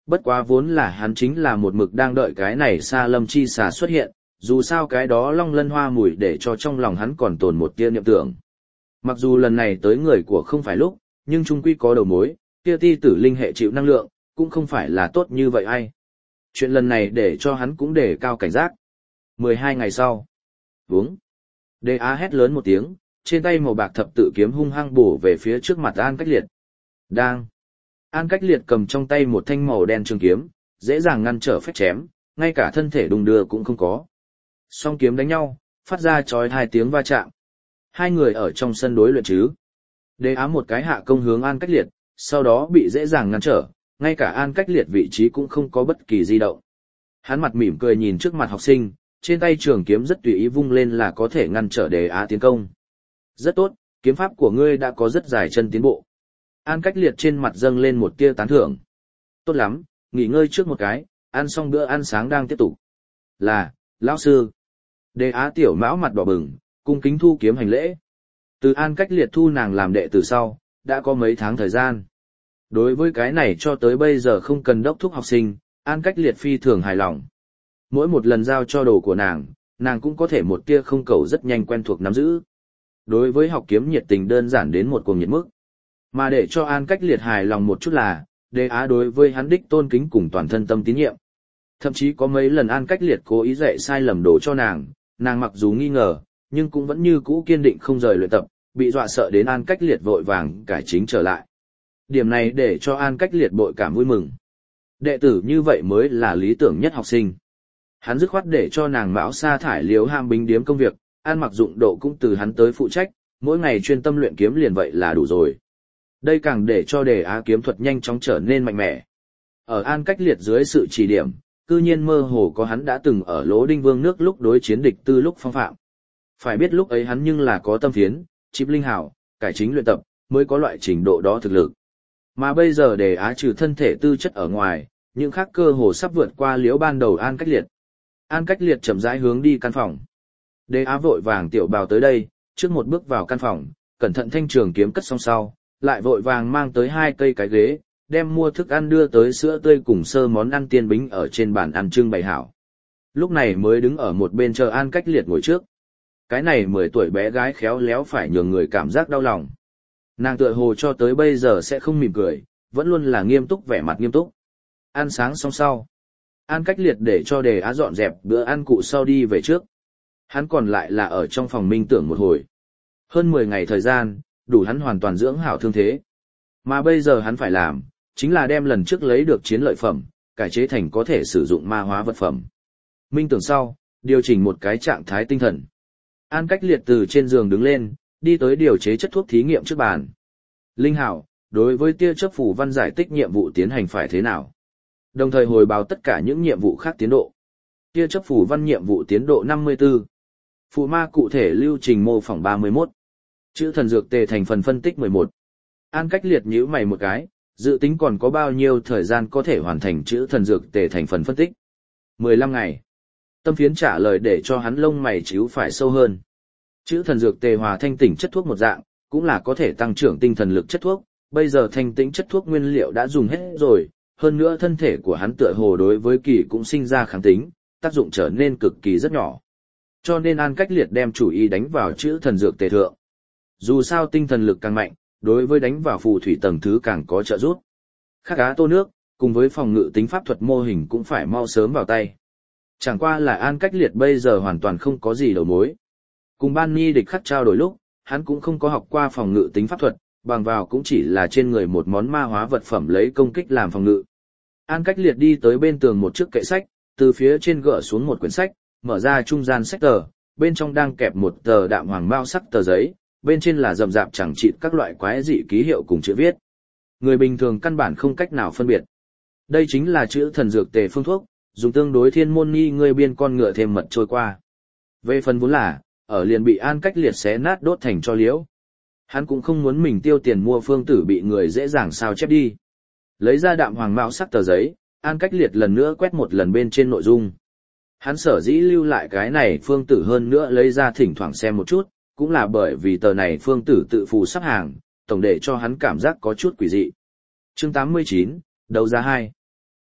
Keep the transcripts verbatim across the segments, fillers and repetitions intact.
bất quá vốn là hắn chính là một mực đang đợi cái này Sa Lâm chi xà xuất hiện, dù sao cái đó long lân hoa mùi để cho trong lòng hắn còn tồn một tia niệm tưởng. Mặc dù lần này tới người của không phải lúc, nhưng chung quy có đầu mối, kia ti tử linh hệ chịu năng lượng, cũng không phải là tốt như vậy ai. Chuyện lần này để cho hắn cũng đề cao cảnh giác. mười hai ngày sau. Vúng. Đê Á hét lớn một tiếng, trên tay màu bạc thập tự kiếm hung hăng bổ về phía trước mặt An Cách Liệt. Đang. An Cách Liệt cầm trong tay một thanh màu đen trường kiếm, dễ dàng ngăn trở phách chém, ngay cả thân thể đung đưa cũng không có. Song kiếm đánh nhau, phát ra chói hai tiếng va chạm. Hai người ở trong sân đối luyện chứ. Đế Á một cái hạ công hướng An Cách Liệt, sau đó bị dễ dàng ngăn trở, ngay cả An Cách Liệt vị trí cũng không có bất kỳ di động. Hắn mặt mỉm cười nhìn trước mặt học sinh, trên tay trường kiếm rất tùy ý vung lên là có thể ngăn trở Đế Á tiến công. Rất tốt, kiếm pháp của ngươi đã có rất dài chân tiến bộ. An Cách Liệt trên mặt dâng lên một tia tán thưởng. Tốt lắm, nghỉ ngơi trước một cái, ăn xong bữa ăn sáng đang tiếp tục. Là, lão sư. Đế Á tiểu mão mặt đỏ bừng, cung kính thu kiếm hành lễ. Từ An Cách Liệt thu nàng làm đệ từ sau, đã có mấy tháng thời gian. Đối với cái này cho tới bây giờ không cần đốc thúc học sinh, An Cách Liệt phi thường hài lòng. Mỗi một lần giao cho đồ của nàng, nàng cũng có thể một tia không cầu rất nhanh quen thuộc nắm giữ. Đối với học kiếm nhiệt tình đơn giản đến một cuồng nhiệt mức. Mà để cho An Cách Liệt hài lòng một chút là, Đế Á đối với hắn đích tôn kính cùng toàn thân tâm tín nhiệm. Thậm chí có mấy lần An Cách Liệt cố ý dạy sai lầm đồ cho nàng, nàng mặc dù nghi ngờ, nhưng cũng vẫn như cũ kiên định không rời luyện tập, bị dọa sợ đến An Cách Liệt vội vàng cải chính trở lại. Điểm này để cho An Cách Liệt bội cảm vui mừng. Đệ tử như vậy mới là lý tưởng nhất học sinh. Hắn dứt khoát để cho nàng mão sa thải liếu ham bính điếm công việc, An Mặc dụng độ cũng từ hắn tới phụ trách, mỗi ngày chuyên tâm luyện kiếm liền vậy là đủ rồi. Đây càng để cho Đề Á kiếm thuật nhanh chóng trở nên mạnh mẽ. Ở An Cách Liệt dưới sự chỉ điểm, cư nhiên mơ hồ có hắn đã từng ở Lỗ Đinh Vương nước lúc đối chiến địch tư lúc phong phạm. Phải biết lúc ấy hắn nhưng là có tâm phiến, chip linh hảo, cải chính luyện tập, mới có loại trình độ đó thực lực. Mà bây giờ Đề Á trừ thân thể tư chất ở ngoài, những khác cơ hồ sắp vượt qua liễu ban đầu An Cách Liệt. An Cách Liệt chậm rãi hướng đi căn phòng. Đề Á vội vàng tiểu bào tới đây, trước một bước vào căn phòng, cẩn thận thanh trường kiếm cất xong sau, lại vội vàng mang tới hai cây cái ghế, đem mua thức ăn đưa tới sữa tươi cùng sơ món ăn tiên bính ở trên bàn ăn trưng bày hảo. Lúc này mới đứng ở một bên chờ An Cách Liệt ngồi trước. Cái này mười tuổi bé gái khéo léo phải nhường người cảm giác đau lòng. Nàng tựa hồ cho tới bây giờ sẽ không mỉm cười, vẫn luôn là nghiêm túc vẻ mặt nghiêm túc. Ăn sáng xong sau. An Cách Liệt để cho Đề Á dọn dẹp bữa ăn cụ sau đi về trước. Hắn còn lại là ở trong phòng minh tưởng một hồi. Hơn mười ngày thời gian, đủ hắn hoàn toàn dưỡng hảo thương thế. Mà bây giờ hắn phải làm, chính là đem lần trước lấy được chiến lợi phẩm, cải chế thành có thể sử dụng ma hóa vật phẩm. Minh tưởng sau, điều chỉnh một cái trạng thái tinh thần. An Cách Liệt từ trên giường đứng lên, đi tới điều chế chất thuốc thí nghiệm trước bàn. Linh hảo, đối với tia chớp phủ văn giải tích nhiệm vụ tiến hành phải thế nào? Đồng thời hồi báo tất cả những nhiệm vụ khác tiến độ. Tia chớp phủ văn nhiệm vụ tiến độ năm mươi tư. Phụ ma cụ thể lưu trình mô phỏng ba mươi mốt. Chữ thần dược tề thành phần phân tích mười một. An Cách Liệt nhíu mày một cái, dự tính còn có bao nhiêu thời gian có thể hoàn thành chữ thần dược tề thành phần phân tích. mười lăm ngày. Tâm phiến trả lời để cho hắn lông mày chíu phải sâu hơn. Chữ thần dược tề hòa thanh tỉnh chất thuốc một dạng, cũng là có thể tăng trưởng tinh thần lực chất thuốc, bây giờ thanh tĩnh chất thuốc nguyên liệu đã dùng hết rồi, hơn nữa thân thể của hắn tựa hồ đối với kỳ cũng sinh ra kháng tính, tác dụng trở nên cực kỳ rất nhỏ. Cho nên An Cách Liệt đem chủ ý đánh vào chữ thần dược tề thượng. Dù sao tinh thần lực càng mạnh, đối với đánh vào phù thủy tầng thứ càng có trợ giúp. Khắc cá tô nước, cùng với phòng ngự tính pháp thuật mô hình cũng phải mau sớm vào tay. Chẳng qua là An Cách Liệt bây giờ hoàn toàn không có gì đầu mối. Cùng Ban Ni địch khắc trao đổi lúc, hắn cũng không có học qua phòng ngự tính pháp thuật, bằng vào cũng chỉ là trên người một món ma hóa vật phẩm lấy công kích làm phòng ngự. An Cách Liệt đi tới bên tường một chiếc kệ sách, từ phía trên gỡ xuống một quyển sách, mở ra trung gian sách tờ, bên trong đang kẹp một tờ đạm hoàng mao sắc tờ giấy, bên trên là rậm rạp chẳng chịt các loại quái dị ký hiệu cùng chữ viết. Người bình thường căn bản không cách nào phân biệt. Đây chính là chữ thần dược tề phương thuốc, dùng tương đối thiên môn nghi ngươi biên con ngựa thêm mật trôi qua. Về phần vốn là, ở liền bị An Cách Liệt xé nát đốt thành cho liễu. Hắn cũng không muốn mình tiêu tiền mua phương tử bị người dễ dàng sao chép đi. Lấy ra đạm hoàng mao sắc tờ giấy, An Cách Liệt lần nữa quét một lần bên trên nội dung. Hắn sở dĩ lưu lại cái này phương tử hơn nữa lấy ra thỉnh thoảng xem một chút, cũng là bởi vì tờ này phương tử tự phù sắp hàng, tổng để cho hắn cảm giác có chút quỷ dị. Chương tám mươi chín, đấu giá hai.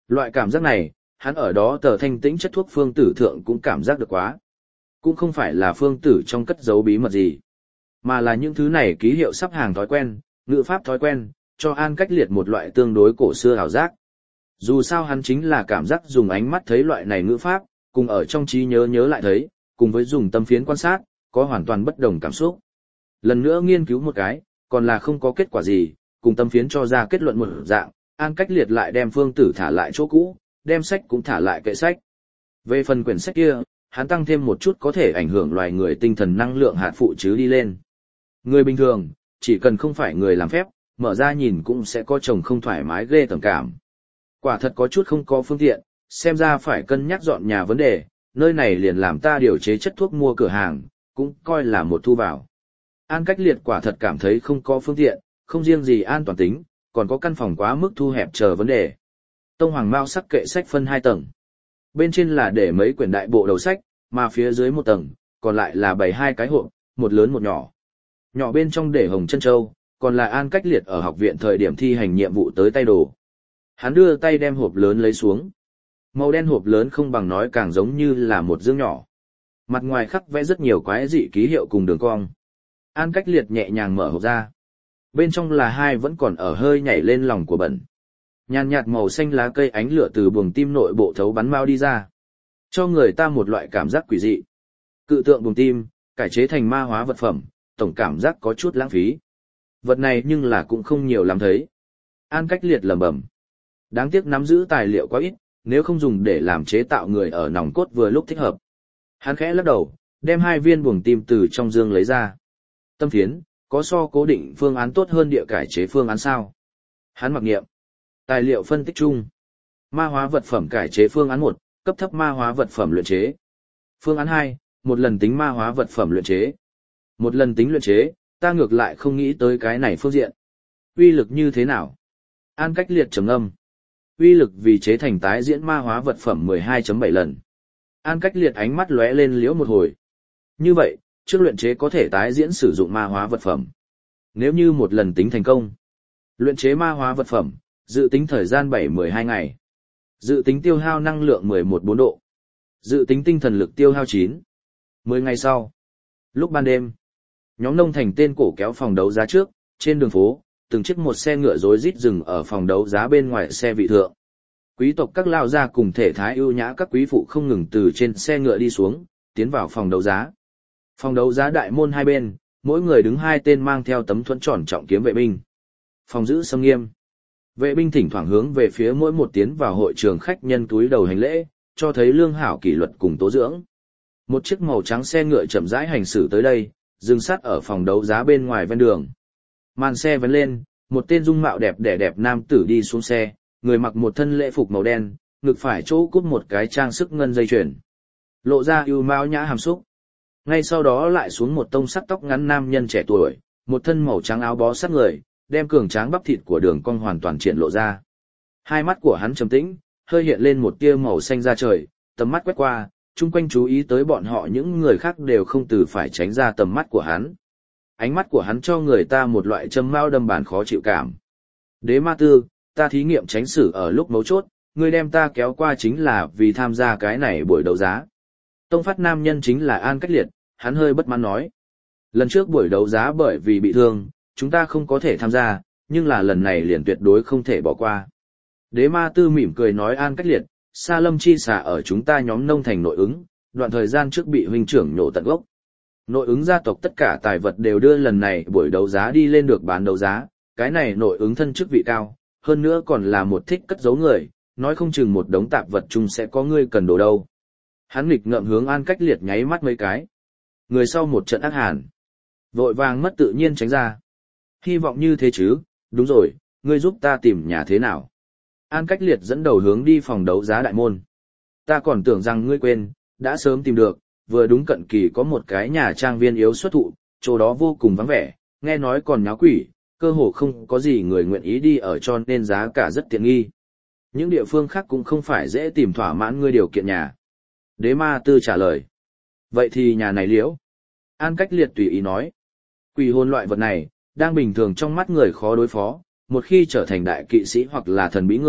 Loại cảm giác này, hắn ở đó tờ thanh tĩnh chất thuốc phương tử thượng cũng cảm giác được quá. Cũng không phải là phương tử trong cất giấu bí mật gì, mà là những thứ này ký hiệu sắp hàng thói quen, ngữ pháp thói quen, cho An Cách Liệt một loại tương đối cổ xưa ảo giác. Dù sao hắn chính là cảm giác dùng ánh mắt thấy loại này ngữ pháp, cùng ở trong trí nhớ nhớ lại thấy, cùng với dùng tâm phiến quan sát, có hoàn toàn bất đồng cảm xúc. Lần nữa nghiên cứu một cái, còn là không có kết quả gì, cùng tâm phiến cho ra kết luận một dạng, An Cách Liệt lại đem phương tử thả lại chỗ cũ, đem sách cũng thả lại kệ sách. Về phần quyển sách kia, hắn tăng thêm một chút có thể ảnh hưởng loài người tinh thần năng lượng hạt phụ chứ đi lên. Người bình thường, chỉ cần không phải người làm phép, mở ra nhìn cũng sẽ có chồng không thoải mái ghê tởm cảm. Quả thật có chút không có phương tiện, xem ra phải cân nhắc dọn nhà vấn đề, nơi này liền làm ta điều chế chất thuốc mua cửa hàng, cũng coi là một thu vào. An Cách Liệt quả thật cảm thấy không có phương tiện, không riêng gì an toàn tính, còn có căn phòng quá mức thu hẹp chờ vấn đề. Tông hoàng mao sắc kệ sách phân hai tầng. Bên trên là để mấy quyển đại bộ đầu sách, mà phía dưới một tầng, còn lại là bày hai cái hộp, một lớn một nhỏ. Nhỏ bên trong để hồng chân châu, còn là An Cách Liệt ở học viện thời điểm thi hành nhiệm vụ tới tay đồ. Hắn đưa tay đem hộp lớn lấy xuống. Màu đen hộp lớn không bằng nói càng giống như là một dương nhỏ. Mặt ngoài khắc vẽ rất nhiều quái dị ký hiệu cùng đường cong. An Cách Liệt nhẹ nhàng mở hộp ra. Bên trong là hai vẫn còn ở hơi nhảy lên lòng của bẩn. Nhàn nhạt màu xanh lá cây ánh lửa từ buồng tim nội bộ thấu bắn mau đi ra, cho người ta một loại cảm giác quỷ dị. Cự tượng buồng tim, cải chế thành ma hóa vật phẩm, tổng cảm giác có chút lãng phí. Vật này nhưng là cũng không nhiều lắm thấy. An Cách Liệt lẩm bẩm. Đáng tiếc nắm giữ tài liệu quá ít, nếu không dùng để làm chế tạo người ở nòng cốt vừa lúc thích hợp. Hắn khẽ lắc đầu, đem hai viên buồng tim từ trong dương lấy ra. Tâm phiến, có so cố định phương án tốt hơn địa cải chế phương án sao? Hắn mặc niệm. Tài liệu phân tích chung. Ma hóa vật phẩm cải chế phương án một, cấp thấp ma hóa vật phẩm luyện chế. Phương án hai, một lần tính ma hóa vật phẩm luyện chế. Một lần tính luyện chế, ta ngược lại không nghĩ tới cái này phương diện. Uy lực như thế nào? An Cách Liệt trầm ngâm. Uy lực vì chế thành tái diễn ma hóa vật phẩm mười hai phẩy bảy lần. An Cách Liệt ánh mắt lóe lên liễu một hồi. Như vậy, trước luyện chế có thể tái diễn sử dụng ma hóa vật phẩm. Nếu như một lần tính thành công, luyện chế ma hóa vật phẩm, dự tính thời gian bảy mười hai ngày. Dự tính tiêu hao năng lượng mười một bốn độ. Dự tính tinh thần lực tiêu hao chín. mười ngày sau. Lúc ban đêm, nhóm nông thành tên cổ kéo phòng đấu giá trước, trên đường phố, từng chiếc một xe ngựa rối rít dừng ở phòng đấu giá bên ngoài xe vị thượng. Quý tộc các lao gia cùng thể thái ưu nhã các quý phụ không ngừng từ trên xe ngựa đi xuống, tiến vào phòng đấu giá. Phòng đấu giá đại môn hai bên, mỗi người đứng hai tên mang theo tấm thuẫn tròn trọng kiếm vệ binh. Phòng giữ xâm nghiêm. Vệ binh thỉnh thoảng hướng về phía mỗi một tiến vào hội trường khách nhân túi đầu hành lễ, cho thấy lương hảo kỷ luật cùng tố dưỡng. Một chiếc màu trắng xe ngựa chậm rãi hành xử tới đây, dừng sát ở phòng đấu giá bên ngoài ven đường. Màn xe vén lên, một tên dung mạo đẹp đẽ đẹp nam tử đi xuống xe, người mặc một thân lễ phục màu đen, ngực phải chỗ cúp một cái trang sức ngân dây chuyền, lộ ra ưu mao nhã hàm xúc. Ngay sau đó lại xuống một tông sắc tóc ngắn nam nhân trẻ tuổi, một thân màu trắng áo bó sát người, đem cường tráng bắp thịt của đường cong hoàn toàn triển lộ ra. Hai mắt của hắn trầm tĩnh, hơi hiện lên một tia màu xanh da trời, tầm mắt quét qua, chung quanh chú ý tới bọn họ những người khác đều không từ phải tránh ra tầm mắt của hắn. Ánh mắt của hắn cho người ta một loại châm mao đâm bản khó chịu cảm. Đế Ma Tư, ta thí nghiệm tránh xử ở lúc mấu chốt, ngươi đem ta kéo qua chính là vì tham gia cái này buổi đấu giá. Tông phát nam nhân chính là An Cách Liệt, hắn hơi bất mãn nói. Lần trước buổi đấu giá bởi vì bị thương, chúng ta không có thể tham gia, nhưng là lần này liền tuyệt đối không thể bỏ qua. Đế Ma Tư mỉm cười nói An Cách Liệt, Sa Lâm chi xà ở chúng ta nhóm nông thành nội ứng, đoạn thời gian trước bị huynh trưởng nhổ tận gốc. Nội ứng gia tộc tất cả tài vật đều đưa lần này buổi đấu giá đi lên được bán đấu giá, cái này nội ứng thân chức vị cao, hơn nữa còn là một thích cất giấu người, nói không chừng một đống tạp vật chung sẽ có người cần đồ đâu. Hắn nghịch ngợm hướng An Cách Liệt nháy mắt mấy cái. Người sau một trận ác hàn, vội vàng mất tự nhiên tránh ra. Hy vọng như thế chứ, đúng rồi, ngươi giúp ta tìm nhà thế nào? An Cách Liệt dẫn đầu hướng đi phòng đấu giá đại môn. Ta còn tưởng rằng ngươi quên, đã sớm tìm được, vừa đúng cận kỳ có một cái nhà trang viên yếu xuất thụ, chỗ đó vô cùng vắng vẻ, nghe nói còn nháo quỷ, cơ hồ không có gì người nguyện ý đi ở cho nên giá cả rất tiện nghi. Những địa phương khác cũng không phải dễ tìm thỏa mãn ngươi điều kiện nhà. Đế Ma Tư trả lời. Vậy thì nhà này liễu? An Cách Liệt tùy ý nói. Quỷ hồn loại vật này, đang bình thường trong mắt người khó đối phó, một khi trở thành đại kỵ sĩ hoặc là thần bí người,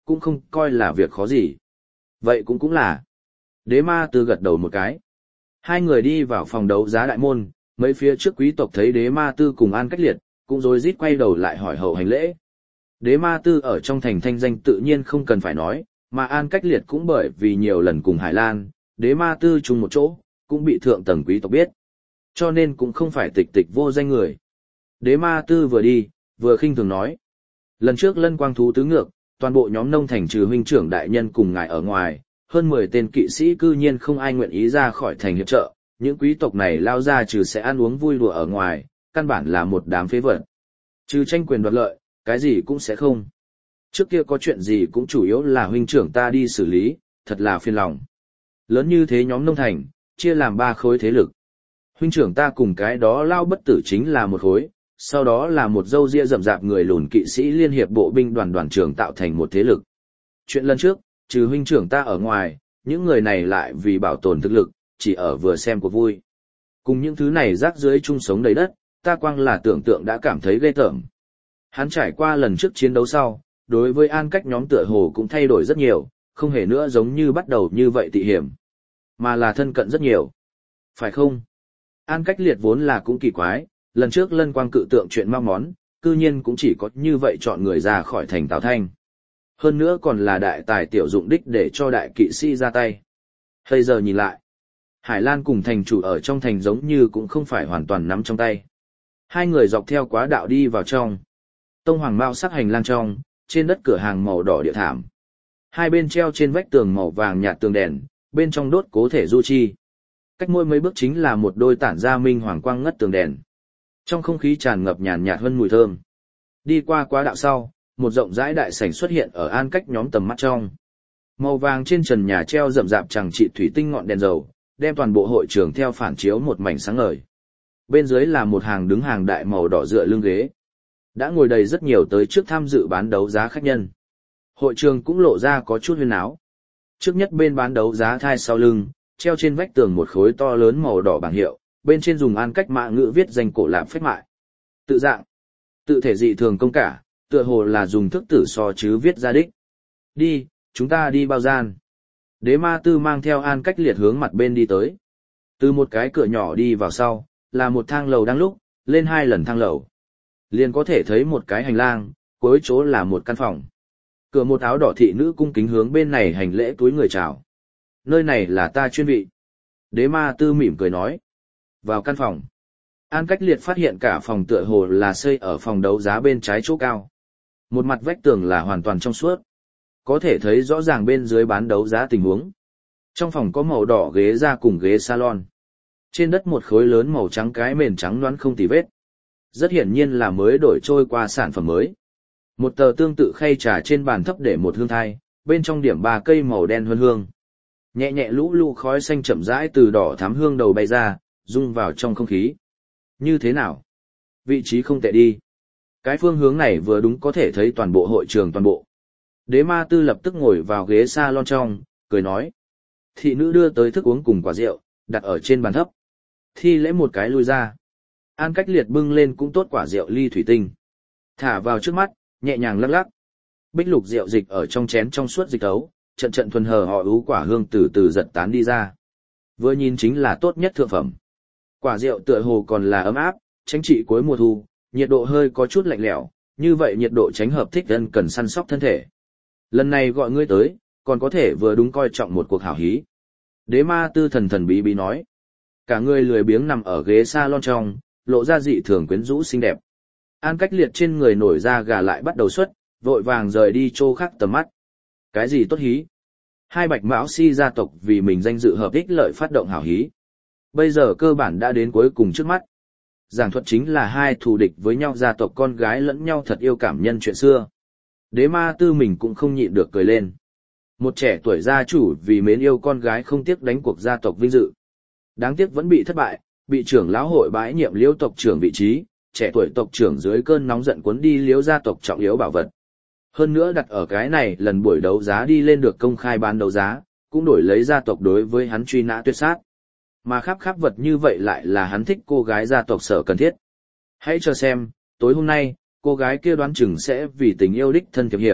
cũng không coi là việc khó gì. Vậy cũng cũng là. Đế ma tư gật đầu một cái. Hai người đi vào phòng đấu giá đại môn, mấy phía trước quý tộc thấy đế ma tư cùng An Cách Liệt, cũng rối rít quay đầu lại hỏi hậu hành lễ. Đế ma tư ở trong thành thanh danh tự nhiên không cần phải nói, mà An Cách Liệt cũng bởi vì nhiều lần cùng Hải Lan, đế ma tư chung một chỗ, cũng bị thượng tầng quý tộc biết. Cho nên cũng không phải tịch tịch vô danh người. Đế ma tư vừa đi, vừa khinh thường nói. Lần trước lân quang thú tứ ngược, toàn bộ nhóm nông thành trừ huynh trưởng đại nhân cùng ngài ở ngoài, hơn mười tên kỵ sĩ cư nhiên không ai nguyện ý ra khỏi thành hiệp trợ, những quý tộc này lao ra trừ sẽ ăn uống vui đùa ở ngoài, căn bản là một đám phế vật. Trừ tranh quyền đoạt lợi, cái gì cũng sẽ không. Trước kia có chuyện gì cũng chủ yếu là huynh trưởng ta đi xử lý, thật là phiền lòng. Lớn như thế nhóm nông thành, chia làm ba khối thế lực. Huynh trưởng ta cùng cái đó lao bất tử chính là một khối, sau đó là một dâu ria rậm rạp người lùn kỵ sĩ liên hiệp bộ binh đoàn đoàn trưởng tạo thành một thế lực. Chuyện lần trước, trừ huynh trưởng ta ở ngoài, những người này lại vì bảo tồn thực lực, chỉ ở vừa xem của vui. Cùng những thứ này rác dưới chung sống đầy đất, ta quang là tưởng tượng đã cảm thấy ghê tởm. Hắn trải qua lần trước chiến đấu sau, đối với An Cách nhóm tựa hồ cũng thay đổi rất nhiều, không hề nữa giống như bắt đầu như vậy tị hiểm, mà là thân cận rất nhiều. Phải không? An Cách Liệt vốn là cũng kỳ quái, lần trước lân quang cự tượng chuyện mau món, cư nhiên cũng chỉ có như vậy chọn người ra khỏi thành Tào Thanh. Hơn nữa còn là đại tài tiểu dụng đích để cho đại kỵ sĩ ra tay. Bây giờ nhìn lại, Hải Lan cùng thành chủ ở trong thành giống như cũng không phải hoàn toàn nắm trong tay. Hai người dọc theo quá đạo đi vào trong. Tông hoàng mao sắc hành lang trong, trên đất cửa hàng màu đỏ địa thảm. Hai bên treo trên vách tường màu vàng nhạt tường đèn, bên trong đốt cố thể du chi. Cách mỗi mấy bước chính là một đôi tản ra minh hoàng quang ngất tường đèn. Trong không khí tràn ngập nhàn nhạt hơn mùi thơm. Đi qua quá đạo sau, một rộng rãi đại sảnh xuất hiện ở An Cách nhóm tầm mắt trong. Màu vàng trên trần nhà treo rậm rạp chẳng trị thủy tinh ngọn đèn dầu, đem toàn bộ hội trường theo phản chiếu một mảnh sáng ngời. Bên dưới là một hàng đứng hàng đại màu đỏ dựa lưng ghế. Đã ngồi đầy rất nhiều tới trước tham dự bán đấu giá khách nhân. Hội trường cũng lộ ra có chút huyên áo. Trước nhất bên bán đấu giá thai sau lưng, treo trên vách tường một khối to lớn màu đỏ bảng hiệu, bên trên dùng An Cách mạ ngữ viết danh cổ lạp phách mại. Tự dạng, tự thể dị thường công cả, tựa hồ là dùng thức tử so chứ viết ra đích. Đi, chúng ta đi bao gian. Đế ma tư mang theo An Cách Liệt hướng mặt bên đi tới. Từ một cái cửa nhỏ đi vào sau, là một thang lầu đang lúc, lên hai lần thang lầu. Liền có thể thấy một cái hành lang, cuối chỗ là một căn phòng. Cửa một áo đỏ thị nữ cung kính hướng bên này hành lễ túi người chào. Nơi này là ta chuyên vị. Đế ma tư mỉm cười nói. Vào căn phòng. An Cách Liệt phát hiện cả phòng tựa hồ là xây ở phòng đấu giá bên trái chỗ cao. Một mặt vách tường là hoàn toàn trong suốt. Có thể thấy rõ ràng bên dưới bán đấu giá tình huống. Trong phòng có màu đỏ ghế da cùng ghế salon. Trên đất một khối lớn màu trắng cái mền trắng loãng không tì vết. Rất hiển nhiên là mới đổi trôi qua sản phẩm mới. Một tờ tương tự khay trà trên bàn thấp để một hương thai, bên trong điểm ba cây màu đen huân hương. Nhẹ nhẹ lũ lũ khói xanh chậm rãi từ đỏ thắm hương đầu bay ra, rung vào trong không khí. Như thế nào? Vị trí không tệ đi. Cái phương hướng này vừa đúng có thể thấy toàn bộ hội trường toàn bộ. Đế ma tư lập tức ngồi vào ghế salon trong, cười nói. Thị nữ đưa tới thức uống cùng quả rượu, đặt ở trên bàn thấp. Thi lễ một cái lui ra. An Cách Liệt bưng lên cũng tốt quả rượu ly thủy tinh. Thả vào trước mắt, nhẹ nhàng lắc lắc. Bích lục rượu dịch ở trong chén trong suốt dịch ấu, trận trận thuần hờ họ ú quả hương từ từ giật tán đi ra. Vừa nhìn chính là tốt nhất thượng phẩm. Quả rượu tựa hồ còn là ấm áp, tránh trị cuối mùa thu, nhiệt độ hơi có chút lạnh lẽo, như vậy nhiệt độ tránh hợp thích dân cần săn sóc thân thể. Lần này gọi ngươi tới, còn có thể vừa đúng coi trọng một cuộc hảo hí. Đế ma tư thần thần bí bí nói. Cả người lười biếng nằm ở ghế salon trong, lộ ra dị thường quyến rũ xinh đẹp. An Cách Liệt trên người nổi da gà lại bắt đầu xuất, vội vàng rời đi chỗ khác tầm mắt. Cái gì tốt hí? Hai bạch mão si gia tộc vì mình danh dự hợp ích lợi phát động hảo hí. Bây giờ cơ bản đã đến cuối cùng trước mắt. Giảng thuật chính là hai thù địch với nhau gia tộc con gái lẫn nhau thật yêu cảm nhân chuyện xưa. Đế ma tư mình cũng không nhịn được cười lên. Một trẻ tuổi gia chủ vì mến yêu con gái không tiếc đánh cuộc gia tộc vinh dự. Đáng tiếc vẫn bị thất bại, bị trưởng lão hội bãi nhiệm liễu tộc trưởng vị trí, trẻ tuổi tộc trưởng dưới cơn nóng giận cuốn đi liễu gia tộc trọng yếu bảo vật. Hơn nữa đặt ở cái này lần buổi đấu giá đi lên được công khai bán đấu giá, cũng đổi lấy gia tộc đối với hắn truy nã tuyệt sát. Mà khắp khắp vật như vậy lại là hắn thích cô gái gia tộc sở cần thiết. Hãy chờ xem, tối hôm nay, cô gái kia đoán chừng sẽ vì tình yêu đích thân thiệp hiểm,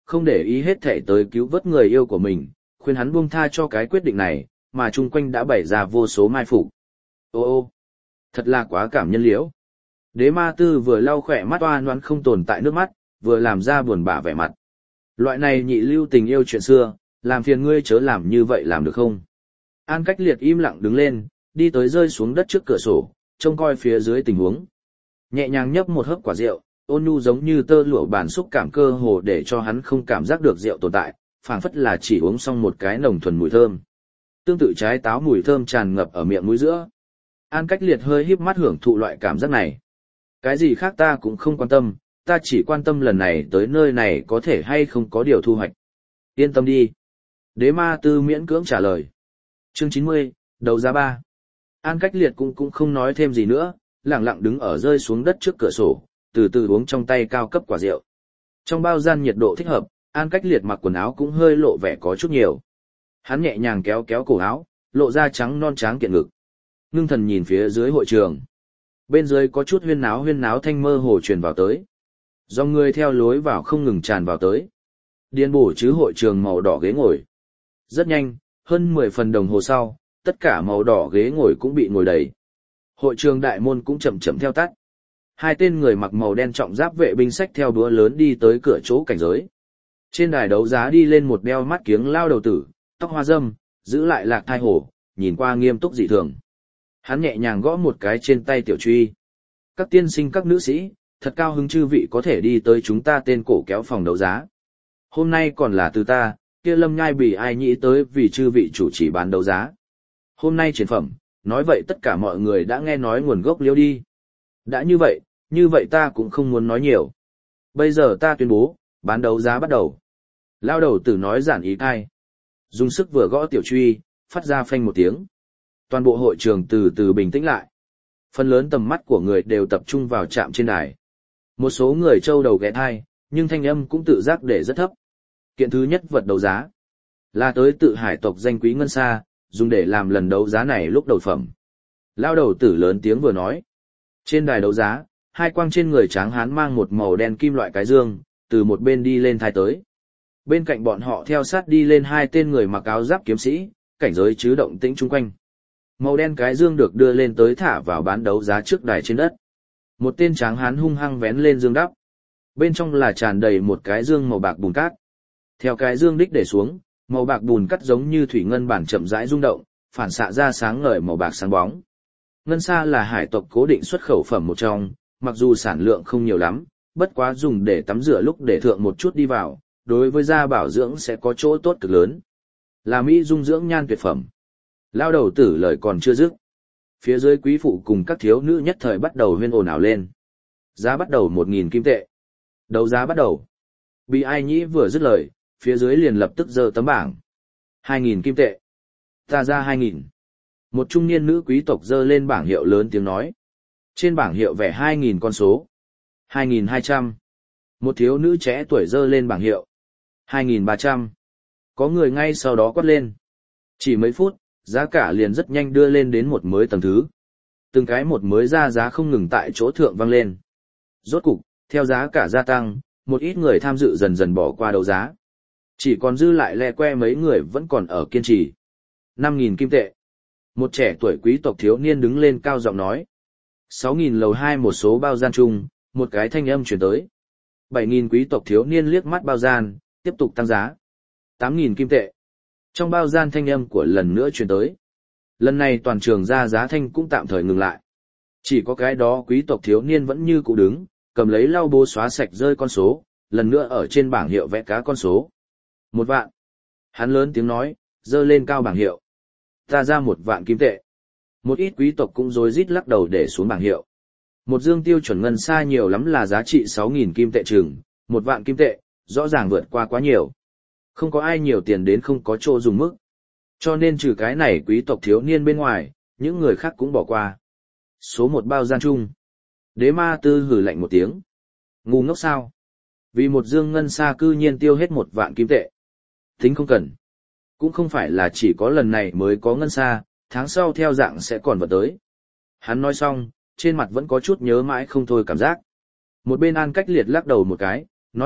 không để ý hết thể tới cứu vớt người yêu của mình, khuyên hắn buông tha cho cái quyết định này, mà chung quanh đã bày ra vô số mai phục. Ô ô, thật là quá cảm nhân liễu. Đế ma tư vừa lau khỏe mắt oan oan không tồn tại nước mắt, vừa làm ra buồn bã vẻ mặt. Loại này nhị lưu tình yêu chuyện xưa, làm phiền ngươi chớ làm như vậy làm được không? An Cách Liệt im lặng đứng lên, đi tới rơi xuống đất trước cửa sổ, trông coi phía dưới tình huống. Nhẹ nhàng nhấp một hớp quả rượu, ôn nhu giống như tơ lụa bản xúc cảm cơ hồ để cho hắn không cảm giác được rượu tồn tại, phảng phất là chỉ uống xong một cái nồng thuần mùi thơm. Tương tự trái táo mùi thơm tràn ngập ở miệng mũi giữa. An Cách Liệt hơi híp mắt hưởng thụ loại cảm giác này. Cái gì khác ta cũng không quan tâm, ta chỉ quan tâm lần này tới nơi này có thể hay không có điều thu hoạch. Yên tâm đi. Đế ma tư miễn cưỡng trả lời. Chương chín mươi, đầu giá ba. An Cách Liệt cũng cũng không nói thêm gì nữa, lặng lặng đứng ở rơi xuống đất trước cửa sổ, từ từ uống trong tay cao cấp quả rượu. Trong bao gian nhiệt độ thích hợp, An Cách Liệt mặc quần áo cũng hơi lộ vẻ có chút nhiều. Hắn nhẹ nhàng kéo kéo cổ áo, lộ ra trắng non tráng kiện ngực. Ngưng thần nhìn phía dưới hội trường. Bên dưới có chút huyên náo huyên náo thanh mơ hồ truyền vào tới. Dòng người theo lối vào không ngừng tràn vào tới. Điền bổ chứ hội trường màu đỏ ghế ngồi. Rất nhanh, hơn mười phần đồng hồ sau, tất cả màu đỏ ghế ngồi cũng bị ngồi đầy. Hội trường đại môn cũng chậm chậm theo tắt. Hai tên người mặc màu đen trọng giáp vệ binh xách theo đũa lớn đi tới cửa chỗ cảnh giới. Trên đài đấu giá đi lên một đeo mắt kiếng lao đầu tử, tóc hoa râm, giữ lại lạc thai hổ, nhìn qua nghiêm túc dị thường. Hắn nhẹ nhàng gõ một cái trên tay tiểu truy. Các tiên sinh các nữ sĩ, thật cao hứng chư vị có thể đi tới chúng ta tên cổ kéo phòng đấu giá. Hôm nay còn là từ ta, kia Lâm Nhai bị ai nghĩ tới vì chư vị chủ trì bán đấu giá. Hôm nay triển phẩm, nói vậy tất cả mọi người đã nghe nói nguồn gốc liêu đi. Đã như vậy, như vậy ta cũng không muốn nói nhiều. Bây giờ ta tuyên bố, bán đấu giá bắt đầu. Lao đầu tử nói giản ý thai. Dùng sức vừa gõ tiểu truy, phát ra phanh một tiếng. Toàn bộ hội trường từ từ bình tĩnh lại. Phần lớn tầm mắt của người đều tập trung vào trạm trên đài. Một số người trâu đầu ghé thai, nhưng thanh âm cũng tự giác để rất thấp. Kiện thứ nhất vật đấu giá là tới tự hải tộc danh quý ngân sa, dùng để làm lần đấu giá này lúc đầu phẩm. Lao đầu tử lớn tiếng vừa nói. Trên đài đấu giá, hai quang trên người tráng hán mang một màu đen kim loại cái dương, từ một bên đi lên thai tới. Bên cạnh bọn họ theo sát đi lên hai tên người mặc áo giáp kiếm sĩ, cảnh giới chứ động tĩnh chung quanh. Màu đen cái dương được đưa lên tới thả vào bán đấu giá trước đài trên đất. Một tên tráng hán hung hăng vén lên dương đắp. Bên trong là tràn đầy một cái dương màu bạc bùn cát. Theo cái dương đích để xuống, màu bạc bùn cát giống như thủy ngân bản chậm rãi rung động, phản xạ ra sáng ngời màu bạc sáng bóng. Ngân sa là hải tộc cố định xuất khẩu phẩm một trong, mặc dù sản lượng không nhiều lắm, bất quá dùng để tắm rửa lúc để thượng một chút đi vào, đối với da bảo dưỡng sẽ có chỗ tốt cực lớn. Là mỹ dung dưỡng nhan tuyệt phẩm. Lao đầu tử lời còn chưa dứt. Phía dưới quý phụ cùng các thiếu nữ nhất thời bắt đầu huyên ồn ào lên. Giá bắt đầu một nghìn kim tệ. Đấu giá bắt đầu. Bị ai nhĩ vừa dứt lời, phía dưới liền lập tức giơ tấm bảng. Hai nghìn kim tệ. Ta ra hai nghìn. Một trung niên nữ quý tộc giơ lên bảng hiệu lớn tiếng nói. Trên bảng hiệu vẽ hai nghìn con số. Hai nghìn hai trăm. Một thiếu nữ trẻ tuổi giơ lên bảng hiệu. Hai nghìn ba trăm. Có người ngay sau đó quát lên. Chỉ mấy phút, giá cả liền rất nhanh đưa lên đến một mới tầng thứ. Từng cái một mới ra giá không ngừng tại chỗ thượng vang lên. Rốt cục, theo giá cả gia tăng, một ít người tham dự dần dần bỏ qua đấu giá. Chỉ còn dư lại le que mấy người vẫn còn ở kiên trì. Năm nghìn kim tệ. Một trẻ tuổi quý tộc thiếu niên đứng lên cao giọng nói. Sáu nghìn lầu hai một số bao gian chung, một cái thanh âm chuyển tới. Bảy nghìn quý tộc thiếu niên liếc mắt bao gian, tiếp tục tăng giá. Tám nghìn kim tệ. Trong bao gian thanh âm của lần nữa chuyển tới. Lần này toàn trường ra giá thanh cũng tạm thời ngừng lại. Chỉ có cái đó quý tộc thiếu niên vẫn như cũ đứng, cầm lấy lau bố xóa sạch rơi con số, lần nữa ở trên bảng hiệu vẽ cá con số. Một vạn. Hắn lớn tiếng nói, giơ lên cao bảng hiệu. Ta ra một vạn kim tệ. Một ít quý tộc cũng rối rít lắc đầu để xuống bảng hiệu. Một dương tiêu chuẩn ngân xa nhiều lắm là giá trị sáu nghìn kim tệ chừng, một vạn kim tệ, rõ ràng vượt qua quá nhiều. Không có ai nhiều tiền đến không có chỗ dùng mức. Cho nên trừ cái này quý tộc thiếu niên bên ngoài, những người khác cũng bỏ qua. Số một bao gian chung. Đế ma tư hử lạnh một tiếng. Ngu ngốc sao? Vì một dương ngân xa cư nhiên tiêu hết một vạn kim tệ. Tính không cần. Cũng không phải là chỉ có lần này mới có ngân xa, tháng sau theo dạng sẽ còn vật tới. Hắn nói xong, trên mặt vẫn có chút nhớ mãi không thôi cảm giác. Một bên An Cách Liệt lắc đầu một cái, nói thật,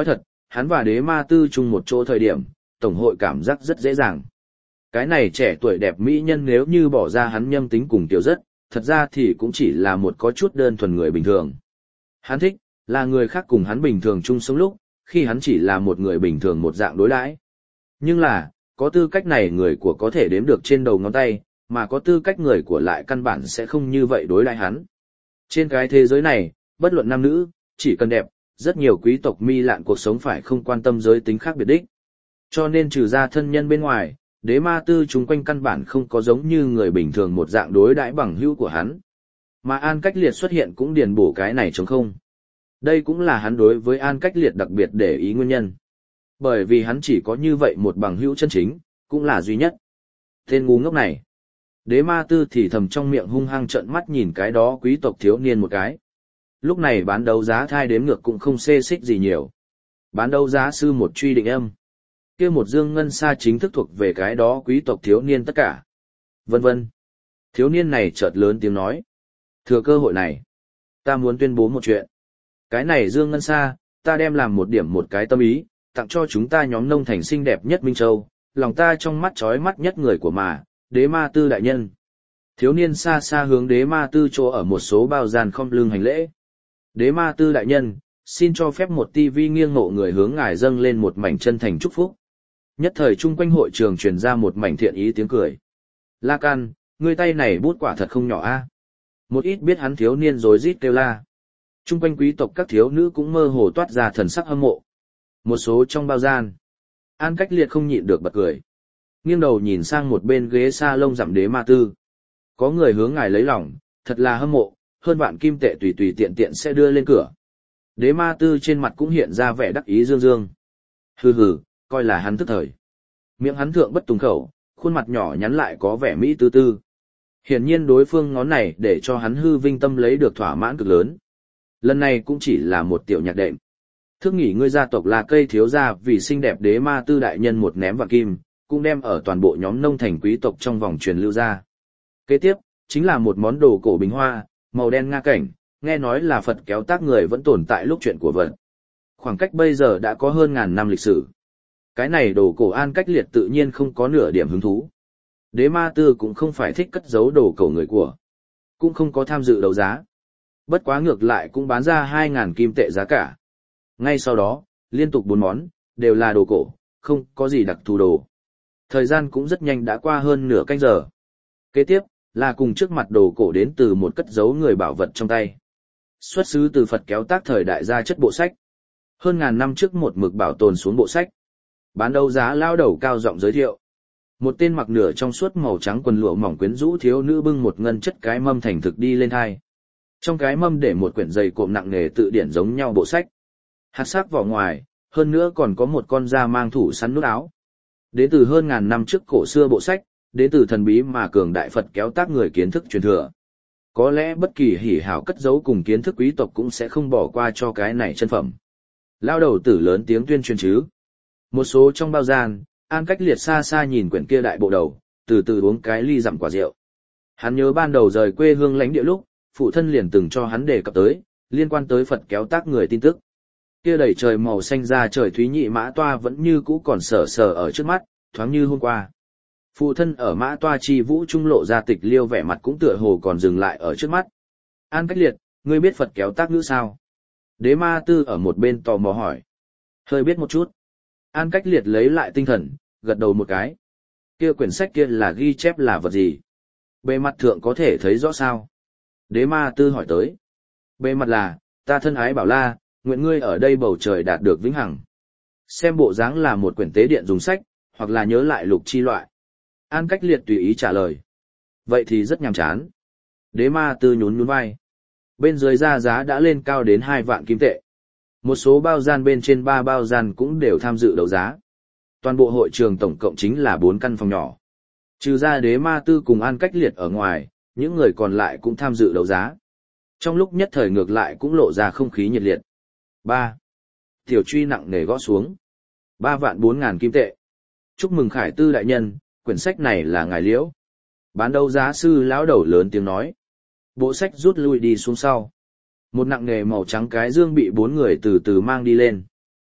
hắn và đế ma tư chung một chỗ thời điểm, tổng hội cảm giác rất dễ dàng. Cái này trẻ tuổi đẹp mỹ nhân nếu như bỏ ra hắn nhâm tính cùng tiểu rất, thật ra thì cũng chỉ là một có chút đơn thuần người bình thường. Hắn thích, là người khác cùng hắn bình thường chung sống lúc, khi hắn chỉ là một người bình thường một dạng đối đãi. Nhưng là, có tư cách này người của có thể đếm được trên đầu ngón tay, mà có tư cách người của lại căn bản sẽ không như vậy đối đãi hắn. Trên cái thế giới này, bất luận nam nữ, chỉ cần đẹp, rất nhiều quý tộc mi lạn cuộc sống phải không quan tâm giới tính khác biệt đích. Cho nên trừ ra thân nhân bên ngoài, đế ma tư chúng quanh căn bản không có giống như người bình thường một dạng đối đãi bằng hữu của hắn. Mà An Cách Liệt xuất hiện cũng điền bổ cái này trống không. Đây cũng là hắn đối với An Cách Liệt đặc biệt để ý nguyên nhân. Bởi vì hắn chỉ có như vậy một bằng hữu chân chính, cũng là duy nhất. Tên ngu ngốc này. Đế ma tư thì thầm trong miệng hung hăng trợn mắt nhìn cái đó quý tộc thiếu niên một cái. Lúc này bán đấu giá thai đếm ngược cũng không xê xích gì nhiều. Bán đấu giá sư một truy định âm. Kia một dương ngân sa chính thức thuộc về cái đó quý tộc thiếu niên tất cả. Vân vân. Thiếu niên này chợt lớn tiếng nói. Thừa cơ hội này, ta muốn tuyên bố một chuyện. Cái này dương ngân sa, ta đem làm một điểm một cái tâm ý, tặng cho chúng ta nhóm nông thành xinh đẹp nhất Minh Châu, lòng ta trong mắt chói mắt nhất người của mà, đế ma tư đại nhân. Thiếu niên xa xa hướng đế ma tư chỗ ở một số bao gian không lưng hành lễ. Đế ma tư đại nhân, xin cho phép một tivi nghiêng mộ người hướng ngài dâng lên một mảnh chân thành chúc phúc. Nhất thời chung quanh hội trường truyền ra một mảnh thiện ý tiếng cười. La Can, ngươi tay này bút quả thật không nhỏ a. Một ít biết hắn thiếu niên rối rít kêu la. Chung quanh quý tộc các thiếu nữ cũng mơ hồ toát ra thần sắc hâm mộ. Một số trong bao gian, An Cách Liệt không nhịn được bật cười. Nghiêng đầu nhìn sang một bên ghế sa lông dặm đế ma tư. Có người hướng ngài lấy lòng, thật là hâm mộ, hơn vạn kim tệ tùy tùy tiện tiện sẽ đưa lên cửa. Đế ma tư trên mặt cũng hiện ra vẻ đắc ý dương dương. Hừ hừ, coi là hắn tức thời. Miệng hắn thượng bất tùng khẩu, khuôn mặt nhỏ nhắn lại có vẻ mỹ tư tư. Hiển nhiên đối phương ngón này để cho hắn hư vinh tâm lấy được thỏa mãn cực lớn. Lần này cũng chỉ là một tiểu nhạc đệm. Thức nghỉ ngươi gia tộc là cây thiếu gia vì xinh đẹp đế ma tư đại nhân một ném vạn kim, cũng đem ở toàn bộ nhóm nông thành quý tộc trong vòng truyền lưu ra. Kế tiếp, chính là một món đồ cổ bình hoa, màu đen nga cảnh, nghe nói là Phật kéo tác người vẫn tồn tại lúc chuyện của vật. Khoảng cách bây giờ đã có hơn ngàn năm lịch sử. Cái này đồ cổ An Cách Liệt tự nhiên không có nửa điểm hứng thú. Đế ma tư cũng không phải thích cất giấu đồ cổ người của. Cũng không có tham dự đấu giá. Bất quá ngược lại cũng bán ra hai ngàn kim tệ giá cả. Ngay sau đó, liên tục bốn món, đều là đồ cổ, không có gì đặc thù đồ. Thời gian cũng rất nhanh đã qua hơn nửa canh giờ. Kế tiếp, là cùng trước mặt đồ cổ đến từ một cất giấu người bảo vật trong tay. Xuất xứ từ Phật kéo tác thời đại gia chất bộ sách. Hơn ngàn năm trước một mực bảo tồn xuống bộ sách. Bán đấu giá lao đầu cao giọng giới thiệu. Một tên mặc nửa trong suốt màu trắng quần lụa mỏng quyến rũ thiếu nữ bưng một ngân chất cái mâm thành thực đi lên thai. Trong cái mâm để một quyển dày cộm nặng nề tự điển giống nhau bộ sách. Hạt sắc vỏ ngoài, hơn nữa còn có một con da mang thủ sắn nút áo. Đến từ hơn ngàn năm trước cổ xưa bộ sách, đến từ thần bí mà cường đại Phật kéo tác người kiến thức truyền thừa. Có lẽ bất kỳ hỉ hảo cất giấu cùng kiến thức quý tộc cũng sẽ không bỏ qua cho cái này chân phẩm. Lao đầu tử lớn tiếng tuyên truyền chứ. Một số trong bao gian, An Cách Liệt xa xa nhìn quyển kia đại bộ đầu, từ từ uống cái ly dặm quả rượu. Hắn nhớ ban đầu rời quê hương lãnh địa lúc, phụ thân liền từng cho hắn đề cập tới, liên quan tới Phật kéo tác người tin tức. Kia đầy trời màu xanh ra trời thúy nhị mã toa vẫn như cũ còn sờ sờ ở trước mắt, thoáng như hôm qua. Phụ thân ở mã toa chi vũ trung lộ ra tịch liêu vẻ mặt cũng tựa hồ còn dừng lại ở trước mắt. An Cách Liệt, ngươi biết Phật kéo tác ngữ sao? Đế ma tư ở một bên tò mò hỏi. Hơi biết một chút. An Cách Liệt lấy lại tinh thần, gật đầu một cái. Kia quyển sách kia là ghi chép là vật gì? Bề mặt thượng có thể thấy rõ sao? Đế ma tư hỏi tới. Bề mặt là, ta thân ái bảo la, nguyện ngươi ở đây bầu trời đạt được vĩnh hằng. Xem bộ dáng là một quyển tế điện dùng sách, hoặc là nhớ lại lục chi loại. An Cách Liệt tùy ý trả lời. Vậy thì rất nhàm chán. Đế ma tư nhún nhún vai. Bên dưới ra giá đã lên cao đến hai vạn kim tệ. Một số bao gian bên trên ba bao gian cũng đều tham dự đấu giá. Toàn bộ hội trường tổng cộng chính là bốn căn phòng nhỏ. Trừ ra đế ma tư cùng An Cách Liệt ở ngoài, những người còn lại cũng tham dự đấu giá. Trong lúc nhất thời ngược lại cũng lộ ra không khí nhiệt liệt. ba. Tiểu truy nặng nề gõ xuống. ba vạn bốn ngàn kim tệ. Chúc mừng Khải Tư đại nhân, quyển sách này là ngài liễu. Bán đấu giá sư lão đầu lớn tiếng nói. Bộ sách rút lui đi xuống sau. Một nặng nề màu trắng cái dương bị bốn người từ từ mang đi lên.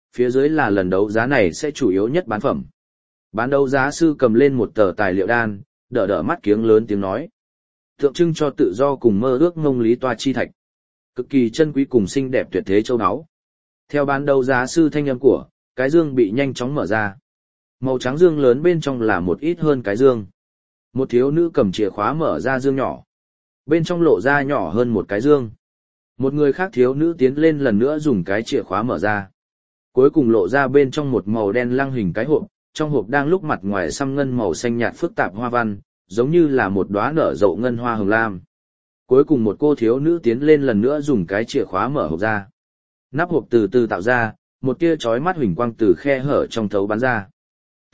Phía dưới là lần đấu giá này sẽ chủ yếu nhất bán phẩm. Bán đấu giá sư cầm lên một tờ tài liệu đan, đỡ đỡ mắt kiếng lớn tiếng nói. Tượng trưng cho tự do cùng mơ ước ngông lý toa chi thạch. Cực kỳ chân quý cùng xinh đẹp tuyệt thế châu áo. Theo bán đấu giá sư thanh âm của, cái dương bị nhanh chóng mở ra. Màu trắng dương lớn bên trong là một ít hơn cái dương. Một thiếu nữ cầm chìa khóa mở ra dương nhỏ. Bên trong lộ ra nhỏ hơn một cái dương. Một người khác thiếu nữ tiến lên lần nữa dùng cái chìa khóa mở ra. Cuối cùng lộ ra bên trong một màu đen lăng hình cái hộp, trong hộp đang lúc mặt ngoài xăm ngân màu xanh nhạt phức tạp hoa văn, giống như là một đóa nở rộ ngân hoa hồng lam. Cuối cùng một cô thiếu nữ tiến lên lần nữa dùng cái chìa khóa mở hộp ra. Nắp hộp từ từ tạo ra, một tia chói mắt huỳnh quang từ khe hở trong thấu bắn ra. T.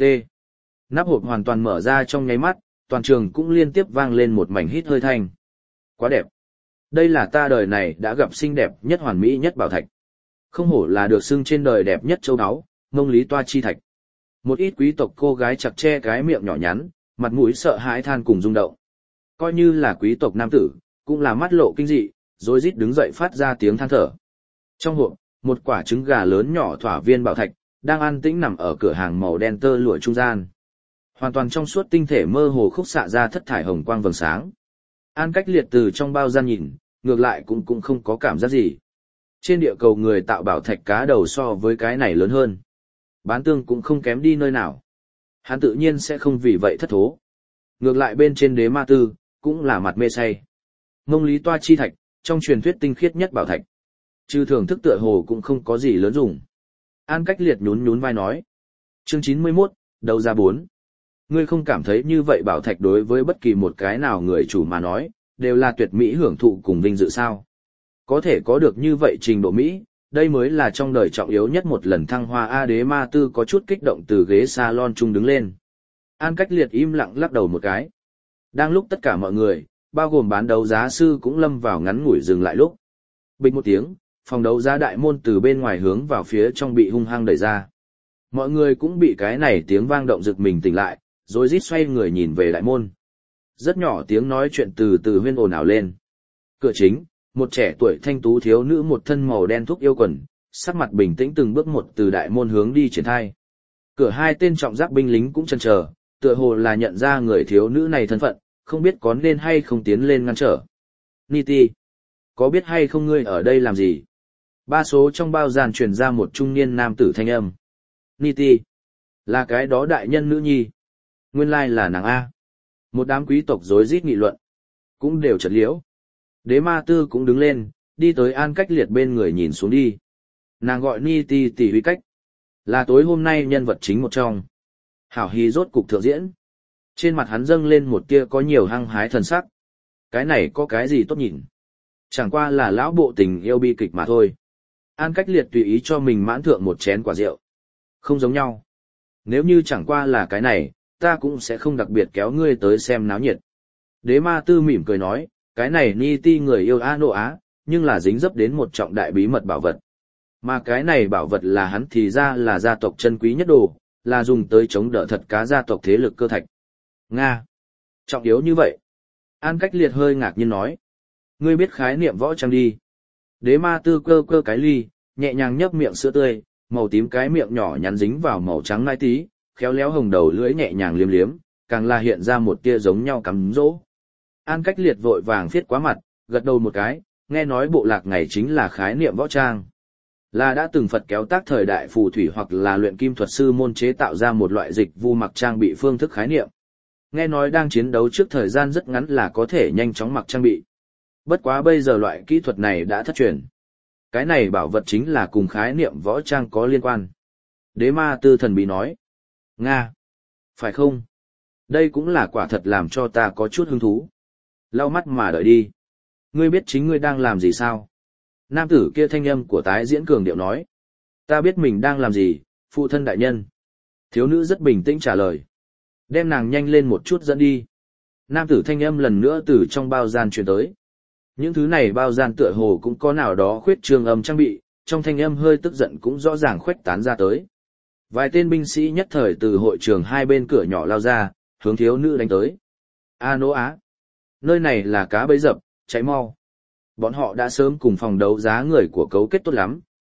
Nắp hộp hoàn toàn mở ra trong nháy mắt, toàn trường cũng liên tiếp vang lên một mảnh hít hơi thanh. Quá đẹp. Đây là ta đời này đã gặp xinh đẹp nhất hoàn mỹ nhất bảo thạch. Không hổ là được xưng trên đời đẹp nhất châu áo, ngông lý toa chi thạch. Một ít quý tộc cô gái chặt che cái miệng nhỏ nhắn, mặt mũi sợ hãi than cùng rung động. Coi như là quý tộc nam tử, cũng là mắt lộ kinh dị, rối rít đứng dậy phát ra tiếng than thở. Trong hộp, một quả trứng gà lớn nhỏ thỏa viên bảo thạch, đang an tĩnh nằm ở cửa hàng màu đen tơ lụa trung gian. Hoàn toàn trong suốt tinh thể mơ hồ khúc xạ ra thất thải hồng quang vầng sáng. An Cách Liệt từ trong bao gian nhìn, ngược lại cũng cũng không có cảm giác gì. Trên địa cầu người tạo bảo thạch cá đầu so với cái này lớn hơn. Bán tương cũng không kém đi nơi nào. Hắn tự nhiên sẽ không vì vậy thất thố. Ngược lại bên trên đế ma tư, cũng là mặt mê say. Ngông lý toa chi thạch, trong truyền thuyết tinh khiết nhất bảo thạch. Trừ thưởng thức tựa hồ cũng không có gì lớn dùng. An Cách Liệt nhún nhún vai nói. Chương chín mươi mốt, đầu ra bốn. Ngươi không cảm thấy như vậy bảo thạch đối với bất kỳ một cái nào người chủ mà nói, đều là tuyệt mỹ hưởng thụ cùng vinh dự sao? Có thể có được như vậy trình độ Mỹ, đây mới là trong đời trọng yếu nhất một lần thăng hoa. A Đế Ma Tư có chút kích động từ ghế salon chung đứng lên. An Cách Liệt im lặng lắc đầu một cái. Đang lúc tất cả mọi người, bao gồm bán đấu giá sư cũng lâm vào ngắn ngủi dừng lại lúc. Bịch một tiếng, phòng đấu giá đại môn từ bên ngoài hướng vào phía trong bị hung hăng đẩy ra. Mọi người cũng bị cái này tiếng vang động giật mình tỉnh lại, rồi rít xoay người nhìn về đại môn. Rất nhỏ tiếng nói chuyện từ từ huyên ồn ào lên. Cửa chính, một trẻ tuổi thanh tú thiếu nữ một thân màu đen thúc yêu quần, sắc mặt bình tĩnh từng bước một từ đại môn hướng đi triển khai. Cửa hai tên trọng giáp binh lính cũng chần chờ, tựa hồ là nhận ra người thiếu nữ này thân phận, không biết có nên hay không tiến lên ngăn trở. Niti, có biết hay không ngươi ở đây làm gì? Ba số trong bao gian truyền ra một trung niên nam tử thanh âm. Niti, là cái đó đại nhân nữ nhi. Nguyên lai là nàng A. Một đám quý tộc rối rít nghị luận, cũng đều chật liễu. Đế Ma Tư cũng đứng lên, đi tới An Cách Liệt bên người nhìn xuống đi. Nàng gọi Niti tỷ huy cách, là tối hôm nay nhân vật chính một trong. Hảo Hy rốt cục thượng diễn. Trên mặt hắn dâng lên một tia có nhiều hăng hái thần sắc. Cái này có cái gì tốt nhìn? Chẳng qua là lão bộ tình yêu bi kịch mà thôi. An Cách Liệt tùy ý cho mình mãn thượng một chén quả rượu. Không giống nhau. Nếu như chẳng qua là cái này, ta cũng sẽ không đặc biệt kéo ngươi tới xem náo nhiệt. Đế Ma Tư mỉm cười nói, cái này Niti người yêu A Nô Á, nhưng là dính dấp đến một trọng đại bí mật bảo vật. Mà cái này bảo vật là hắn thì ra là gia tộc chân quý nhất đồ, là dùng tới chống đỡ thật cá gia tộc thế lực cơ thạch. Nga! Trọng yếu như vậy? An Cách Liệt hơi ngạc nhiên nói. Ngươi biết khái niệm võ trang đi. Đế Ma Tư cơ cơ cái ly, nhẹ nhàng nhấp miệng sữa tươi, màu tím cái miệng nhỏ nhắn dính vào màu trắng nai tí, khéo léo hồng đầu lưỡi nhẹ nhàng liếm liếm, càng là hiện ra một tia giống nhau cắm dỗ. An Cách Liệt vội vàng viết quá mặt, gật đầu một cái, nghe nói bộ lạc ngày chính là khái niệm võ trang. Là đã từng Phật kéo tác thời đại phù thủy hoặc là luyện kim thuật sư môn chế tạo ra một loại dịch vu mặc trang bị phương thức khái niệm. Nghe nói đang chiến đấu trước thời gian rất ngắn là có thể nhanh chóng mặc trang bị. Bất quá bây giờ loại kỹ thuật này đã thất truyền. Cái này bảo vật chính là cùng khái niệm võ trang có liên quan. Đế Ma Tư thần bí nói. Nga! Phải không? Đây cũng là quả thật làm cho ta có chút hứng thú. Lau mắt mà đợi đi. Ngươi biết chính ngươi đang làm gì sao? Nam tử kia thanh âm của tái diễn cường điệu nói. Ta biết mình đang làm gì, phụ thân đại nhân. Thiếu nữ rất bình tĩnh trả lời. Đem nàng nhanh lên một chút dẫn đi. Nam tử thanh âm lần nữa từ trong bao gian truyền tới. Những thứ này bao gian tựa hồ cũng có nào đó khuyết trương âm trang bị, trong thanh âm hơi tức giận cũng rõ ràng khuếch tán ra tới. Vài tên binh sĩ nhất thời từ hội trường hai bên cửa nhỏ lao ra, hướng thiếu nữ đánh tới. A Nô Á! Nơi này là cá bẫy dập, cháy mau. Bọn họ đã sớm cùng phòng đấu giá người của cấu kết tốt lắm,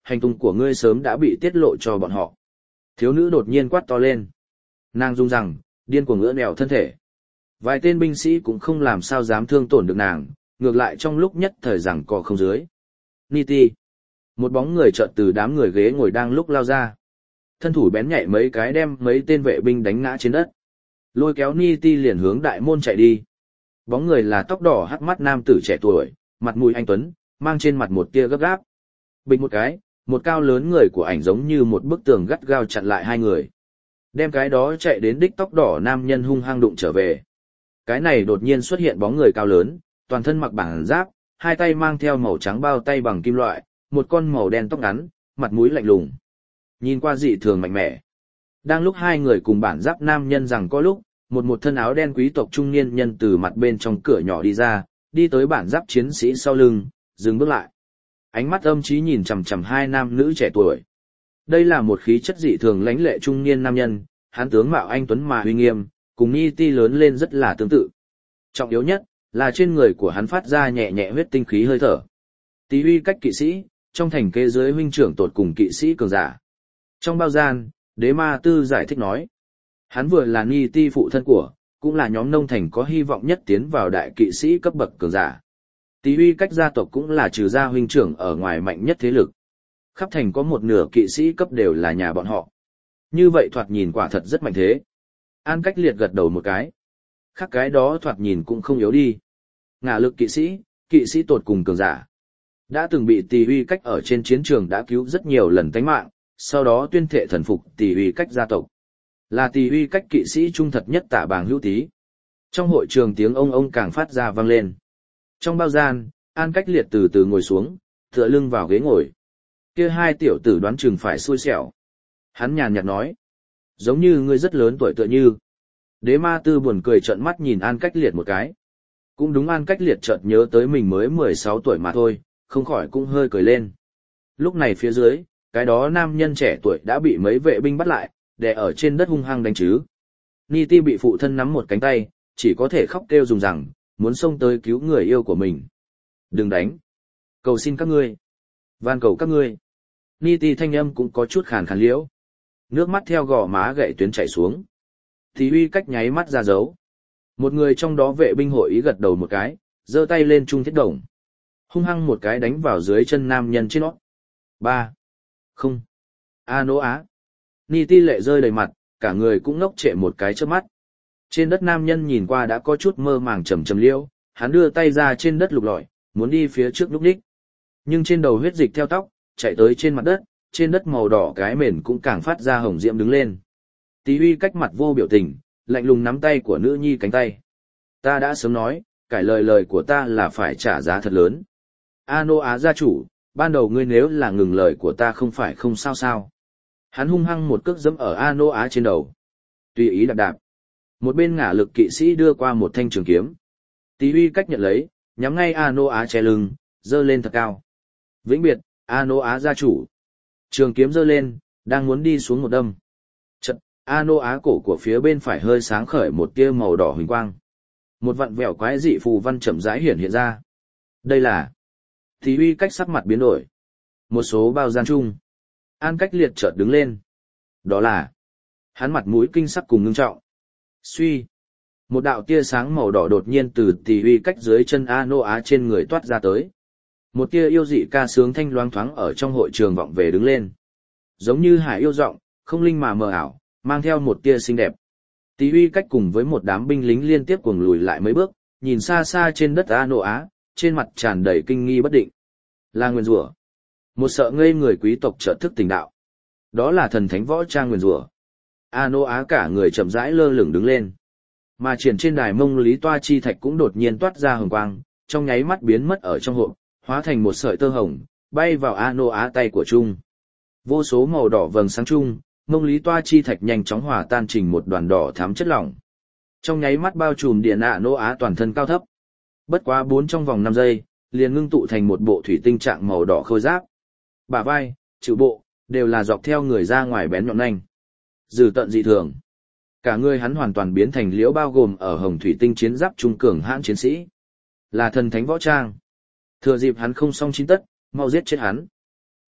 hành tung của ngươi sớm đã bị tiết lộ cho bọn họ. Thiếu nữ đột nhiên quát to lên. Nàng rung rằng, điên cuồng ngỡ nẻo thân thể. Vài tên binh sĩ cũng không làm sao dám thương tổn được nàng, ngược lại trong lúc nhất thời rằng cò không dưới. Niti. Một bóng người chợt từ đám người ghế ngồi đang lúc lao ra. Thân thủ bén nhạy mấy cái đem mấy tên vệ binh đánh ngã trên đất. Lôi kéo Niti liền hướng đại môn chạy đi. Bóng người là tóc đỏ hắc mắt nam tử trẻ tuổi, mặt mũi anh tuấn, mang trên mặt một tia gấp gáp. Bình một cái, một cao lớn người của ảnh giống như một bức tường gắt gao chặn lại hai người. Đem cái đó chạy đến đích tóc đỏ nam nhân hung hăng đụng trở về. Cái này đột nhiên xuất hiện bóng người cao lớn, toàn thân mặc bản giáp, hai tay mang theo màu trắng bao tay bằng kim loại, một con màu đen tóc ngắn, mặt mũi lạnh lùng. Nhìn qua dị thường mạnh mẽ. Đang lúc hai người cùng bản giáp nam nhân rằng có lúc, một một thân áo đen quý tộc trung niên nhân từ mặt bên trong cửa nhỏ đi ra, đi tới bản giáp chiến sĩ sau lưng, dừng bước lại. Ánh mắt âm trí nhìn chằm chằm hai nam nữ trẻ tuổi. Đây là một khí chất dị thường lãnh lệ trung niên nam nhân, hắn tướng mạo anh tuấn mà uy nghiêm, cùng Niti lớn lên rất là tương tự. Trọng yếu nhất là trên người của hắn phát ra nhẹ nhẹ huyết tinh khí hơi thở. Tí uy cách kỵ sĩ, trong thành kế giới huynh trưởng tột cùng kỵ sĩ cường giả. Trong bao gian, Đế Ma Tư giải thích nói, hắn vừa là Niti phụ thân của, cũng là nhóm nông thành có hy vọng nhất tiến vào đại kỵ sĩ cấp bậc cường giả. Tí uy cách gia tộc cũng là trừ gia huynh trưởng ở ngoài mạnh nhất thế lực. Khắp thành có một nửa kỵ sĩ cấp đều là nhà bọn họ. Như vậy thoạt nhìn quả thật rất mạnh thế. An Cách Liệt gật đầu một cái. Khác cái đó thoạt nhìn cũng không yếu đi. Ngả lực kỵ sĩ, kỵ sĩ tột cùng cường giả. Đã từng bị Tỳ Uy Cách ở trên chiến trường đã cứu rất nhiều lần tánh mạng, sau đó tuyên thệ thần phục Tỳ Uy Cách gia tộc. Là Tỳ Uy Cách kỵ sĩ trung thật nhất Tả Bàng Hữu Tý. Trong hội trường tiếng ông ông càng phát ra vang lên. Trong bao gian, An Cách Liệt từ từ ngồi xuống, tựa lưng vào ghế ngồi. Kia hai tiểu tử đoán chừng phải xui xẻo. Hắn nhàn nhạt nói. Giống như ngươi rất lớn tuổi tựa như. Đế Ma Tư buồn cười trợn mắt nhìn An Cách Liệt một cái. Cũng đúng, An Cách Liệt chợt nhớ tới mình mới mười sáu tuổi mà thôi, không khỏi cũng hơi cười lên. Lúc này phía dưới, cái đó nam nhân trẻ tuổi đã bị mấy vệ binh bắt lại, đè ở trên đất hung hăng đánh chứ. Niti bị phụ thân nắm một cánh tay, chỉ có thể khóc kêu dùng rằng, muốn xông tới cứu người yêu của mình. Đừng đánh. Cầu xin các ngươi. Van cầu các ngươi. Niti thanh âm cũng có chút khàn khàn liễu. Nước mắt theo gò má gậy tuyến chảy xuống. Thì Uy Cách nháy mắt ra dấu. Một người trong đó vệ binh hội ý gật đầu một cái, giơ tay lên trung thiết đồng. Hung hăng một cái đánh vào dưới chân nam nhân trên nó. Ba. Không. A nỗ á. Niti lệ rơi đầy mặt, cả người cũng ngốc trệ một cái trước mắt. Trên đất nam nhân nhìn qua đã có chút mơ màng trầm trầm liêu, hắn đưa tay ra trên đất lục lọi, muốn đi phía trước lúc đích. Nhưng trên đầu huyết dịch theo tóc, chạy tới trên mặt đất, trên đất màu đỏ cái mền cũng càng phát ra hồng diễm đứng lên. Tí Uy Cách mặt vô biểu tình, lạnh lùng nắm tay của nữ nhi cánh tay. Ta đã sớm nói, cải lời lời của ta là phải trả giá thật lớn. A nô á gia chủ, ban đầu ngươi nếu là ngừng lời của ta không phải không sao sao. Hắn hung hăng một cước dẫm ở A nô á trên đầu. Tùy ý đạp đạp. Một bên ngả lực kỵ sĩ đưa qua một thanh trường kiếm. Tí Uy Cách nhận lấy, nhắm ngay A nô á che lưng, giơ lên thật cao. Vĩnh biệt, A nô á gia chủ. Trường kiếm giơ lên, đang muốn đi xuống một đâm. Chật, A nô á cổ của phía bên phải hơi sáng khởi một tia màu đỏ huỳnh quang. Một vặn vẹo quái dị phù văn chậm rãi hiển hiện ra. Đây là... Tí Uy Cách sắc mặt biến đổi. Một số bao gian chung. An Cách Liệt chợt đứng lên. Đó là... Hắn mặt mũi kinh sắc cùng ngưng trọng. Suy. Một đạo tia sáng màu đỏ đột nhiên từ Tí Uy Cách dưới chân A nô á trên người toát ra tới. Một tia yêu dị ca sướng thanh loáng thoáng ở trong hội trường vọng về đứng lên. Giống như hải yêu giọng, không linh mà mờ ảo, mang theo một tia xinh đẹp. Tí Uy Cách cùng với một đám binh lính liên tiếp cuồng lùi lại mấy bước, nhìn xa xa trên đất A nô á, trên mặt tràn đầy kinh nghi bất định. Là nguyền rủa. Một sợ ngây người quý tộc chợt thức tỉnh đạo. Đó là thần thánh võ trang nguyền rủa. A nô á cả người chậm rãi lơ lửng đứng lên. Mà triển trên đài mông lý toa chi thạch cũng đột nhiên toát ra hồng quang, trong nháy mắt biến mất ở trong hộp, hóa thành một sợi tơ hồng, bay vào A nô á tay của Trung. Vô số màu đỏ vầng sáng chung, mông lý toa chi thạch nhanh chóng hòa tan trình một đoàn đỏ thắm chất lỏng. Trong nháy mắt bao trùm điện A nô á toàn thân cao thấp. Bất quá bốn trong vòng năm giây, liền ngưng tụ thành một bộ thủy tinh trạng màu đỏ khôi giáp. Bả vai, chịu bộ, đều là dọc theo người ra ngoài bén nhọn nanh. Dừ tận dị thường. Cả người hắn hoàn toàn biến thành liễu bao gồm ở hồng thủy tinh chiến giáp trung cường hãn chiến sĩ. Là thần thánh võ trang. Thừa dịp hắn không xong chín tất, mau giết chết hắn.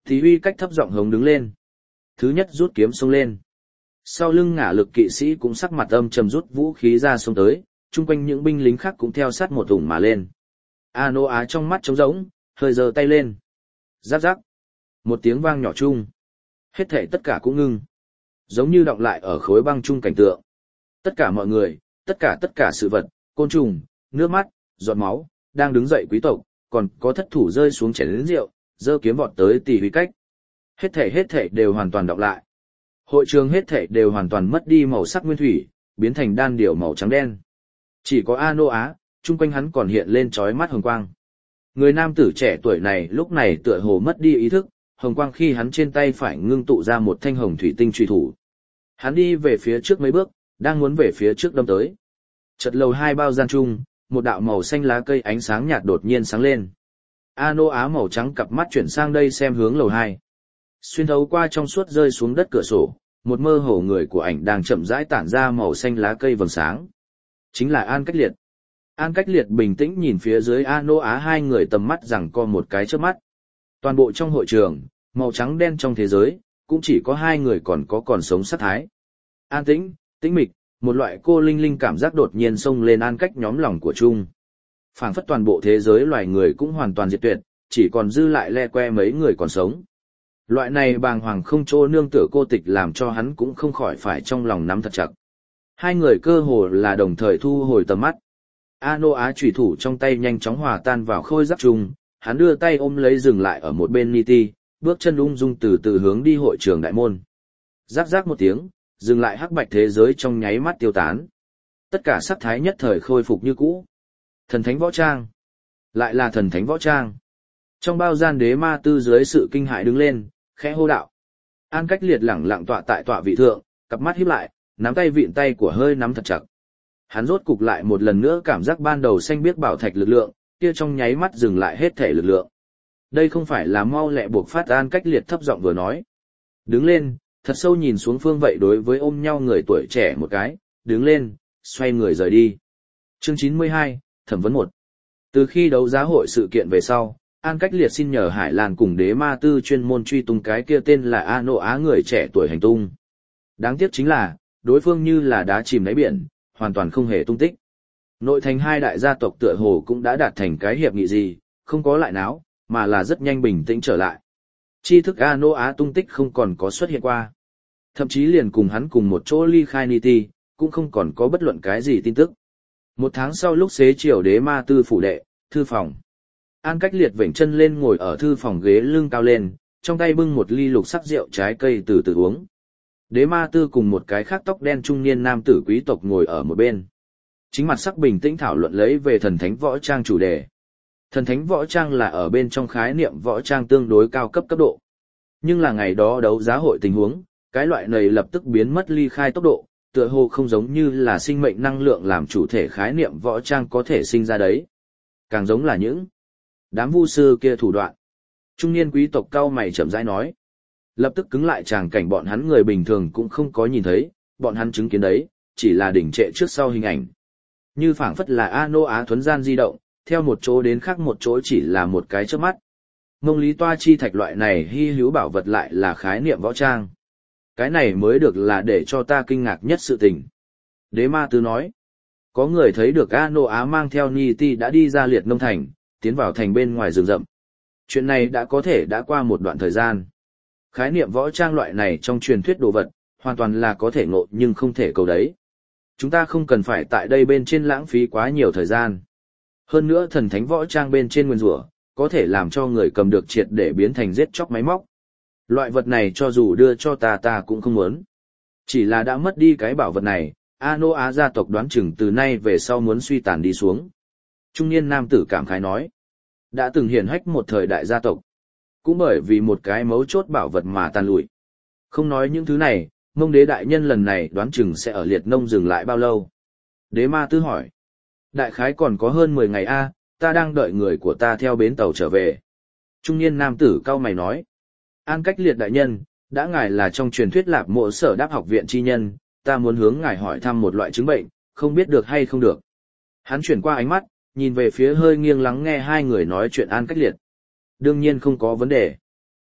Thì Huy Cách thấp giọng hống đứng lên. Thứ nhất rút kiếm xông lên. Sau lưng ngả lực kỵ sĩ cũng sắc mặt âm trầm rút vũ khí ra xông tới, chung quanh những binh lính khác cũng theo sát một ủng mà lên. Ano Á trong mắt trống rỗng, hơi giơ tay lên. Giáp giáp. Một tiếng vang nhỏ chung. Hết thảy tất cả cũng ngưng. Giống như đọng lại ở khối băng chung cảnh tượng. Tất cả mọi người, tất cả tất cả sự vật, côn trùng, nước mắt, giọt máu, đang đứng dậy quý tộc, còn có thất thủ rơi xuống chén lớn rượu, giơ kiếm vọt tới Tỷ Huy Cách. Hết thảy hết thảy đều hoàn toàn đọng lại. Hội trường hết thảy đều hoàn toàn mất đi màu sắc nguyên thủy, biến thành đan điểu màu trắng đen. Chỉ có Ano Á, chung quanh hắn còn hiện lên chói mắt hồng quang. Người nam tử trẻ tuổi này lúc này tựa hồ mất đi ý thức, hồng quang khi hắn trên tay phải ngưng tụ ra một thanh hồng thủy tinh truy thủ. Hắn đi về phía trước mấy bước, đang muốn về phía trước đâm tới. Chợt lầu hai bao gian chung, một đạo màu xanh lá cây ánh sáng nhạt đột nhiên sáng lên. Ano Á màu trắng cặp mắt chuyển sang đây xem hướng lầu hai. Xuyên thấu qua trong suốt rơi xuống đất cửa sổ, một mơ hồ người của ảnh đang chậm rãi tản ra màu xanh lá cây vầng sáng. Chính là An Cách Liệt. An Cách Liệt bình tĩnh nhìn phía dưới Ano Á, hai người tầm mắt rằng co một cái chớp mắt. Toàn bộ trong hội trường, màu trắng đen trong thế giới, cũng chỉ có hai người còn có còn sống sát thái. An tĩnh, tĩnh mịch, một loại cô linh linh cảm giác đột nhiên xông lên An Cách nhóm lòng của chung. Phảng phất toàn bộ thế giới loài người cũng hoàn toàn diệt tuyệt, chỉ còn dư lại le que mấy người còn sống. Loại này bàng hoàng không chỗ nương tựa cô tịch làm cho hắn cũng không khỏi phải trong lòng nắm thật chặt. Hai người cơ hồ là đồng thời thu hồi tầm mắt. Ano Á chủy thủ trong tay nhanh chóng hòa tan vào khôi giáp chung, hắn đưa tay ôm lấy dừng lại ở một bên Niti, bước chân ung dung từ từ hướng đi hội trường đại môn. Rắc rắc một tiếng, dừng lại hắc bạch thế giới trong nháy mắt tiêu tán. Tất cả sắc thái nhất thời khôi phục như cũ. Thần thánh võ trang. Lại là thần thánh võ trang. Trong bao gian đế ma tư dưới sự kinh hại đứng lên, khẽ hô đạo. An Cách Liệt lẳng lặng tọa tại tọa vị thượng, cặp mắt híp lại, nắm tay vịn tay của hơi nắm thật chặt. Hắn rốt cục lại một lần nữa cảm giác ban đầu xanh biết bảo thạch lực lượng, kia trong nháy mắt dừng lại hết thể lực lượng. Đây không phải là mau lẹ buộc phát. An Cách Liệt thấp giọng vừa nói. Đứng lên, thật sâu nhìn xuống phương vậy đối với ôm nhau người tuổi trẻ một cái, đứng lên, xoay người rời đi. Chương chín mươi hai, Thẩm vấn một. Từ khi đấu giá hội sự kiện về sau, An Cách Liệt xin nhờ Hải Lan cùng đế ma tư chuyên môn truy tung cái kia tên là Ano Á người trẻ tuổi hành tung. Đáng tiếc chính là, đối phương như là đá chìm đáy biển, hoàn toàn không hề tung tích. Nội thành hai đại gia tộc tựa hồ cũng đã đạt thành cái hiệp nghị gì, không có lại náo, mà là rất nhanh bình tĩnh trở lại. Tri thức Ano Á tung tích không còn có xuất hiện qua. Thậm chí liền cùng hắn cùng một chỗ ly khai Niti, cũng không còn có bất luận cái gì tin tức. Một tháng sau lúc xế chiều đế ma tư phủ đệ, thư phòng. An Cách Liệt vểnh chân lên ngồi ở thư phòng ghế lưng cao lên, trong tay bưng một ly lục sắc rượu trái cây từ từ uống. Đế ma tư cùng một cái khác tóc đen trung niên nam tử quý tộc ngồi ở một bên. Chính mặt sắc bình tĩnh thảo luận lấy về thần thánh võ trang chủ đề. Thần thánh võ trang là ở bên trong khái niệm võ trang tương đối cao cấp cấp độ. Nhưng là ngày đó đấu giá hội tình huống, cái loại này lập tức biến mất ly khai tốc độ, tựa hồ không giống như là sinh mệnh năng lượng làm chủ thể khái niệm võ trang có thể sinh ra đấy. Càng giống là những đám vu sư kia thủ đoạn. Trung niên quý tộc cao mày chậm rãi nói. Lập tức cứng lại tràng cảnh bọn hắn người bình thường cũng không có nhìn thấy, bọn hắn chứng kiến đấy, chỉ là đỉnh trệ trước sau hình ảnh. Như phảng phất là Ano Á thuấn gian di động, theo một chỗ đến khác một chỗ chỉ là một cái chớp mắt. Mông lý toa chi thạch loại này hy hữu bảo vật lại là khái niệm võ trang. Cái này mới được là để cho ta kinh ngạc nhất sự tình. Đế ma tư nói. Có người thấy được Ano Á mang theo Niti đã đi ra liệt nông thành, tiến vào thành bên ngoài rừng rậm. Chuyện này đã có thể đã qua một đoạn thời gian. Khái niệm võ trang loại này trong truyền thuyết đồ vật, hoàn toàn là có thể ngộ nhưng không thể cầu đấy. Chúng ta không cần phải tại đây bên trên lãng phí quá nhiều thời gian. Hơn nữa thần thánh võ trang bên trên nguyên rủa, có thể làm cho người cầm được triệt để biến thành giết chóc máy móc. Loại vật này cho dù đưa cho ta ta cũng không muốn. Chỉ là đã mất đi cái bảo vật này, Ano Á gia tộc đoán chừng từ nay về sau muốn suy tàn đi xuống. Trung niên nam tử cảm khái nói. Đã từng hiển hách một thời đại gia tộc. Cũng bởi vì một cái mấu chốt bảo vật mà tàn lụi. Không nói những thứ này, Mông đế đại nhân lần này đoán chừng sẽ ở liệt nông dừng lại bao lâu. Đế ma tư hỏi. Đại khái còn có hơn mười ngày a, ta đang đợi người của ta theo bến tàu trở về. Trung niên nam tử cau mày nói. An Cách Liệt đại nhân, đã ngài là trong truyền thuyết Lạp Mộ Sở Đáp học viện chi nhân, ta muốn hướng ngài hỏi thăm một loại chứng bệnh, không biết được hay không được. Hắn chuyển qua ánh mắt, nhìn về phía hơi nghiêng lắng nghe hai người nói chuyện An Cách Liệt. Đương nhiên không có vấn đề.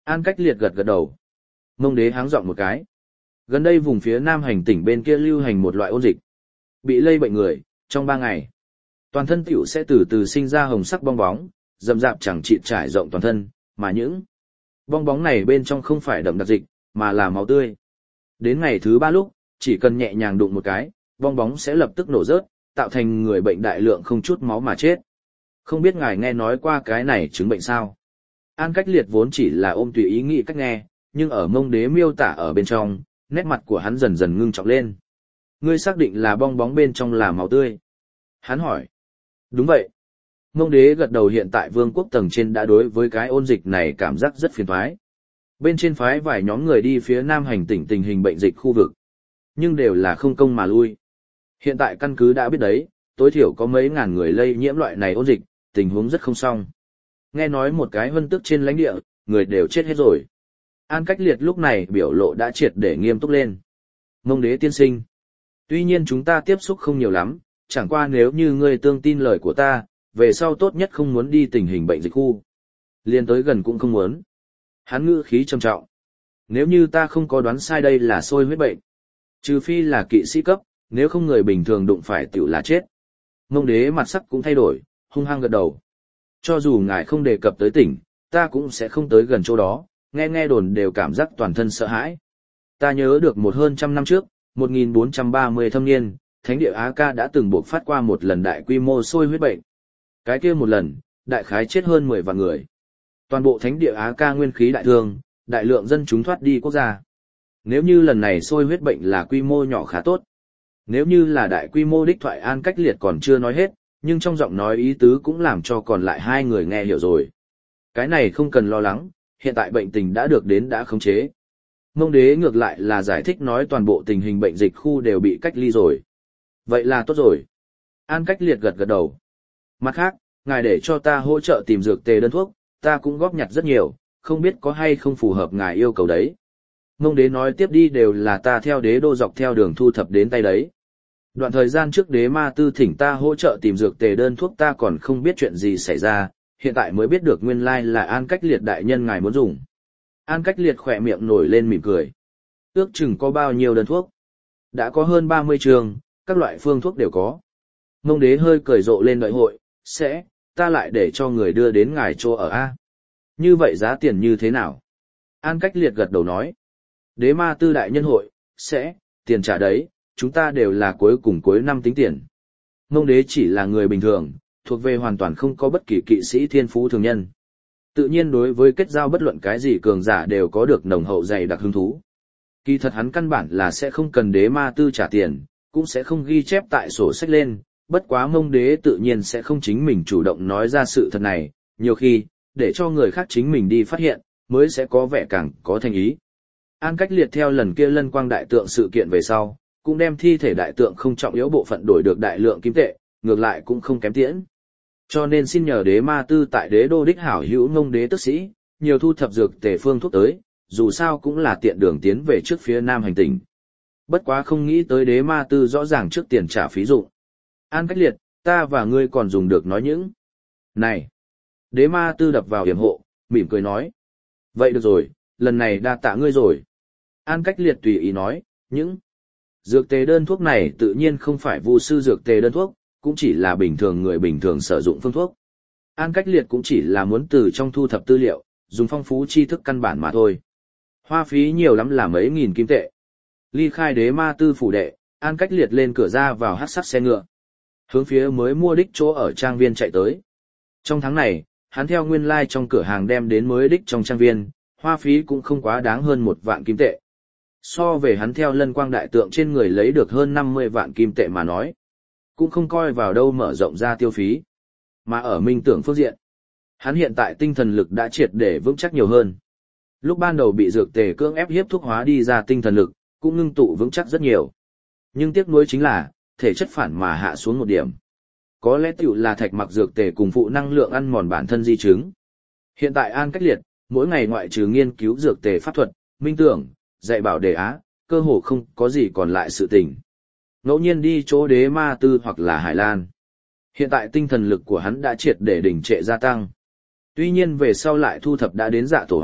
An Cách Liệt gật gật đầu. Mông Đế háng giọng một cái. Gần đây vùng phía Nam hành tỉnh bên kia lưu hành một loại ôn dịch. Bị lây bệnh người, trong ba ngày. Toàn thân tiểu sẽ từ từ sinh ra hồng sắc bong bóng, rậm rạp chẳng chịt trải rộng toàn thân, mà những bong bóng này bên trong không phải đậm đặc dịch, mà là máu tươi. Đến ngày thứ ba lúc, chỉ cần nhẹ nhàng đụng một cái, bong bóng sẽ lập tức nổ rớt, tạo thành người bệnh đại lượng không chút máu mà chết. Không biết ngài nghe nói qua cái này chứng bệnh sao? An Cách Liệt vốn chỉ là ôm tùy ý nghĩ cách nghe, nhưng ở Mông Đế miêu tả ở bên trong, nét mặt của hắn dần dần ngưng trọng lên. Ngươi xác định là bong bóng bên trong là máu tươi? Hắn hỏi. Đúng vậy. Mông Đế gật đầu, hiện tại vương quốc tầng trên đã đối với cái ôn dịch này cảm giác rất phiền toái. Bên trên phái vài nhóm người đi phía Nam hành tỉnh tình hình bệnh dịch khu vực, nhưng đều là không công mà lui. Hiện tại căn cứ đã biết đấy, tối thiểu có mấy ngàn người lây nhiễm loại này ôn dịch, tình huống rất không xong. Nghe nói một cái vân tước trên lãnh địa, người đều chết hết rồi. An Cách Liệt lúc này biểu lộ đã triệt để nghiêm túc lên. Mông Đế tiên sinh. Tuy nhiên chúng ta tiếp xúc không nhiều lắm, chẳng qua nếu như ngươi tương tin lời của ta, về sau tốt nhất không muốn đi tình hình bệnh dịch khu. Liên tới gần cũng không muốn. Hắn ngữ khí trầm trọng. Nếu như ta không có đoán sai đây là sôi huyết bệnh. Trừ phi là kỵ sĩ cấp, nếu không người bình thường đụng phải tiểu là chết. Mông Đế mặt sắc cũng thay đổi, hung hăng gật đầu. Cho dù ngài không đề cập tới tỉnh, ta cũng sẽ không tới gần chỗ đó, nghe nghe đồn đều cảm giác toàn thân sợ hãi. Ta nhớ được một hơn trăm năm trước, một nghìn bốn trăm ba mươi thâm niên, Thánh địa Á Ca đã từng buộc phát qua một lần đại quy mô sôi huyết bệnh. Cái kia một lần, đại khái chết hơn mười vạn người. Toàn bộ Thánh địa Á Ca nguyên khí đại thương, đại lượng dân chúng thoát đi quốc gia. Nếu như lần này sôi huyết bệnh là quy mô nhỏ khá tốt. Nếu như là đại quy mô đích thoại An Cách Liệt còn chưa nói hết, nhưng trong giọng nói ý tứ cũng làm cho còn lại hai người nghe hiểu rồi. Cái này không cần lo lắng, hiện tại bệnh tình đã được đến đã khống chế. Mông Đế ngược lại là giải thích nói toàn bộ tình hình bệnh dịch khu đều bị cách ly rồi. Vậy là tốt rồi. An Cách Liệt gật gật đầu. Mặt khác, ngài để cho ta hỗ trợ tìm dược tề đơn thuốc, ta cũng góp nhặt rất nhiều, không biết có hay không phù hợp ngài yêu cầu đấy. Mông Đế nói tiếp đi đều là ta theo đế đô dọc theo đường thu thập đến tay đấy. Đoạn thời gian trước đế ma tư thỉnh ta hỗ trợ tìm dược tề đơn thuốc ta còn không biết chuyện gì xảy ra, hiện tại mới biết được nguyên lai là An Cách Liệt đại nhân ngài muốn dùng. An Cách Liệt khỏe miệng nổi lên mỉm cười. Ước chừng có bao nhiêu đơn thuốc? Đã có hơn ba mươi trường, các loại phương thuốc đều có. Mông Đế hơi cười rộ lên đợi hội, sẽ, ta lại để cho người đưa đến ngài chỗ ở A. Như vậy giá tiền như thế nào? An Cách Liệt gật đầu nói. Đế ma tư đại nhân hội, sẽ, tiền trả đấy, chúng ta đều là cuối cùng cuối năm tính tiền. Mông Đế chỉ là người bình thường, thuộc về hoàn toàn không có bất kỳ kỵ sĩ thiên phú thường nhân. Tự nhiên đối với kết giao bất luận cái gì cường giả đều có được nồng hậu dày đặc hứng thú. Kỳ thật hắn căn bản là sẽ không cần đế ma tư trả tiền, cũng sẽ không ghi chép tại sổ sách lên, bất quá Mông Đế tự nhiên sẽ không chính mình chủ động nói ra sự thật này, nhiều khi, để cho người khác chính mình đi phát hiện, mới sẽ có vẻ càng có thành ý. An Cách Liệt theo lần kia lân quang đại tượng sự kiện về sau, cũng đem thi thể đại tượng không trọng yếu bộ phận đổi được đại lượng kim tệ, ngược lại cũng không kém tiễn. Cho nên xin nhờ đế ma tư tại đế đô đích hảo hữu Mông Đế tức sĩ, nhiều thu thập dược tề phương thuốc tới, dù sao cũng là tiện đường tiến về trước phía Nam hành tỉnh. Bất quá không nghĩ tới đế ma tư rõ ràng trước tiền trả phí dụng. An Cách Liệt, ta và ngươi còn dùng được nói những. Này! Đế ma tư đập vào hiểm hộ, mỉm cười nói. Vậy được rồi, lần này đa tạ ngươi rồi. An Cách Liệt tùy ý nói, những dược tề đơn thuốc này tự nhiên không phải vu sư dược tề đơn thuốc, cũng chỉ là bình thường người bình thường sử dụng phương thuốc. An Cách Liệt cũng chỉ là muốn từ trong thu thập tư liệu, dùng phong phú tri thức căn bản mà thôi. Hoa phí nhiều lắm là mấy nghìn kim tệ. Ly khai đế ma tư phủ đệ, An Cách Liệt lên cửa ra vào hắc sắc xe ngựa. Hướng phía mới mua đích chỗ ở trang viên chạy tới. Trong tháng này, hắn theo nguyên lai like trong cửa hàng đem đến mới đích trong trang viên, hoa phí cũng không quá đáng hơn một vạn kim tệ. So về hắn theo lân quang đại tượng trên người lấy được hơn năm mươi vạn kim tệ mà nói, cũng không coi vào đâu mở rộng ra tiêu phí. Mà ở minh tưởng phương diện, hắn hiện tại tinh thần lực đã triệt để vững chắc nhiều hơn. Lúc ban đầu bị dược tề cưỡng ép hiếp thuốc hóa đi ra tinh thần lực, cũng ngưng tụ vững chắc rất nhiều. Nhưng tiếc nuối chính là, thể chất phản mà hạ xuống một điểm. Có lẽ tiểu là thạch mặc dược tề cùng phụ năng lượng ăn mòn bản thân di chứng. Hiện tại An Cách Liệt, mỗi ngày ngoại trừ nghiên cứu dược tề pháp thuật, minh tưởng, dạy bảo đề á, cơ hồ không có gì còn lại sự tình. Ngẫu nhiên đi chỗ đế ma tư hoặc là Hải Lan. Hiện tại tinh thần lực của hắn đã triệt để đỉnh trệ gia tăng. Tuy nhiên về sau lại thu thập đã đến dạ tổ họng,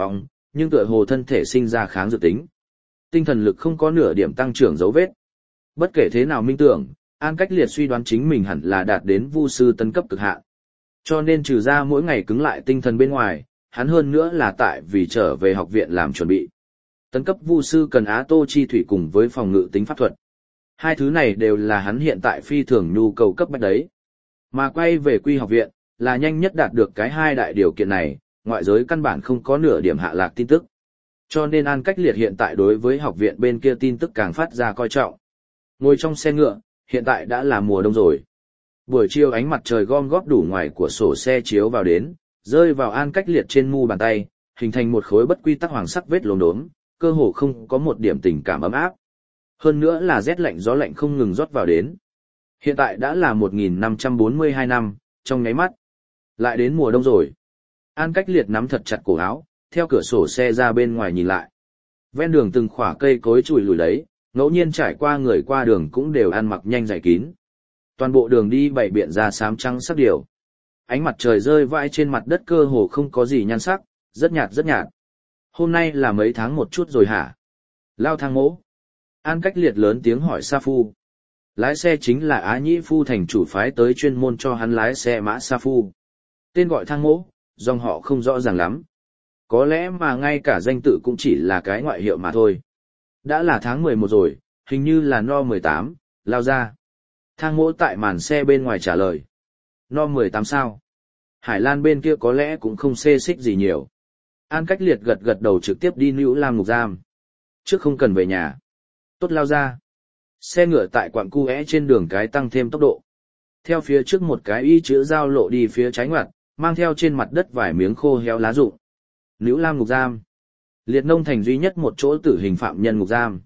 nhưng tựa hồ thân thể sinh ra kháng dược tính. Tinh thần lực không có nửa điểm tăng trưởng dấu vết. Bất kể thế nào minh tưởng, An Cách Liệt suy đoán chính mình hẳn là đạt đến vu sư tân cấp cực hạn. Cho nên trừ ra mỗi ngày cứng lại tinh thần bên ngoài, hắn hơn nữa là tại vì trở về học viện làm chuẩn bị. Tấn cấp vu sư cần á tô chi thủy cùng với phòng ngự tính pháp thuật. Hai thứ này đều là hắn hiện tại phi thường nhu cầu cấp bách đấy. Mà quay về quy học viện, là nhanh nhất đạt được cái hai đại điều kiện này, ngoại giới căn bản không có nửa điểm hạ lạc tin tức. Cho nên An Cách Liệt hiện tại đối với học viện bên kia tin tức càng phát ra coi trọng. Ngồi trong xe ngựa, hiện tại đã là mùa đông rồi. Buổi chiều ánh mặt trời gom góp đủ ngoài của sổ xe chiếu vào đến, rơi vào An Cách Liệt trên mu bàn tay, hình thành một khối bất quy tắc hoàng sắc vết lốm đốm, cơ hồ không có một điểm tình cảm ấm áp. Hơn nữa là rét lạnh gió lạnh không ngừng rót vào đến. Hiện tại đã là một nghìn năm trăm bốn mươi hai năm, trong nháy mắt. Lại đến mùa đông rồi. An Cách Liệt nắm thật chặt cổ áo, theo cửa sổ xe ra bên ngoài nhìn lại. Ven đường từng khỏa cây cối chùi lùi đấy, ngẫu nhiên trải qua người qua đường cũng đều ăn mặc nhanh dày kín. Toàn bộ đường đi bảy biện ra xám trắng sắc điều. Ánh mặt trời rơi vãi trên mặt đất cơ hồ không có gì nhan sắc, rất nhạt rất nhạt. Hôm nay là mấy tháng một chút rồi hả? Lao thang mỗ. An Cách Liệt lớn tiếng hỏi Sa Phu. Lái xe chính là Á Nhĩ Phu thành chủ phái tới chuyên môn cho hắn lái xe mã Sa Phu. Tên gọi thang mỗ, dòng họ không rõ ràng lắm. Có lẽ mà ngay cả danh tự cũng chỉ là cái ngoại hiệu mà thôi. Đã là tháng mười một rồi, hình như là no mười tám, lao ra. Thang mỗ tại màn xe bên ngoài trả lời. No mười tám sao? Hải Lan bên kia có lẽ cũng không xê xích gì nhiều. An Cách Liệt gật gật đầu trực tiếp đi Nữ Lam ngục giam. Trước không cần về nhà. Tốt lao ra. Xe ngựa tại quặng cu é trên đường cái tăng thêm tốc độ. Theo phía trước một cái y chữ giao lộ đi phía trái ngoặt, mang theo trên mặt đất vài miếng khô héo lá rụng. Nữ Lam ngục giam. Liệt Nông thành duy nhất một chỗ tử hình phạm nhân ngục giam.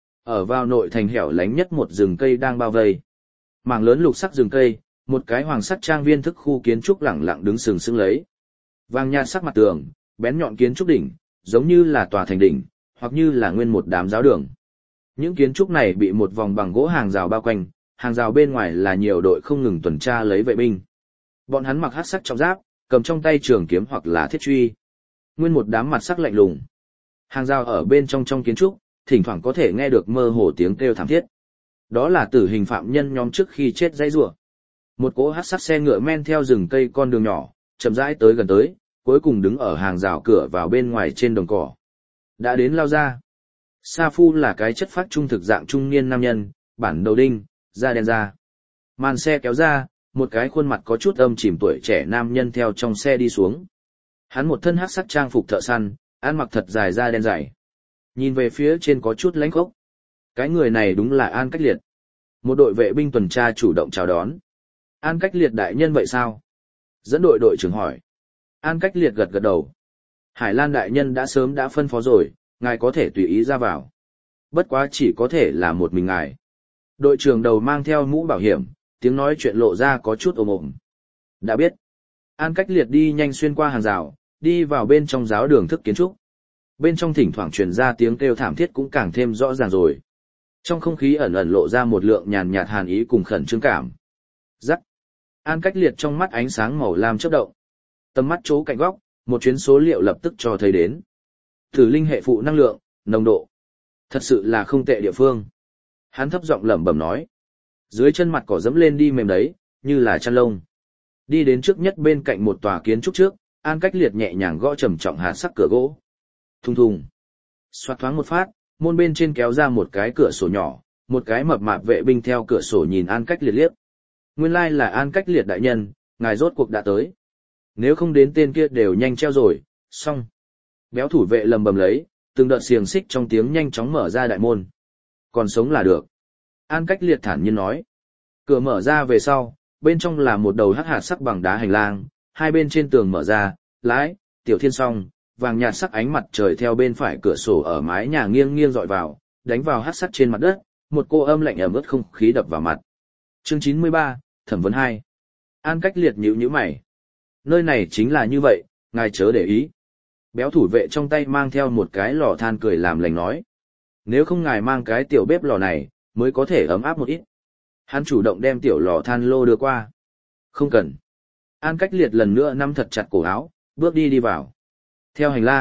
Ở vào nội thành hẻo lánh nhất một rừng cây đang bao vây. Mảng lớn lục sắc rừng cây, một cái hoàng sắc trang viên thức khu kiến trúc lẳng lặng đứng sừng sững lấy. Vàng nhạt sắc mặt tường, bén nhọn kiến trúc đỉnh, giống như là tòa thành đỉnh, hoặc như là nguyên một đám giáo đường. Những kiến trúc này bị một vòng bằng gỗ hàng rào bao quanh, hàng rào bên ngoài là nhiều đội không ngừng tuần tra lấy vệ binh. Bọn hắn mặc hắc sắc trọng giáp, cầm trong tay trường kiếm hoặc là thiết truy. Nguyên một đám mặt sắc lạnh lùng. Hàng rào ở bên trong trong kiến trúc, thỉnh thoảng có thể nghe được mơ hồ tiếng kêu thảm thiết. Đó là tử hình phạm nhân nhóm trước khi chết dãy rủa. Một cỗ hắc sắc xe ngựa men theo rừng cây con đường nhỏ, chậm rãi tới gần tới, cuối cùng đứng ở hàng rào cửa vào bên ngoài trên đồng cỏ. Đã đến lao ra. Sa Phu là cái chất phác trung thực dạng trung niên nam nhân, bản đầu đinh, da đen da. Màn xe kéo ra, một cái khuôn mặt có chút âm chìm tuổi trẻ nam nhân theo trong xe đi xuống. Hắn một thân hắc sắc trang phục thợ săn, ăn mặc thật dài da đen dày. Nhìn về phía trên có chút lãnh khốc. Cái người này đúng là An Cách Liệt. Một đội vệ binh tuần tra chủ động chào đón. An Cách Liệt đại nhân vậy sao? Dẫn đội đội trưởng hỏi. An Cách Liệt gật gật đầu. Hải Lan đại nhân đã sớm đã phân phó rồi, ngài có thể tùy ý ra vào. Bất quá chỉ có thể là một mình ngài. Đội trưởng đầu mang theo mũ bảo hiểm, tiếng nói chuyện lộ ra có chút ồm ồm. Đã biết. An Cách Liệt đi nhanh xuyên qua hàng rào, đi vào bên trong giáo đường thức kiến trúc. Bên trong thỉnh thoảng truyền ra tiếng kêu thảm thiết cũng càng thêm rõ ràng rồi. Trong không khí ẩn ẩn lộ ra một lượng nhàn nhạt hàn ý cùng khẩn trương cảm. Rắc. An Cách Liệt trong mắt ánh sáng màu lam chớp động. Tầm mắt chỗ cạnh góc, một chuyến số liệu lập tức cho thấy đến. Thử linh hệ phụ năng lượng, nồng độ. Thật sự là không tệ địa phương. Hắn thấp giọng lẩm bẩm nói. Dưới chân mặt cỏ dẫm lên đi mềm đấy, như là chăn lông. Đi đến trước nhất bên cạnh một tòa kiến trúc trước, An Cách Liệt nhẹ nhàng gõ trầm trọng hạt sắc cửa gỗ. Thùng thùng. Xoạt thoáng một phát, môn bên trên kéo ra một cái cửa sổ nhỏ, một cái mập mạp vệ binh theo cửa sổ nhìn An Cách Liệt liếc. Nguyên lai là An Cách Liệt đại nhân, ngài rốt cuộc đã tới. Nếu không đến tên kia đều nhanh treo rồi, xong. Béo thủ vệ lầm bầm lấy, từng đợt xiềng xích trong tiếng nhanh chóng mở ra đại môn. Còn sống là được. An Cách Liệt thản nhiên nói. Cửa mở ra về sau, bên trong là một đầu hắc hạt sắc bằng đá hành lang, hai bên trên tường mở ra, lái, tiểu thiên song, vàng nhạt sắc ánh mặt trời theo bên phải cửa sổ ở mái nhà nghiêng nghiêng dọi vào, đánh vào hắc sắc trên mặt đất, một cô âm lạnh ẩm ướt không khí đập vào mặt. Chương chín mươi ba, thẩm vấn hai. An Cách Liệt nhíu nhíu mày. Nơi này chính là như vậy, ngài chớ để ý. Béo thủ vệ trong tay mang theo một cái lò than cười làm lành nói. Nếu không ngài mang cái tiểu bếp lò này, mới có thể ấm áp một ít. Hắn chủ động đem tiểu lò than lô đưa qua. Không cần. An Cách Liệt lần nữa nắm thật chặt cổ áo, bước đi đi vào. Theo hành lang,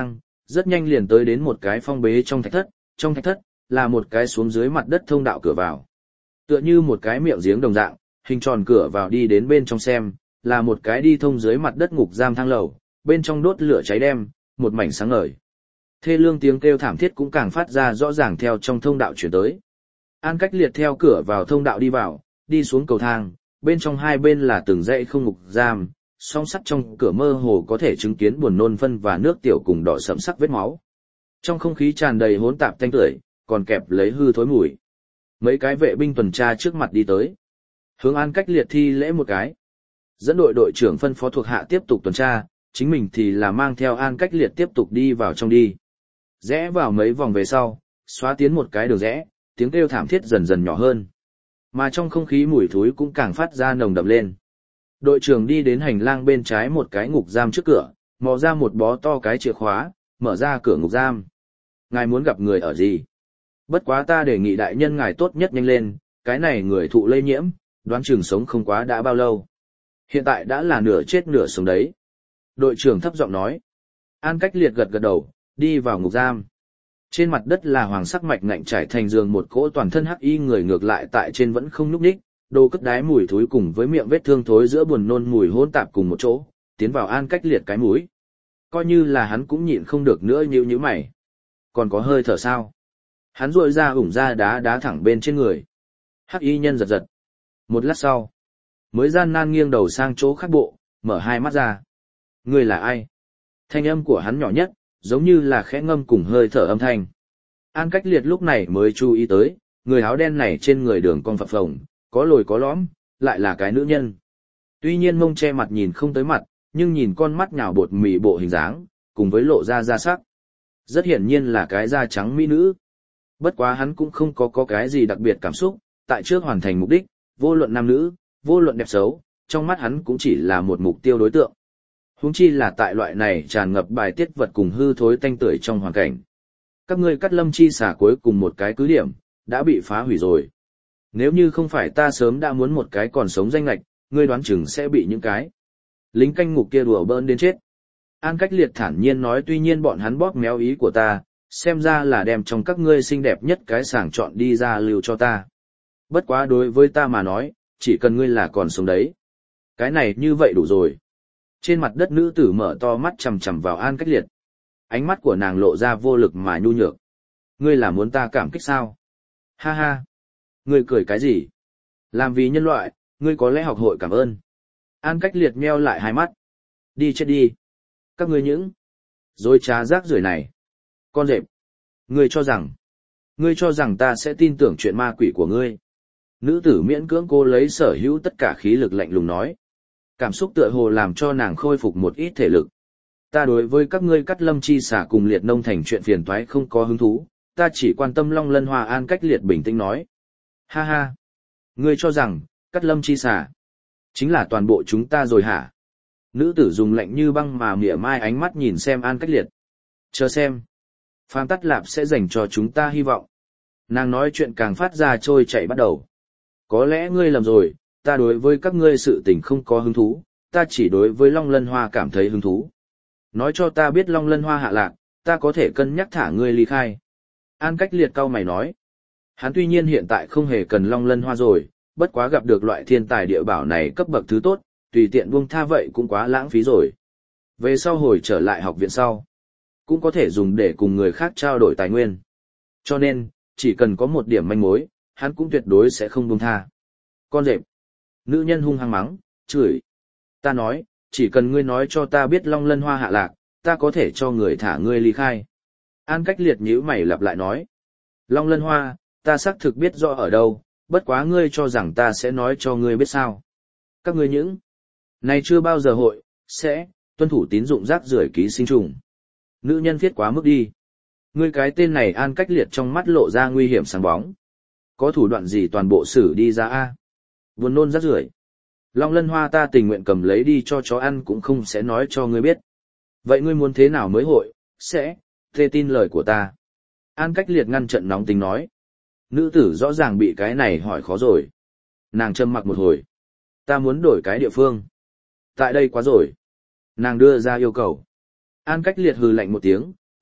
rất nhanh liền tới đến một cái phong bế trong thạch thất, trong thạch thất là một cái xuống dưới mặt đất thông đạo cửa vào. Tựa như một cái miệng giếng đồng dạng, hình tròn cửa vào đi đến bên trong xem, là một cái đi thông dưới mặt đất ngục giam thang lầu, bên trong đốt lửa cháy đem, một mảnh sáng ngời. Thê lương tiếng kêu thảm thiết cũng càng phát ra rõ ràng theo trong thông đạo chuyển tới. An Cách Liệt theo cửa vào thông đạo đi vào, đi xuống cầu thang, bên trong hai bên là từng dãy không ngục giam, song sắt trong cửa mơ hồ có thể chứng kiến buồn nôn phân và nước tiểu cùng đỏ sẫm sắc vết máu. Trong không khí tràn đầy hỗn tạp tanh tưởi, còn kẹp lấy hư thối mùi. Mấy cái vệ binh tuần tra trước mặt đi tới. Hướng An Cách Liệt thi lễ một cái. Dẫn đội đội trưởng phân phó thuộc hạ tiếp tục tuần tra, chính mình thì là mang theo An Cách Liệt tiếp tục đi vào trong đi. Rẽ vào mấy vòng về sau, xóa tiến một cái đường rẽ, tiếng kêu thảm thiết dần dần nhỏ hơn. Mà trong không khí mùi thối cũng càng phát ra nồng đậm lên. Đội trưởng đi đến hành lang bên trái một cái ngục giam trước cửa, mò ra một bó to cái chìa khóa, mở ra cửa ngục giam. Ngài muốn gặp người ở gì? Bất quá ta đề nghị đại nhân ngài tốt nhất nhanh lên, cái này người thụ lây nhiễm, đoán chừng sống không quá đã bao lâu. Hiện tại đã là nửa chết nửa sống đấy. Đội trưởng thấp giọng nói. An Cách Liệt gật gật đầu, đi vào ngục giam. Trên mặt đất là hoàng sắc mạch ngạnh trải thành giường, một cỗ toàn thân hắc y người ngược lại tại trên vẫn không nhúc nhích, đồ cất đái mùi thối cùng với miệng vết thương thối giữa buồn nôn mùi hỗn tạp cùng một chỗ, tiến vào An Cách Liệt cái mũi. Coi như là hắn cũng nhịn không được nữa, nhíu nhíu mày. Còn có hơi thở sao? Hắn rội ra ủng ra đá đá thẳng bên trên người. Hắc y nhân giật giật. Một lát sau, mới gian nan nghiêng đầu sang chỗ khác bộ, mở hai mắt ra. Người là ai? Thanh âm của hắn nhỏ nhất, giống như là khẽ ngâm cùng hơi thở âm thanh. An Cách Liệt lúc này mới chú ý tới, người áo đen này trên người đường cong phập phồng, có lồi có lõm, lại là cái nữ nhân. Tuy nhiên mông che mặt nhìn không tới mặt, nhưng nhìn con mắt nhào bột mì bộ hình dáng, cùng với lộ ra da sắc. Rất hiển nhiên là cái da trắng mỹ nữ. Bất quá hắn cũng không có có cái gì đặc biệt cảm xúc, tại trước hoàn thành mục đích, vô luận nam nữ, vô luận đẹp xấu, trong mắt hắn cũng chỉ là một mục tiêu đối tượng. Huống chi là tại loại này tràn ngập bài tiết vật cùng hư thối tanh tưởi trong hoàn cảnh. Các ngươi Cát Lâm chi xả cuối cùng một cái cứ điểm, đã bị phá hủy rồi. Nếu như không phải ta sớm đã muốn một cái còn sống danh lạch, ngươi đoán chừng sẽ bị những cái lính canh ngục kia đùa bỡn đến chết. An Cách Liệt thản nhiên nói, tuy nhiên bọn hắn bóp méo ý của ta, xem ra là đem trong các ngươi xinh đẹp nhất cái sàng chọn đi ra lưu cho ta. Bất quá đối với ta mà nói, chỉ cần ngươi là còn sống đấy. Cái này như vậy đủ rồi. Trên mặt đất nữ tử mở to mắt chằm chằm vào An Cách Liệt. Ánh mắt của nàng lộ ra vô lực mà nhu nhược. Ngươi là muốn ta cảm kích sao? Ha ha. Ngươi cười cái gì? Làm vì nhân loại, ngươi có lẽ học hội cảm ơn. An Cách Liệt meo lại hai mắt. Đi chết đi. Các ngươi những dối trá rác rưởi này. Con rệp. Ngươi cho rằng. Ngươi cho rằng ta sẽ tin tưởng chuyện ma quỷ của ngươi. Nữ tử miễn cưỡng cố lấy sở hữu tất cả khí lực lạnh lùng nói. Cảm xúc tựa hồ làm cho nàng khôi phục một ít thể lực. Ta đối với các ngươi Cát Lâm chi xả cùng Liệt Nông thành chuyện phiền toái không có hứng thú, ta chỉ quan tâm Long Lân Hoa. An Cách Liệt bình tĩnh nói. Ha ha. Ngươi cho rằng, Cát Lâm chi xả chính là toàn bộ chúng ta rồi hả? Nữ tử dùng lạnh như băng mà mỉa mai ánh mắt nhìn xem An Cách Liệt. Chờ xem. Phàm Tắt Lạp sẽ dành cho chúng ta hy vọng. Nàng nói chuyện càng phát ra trôi chảy bắt đầu. Có lẽ ngươi lầm rồi, ta đối với các ngươi sự tình không có hứng thú, ta chỉ đối với Long Lân Hoa cảm thấy hứng thú. Nói cho ta biết Long Lân Hoa hạ lạc, ta có thể cân nhắc thả ngươi ly khai. An Cách Liệt cau mày nói. Hắn tuy nhiên hiện tại không hề cần Long Lân Hoa rồi, bất quá gặp được loại thiên tài địa bảo này cấp bậc thứ tốt, tùy tiện buông tha vậy cũng quá lãng phí rồi. Về sau hồi trở lại học viện sau, cũng có thể dùng để cùng người khác trao đổi tài nguyên. Cho nên, chỉ cần có một điểm manh mối, hắn cũng tuyệt đối sẽ không buông tha. Con rệp. Nữ nhân hung hăng mắng, chửi. Ta nói, chỉ cần ngươi nói cho ta biết Long Lân Hoa hạ lạc, ta có thể cho người thả ngươi ly khai. An Cách Liệt nhíu mày lặp lại nói. Long Lân Hoa, ta xác thực biết rõ ở đâu, bất quá ngươi cho rằng ta sẽ nói cho ngươi biết sao. Các ngươi những này chưa bao giờ hội, sẽ, tuân thủ tín dụng rác rưởi ký sinh trùng. Nữ nhân viết quá mức đi. Ngươi cái tên này. An Cách Liệt trong mắt lộ ra nguy hiểm sáng bóng. Có thủ đoạn gì toàn bộ xử đi ra a? Buồn nôn rác rưởi. Long Lân Hoa ta tình nguyện cầm lấy đi cho chó ăn cũng không sẽ nói cho ngươi biết. Vậy ngươi muốn thế nào mới hội, sẽ, thê tin lời của ta. An Cách Liệt ngăn trận nóng tính nói. Nữ tử rõ ràng bị cái này hỏi khó rồi. Nàng trầm mặc một hồi. Ta muốn đổi cái địa phương. Tại đây quá rồi. Nàng đưa ra yêu cầu. An Cách Liệt hừ lạnh một tiếng,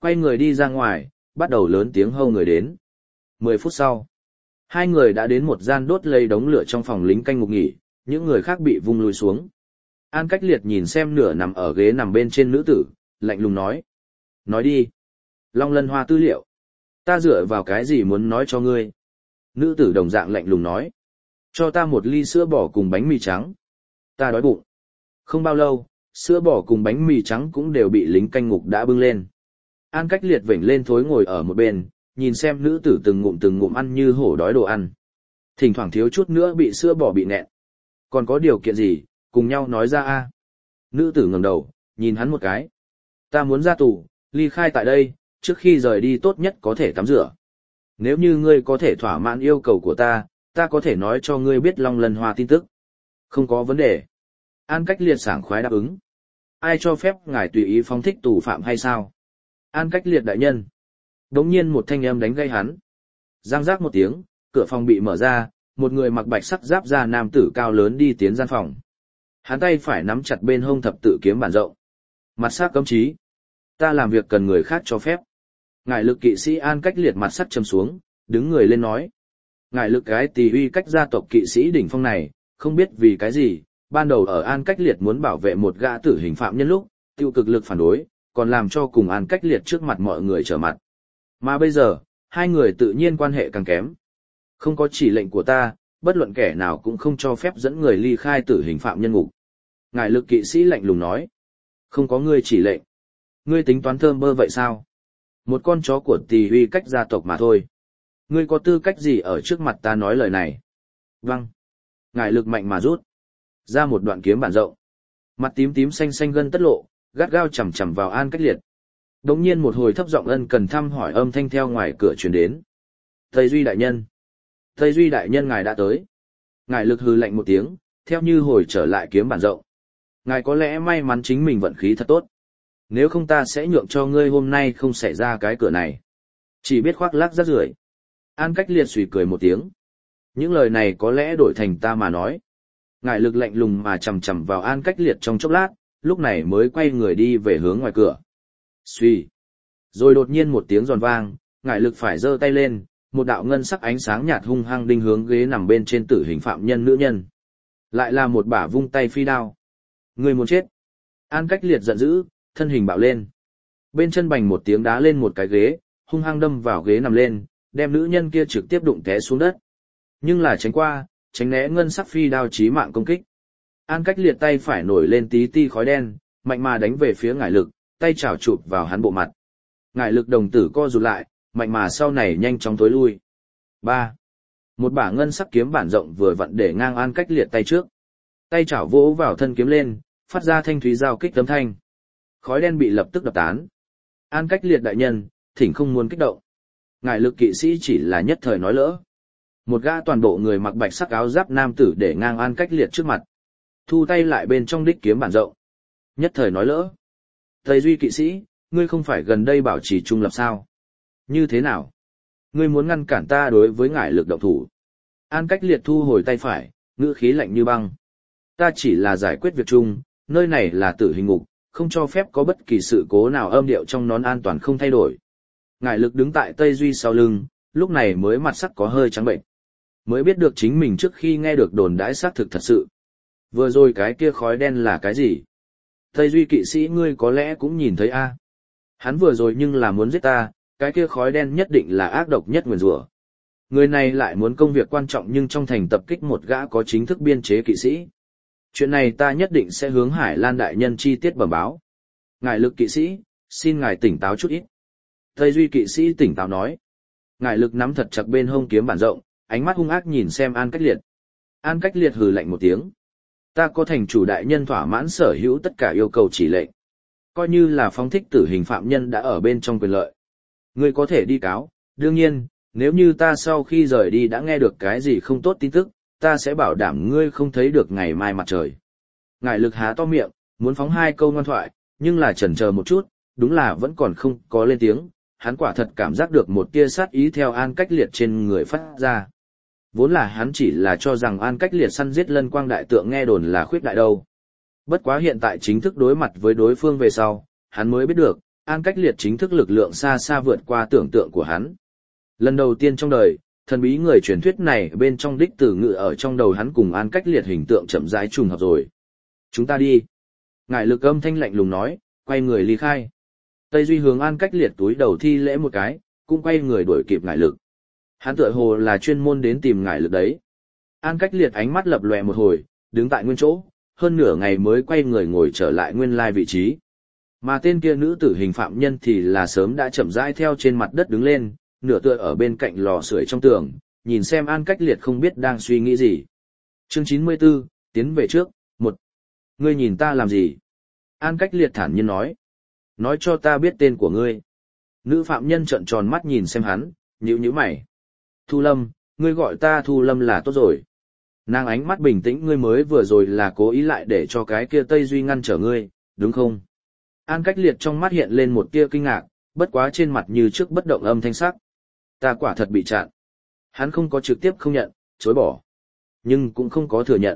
quay người đi ra ngoài, bắt đầu lớn tiếng hô người đến. Mười phút sau, hai người đã đến một gian đốt lây đống lửa trong phòng lính canh ngục nghỉ, những người khác bị vung lùi xuống. An Cách Liệt nhìn xem nửa nằm ở ghế nằm bên trên nữ tử, lạnh lùng nói. Nói đi. Long Lân Hoa tư liệu. Ta dựa vào cái gì muốn nói cho ngươi? Nữ tử đồng dạng lạnh lùng nói. Cho ta một ly sữa bò cùng bánh mì trắng. Ta đói bụng. Không bao lâu, sữa bò cùng bánh mì trắng cũng đều bị lính canh ngục đã bưng lên. An Cách Liệt vểnh lên thối ngồi ở một bên, nhìn xem nữ tử từng ngụm từng ngụm ăn như hổ đói đồ ăn. Thỉnh thoảng thiếu chút nữa bị sữa bò bị nẹn. Còn có điều kiện gì, cùng nhau nói ra a. Nữ tử ngẩng đầu, nhìn hắn một cái. Ta muốn ra tù, ly khai tại đây, trước khi rời đi tốt nhất có thể tắm rửa. Nếu như ngươi có thể thỏa mãn yêu cầu của ta, ta có thể nói cho ngươi biết Long Lân Hoa tin tức. Không có vấn đề. An Cách Liệt sảng khoái đáp ứng. Ai cho phép ngài tùy ý phóng thích tù phạm hay sao? An Cách Liệt đại nhân. Đống nhiên một thanh âm đánh gây hắn. Giang giác một tiếng, cửa phòng bị mở ra, một người mặc bạch sắc giáp da nam tử cao lớn đi tiến gian phòng. Hắn tay phải nắm chặt bên hông thập tự kiếm bản rộng. Mặt sắc cấm chí. Ta làm việc cần người khác cho phép. Ngài Lực kỵ sĩ An Cách Liệt mặt sắc trầm xuống, đứng người lên nói. Ngài Lực cái tỳ uy cách gia tộc kỵ sĩ đỉnh phong này, không biết vì cái gì, ban đầu ở An Cách Liệt muốn bảo vệ một gã tử hình phạm nhân lúc, tiêu cực lực phản đối, còn làm cho cùng An Cách Liệt trước mặt mọi người trở mặt. Mà bây giờ, hai người tự nhiên quan hệ càng kém. Không có chỉ lệnh của ta, bất luận kẻ nào cũng không cho phép dẫn người ly khai tử hình phạm nhân ngục. Ngài Lực kỵ sĩ lạnh lùng nói. Không có ngươi chỉ lệnh. Ngươi tính toán thơm bơ vậy sao? Một con chó của tỳ uy cách gia tộc mà thôi. Ngươi có tư cách gì ở trước mặt ta nói lời này? Vâng. Ngài Lực mạnh mà rút ra một đoạn kiếm bản rộng. Mặt tím tím xanh xanh gân tất lộ, gắt gao chằm chằm vào An Cách Liệt. Đống nhiên một hồi thấp giọng ân cần thăm hỏi âm thanh theo ngoài cửa truyền đến. Tây Duy đại nhân. Tây Duy đại nhân ngài đã tới. Ngài Lực hừ lạnh một tiếng, theo như hồi trở lại kiếm bản rộng. Ngài có lẽ may mắn chính mình vận khí thật tốt. Nếu không ta sẽ nhượng cho ngươi hôm nay không xảy ra cái cửa này. Chỉ biết khoác lác rác rưởi. An Cách Liệt suy cười một tiếng. Những lời này có lẽ đổi thành ta mà nói. Ngài Lực lạnh lùng mà chầm chầm vào An Cách Liệt trong chốc lát, lúc này mới quay người đi về hướng ngoài cửa. Suy. Rồi đột nhiên một tiếng giòn vang, Ngài Lực phải giơ tay lên, một đạo ngân sắc ánh sáng nhạt hung hăng đinh hướng ghế nằm bên trên tử hình phạm nhân nữ nhân. Lại là một bả vung tay phi đao. Người muốn chết. An Cách Liệt giận dữ, thân hình bạo lên. Bên chân bành một tiếng đá lên một cái ghế, hung hăng đâm vào ghế nằm lên, đem nữ nhân kia trực tiếp đụng té xuống đất. Nhưng là tránh qua, tránh né ngân sắc phi đao chí mạng công kích. An Cách Liệt tay phải nổi lên tí ti khói đen, mạnh mà đánh về phía Ngải Lực, tay chảo chụp vào hắn bộ mặt. Ngải Lực đồng tử co rụt lại, mạnh mà sau này nhanh chóng tối lui. ba. Một bả ngân sắc kiếm bản rộng vừa vặn để ngang An Cách Liệt tay trước. Tay chảo vỗ vào thân kiếm lên, phát ra thanh thúy giao kích âm thanh. Khói đen bị lập tức đập tán. An Cách Liệt đại nhân, thỉnh không muốn kích động. Ngải Lực kỵ sĩ chỉ là nhất thời nói lỡ. Một gã toàn bộ người mặc bạch sắc áo giáp nam tử để ngang An Cách Liệt trước mặt. Thu tay lại bên trong đích kiếm bản rộng. Nhất thời nói lỡ. Tây Duy kỵ sĩ, ngươi không phải gần đây bảo trì trung lập sao? Như thế nào? Ngươi muốn ngăn cản ta đối với Ngải Lực động thủ. An Cách Liệt thu hồi tay phải, ngữ khí lạnh như băng. Ta chỉ là giải quyết việc chung, nơi này là tử hình ngục, không cho phép có bất kỳ sự cố nào âm điệu trong nón an toàn không thay đổi. Ngải Lực đứng tại Tây Duy sau lưng, lúc này mới mặt sắc có hơi trắng bệnh. Mới biết được chính mình trước khi nghe được đồn đãi xác thực thật sự. Vừa rồi cái kia khói đen là cái gì? Tây Duy kỵ sĩ ngươi có lẽ cũng nhìn thấy a. Hắn vừa rồi nhưng là muốn giết ta, cái kia khói đen nhất định là ác độc nhất nguyền rủa. Người này lại muốn công việc quan trọng nhưng trong thành tập kích một gã có chính thức biên chế kỵ sĩ. Chuyện này ta nhất định sẽ hướng Hải Lan đại nhân chi tiết bẩm báo. Ngài Lực kỵ sĩ, xin ngài tỉnh táo chút ít. Tây Duy kỵ sĩ tỉnh táo nói. Ngài Lực nắm thật chặt bên hông kiếm bản rộng, ánh mắt hung ác nhìn xem An Cách Liệt. An Cách Liệt hừ lạnh một tiếng. Ta có thành chủ đại nhân thỏa mãn sở hữu tất cả yêu cầu chỉ lệnh. Coi như là phóng thích tử hình phạm nhân đã ở bên trong quyền lợi. Ngươi có thể đi cáo, đương nhiên, nếu như ta sau khi rời đi đã nghe được cái gì không tốt tin tức, ta sẽ bảo đảm ngươi không thấy được ngày mai mặt trời. Ngài Lực há to miệng, muốn phóng hai câu ngoan thoại, nhưng là chần chờ một chút, đúng là vẫn còn không có lên tiếng, hắn quả thật cảm giác được một tia sát ý theo An Cách Liệt trên người phát ra. Vốn là hắn chỉ là cho rằng An Cách Liệt săn giết Lân Quang đại tượng nghe đồn là khuyết đại đâu. Bất quá hiện tại chính thức đối mặt với đối phương về sau, hắn mới biết được, An Cách Liệt chính thức lực lượng xa xa vượt qua tưởng tượng của hắn. Lần đầu tiên trong đời, thần bí người truyền thuyết này bên trong đích từ ngự ở trong đầu hắn cùng An Cách Liệt hình tượng chậm rãi trùng hợp rồi. Chúng ta đi. Ngải Lực âm thanh lạnh lùng nói, quay người ly khai. Tây Duy hướng An Cách Liệt túi đầu thi lễ một cái, cũng quay người đuổi kịp Ngải Lực. Hắn tựa hồ là chuyên môn đến tìm Ngải Lực đấy. An Cách Liệt ánh mắt lập lòe một hồi, đứng tại nguyên chỗ, hơn nửa ngày mới quay người ngồi trở lại nguyên lai vị trí. Mà tên kia nữ tử hình phạm nhân thì là sớm đã chậm rãi theo trên mặt đất đứng lên, nửa tựa ở bên cạnh lò sưởi trong tường, nhìn xem An Cách Liệt không biết đang suy nghĩ gì. Chương chín mươi tư, tiến về trước, một. Ngươi nhìn ta làm gì? An Cách Liệt thản nhiên nói. Nói cho ta biết tên của ngươi. Nữ phạm nhân trợn tròn mắt nhìn xem hắn, nhíu nhíu mày. Thu Lâm, ngươi gọi ta Thu Lâm là tốt rồi. Nàng ánh mắt bình tĩnh, ngươi mới vừa rồi là cố ý lại để cho cái kia Tây Duy ngăn trở ngươi, đúng không? An Cách Liệt trong mắt hiện lên một tia kinh ngạc, bất quá trên mặt như trước bất động âm thanh sắc. Ta quả thật bị chặn. Hắn không có trực tiếp không nhận, chối bỏ. Nhưng cũng không có thừa nhận.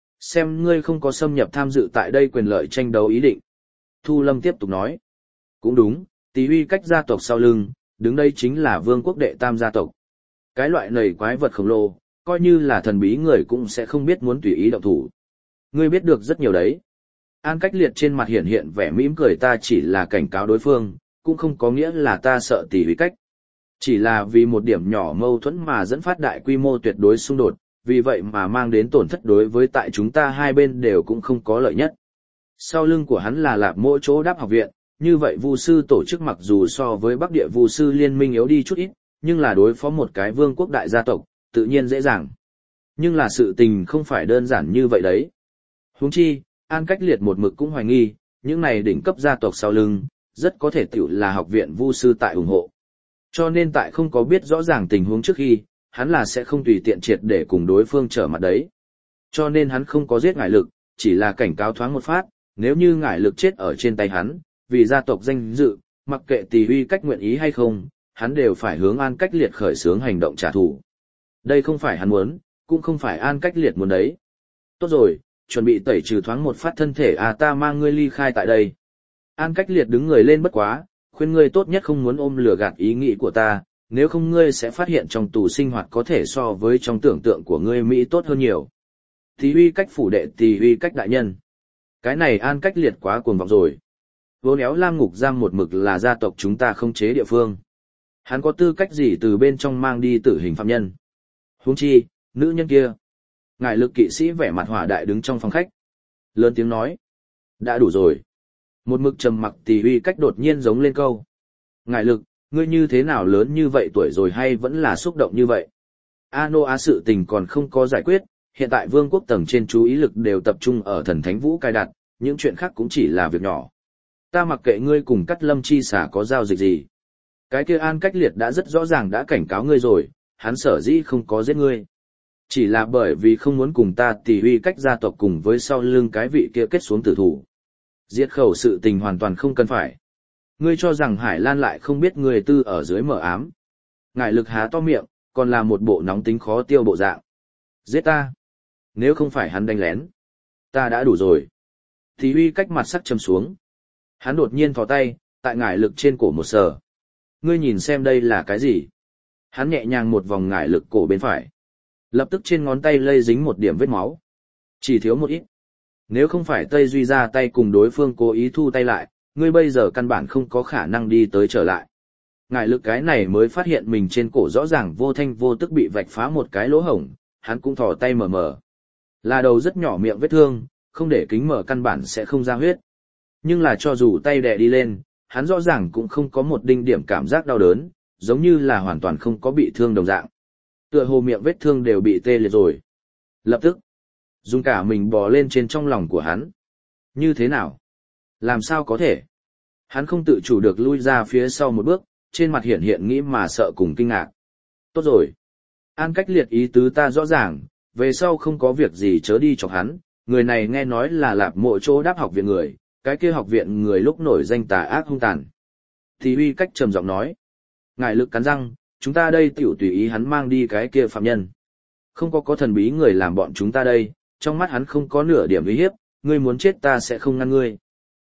Xem ngươi không có xâm nhập tham dự tại đây quyền lợi tranh đấu ý định. Thu Lâm tiếp tục nói. Cũng đúng, Tỳ Huy Cách gia tộc sau lưng, đứng đây chính là vương quốc đệ tam gia tộc. Cái loại nầy quái vật khổng lồ, coi như là thần bí người cũng sẽ không biết muốn tùy ý động thủ. Ngươi biết được rất nhiều đấy. An Cách Liệt trên mặt hiện hiện vẻ mỉm cười, ta chỉ là cảnh cáo đối phương, cũng không có nghĩa là ta sợ Tỳ Huy Cách. Chỉ là vì một điểm nhỏ mâu thuẫn mà dẫn phát đại quy mô tuyệt đối xung đột, vì vậy mà mang đến tổn thất đối với tại chúng ta hai bên đều cũng không có lợi nhất. Sau lưng của hắn là Lạp Mộ Chỗ Đáp học viện, như vậy Vu sư tổ chức mặc dù so với Bắc Địa Vu sư liên minh yếu đi chút ít, nhưng là đối phó một cái vương quốc đại gia tộc, tự nhiên dễ dàng. Nhưng là sự tình không phải đơn giản như vậy đấy. Huống chi, An Cách Liệt một mực cũng hoài nghi, những này đỉnh cấp gia tộc sau lưng, rất có thể tiểu là học viện Vu sư tại ủng hộ. Cho nên tại không có biết rõ ràng tình huống trước khi, hắn là sẽ không tùy tiện triệt để cùng đối phương trở mặt đấy. Cho nên hắn không có giết Ngải Lực, chỉ là cảnh cáo thoáng một phát, nếu như Ngải Lực chết ở trên tay hắn, vì gia tộc danh dự, mặc kệ Tỳ Huy Cách nguyện ý hay không, hắn đều phải hướng An Cách Liệt khởi xướng hành động trả thù. Đây không phải hắn muốn, cũng không phải An Cách Liệt muốn đấy. Tốt rồi, chuẩn bị tẩy trừ thoáng một phát thân thể, à ta mang ngươi ly khai tại đây. An Cách Liệt đứng người lên bất quá, khuyên ngươi tốt nhất không muốn ôm lừa gạt ý nghĩ của ta, nếu không ngươi sẽ phát hiện trong tù sinh hoạt có thể so với trong tưởng tượng của ngươi Mỹ tốt hơn nhiều. Tỳ Huy Cách phủ đệ, Tỳ Huy Cách đại nhân. Cái này An Cách Liệt quá cuồng vọng rồi. Vốn éo Lam Ngục Giam một mực là gia tộc chúng ta không chế địa phương. Hắn có tư cách gì từ bên trong mang đi tử hình phạm nhân? Huống chi, nữ nhân kia. Ngải Lực kỵ sĩ vẻ mặt hỏa đại đứng trong phòng khách. Lớn tiếng nói. Đã đủ rồi. Một mực trầm mặc Tỳ Huy Cách đột nhiên giống lên câu. Ngải Lực, ngươi như thế nào lớn như vậy tuổi rồi hay vẫn là xúc động như vậy? Ano Á sự tình còn không có giải quyết, hiện tại vương quốc tầng trên chú ý lực đều tập trung ở thần thánh vũ cai đặt, những chuyện khác cũng chỉ là việc nhỏ. Ta mặc kệ ngươi cùng Cắt Lâm chi xả có giao dịch gì. Cái kia An Cách Liệt đã rất rõ ràng đã cảnh cáo ngươi rồi, hắn sở dĩ không có giết ngươi. Chỉ là bởi vì không muốn cùng ta Tỳ Huy Cách gia tộc cùng với sau lưng cái vị kia kết xuống tử thủ. Diệt khẩu sự tình hoàn toàn không cần phải. Ngươi cho rằng Hải Lan lại không biết ngươi tư ở dưới mờ ám. Ngải Lực há to miệng, còn là một bộ nóng tính khó tiêu bộ dạng. Giết ta. Nếu không phải hắn đánh lén, ta đã đủ rồi. Tỳ Huy Cách mặt sắc trầm xuống. Hắn đột nhiên thò tay, tại Ngải Lực trên cổ một sờ. Ngươi nhìn xem đây là cái gì? Hắn nhẹ nhàng một vòng Ngải Lực cổ bên phải. Lập tức trên ngón tay lây dính một điểm vết máu. Chỉ thiếu một ít. Nếu không phải Tây Duy ra tay cùng đối phương cố ý thu tay lại, ngươi bây giờ căn bản không có khả năng đi tới trở lại. Ngải Lực cái này mới phát hiện mình trên cổ rõ ràng vô thanh vô tức bị vạch phá một cái lỗ hổng, hắn cũng thò tay mở mở. Là đầu rất nhỏ miệng vết thương, không để kính mở căn bản sẽ không ra huyết. Nhưng là cho dù tay đè đi lên, hắn rõ ràng cũng không có một đinh điểm cảm giác đau đớn, giống như là hoàn toàn không có bị thương đồng dạng. Tựa hồ miệng vết thương đều bị tê liệt rồi. Lập tức, dùng cả mình bò lên trên trong lòng của hắn. Như thế nào? Làm sao có thể? Hắn không tự chủ được lui ra phía sau một bước, trên mặt hiện hiện nghĩ mà sợ cùng kinh ngạc. Tốt rồi. An Cách Liệt ý tứ ta rõ ràng, về sau không có việc gì chớ đi chọc hắn, người này nghe nói là Lạp Mộ Chỗ Đáp học viện người, cái kia học viện người lúc nổi danh tà ác hung tàn. Tỳ Huy Cách trầm giọng nói. Ngải Lực cắn răng, chúng ta đây tiểu tùy ý hắn mang đi cái kia phạm nhân. Không có có thần bí người làm bọn chúng ta đây, trong mắt hắn không có nửa điểm uy hiếp, ngươi muốn chết ta sẽ không ngăn ngươi.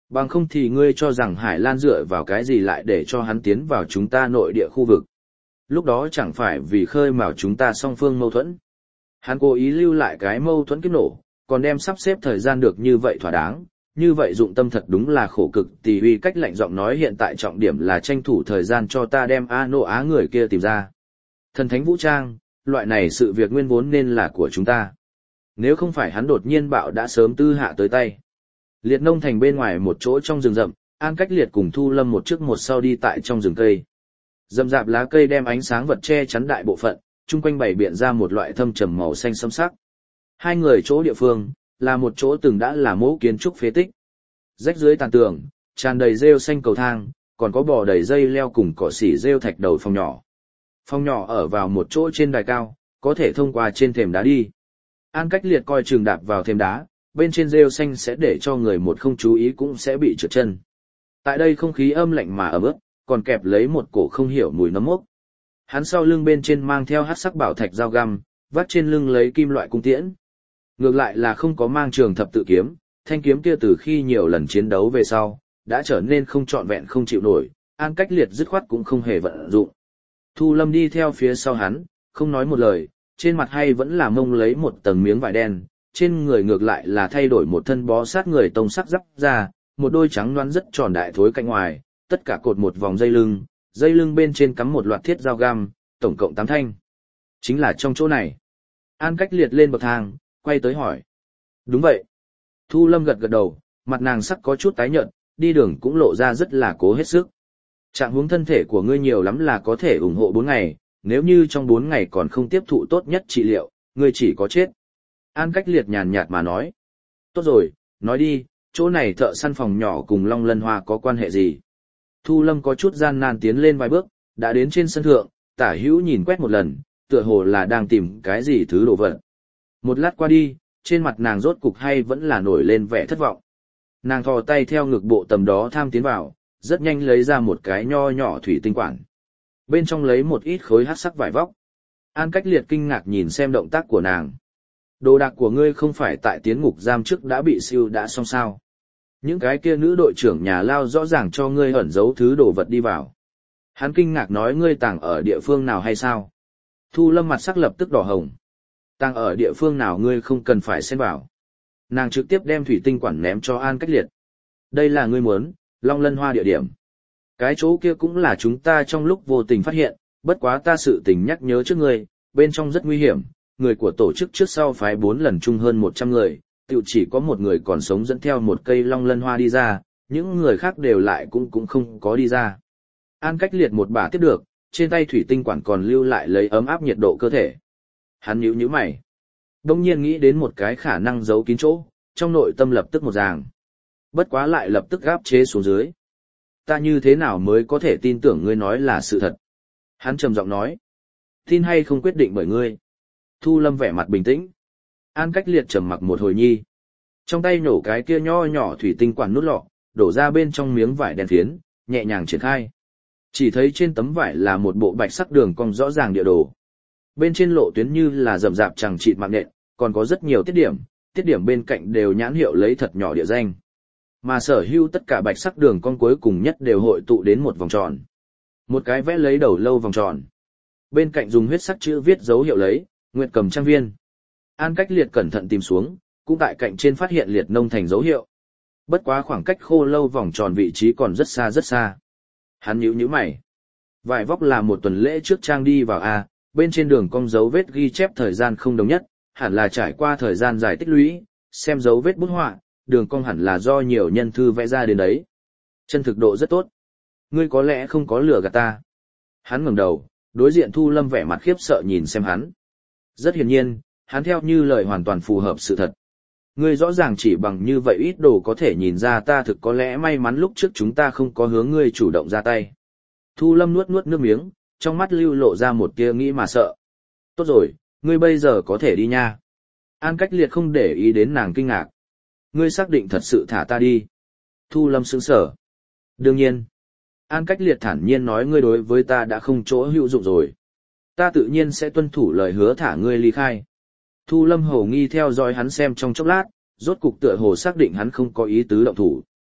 Bằng không thì ngươi cho rằng Hải Lan dựa vào cái gì lại để cho hắn tiến vào chúng ta nội địa khu vực. Lúc đó chẳng phải vì khơi mào chúng ta song phương mâu thuẫn. Hắn cố ý lưu lại cái mâu thuẫn kiếp nổ, còn đem sắp xếp thời gian được như vậy thỏa đáng, như vậy dụng tâm thật đúng là khổ cực. Tỷ uy cách lạnh giọng nói hiện tại trọng điểm là tranh thủ thời gian cho ta đem A Nô Á người kia tìm ra. Thần thánh vũ trang, loại này sự việc nguyên vốn nên là của chúng ta. Nếu không phải hắn đột nhiên bạo đã sớm tư hạ tới tay. Liệt nông thành bên ngoài một chỗ trong rừng rậm, An Cách Liệt cùng Thu Lâm một trước một sau đi tại trong rừng cây. Rậm rạp lá cây đem ánh sáng vật che chắn đại bộ phận, chung quanh bày biện ra một loại thâm trầm màu xanh sẫm sắc. Hai người chỗ địa phương, là một chỗ từng đã là mẫu kiến trúc phế tích. Rách dưới tàn tường, tràn đầy rêu xanh cầu thang, còn có bò đầy dây leo cùng cỏ xỉ rêu thạch đầu phòng nhỏ. Phòng nhỏ ở vào một chỗ trên đài cao, có thể thông qua trên thềm đá đi. An Cách Liệt coi chừng đạp vào thềm đá, bên trên rêu xanh sẽ để cho người một không chú ý cũng sẽ bị trượt chân. Tại đây không khí âm lạnh mà ẩm ướt, còn kẹp lấy một cổ không hiểu mùi nấm mốc. Hắn sau lưng bên trên mang theo hắc sắc bảo thạch dao găm, vắt trên lưng lấy kim loại cung tiễn. Ngược lại là không có mang trường thập tự kiếm, thanh kiếm kia từ khi nhiều lần chiến đấu về sau, đã trở nên không trọn vẹn không chịu nổi, An Cách Liệt dứt khoát cũng không hề vận dụng. Thu Lâm đi theo phía sau hắn, không nói một lời, trên mặt hay vẫn là mông lấy một tầng miếng vải đen, trên người ngược lại là thay đổi một thân bó sát người tông sắc giáp ra, một đôi trắng loáng rất tròn đại thối cạnh ngoài, tất cả cột một vòng dây lưng, dây lưng bên trên cắm một loạt thiết dao găm, tổng cộng tám thanh. Chính là trong chỗ này. An Cách Liệt lên bậc thang, quay tới hỏi. Đúng vậy. Thu Lâm gật gật đầu, mặt nàng sắc có chút tái nhợt, đi đường cũng lộ ra rất là cố hết sức. Trạng huống thân thể của ngươi nhiều lắm là có thể ủng hộ bốn ngày, nếu như trong bốn ngày còn không tiếp thụ tốt nhất trị liệu, ngươi chỉ có chết. An Cách Liệt nhàn nhạt mà nói. Tốt rồi, nói đi, chỗ này thợ săn phòng nhỏ cùng Long Lân Hoa có quan hệ gì? Thu Lâm có chút gian nan tiến lên vài bước, đã đến trên sân thượng, tả hữu nhìn quét một lần, tựa hồ là đang tìm cái gì thứ đồ vật. Một lát qua đi, trên mặt nàng rốt cục hay vẫn là nổi lên vẻ thất vọng. Nàng thò tay theo ngực bộ tầm đó tham tiến vào, rất nhanh lấy ra một cái nho nhỏ thủy tinh quản. Bên trong lấy một ít khối hắc sắc vải vóc. An Cách Liệt kinh ngạc nhìn xem động tác của nàng. Đồ đạc của ngươi không phải tại tiến ngục giam trước đã bị siêu đã xong sao? Những cái kia nữ đội trưởng nhà lao rõ ràng cho ngươi ẩn giấu thứ đồ vật đi vào. Hắn kinh ngạc nói ngươi tàng ở địa phương nào hay sao? Thu Lâm mặt sắc lập tức đỏ hồng. Tàng ở địa phương nào ngươi không cần phải xen vào. Nàng trực tiếp đem thủy tinh quản ném cho An Cách Liệt. Đây là ngươi muốn, Long Lân Hoa địa điểm. Cái chỗ kia cũng là chúng ta trong lúc vô tình phát hiện, bất quá ta sự tình nhắc nhớ trước ngươi, bên trong rất nguy hiểm, người của tổ chức trước sau phái bốn lần chung hơn một trăm người, tự chỉ có một người còn sống dẫn theo một cây Long Lân Hoa đi ra, những người khác đều lại cũng cũng không có đi ra. An Cách Liệt một bà tiếp được, trên tay thủy tinh quản còn lưu lại lấy ấm áp nhiệt độ cơ thể. Hắn nhíu nhíu mày. Đông nhiên nghĩ đến một cái khả năng giấu kín chỗ, trong nội tâm lập tức một ràng. Bất quá lại lập tức gáp chế xuống dưới. Ta như thế nào mới có thể tin tưởng ngươi nói là sự thật? Hắn trầm giọng nói. Tin hay không quyết định bởi ngươi. Thu Lâm vẻ mặt bình tĩnh. An Cách Liệt trầm mặc một hồi nhi. Trong tay nổ cái kia nho nhỏ thủy tinh quản nút lọ, đổ ra bên trong miếng vải đen phiến, nhẹ nhàng triển khai. Chỉ thấy trên tấm vải là một bộ bạch sắc đường cong rõ ràng địa đồ. Bên trên lộ tuyến như là rậm rạp chằng chịt mạng nện, còn có rất nhiều tiết điểm, tiết điểm bên cạnh đều nhãn hiệu lấy thật nhỏ địa danh. Mà sở hữu tất cả bạch sắc đường cong cuối cùng nhất đều hội tụ đến một vòng tròn. Một cái vẽ lấy đầu lâu vòng tròn. Bên cạnh dùng huyết sắc chữ viết dấu hiệu lấy, Nguyệt Cầm Trang Viên. An Cách Liệt cẩn thận tìm xuống, cũng tại cạnh trên phát hiện Liệt Nông Thành dấu hiệu. Bất quá khoảng cách khô lâu vòng tròn vị trí còn rất xa rất xa. Hắn nhíu nhíu mày. Vải vóc là một tuần lễ trước trang đi vào A, bên trên đường cong dấu vết ghi chép thời gian không đồng nhất, hẳn là trải qua thời gian dài tích lũy, xem dấu vết bút họa, đường cong hẳn là do nhiều nhân thư vẽ ra đến đấy. Chân thực độ rất tốt. Ngươi có lẽ không có lừa gạt ta. Hắn ngẩng đầu, đối diện Thu Lâm vẻ mặt khiếp sợ nhìn xem hắn. Rất hiển nhiên, hắn theo như lời hoàn toàn phù hợp sự thật. Ngươi rõ ràng chỉ bằng như vậy ít đồ có thể nhìn ra ta thực có lẽ may mắn lúc trước chúng ta không có hướng ngươi chủ động ra tay. Thu Lâm nuốt nuốt nước miếng, trong mắt lưu lộ ra một tia nghĩ mà sợ. Tốt rồi, ngươi bây giờ có thể đi nha. An Cách Liệt không để ý đến nàng kinh ngạc. Ngươi xác định thật sự thả ta đi. Thu Lâm sững sờ. Đương nhiên. An Cách Liệt thản nhiên nói ngươi đối với ta đã không chỗ hữu dụng rồi. Ta tự nhiên sẽ tuân thủ lời hứa thả ngươi ly khai. Thu Lâm hầu nghi theo dõi hắn xem trong chốc lát, rốt cục tựa hồ xác định hắn không có ý tứ động thủ.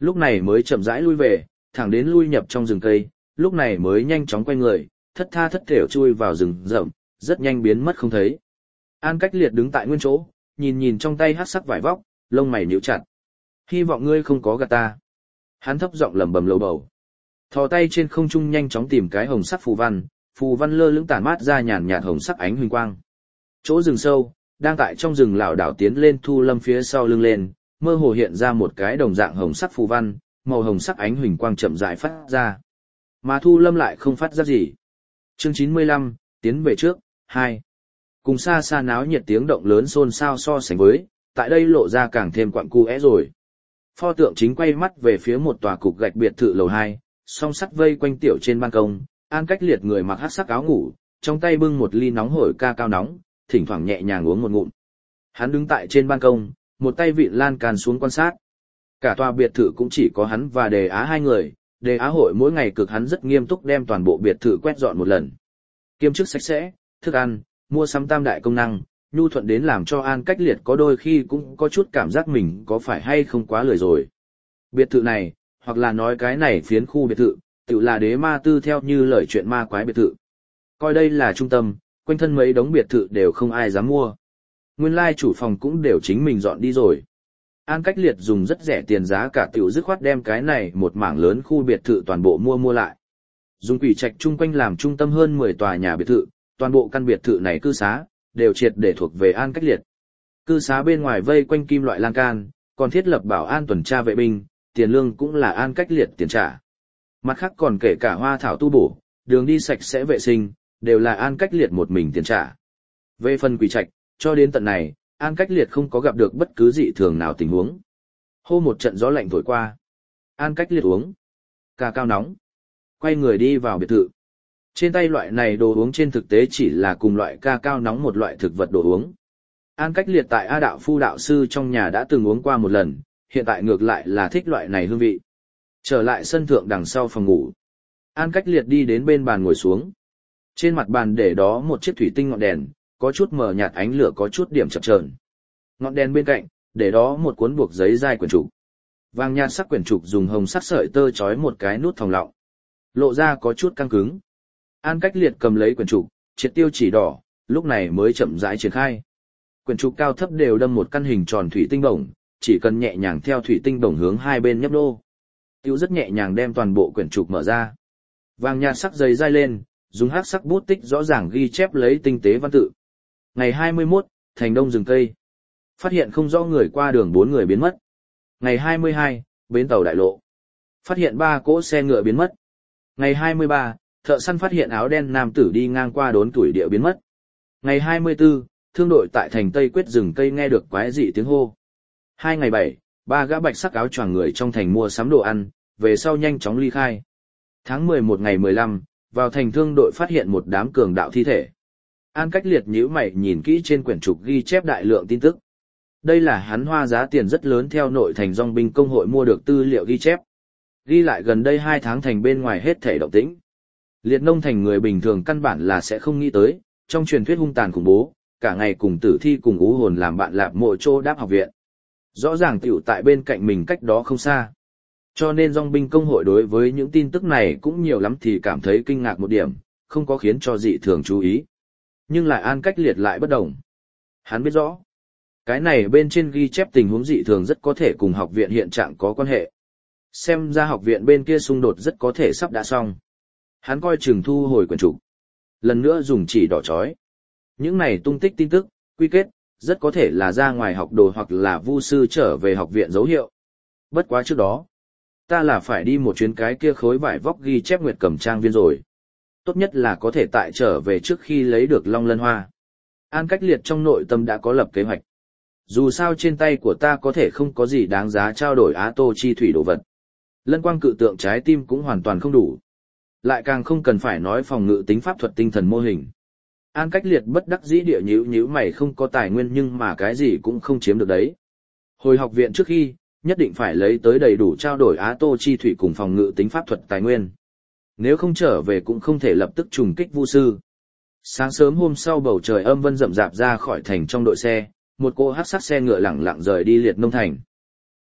Lúc này mới chậm rãi lui về, thẳng đến lui nhập trong rừng cây, lúc này mới nhanh chóng quay người, thất tha thất thểu chui vào rừng rậm, rất nhanh biến mất không thấy. An Cách Liệt đứng tại nguyên chỗ, nhìn nhìn trong tay hắc sắc vải vóc, lông mày nhíu chặt. Hy vọng ngươi không có gạt ta. Hắn thấp giọng lẩm bẩm lầu bầu. Thò tay trên không trung nhanh chóng tìm cái hồng sắc phù văn, phù văn lơ lửng tản mát ra nhàn nhạt hồng sắc ánh huỳnh quang. Chỗ rừng sâu, đang tại trong rừng lảo đảo tiến lên Thu Lâm phía sau lưng lên, mơ hồ hiện ra một cái đồng dạng hồng sắc phù văn, màu hồng sắc ánh huỳnh quang chậm rãi phát ra. Mà Thu Lâm lại không phát ra gì. Chương chín mươi lăm, tiến về trước, hai. Cùng xa xa náo nhiệt tiếng động lớn xôn xao so sánh với, tại đây lộ ra càng thêm quặng cu é rồi. Pho tượng chính quay mắt về phía một tòa cục gạch biệt thự lầu hai, song sắt vây quanh tiểu trên ban công, An Cách Liệt người mặc hắc sắc áo ngủ, trong tay bưng một ly nóng hổi ca cao nóng, thỉnh thoảng nhẹ nhàng uống một ngụm. Hắn đứng tại trên ban công, một tay vịn lan can xuống quan sát. Cả tòa biệt thự cũng chỉ có hắn và Đề Á hai người, Đề Á hội mỗi ngày cực hắn rất nghiêm túc đem toàn bộ biệt thự quét dọn một lần. Kiêm chức sạch sẽ, thức ăn, mua sắm tam đại công năng, nhu thuận đến làm cho An Cách Liệt có đôi khi cũng có chút cảm giác mình có phải hay không quá lười rồi. Biệt thự này, hoặc là nói cái này phiến khu biệt thự, tự là Đế Ma Tư theo như lời chuyện ma quái biệt thự. Coi đây là trung tâm, quanh thân mấy đống biệt thự đều không ai dám mua. Nguyên lai chủ phòng cũng đều chính mình dọn đi rồi. An Cách Liệt dùng rất rẻ tiền giá cả tiểu dứt khoát đem cái này một mảng lớn khu biệt thự toàn bộ mua mua lại. Dùng quỷ trạch chung quanh làm trung tâm hơn mười tòa nhà biệt thự, toàn bộ căn biệt thự này cư xá, đều triệt để thuộc về An Cách Liệt. Cư xá bên ngoài vây quanh kim loại lan can, còn thiết lập bảo an tuần tra vệ binh, tiền lương cũng là An Cách Liệt tiền trả. Mặt khác còn kể cả hoa thảo tu bổ, đường đi sạch sẽ vệ sinh, đều là An Cách Liệt một mình tiền trả. Về phần quỷ trạch, cho đến tận này, An Cách Liệt không có gặp được bất cứ dị thường nào tình huống. Hô một trận gió lạnh thổi qua. An Cách Liệt uống ca cao nóng, quay người đi vào biệt thự. Trên tay loại này đồ uống trên thực tế chỉ là cùng loại ca cao nóng một loại thực vật đồ uống. An Cách Liệt tại A Đạo Phu đạo sư trong nhà đã từng uống qua một lần, hiện tại ngược lại là thích loại này hương vị. Trở lại sân thượng đằng sau phòng ngủ. An Cách Liệt đi đến bên bàn ngồi xuống. Trên mặt bàn để đó một chiếc thủy tinh ngọn đèn, có chút mờ nhạt ánh lửa có chút điểm chập chờn. Ngọn đèn bên cạnh, để đó một cuốn buộc giấy dai quyển trục. Vàng nhạt sắc quyển trục dùng hồng sắc sợi tơ trói một cái nút thòng lọng. Lộ ra có chút căng cứng. An Cách Liệt cầm lấy quyển trục, triệt tiêu chỉ đỏ, lúc này mới chậm rãi triển khai. Quyển trục cao thấp đều đâm một căn hình tròn thủy tinh bổng, chỉ cần nhẹ nhàng theo thủy tinh bổng hướng hai bên nhấp đô. Tiêu rất nhẹ nhàng đem toàn bộ quyển trục mở ra. Vàng nhạt sắc giấy dai lên, dùng hắc sắc bút tích rõ ràng ghi chép lấy tinh tế văn tự. Ngày hai mươi mốt, thành đông rừng cây. Phát hiện không rõ người qua đường bốn người biến mất. Ngày hai mươi hai, bến tàu đại lộ. Phát hiện ba cỗ xe ngựa biến mất. Ngày hai mươi ba, thợ săn phát hiện áo đen nam tử đi ngang qua đốn tuổi địa biến mất. Ngày hai mươi tư, thương đội tại thành Tây Quyết rừng cây nghe được quái dị tiếng hô. Hai ngày bảy, ba gã bạch sắc áo choàng người trong thành mua sắm đồ ăn, về sau nhanh chóng ly khai. Tháng mười một ngày mười lăm, vào thành thương đội phát hiện một đám cường đạo thi thể. An Cách Liệt nhíu mày nhìn kỹ trên quyển trục ghi chép đại lượng tin tức. Đây là hắn hoa giá tiền rất lớn theo nội thành dòng binh công hội mua được tư liệu ghi chép. Ghi lại gần đây hai tháng thành bên ngoài hết thể động tĩnh. Liệt nông thành người bình thường căn bản là sẽ không nghĩ tới, trong truyền thuyết hung tàn khủng bố, cả ngày cùng tử thi cùng ú hồn làm bạn lạp mộ trô đáp học viện. Rõ ràng tiểu tại bên cạnh mình cách đó không xa. Cho nên dòng binh công hội đối với những tin tức này cũng nhiều lắm thì cảm thấy kinh ngạc một điểm, không có khiến cho dị thường chú ý. Nhưng lại An Cách Liệt lại bất đồng. Hắn biết rõ, cái này bên trên ghi chép tình huống dị thường rất có thể cùng học viện hiện trạng có quan hệ. Xem ra học viện bên kia xung đột rất có thể sắp đã xong. Hắn coi chừng thu hồi quyển trục. Lần nữa dùng chỉ đỏ chói. Những này tung tích tin tức, quy kết, rất có thể là ra ngoài học đồ hoặc là vu sư trở về học viện dấu hiệu. Bất quá trước đó, ta là phải đi một chuyến cái kia khối vải vóc ghi chép Nguyệt Cẩm Trang viên rồi. Tốt nhất là có thể tại trở về trước khi lấy được Long Lân Hoa. An Cách Liệt trong nội tâm đã có lập kế hoạch. Dù sao trên tay của ta có thể không có gì đáng giá trao đổi Á Tô chi thủy đồ vật. Lân quang cự tượng trái tim cũng hoàn toàn không đủ. Lại càng không cần phải nói phòng ngự tính pháp thuật tinh thần mô hình. An Cách Liệt bất đắc dĩ địa nhíu nhíu mày không có tài nguyên nhưng mà cái gì cũng không chiếm được đấy. Hồi học viện trước khi, nhất định phải lấy tới đầy đủ trao đổi Á Tô chi thủy cùng phòng ngự tính pháp thuật tài nguyên. Nếu không trở về cũng không thể lập tức trùng kích vu sư. Sáng sớm hôm sau bầu trời âm vân rậm rạp ra khỏi thành trong đội xe, một cỗ hắc sắc xe ngựa lẳng lặng rời đi Liệt nông thành.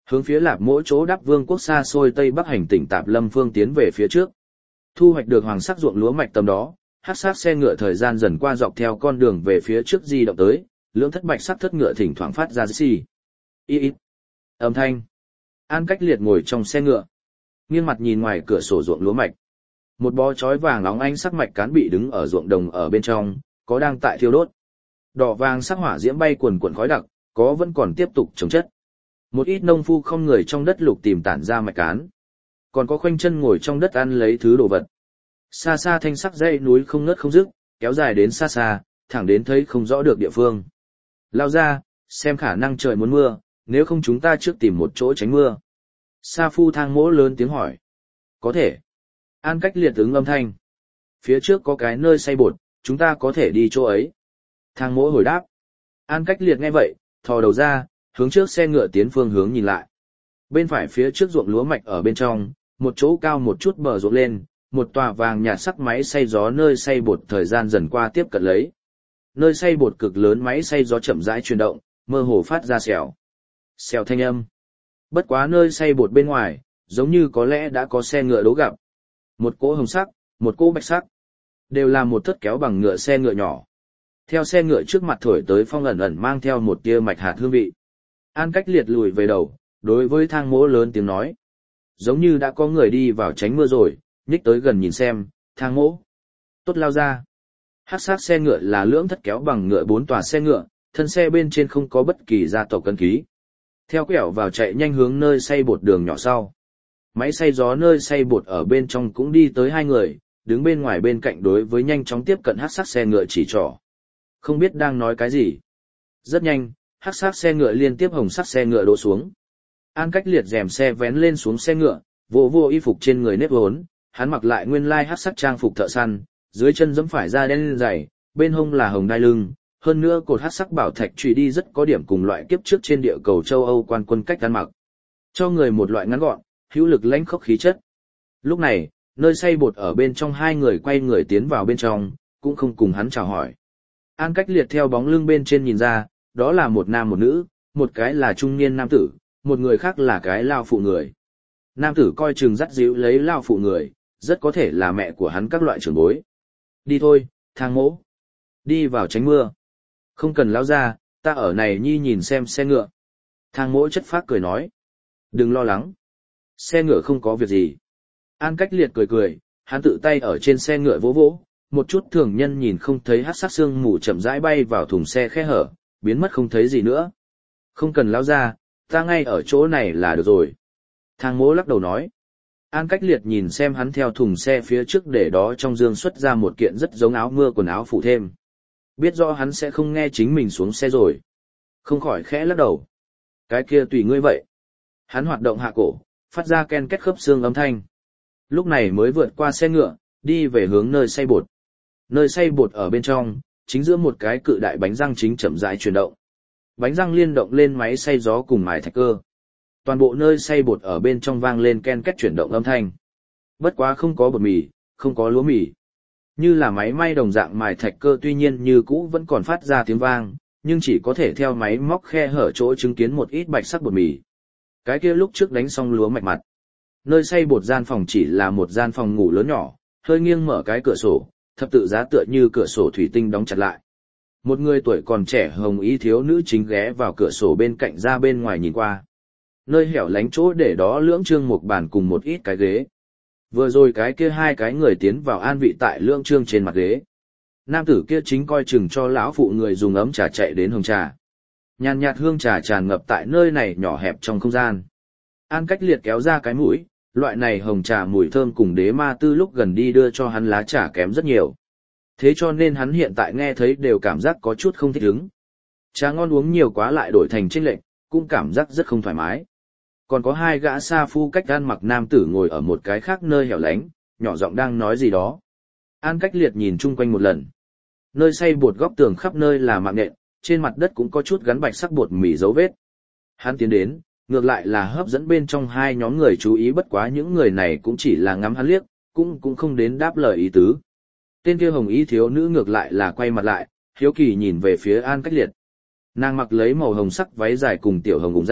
Hướng phía Lạp Mỗ chỗ đắp vương quốc xa xôi tây bắc hành tỉnh Tạp Lâm phương tiến về phía trước. Thu hoạch được hoàng sắc ruộng lúa mạch tầm đó, hắc sắc xe ngựa thời gian dần qua dọc theo con đường về phía trước di động tới, lưỡng thất bạch sắc thất ngựa thỉnh thoảng phát ra xì. Y ít. Âm thanh. An Cách Liệt ngồi trong xe ngựa, nghiêng mặt nhìn ngoài cửa sổ ruộng lúa mạch. Một bó chói vàng nóng ánh sắc mạch cán bị đứng ở ruộng đồng ở bên trong, có đang tại thiêu đốt. Đỏ vàng sắc hỏa diễm bay quần quần khói đặc, có vẫn còn tiếp tục chống chất. Một ít nông phu không người trong đất lục tìm tản ra mạch cán. Còn có khoanh chân ngồi trong đất ăn lấy thứ đồ vật. Xa xa thanh sắc dãy núi không ngớt không dứt, kéo dài đến xa xa, thẳng đến thấy không rõ được địa phương. Lao ra, xem khả năng trời muốn mưa, nếu không chúng ta trước tìm một chỗ tránh mưa. Sa Phu Thang Mỗ lớn tiếng hỏi. Có thể. An Cách Liệt ứng âm thanh. Phía trước có cái nơi xay bột, chúng ta có thể đi chỗ ấy. Thang Mỗ hồi đáp. An Cách Liệt nghe vậy, thò đầu ra, hướng trước xe ngựa tiến phương hướng nhìn lại. Bên phải phía trước ruộng lúa mạch ở bên trong, một chỗ cao một chút bờ ruộng lên, một tòa vàng nhạt sắc máy xay gió nơi xay bột thời gian dần qua tiếp cận lấy. Nơi xay bột cực lớn máy xay gió chậm rãi chuyển động, mơ hồ phát ra xèo. Xèo thanh âm. Bất quá nơi xay bột bên ngoài, giống như có lẽ đã có xe ngựa đỗ gặp. Một cỗ hồng sắc, một cỗ bạch sắc. Đều là một thất kéo bằng ngựa xe ngựa nhỏ. Theo xe ngựa trước mặt thổi tới phong ẩn ẩn mang theo một tia mạch hạt hương vị. An Cách Liệt lùi về đầu, đối với Thang Mỗ lớn tiếng nói. Giống như đã có người đi vào tránh mưa rồi, nhích tới gần nhìn xem, Thang Mỗ. Tốt lao ra. Hắc sắc xe ngựa là lưỡng thất kéo bằng ngựa bốn tòa xe ngựa, thân xe bên trên không có bất kỳ gia tộc cân ký. Theo quẹo vào chạy nhanh hướng nơi xay bột đường nhỏ sau. Máy xay gió nơi xay bột ở bên trong cũng đi tới hai người, đứng bên ngoài bên cạnh đối với nhanh chóng tiếp cận hắc sắc xe ngựa chỉ trỏ. Không biết đang nói cái gì. Rất nhanh, hắc sắc xe ngựa liên tiếp hồng sắc xe ngựa đổ xuống. An Cách Liệt rèm xe vén lên xuống xe ngựa, vô vô y phục trên người nếp vốn, hắn mặc lại nguyên lai hắc sắc trang phục thợ săn, dưới chân giẫm phải da đen dày, bên hông là hồng đai lưng, hơn nữa cột hắc sắc bảo thạch chùy đi rất có điểm cùng loại kiếp trước trên địa cầu châu Âu quan quân cách ăn mặc. Cho người một loại ngắn gọn, hữu lực lãnh khốc khí chất. Lúc này, nơi xay bột ở bên trong hai người quay người tiến vào bên trong, cũng không cùng hắn chào hỏi. An Cách Liệt theo bóng lưng bên trên nhìn ra, đó là một nam một nữ, một cái là trung niên nam tử, một người khác là cái lao phụ người. Nam tử coi chừng dắt dịu lấy lao phụ người, rất có thể là mẹ của hắn các loại trưởng bối. Đi thôi, Thang Mỗ. Đi vào tránh mưa. Không cần lao ra, ta ở này nhi nhìn xem xe ngựa. Thang Mỗ chất phác cười nói. Đừng lo lắng. Xe ngựa không có việc gì. An Cách Liệt cười cười, hắn tự tay ở trên xe ngựa vỗ vỗ, một chút thường nhân nhìn không thấy hắc sắc xương mù chậm rãi bay vào thùng xe khe hở, biến mất không thấy gì nữa. Không cần lao ra, ta ngay ở chỗ này là được rồi. Thang Mỗ lắc đầu nói. An Cách Liệt nhìn xem hắn theo thùng xe phía trước để đó trong dương xuất ra một kiện rất giống áo mưa quần áo phụ thêm. Biết rõ hắn sẽ không nghe chính mình xuống xe rồi. Không khỏi khẽ lắc đầu. Cái kia tùy ngươi vậy. Hắn hoạt động hạ cổ, phát ra ken két khớp xương âm thanh. Lúc này mới vượt qua xe ngựa, đi về hướng nơi xay bột. Nơi xay bột ở bên trong, chính giữa một cái cự đại bánh răng chính chậm rãi chuyển động. Bánh răng liên động lên máy xay gió cùng mài thạch cơ. Toàn bộ nơi xay bột ở bên trong vang lên ken két chuyển động âm thanh. Bất quá không có bột mì, không có lúa mì. Như là máy may đồng dạng mài thạch cơ tuy nhiên như cũ vẫn còn phát ra tiếng vang, nhưng chỉ có thể theo máy móc khe hở chỗ chứng kiến một ít bạch sắc bột mì. Cái kia lúc trước đánh xong lúa mạch mặt. Nơi xay bột gian phòng chỉ là một gian phòng ngủ lớn nhỏ, hơi nghiêng mở cái cửa sổ, thập tự giá tựa như cửa sổ thủy tinh đóng chặt lại. Một người tuổi còn trẻ hồng y thiếu nữ chính ghé vào cửa sổ bên cạnh ra bên ngoài nhìn qua. Nơi hẻo lánh chỗ để đó lưỡng trương một bàn cùng một ít cái ghế. Vừa rồi cái kia hai cái người tiến vào an vị tại lưỡng trương trên mặt ghế. Nam tử kia chính coi chừng cho lão phụ người dùng ấm trà chạy đến hồng trà. Nhàn nhạt hương trà tràn ngập tại nơi này nhỏ hẹp trong không gian. An Cách Liệt kéo ra cái mũi, loại này hồng trà mùi thơm cùng đế ma tư lúc gần đi đưa cho hắn lá trà kém rất nhiều. Thế cho nên hắn hiện tại nghe thấy đều cảm giác có chút không thích ứng. Trà ngon uống nhiều quá lại đổi thành chênh lệch, cũng cảm giác rất không thoải mái. Còn có hai gã sa phu cách gan mặc nam tử ngồi ở một cái khác nơi hẻo lánh, nhỏ giọng đang nói gì đó. An Cách Liệt nhìn chung quanh một lần. Nơi xay bột góc tường khắp nơi là mạng nhện, trên mặt đất cũng có chút gắn bạch sắc bột mì dấu vết. Hắn tiến đến, ngược lại là hấp dẫn bên trong hai nhóm người chú ý, bất quá những người này cũng chỉ là ngắm hắn liếc, cũng cũng không đến đáp lời ý tứ. Tên kia hồng y thiếu nữ ngược lại là quay mặt lại, hiếu kỳ nhìn về phía An Cách Liệt. Nàng mặc lấy màu hồng sắc váy dài cùng tiểu hồng cùng ra,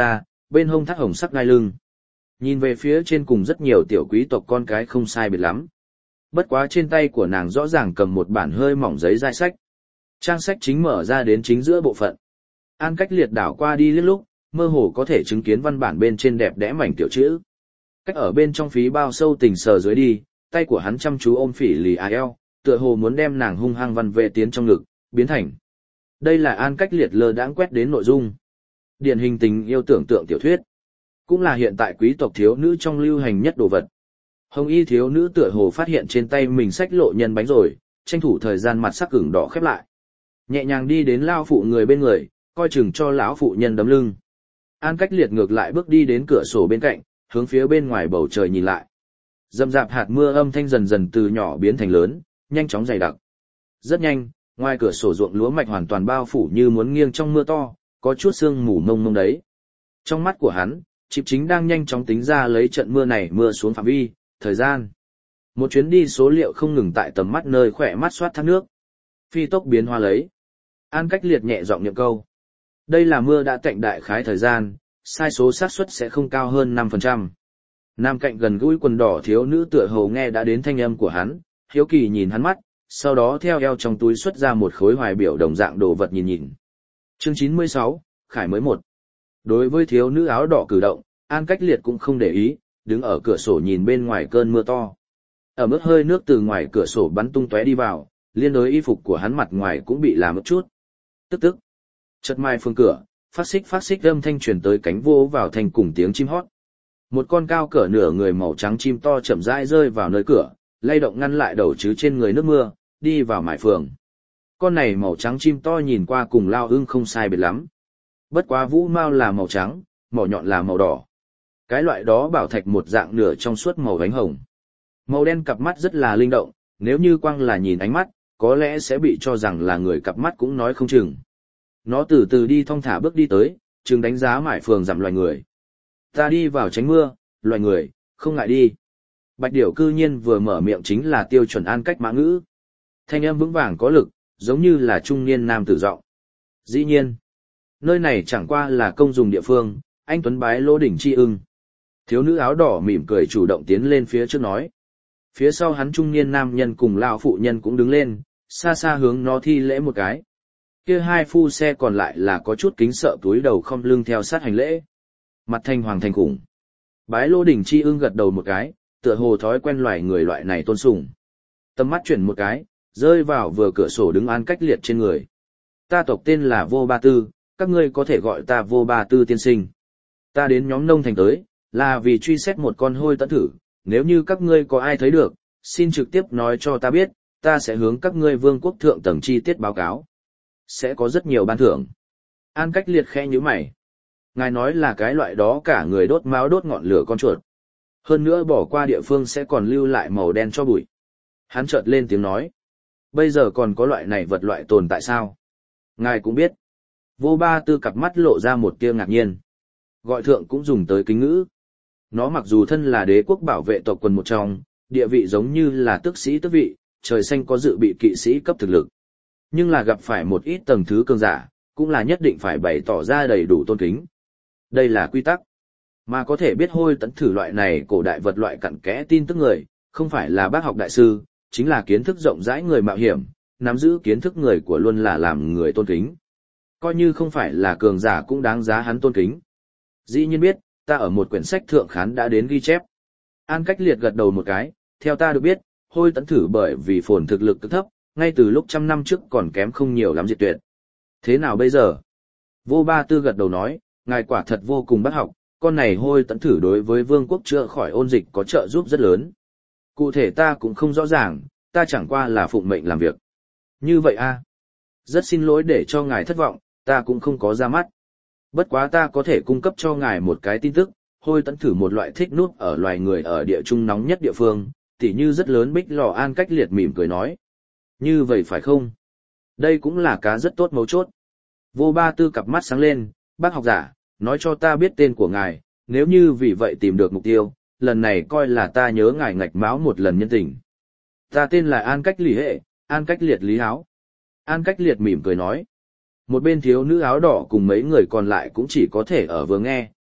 bên hông thắt hồng sắc đai lưng. Nhìn về phía trên cùng rất nhiều tiểu quý tộc con cái không sai biệt lắm. Bất quá trên tay của nàng rõ ràng cầm một bản hơi mỏng giấy dai sách. Trang sách chính mở ra đến chính giữa bộ phận. An Cách Liệt đảo qua đi liếc lúc, mơ hồ có thể chứng kiến văn bản bên trên đẹp đẽ mảnh tiểu chữ. Cách ở bên trong phí bao sâu tình sờ dưới đi, tay của hắn chăm chú ôm Phỉ Lì A eo, tựa hồ muốn đem nàng hung hăng văn vệ tiến trong ngực, biến thành. Đây là An Cách Liệt lơ đãng quét đến nội dung. Điển hình tình yêu tưởng tượng tiểu thuyết. Cũng là hiện tại quý tộc thiếu nữ trong lưu hành nhất đồ vật. Hồng y thiếu nữ tựa hồ phát hiện trên tay mình sách lộ nhân bánh rồi, tranh thủ thời gian mặt sắc ửng đỏ khép lại. Nhẹ nhàng đi đến lao phụ người bên người, coi chừng cho lão phụ nhân đấm lưng. An Cách Liệt ngược lại bước đi đến cửa sổ bên cạnh, hướng phía bên ngoài bầu trời nhìn lại. Dầm dạp hạt mưa âm thanh dần dần từ nhỏ biến thành lớn, nhanh chóng dày đặc. Rất nhanh, ngoài cửa sổ ruộng lúa mạch hoàn toàn bao phủ như muốn nghiêng trong mưa to, có chút sương mù mông mông đấy. Trong mắt của hắn, Chịp Chính đang nhanh chóng tính ra lấy trận mưa này mưa xuống phạm vi, thời gian. Một chuyến đi số liệu không ngừng tại tầm mắt nơi khỏe mắt soát thác nước. Phi tốc biến hóa lấy. An Cách Liệt nhẹ giọng niệm câu. Đây là mưa đã tạnh đại khái thời gian, sai số xác suất sẽ không cao hơn năm phần trăm. Nam cạnh gần gũi quần đỏ thiếu nữ tựa hồ nghe đã đến thanh âm của hắn, hiếu kỳ nhìn hắn mắt, sau đó theo eo trong túi xuất ra một khối hoài biểu đồng dạng đồ vật nhìn nhìn. Chương chín mươi sáu, Khải mới một. Đối với thiếu nữ áo đỏ cử động, An Cách Liệt cũng không để ý, đứng ở cửa sổ nhìn bên ngoài cơn mưa to. Ở mức hơi nước từ ngoài cửa sổ bắn tung tóe đi vào, liên đối y phục của hắn mặt ngoài cũng bị làm một chút. Tức tức. Chợt mai phương cửa, phát xích phát xích âm thanh truyền tới cánh vô vào thành cùng tiếng chim hót. Một con cao cỡ nửa người màu trắng chim to chậm rãi rơi vào nơi cửa, lay động ngăn lại đầu chứ trên người nước mưa, đi vào mải phường. Con này màu trắng chim to nhìn qua cùng lao ưng không sai biệt lắm. Bất quá vũ mao là màu trắng, mỏ nhọn là màu đỏ. Cái loại đó bảo thạch một dạng nửa trong suốt màu ánh hồng. Màu đen cặp mắt rất là linh động, nếu như quang là nhìn ánh mắt, có lẽ sẽ bị cho rằng là người cặp mắt cũng nói không chừng. Nó từ từ đi thong thả bước đi tới, chừng đánh giá mải phường giảm loài người. Ta đi vào tránh mưa, loài người, không ngại đi. Bạch điểu cư nhiên vừa mở miệng chính là tiêu chuẩn An Cách mã ngữ. Thanh âm vững vàng có lực, giống như là trung niên nam tử giọng. Dĩ nhiên, nơi này chẳng qua là công dùng địa phương, anh Tuấn bái lỗ đỉnh chi ưng. Thiếu nữ áo đỏ mỉm cười chủ động tiến lên phía trước nói. Phía sau hắn trung niên nam nhân cùng lão phụ nhân cũng đứng lên, xa xa hướng nó thi lễ một cái. Kia hai phu xe còn lại là có chút kính sợ túi đầu không lưng theo sát hành lễ. Mặt thanh hoàng thành khủng. Bái lô đỉnh chi ưng gật đầu một cái, tựa hồ thói quen loài người loại này tôn sùng. Tầm mắt chuyển một cái, rơi vào vừa cửa sổ đứng An Cách Liệt trên người. Ta tộc tên là Vô Ba Tư, các ngươi có thể gọi ta Vô Ba Tư tiên sinh. Ta đến nhóm nông thành tới, là vì truy xét một con hôi tẫn thử, nếu như các ngươi có ai thấy được, xin trực tiếp nói cho ta biết, ta sẽ hướng các ngươi vương quốc thượng tầng chi tiết báo cáo. Sẽ có rất nhiều ban thưởng. An Cách Liệt khẽ nhíu mày. Ngài nói là cái loại đó cả người đốt máu đốt ngọn lửa con chuột. Hơn nữa bỏ qua địa phương sẽ còn lưu lại màu đen cho bụi. Hắn chợt lên tiếng nói. Bây giờ còn có loại này vật loại tồn tại sao? Ngài cũng biết. Vô Ba Tư cặp mắt lộ ra một tia ngạc nhiên. Gọi thượng cũng dùng tới kính ngữ. Nó mặc dù thân là đế quốc bảo vệ tộc quần một trong, địa vị giống như là tước sĩ tước vị, trời xanh có dự bị kỵ sĩ cấp thực lực. Nhưng là gặp phải một ít tầng thứ cường giả, cũng là nhất định phải bày tỏ ra đầy đủ tôn kính. Đây là quy tắc. Mà có thể biết hôi tẫn thử loại này cổ đại vật loại cặn kẽ tin tức người, không phải là bác học đại sư, chính là kiến thức rộng rãi người mạo hiểm, nắm giữ kiến thức người của luôn là làm người tôn kính. Coi như không phải là cường giả cũng đáng giá hắn tôn kính. Dĩ nhiên biết, ta ở một quyển sách thượng khán đã đến ghi chép. An Cách Liệt gật đầu một cái, theo ta được biết, hôi tẫn thử bởi vì phồn thực lực cực thấp, ngay từ lúc trăm năm trước còn kém không nhiều lắm diệt tuyệt. Thế nào bây giờ? Vô Ba Tư gật đầu nói, ngài quả thật vô cùng bác học, con này hôi tẫn thử đối với vương quốc chữa khỏi ôn dịch có trợ giúp rất lớn. Cụ thể ta cũng không rõ ràng, ta chẳng qua là phụng mệnh làm việc. Như vậy a, à? Rất xin lỗi để cho ngài thất vọng, ta cũng không có ra mắt. Bất quá ta có thể cung cấp cho ngài một cái tin tức, hôi tẫn thử một loại thích núp ở loài người ở địa trung nóng nhất địa phương, tỉ như rất lớn bích lò. An Cách Liệt mỉm cười nói. Như vậy phải không? Đây cũng là cá rất tốt mấu chốt. Vô Ba Tư cặp mắt sáng lên, bác học giả, nói cho ta biết tên của ngài, nếu như vì vậy tìm được mục tiêu, lần này coi là ta nhớ ngài ngạch máu một lần nhân tình. Ta tên là An Cách Lý Hệ, An Cách Liệt Lý Háo. An Cách Liệt mỉm cười nói. Một bên thiếu nữ áo đỏ cùng mấy người còn lại cũng chỉ có thể ở vừa nghe,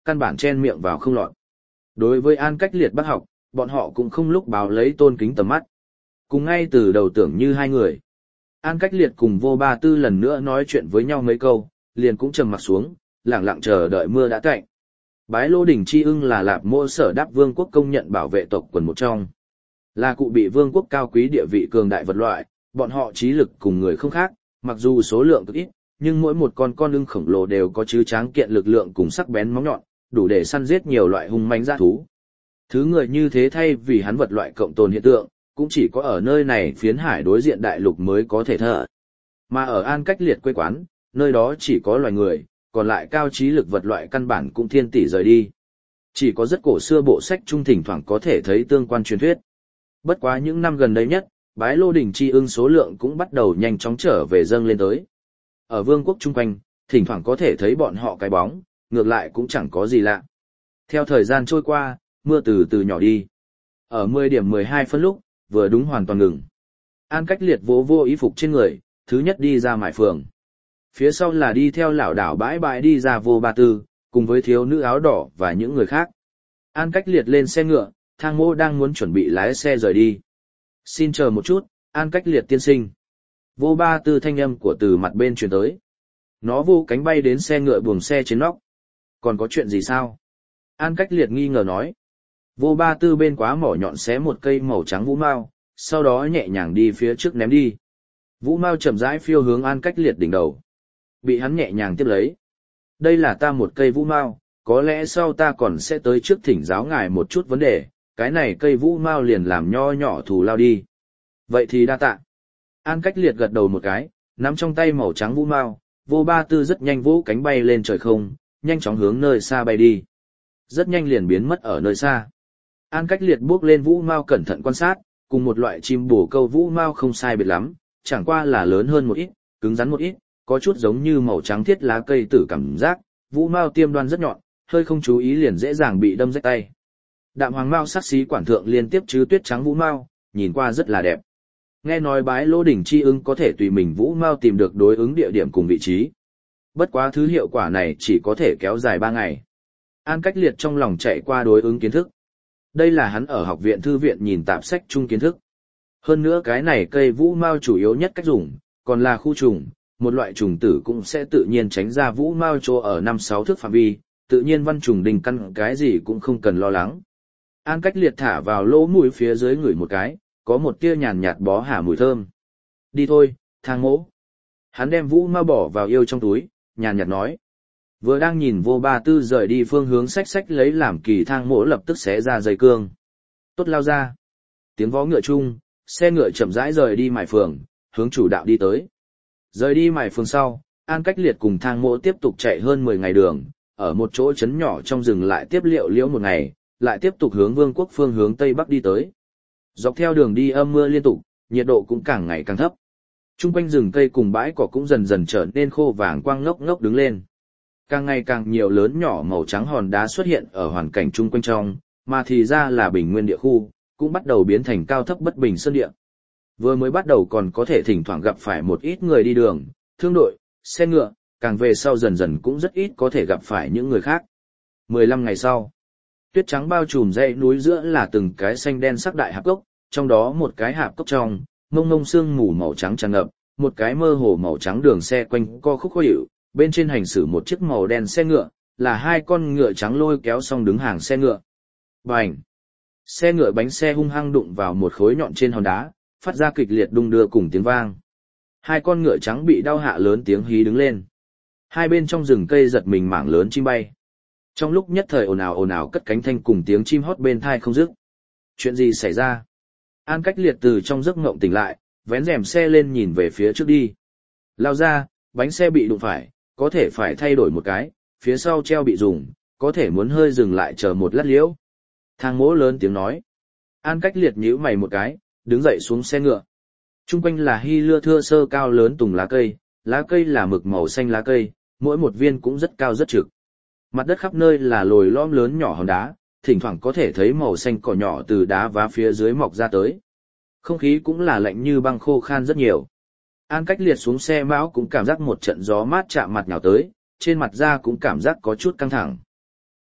căn bản chen miệng vào không lọt. Đối với An Cách Liệt bác học, bọn họ cũng không lúc báo lấy tôn kính tầm mắt. Cùng ngay từ đầu tưởng như hai người. An Cách Liệt cùng Vô Ba Tư lần nữa nói chuyện với nhau mấy câu, liền cũng trầm mặt xuống, lặng lặng chờ đợi mưa đã tạnh. Bái Lô Đỉnh Chi Ưng là Lạp Mô Sở Đáp Vương quốc công nhận bảo vệ tộc quần một trong. Là cụ bị vương quốc cao quý địa vị cường đại vật loại, bọn họ trí lực cùng người không khác, mặc dù số lượng cực ít, nhưng mỗi một con con ưng khổng lồ đều có chứ tráng kiện lực lượng cùng sắc bén móng nhọn, đủ để săn giết nhiều loại hung mãnh dã thú. Thứ người như thế thay vì hắn vật loại cộng tồn hiện tượng, cũng chỉ có ở nơi này phiến hải đối diện đại lục mới có thể thở. Mà ở An Cách Liệt quê quán, nơi đó chỉ có loài người, còn lại cao trí lực vật loại căn bản cũng thiên tỷ rời đi. Chỉ có rất cổ xưa bộ sách trung thỉnh thoảng có thể thấy tương quan truyền thuyết. Bất quá những năm gần đây nhất, Bái Lô Đỉnh Chi Ưng số lượng cũng bắt đầu nhanh chóng trở về dâng lên tới. Ở vương quốc chung quanh, thỉnh thoảng có thể thấy bọn họ cái bóng, ngược lại cũng chẳng có gì lạ. Theo thời gian trôi qua, mưa từ từ nhỏ đi. Ở mười điểm mười hai phân lúc, vừa đúng hoàn toàn ngừng. An Cách Liệt vỗ vô ý phục trên người, thứ nhất đi ra mải phường. Phía sau là đi theo lảo đảo bãi bãi đi ra Vô Ba Tư, cùng với thiếu nữ áo đỏ và những người khác. An Cách Liệt lên xe ngựa, Thang Mỗ đang muốn chuẩn bị lái xe rời đi. Xin chờ một chút, An Cách Liệt tiên sinh. Vô Ba Tư thanh âm của từ mặt bên truyền tới. Nó vô cánh bay đến xe ngựa buồng xe trên nóc. Còn có chuyện gì sao? An Cách Liệt nghi ngờ nói. Vô Ba Tư bên quá mỏ nhọn xé một cây màu trắng vũ mao, sau đó nhẹ nhàng đi phía trước ném đi. Vũ mao chậm rãi phiêu hướng An Cách Liệt đỉnh đầu. Bị hắn nhẹ nhàng tiếp lấy. Đây là ta một cây vũ mao, có lẽ sau ta còn sẽ tới trước thỉnh giáo ngài một chút vấn đề, cái này cây vũ mao liền làm nho nhỏ thù lao đi. Vậy thì đa tạ. An Cách Liệt gật đầu một cái, nắm trong tay màu trắng vũ mao, Vô Ba Tư rất nhanh vỗ cánh bay lên trời không, nhanh chóng hướng nơi xa bay đi. Rất nhanh liền biến mất ở nơi xa. An Cách Liệt bước lên vũ mao cẩn thận quan sát, cùng một loại chim bồ câu vũ mao không sai biệt lắm, chẳng qua là lớn hơn một ít, cứng rắn một ít, có chút giống như màu trắng thiết lá cây tử cảm giác, vũ mao tiêm đoan rất nhọn, hơi không chú ý liền dễ dàng bị đâm rách tay. Đạm hoàng mao sắc xí quản thượng liên tiếp chứ tuyết trắng vũ mao, nhìn qua rất là đẹp. Nghe nói Bái Lô Đỉnh Chi Ưng có thể tùy mình vũ mao tìm được đối ứng địa điểm cùng vị trí. Bất quá thứ hiệu quả này chỉ có thể kéo dài ba ngày. An Cách Liệt trong lòng chạy qua đối ứng kiến thức. Đây là hắn ở học viện thư viện nhìn tạp sách chung kiến thức. Hơn nữa cái này cây vũ mao chủ yếu nhất cách dùng, còn là khu trùng, một loại trùng tử cũng sẽ tự nhiên tránh ra vũ mao chỗ ở năm sáu thước phạm vi, tự nhiên văn trùng đình căn cái gì cũng không cần lo lắng. An Cách Liệt thả vào lỗ mũi phía dưới ngửi một cái, có một tia nhàn nhạt bó hả mùi thơm. Đi thôi, Thang Mỗ. Hắn đem vũ mao bỏ vào yêu trong túi, nhàn nhạt nói. Vừa đang nhìn Vô Ba Tư rời đi phương hướng xách xách lấy làm kỳ, Thang Mỗ lập tức xé ra dây cương. Tốt lao ra. Tiếng vó ngựa chung, xe ngựa chậm rãi rời đi mải phường, hướng chủ đạo đi tới. Rời đi mải phường sau, An Cách Liệt cùng Thang Mỗ tiếp tục chạy hơn mười ngày đường, ở một chỗ trấn nhỏ trong rừng lại tiếp liệu liễu một ngày, lại tiếp tục hướng vương quốc phương hướng tây bắc đi tới. Dọc theo đường đi âm mưa liên tục, nhiệt độ cũng càng ngày càng thấp. Trung quanh rừng cây cùng bãi cỏ cũng dần dần trở nên khô vàng quang ngốc ngốc đứng lên. Càng ngày càng nhiều lớn nhỏ màu trắng hòn đá xuất hiện ở hoàn cảnh chung quanh trong, mà thì ra là bình nguyên địa khu, cũng bắt đầu biến thành cao thấp bất bình sơn địa. Vừa mới bắt đầu còn có thể thỉnh thoảng gặp phải một ít người đi đường, thương đội, xe ngựa, càng về sau dần dần cũng rất ít có thể gặp phải những người khác. mười lăm ngày sau, tuyết trắng bao trùm dãy núi giữa là từng cái xanh đen sắc đại hạp cốc, trong đó một cái hạp cốc trong, mông mông sương mù màu trắng tràn ngập, một cái mơ hồ màu trắng đường xe quanh co khúc khó hiệu, bên trên hành xử một chiếc màu đen xe ngựa, là hai con ngựa trắng lôi kéo xong đứng hàng xe ngựa. Bành! Xe ngựa bánh xe hung hăng đụng vào một khối nhọn trên hòn đá, phát ra kịch liệt đung đưa cùng tiếng vang. Hai con ngựa trắng bị đau hạ lớn tiếng hí đứng lên. Hai bên trong rừng cây giật mình mảng lớn chim bay. Trong lúc nhất thời ồn ào ồn ào cất cánh thanh cùng tiếng chim hót bên thai không dứt. Chuyện gì xảy ra? An Cách Liệt từ trong giấc ngộng tỉnh lại, vén rèm xe lên nhìn về phía trước đi. Lao ra, bánh xe bị đụng phải, có thể phải thay đổi một cái, phía sau treo bị dùng, có thể muốn hơi dừng lại chờ một lát liễu. Thang Mỗ lớn tiếng nói. An Cách Liệt nhíu mày một cái, đứng dậy xuống xe ngựa. Trung quanh là hy lưa thưa sơ cao lớn tùng lá cây, lá cây là mực màu xanh lá cây, mỗi một viên cũng rất cao rất trực. Mặt đất khắp nơi là lồi lõm lớn nhỏ hòn đá, thỉnh thoảng có thể thấy màu xanh cỏ nhỏ từ đá vá phía dưới mọc ra tới. Không khí cũng là lạnh như băng khô khan rất nhiều. An Cách Liệt xuống xe mão cũng cảm giác một trận gió mát chạm mặt nhào tới, trên mặt da cũng cảm giác có chút căng thẳng.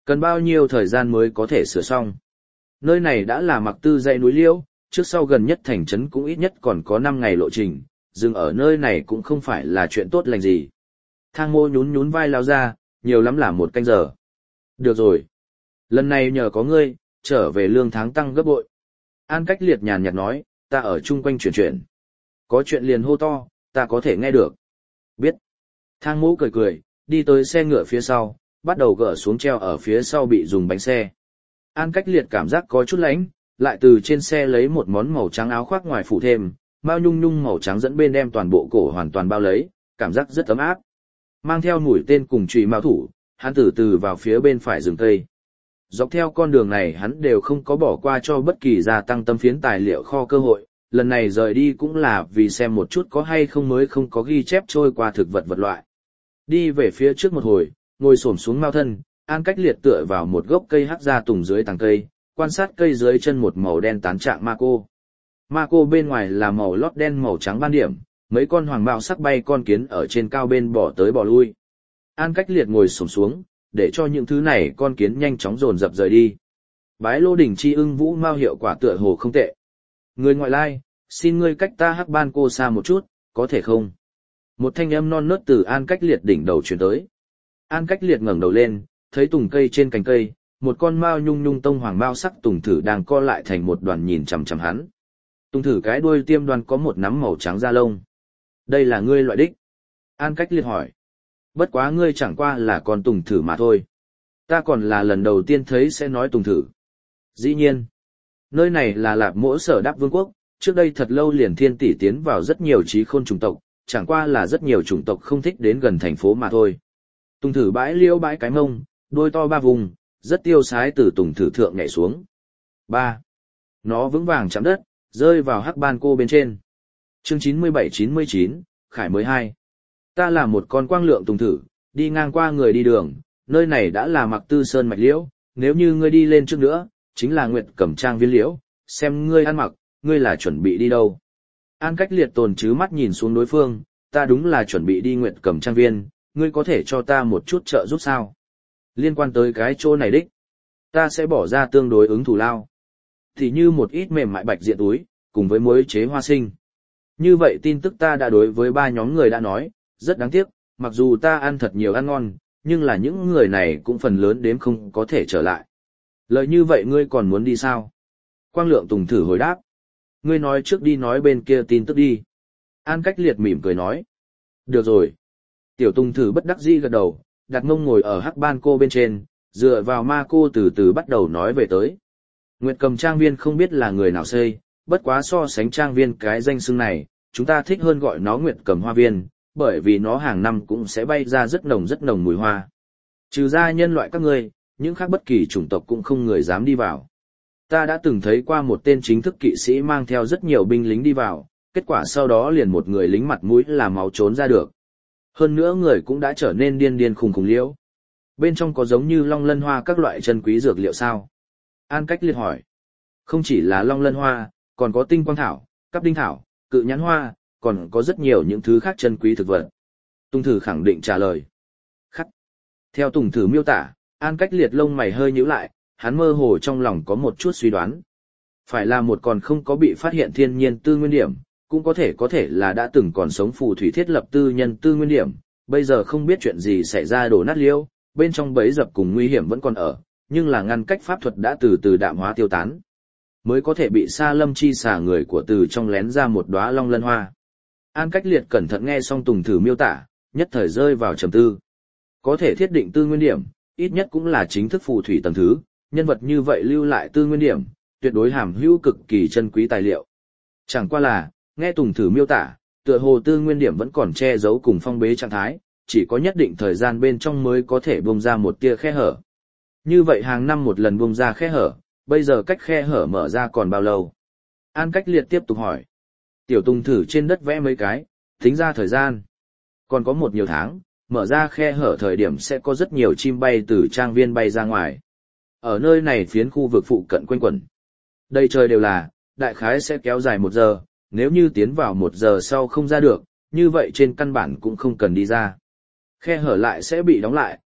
Cần bao nhiêu thời gian mới có thể sửa xong? Nơi này đã là Mặc Tư dãy núi liễu, trước sau gần nhất thành trấn cũng ít nhất còn có năm ngày lộ trình, dừng ở nơi này cũng không phải là chuyện tốt lành gì. Thang Mô nhún nhún vai lao ra, nhiều lắm là một canh giờ. Được rồi. Lần này nhờ có ngươi, trở về lương tháng tăng gấp bội. An Cách Liệt nhàn nhạt nói, ta ở chung quanh chuyển chuyển. Có chuyện liền hô to, ta có thể nghe được. Biết. Thang Mô cười cười, đi tới xe ngựa phía sau, bắt đầu gỡ xuống treo ở phía sau bị dùng bánh xe. An Cách Liệt cảm giác có chút lạnh, lại từ trên xe lấy một món màu trắng áo khoác ngoài phủ thêm, mao nhung nhung màu trắng dẫn bên đem toàn bộ cổ hoàn toàn bao lấy, cảm giác rất ấm áp. Mang theo mũi tên cùng chùy mao thủ, hắn từ từ vào phía bên phải rừng cây. Dọc theo con đường này hắn đều không có bỏ qua cho bất kỳ gia tăng tâm phiến tài liệu kho cơ hội, lần này rời đi cũng là vì xem một chút có hay không mới không có ghi chép trôi qua thực vật vật loại. Đi về phía trước một hồi, ngồi xổm xuống mao thân, An Cách Liệt tựa vào một gốc cây hắc gia tùng dưới tàng cây, quan sát cây dưới chân một màu đen tán trạng ma cô. Ma cô bên ngoài là màu lót đen màu trắng ban điểm, mấy con hoàng bào sắc bay con kiến ở trên cao bên bỏ tới bỏ lui. An Cách Liệt ngồi xổm xuống, để cho những thứ này con kiến nhanh chóng dồn dập rời đi. Bái Lô Đỉnh Chi ưng vũ mao hiệu quả tựa hồ không tệ. Người ngoại lai, xin ngươi cách ta hắc ban cô xa một chút, có thể không? Một thanh âm non nớt từ An Cách Liệt đỉnh đầu truyền tới. An Cách Liệt ngẩng đầu lên, thấy tùng cây trên cành cây, một con mao nhung nhung tông hoàng mao sắc tùng thử đang co lại thành một đoàn nhìn chằm chằm hắn. Tùng thử cái đuôi tiêm đoan có một nắm màu trắng da lông. Đây là ngươi loại đích. An Cách Liệt hỏi. Bất quá ngươi chẳng qua là con tùng thử mà thôi. Ta còn là lần đầu tiên thấy sẽ nói tùng thử. Dĩ nhiên. Nơi này là Lạp Mỗ Sở Đáp Vương quốc, trước đây thật lâu liền thiên tỷ tiến vào rất nhiều trí khôn chủng tộc, chẳng qua là rất nhiều chủng tộc không thích đến gần thành phố mà thôi. Tùng thử bãi liêu bãi cái mông, đôi to ba vùng, rất tiêu sái từ tùng thử thượng nhảy xuống. Ba. Nó vững vàng chạm đất, rơi vào hắc ban cô bên trên. Chương chín mươi bảy chín mươi chín, Khải mới hai. Ta là một con quang lượng tùng thử, đi ngang qua người đi đường, nơi này đã là Mặc Tư Sơn mạch liễu, nếu như ngươi đi lên trước nữa, chính là Nguyệt Cẩm Trang viên liễu, xem ngươi ăn mặc, ngươi là chuẩn bị đi đâu. An Cách Liệt tồn chứ mắt nhìn xuống đối phương, ta đúng là chuẩn bị đi Nguyệt Cẩm Trang viên, ngươi có thể cho ta một chút trợ giúp sao? Liên quan tới cái chỗ này đích, ta sẽ bỏ ra tương đối ứng thù lao. Thì như một ít mềm mại bạch diện túi, cùng với muối chế hoa sinh. Như vậy tin tức ta đã đối với ba nhóm người đã nói, rất đáng tiếc, mặc dù ta ăn thật nhiều ăn ngon, nhưng là những người này cũng phần lớn đếm không có thể trở lại. Lợi như vậy ngươi còn muốn đi sao? Quang Lượng Tùng thử hồi đáp. Ngươi nói trước đi nói bên kia tin tức đi. An Cách Liệt mỉm cười nói. Được rồi. Tiểu Tùng thử bất đắc dĩ gật đầu, đặt mông ngồi ở hắc ban cô bên trên, dựa vào ma cô từ từ bắt đầu nói về tới. Nguyệt Cầm Trang viên không biết là người nào xây, bất quá so sánh trang viên cái danh xưng này, chúng ta thích hơn gọi nó Nguyệt Cầm Hoa viên, bởi vì nó hàng năm cũng sẽ bay ra rất nồng rất nồng mùi hoa. Trừ ra nhân loại các ngươi, những khác bất kỳ chủng tộc cũng không người dám đi vào. Ta đã từng thấy qua một tên chính thức kỵ sĩ mang theo rất nhiều binh lính đi vào, kết quả sau đó liền một người lính mặt mũi là máu trốn ra được. Hơn nữa người cũng đã trở nên điên điên khùng khùng liễu. Bên trong có giống như long lân hoa các loại chân quý dược liệu sao? An Cách Liệt hỏi. Không chỉ là long lân hoa, còn có tinh quang thảo, cắp đinh thảo, cự nhãn hoa, còn có rất nhiều những thứ khác chân quý thực vật. Tùng thử khẳng định trả lời. Khắc. Theo Tùng thử miêu tả, An Cách Liệt lông mày hơi nhíu lại, hắn mơ hồ trong lòng có một chút suy đoán. Phải là một còn không có bị phát hiện thiên nhiên tư nguyên điểm, cũng có thể có thể là đã từng còn sống phù thủy thiết lập tư nhân tư nguyên điểm, bây giờ không biết chuyện gì xảy ra đổ nát liêu, bên trong bẫy dập cùng nguy hiểm vẫn còn ở, nhưng là ngăn cách pháp thuật đã từ từ đạm hóa tiêu tán. Mới có thể bị Sa Lâm chi xả người của từ trong lén ra một đóa long lân hoa. An Cách Liệt cẩn thận nghe xong Tùng thử miêu tả, nhất thời rơi vào trầm tư. Có thể thiết định tư nguyên điểm, ít nhất cũng là chính thức phù thủy tầng thứ, nhân vật như vậy lưu lại tư nguyên điểm, tuyệt đối hàm hữu cực kỳ chân quý tài liệu. Chẳng qua là, nghe Tùng thử miêu tả, tựa hồ tư nguyên điểm vẫn còn che giấu cùng phong bế trạng thái, chỉ có nhất định thời gian bên trong mới có thể bung ra một tia khe hở. Như vậy hàng năm một lần bung ra khe hở, bây giờ cách khe hở mở ra còn bao lâu? An Cách Liệt tiếp tục hỏi. Tiểu Tùng thử trên đất vẽ mấy cái, tính ra thời gian. Còn có một nhiều tháng, mở ra khe hở thời điểm sẽ có rất nhiều chim bay từ trang viên bay ra ngoài. Ở nơi này phiến khu vực phụ cận quanh quẩn. Đây trời đều là, đại khái sẽ kéo dài một giờ, nếu như tiến vào một giờ sau không ra được, như vậy trên căn bản cũng không cần đi ra. Khe hở lại sẽ bị đóng lại,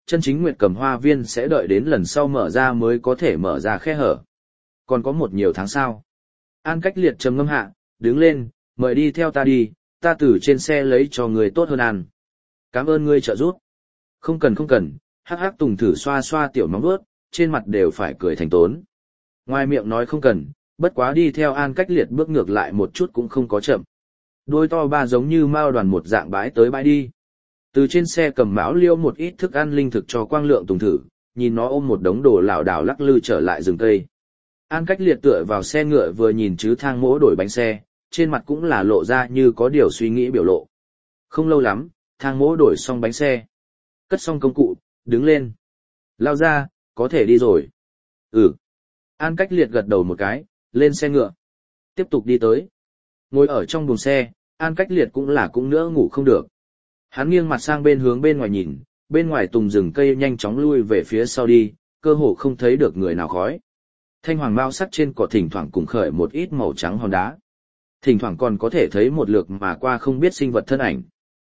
chân chính Nguyệt Cầm Hoa Viên sẽ đợi đến lần sau mở ra mới có thể mở ra khe hở. Còn có một nhiều tháng sau. An Cách Liệt trầm ngâm hạ, đứng lên, mời đi theo ta đi, ta từ trên xe lấy cho người tốt hơn ăn. Cảm ơn ngươi trợ giúp. Không cần không cần, hắc hắc Tùng thử xoa xoa tiểu móng vuốt, trên mặt đều phải cười thành tốn. Ngoài miệng nói không cần, bất quá đi theo An Cách Liệt bước ngược lại một chút cũng không có chậm. Đôi to ba giống như mao đoàn một dạng bãi tới bãi đi. Từ trên xe cầm mão liêu một ít thức ăn linh thực cho Quang Lượng Tùng thử, nhìn nó ôm một đống đồ lảo đảo lắc lư trở lại rừng cây. An Cách Liệt tựa vào xe ngựa vừa nhìn chứ Thang Mỗ đổi bánh xe, trên mặt cũng là lộ ra như có điều suy nghĩ biểu lộ. Không lâu lắm, Thang Mỗ đổi xong bánh xe. Cất xong công cụ, đứng lên. Lao ra, có thể đi rồi. Ừ. An Cách Liệt gật đầu một cái, lên xe ngựa. Tiếp tục đi tới. Ngồi ở trong buồng xe, An Cách Liệt cũng là cũng nữa ngủ không được. Hắn nghiêng mặt sang bên hướng bên ngoài nhìn, bên ngoài tùng rừng cây nhanh chóng lui về phía sau đi, cơ hồ không thấy được người nào khói. Thanh hoàng mao sắc trên cỏ thỉnh thoảng cùng khởi một ít màu trắng hòn đá. Thỉnh thoảng còn có thể thấy một lượt mà qua không biết sinh vật thân ảnh.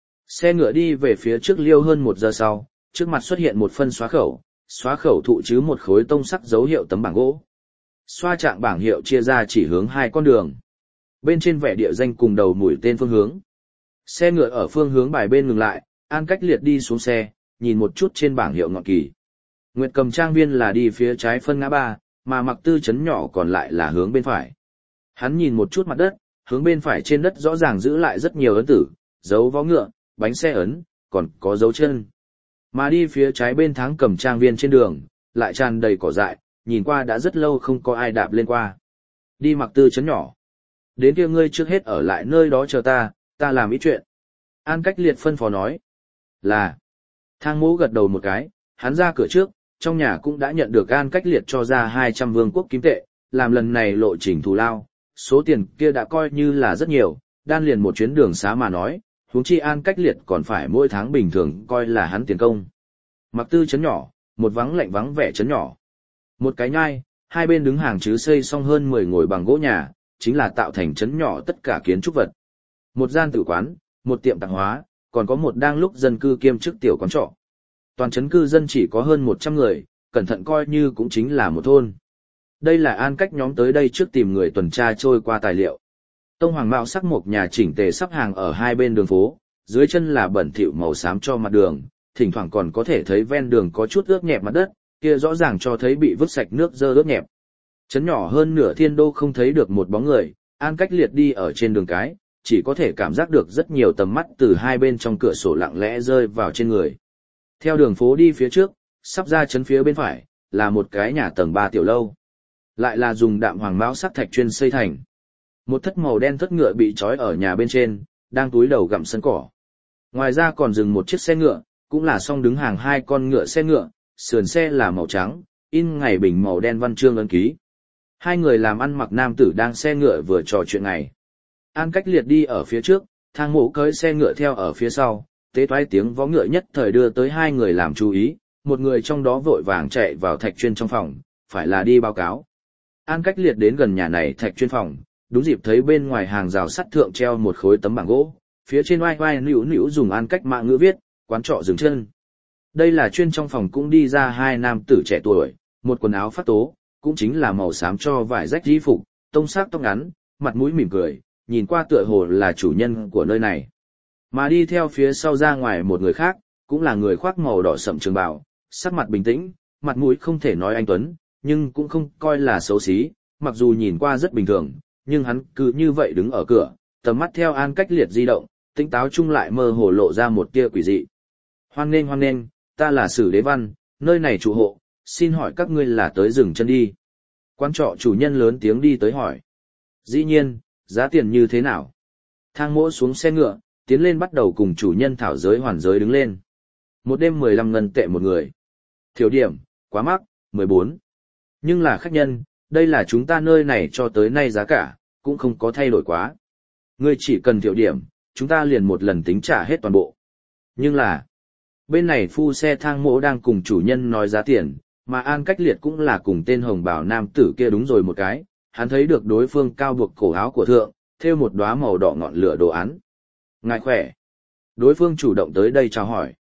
Xe ngựa đi về phía trước liêu hơn một giờ sau, trước mặt xuất hiện một phân xóa khẩu, xóa khẩu thụ chứ một khối tông sắc dấu hiệu tấm bảng gỗ. Xoa trạng bảng hiệu chia ra chỉ hướng hai con đường. Bên trên vẽ địa danh cùng đầu mũi tên phương hướng. Xe ngựa ở phương hướng bài bên ngừng lại, An Cách Liệt đi xuống xe, nhìn một chút trên bảng hiệu ngọn kỳ. Nguyệt Cầm Trang Viên là đi phía trái phân ngã ba, mà Mặc Tư trấn nhỏ còn lại là hướng bên phải. Hắn nhìn một chút mặt đất, hướng bên phải trên đất rõ ràng giữ lại rất nhiều ấn tử, dấu vó ngựa, bánh xe ấn, còn có dấu chân. Mà đi phía trái bên Tháng Cầm Trang Viên trên đường, lại tràn đầy cỏ dại, nhìn qua đã rất lâu không có ai đạp lên qua. Đi Mặc Tư trấn nhỏ. Đến kia ngươi trước hết ở lại nơi đó chờ ta, ta làm ít chuyện. An Cách Liệt phân phó nói. Là. Thang Mỗ gật đầu một cái, hắn ra cửa trước, trong nhà cũng đã nhận được An Cách Liệt cho ra hai trăm vương quốc kim tệ, làm lần này lộ trình thù lao, số tiền kia đã coi như là rất nhiều, đan liền một chuyến đường xá mà nói, huống chi An Cách Liệt còn phải mỗi tháng bình thường coi là hắn tiền công. Mặc Tư trấn nhỏ, một vắng lạnh vắng vẻ trấn nhỏ. Một cái nhai, hai bên đứng hàng chứ xây xong hơn mười ngồi bằng gỗ nhà, chính là tạo thành trấn nhỏ tất cả kiến trúc vật. Một gian tử quán, một tiệm tạp hóa, còn có một đang lúc dân cư kiêm chức tiểu quán trọ. Toàn trấn cư dân chỉ có hơn một trăm người, cẩn thận coi như cũng chính là một thôn. Đây là An Cách nhóm tới đây trước tìm người tuần tra trôi qua tài liệu. Tông hoàng mạo sắc một nhà chỉnh tề sắp hàng ở hai bên đường phố, dưới chân là bẩn thỉu màu xám cho mặt đường, thỉnh thoảng còn có thể thấy ven đường có chút ướt nhẹp mặt đất, kia rõ ràng cho thấy bị vứt sạch nước dơ ướt nhẹp. Trấn nhỏ hơn nửa thiên đô không thấy được một bóng người, An Cách Liệt đi ở trên đường cái, chỉ có thể cảm giác được rất nhiều tầm mắt từ hai bên trong cửa sổ lặng lẽ rơi vào trên người. Theo đường phố đi phía trước, sắp ra trấn phía bên phải, là một cái nhà tầng ba tiểu lâu. Lại là dùng đạm hoàng mão sắc thạch chuyên xây thành. Một thất màu đen thất ngựa bị trói ở nhà bên trên, đang túi đầu gặm sân cỏ. Ngoài ra còn dừng một chiếc xe ngựa, cũng là song đứng hàng hai con ngựa xe ngựa, sườn xe là màu trắng, in ngày bình màu đen văn chương ấn ký. Hai người làm ăn mặc nam tử đang xe ngựa vừa trò chuyện ngày. An Cách Liệt đi ở phía trước, Thang Mỗ cưỡi xe ngựa theo ở phía sau, tế toái tiếng vó ngựa nhất thời đưa tới hai người làm chú ý, một người trong đó vội vàng chạy vào thạch chuyên trong phòng, phải là đi báo cáo. An Cách Liệt đến gần nhà này thạch chuyên phòng, đúng dịp thấy bên ngoài hàng rào sắt thượng treo một khối tấm bảng gỗ, phía trên oai oai nữu nữu dùng An Cách mạng ngữ viết, quán trọ dừng chân. Đây là chuyên trong phòng cũng đi ra hai nam tử trẻ tuổi, một quần áo phát tố, cũng chính là màu xám cho vải rách y phục, tông sắc tóc ngắn, mặt mũi mỉm cười, nhìn qua tựa hồ là chủ nhân của nơi này. Mà đi theo phía sau ra ngoài một người khác, cũng là người khoác màu đỏ sậm trường bào, sắc mặt bình tĩnh, mặt mũi không thể nói anh tuấn, nhưng cũng không coi là xấu xí, mặc dù nhìn qua rất bình thường, nhưng hắn cứ như vậy đứng ở cửa, tầm mắt theo An Cách Liệt di động, tinh táo chung lại mơ hồ lộ ra một tia quỷ dị. Hoan nghênh hoan nghênh, ta là Sử Đế Văn, nơi này chủ hộ, xin hỏi các ngươi là tới dừng chân đi. Quán trọ chủ nhân lớn tiếng đi tới hỏi. Dĩ nhiên, giá tiền như thế nào? Thang Mỗ xuống xe ngựa, tiến lên bắt đầu cùng chủ nhân thảo giới hoàn giới đứng lên. Một đêm mười lăm ngân tệ một người. Thiểu điểm, quá mắc, mười bốn. Nhưng là khách nhân, đây là chúng ta nơi này cho tới nay giá cả, cũng không có thay đổi quá. Ngươi chỉ cần thiểu điểm, chúng ta liền một lần tính trả hết toàn bộ. Nhưng là, bên này phu xe Thang Mỗ đang cùng chủ nhân nói giá tiền, mà An Cách Liệt cũng là cùng tên hồng bào nam tử kia đúng rồi một cái, hắn thấy được đối phương cao buộc cổ áo của thượng, thêu một đóa màu đỏ ngọn lửa đồ án. Ngài khỏe. Đối phương chủ động tới đây chào hỏi.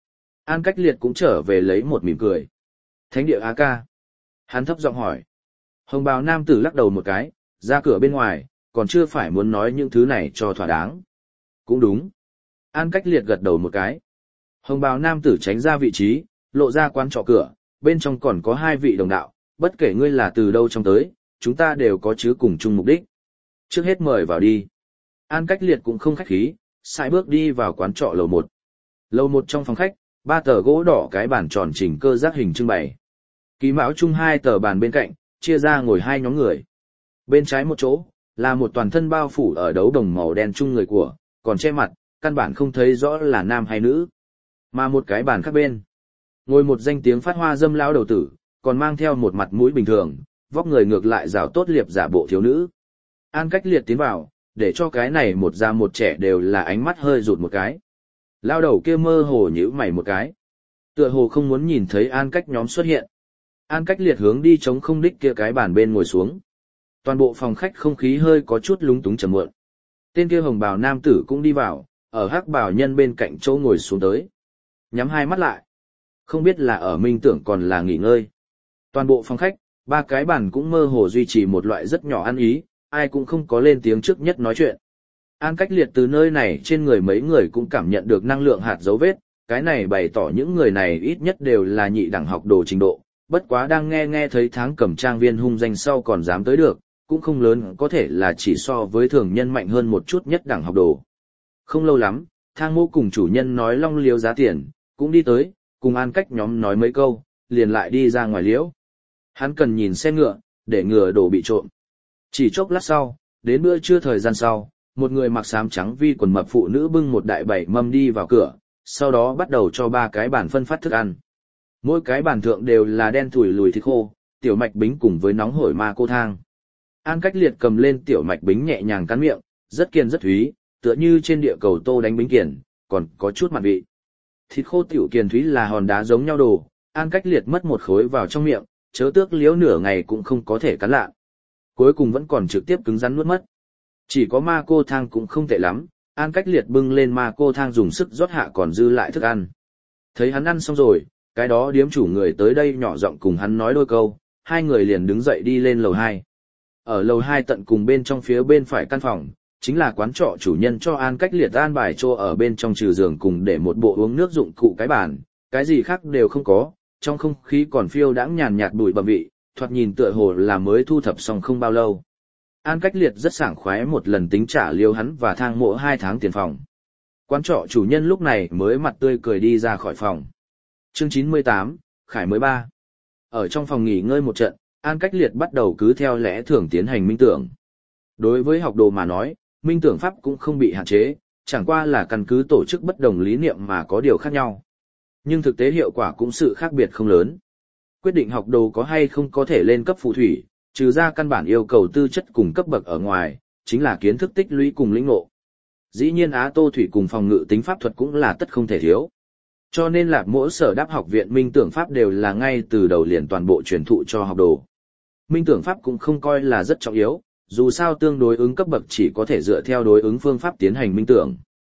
An Cách Liệt cũng trở về lấy một mỉm cười. Thánh địa A ca. Hắn thấp giọng hỏi. Hồng bào nam tử lắc đầu một cái, ra cửa bên ngoài, còn chưa phải muốn nói những thứ này cho thỏa đáng. Cũng đúng. An Cách Liệt gật đầu một cái. Hồng bào nam tử tránh ra vị trí, lộ ra quán trọ cửa, bên trong còn có hai vị đồng đạo, bất kể ngươi là từ đâu trong tới, chúng ta đều có chứ cùng chung mục đích. Trước hết mời vào đi. An Cách Liệt cũng không khách khí, sải bước đi vào quán trọ lầu một. Lầu một trong phòng khách, ba tờ gỗ đỏ cái bàn tròn chỉnh cơ giác hình trưng bày. Ký mão chung hai tờ bàn bên cạnh, chia ra ngồi hai nhóm người. Bên trái một chỗ, là một toàn thân bao phủ ở đấu đồng màu đen chung người của, còn che mặt, căn bản không thấy rõ là nam hay nữ. Mà một cái bàn khác bên, ngồi một danh tiếng phát hoa dâm lão đầu tử, còn mang theo một mặt mũi bình thường, vóc người ngược lại rào tốt liệp giả bộ thiếu nữ. An Cách Liệt tiến vào, để cho cái này một già một trẻ đều là ánh mắt hơi rụt một cái. Lao đầu kia mơ hồ nhíu mày một cái. Tựa hồ không muốn nhìn thấy An Cách nhóm xuất hiện. An Cách Liệt hướng đi chống không đích kia cái bàn bên ngồi xuống. Toàn bộ phòng khách không khí hơi có chút lúng túng trầm muộn. Tên kia hồng bào nam tử cũng đi vào, ở hắc bào nhân bên cạnh chỗ ngồi xuống tới. Nhắm hai mắt lại. Không biết là ở minh tưởng còn là nghỉ ngơi. Toàn bộ phòng khách, ba cái bàn cũng mơ hồ duy trì một loại rất nhỏ ăn ý, ai cũng không có lên tiếng trước nhất nói chuyện. An Cách Liệt từ nơi này trên người mấy người cũng cảm nhận được năng lượng hạt dấu vết, cái này bày tỏ những người này ít nhất đều là nhị đẳng học đồ trình độ, bất quá đang nghe nghe thấy tháng cầm trang viên hung danh sau còn dám tới được, cũng không lớn có thể là chỉ so với thường nhân mạnh hơn một chút nhất đẳng học đồ. Không lâu lắm, Thang Mô cùng chủ nhân nói long liếu giá tiền, cũng đi tới, cùng An Cách nhóm nói mấy câu, liền lại đi ra ngoài liễu. Hắn cần nhìn xe ngựa, để ngừa đồ bị trộm. Chỉ chốc lát sau, đến bữa trưa thời gian sau, một người mặc xám trắng vi quần mập phụ nữ bưng một đại bảy mâm đi vào cửa, sau đó bắt đầu cho ba cái bàn phân phát thức ăn. Mỗi cái bàn thượng đều là đen thủi lùi thịt khô, tiểu mạch bính cùng với nóng hổi ma cô thang. An Cách Liệt cầm lên tiểu mạch bính nhẹ nhàng cắn miệng, rất kiên rất thúy, tựa như trên địa cầu tô đánh bính kiền, còn có chút mặn vị. Thịt khô tiểu kiền thúy là hòn đá giống nhau đồ, An Cách Liệt mất một khối vào trong miệng, chớ tước liếu nửa ngày cũng không có thể cắn lạ. Cuối cùng vẫn còn trực tiếp cứng rắn nuốt mất. Chỉ có ma cô thang cũng không tệ lắm, An Cách Liệt bưng lên ma cô thang dùng sức rót hạ còn dư lại thức ăn. Thấy hắn ăn xong rồi, cái đó điếm chủ người tới đây nhỏ giọng cùng hắn nói đôi câu, hai người liền đứng dậy đi lên lầu hai. Ở lầu hai tận cùng bên trong phía bên phải căn phòng, chính là quán trọ chủ nhân cho An Cách Liệt an bài chỗ ở bên trong trừ giường cùng để một bộ uống nước dụng cụ cái bàn, cái gì khác đều không có, trong không khí còn phiêu đãng nhàn nhạt bụi bặm vị, thoạt nhìn tựa hồ là mới thu thập xong không bao lâu. An Cách Liệt rất sảng khoái một lần tính trả liêu hắn và Thang Mộ hai tháng tiền phòng. Quán trọ chủ nhân lúc này mới mặt tươi cười đi ra khỏi phòng. Chương chín mươi tám, Khải mới ba. Ở trong phòng nghỉ ngơi một trận, An Cách Liệt bắt đầu cứ theo lẽ thường tiến hành minh tưởng. Đối với học đồ mà nói, minh tưởng pháp cũng không bị hạn chế, chẳng qua là căn cứ tổ chức bất đồng lý niệm mà có điều khác nhau. Nhưng thực tế hiệu quả cũng sự khác biệt không lớn. Quyết định học đồ có hay không có thể lên cấp phù thủy, trừ ra căn bản yêu cầu tư chất cùng cấp bậc ở ngoài, chính là kiến thức tích lũy cùng lĩnh ngộ. Dĩ nhiên Á Tô Thủy cùng phòng ngự tính pháp thuật cũng là tất không thể thiếu. Cho nên là mỗi sở đáp học viện minh tưởng pháp đều là ngay từ đầu liền toàn bộ truyền thụ cho học đồ. Minh tưởng pháp cũng không coi là rất trọng yếu, dù sao tương đối ứng cấp bậc chỉ có thể dựa theo đối ứng phương pháp tiến hành minh tưởng.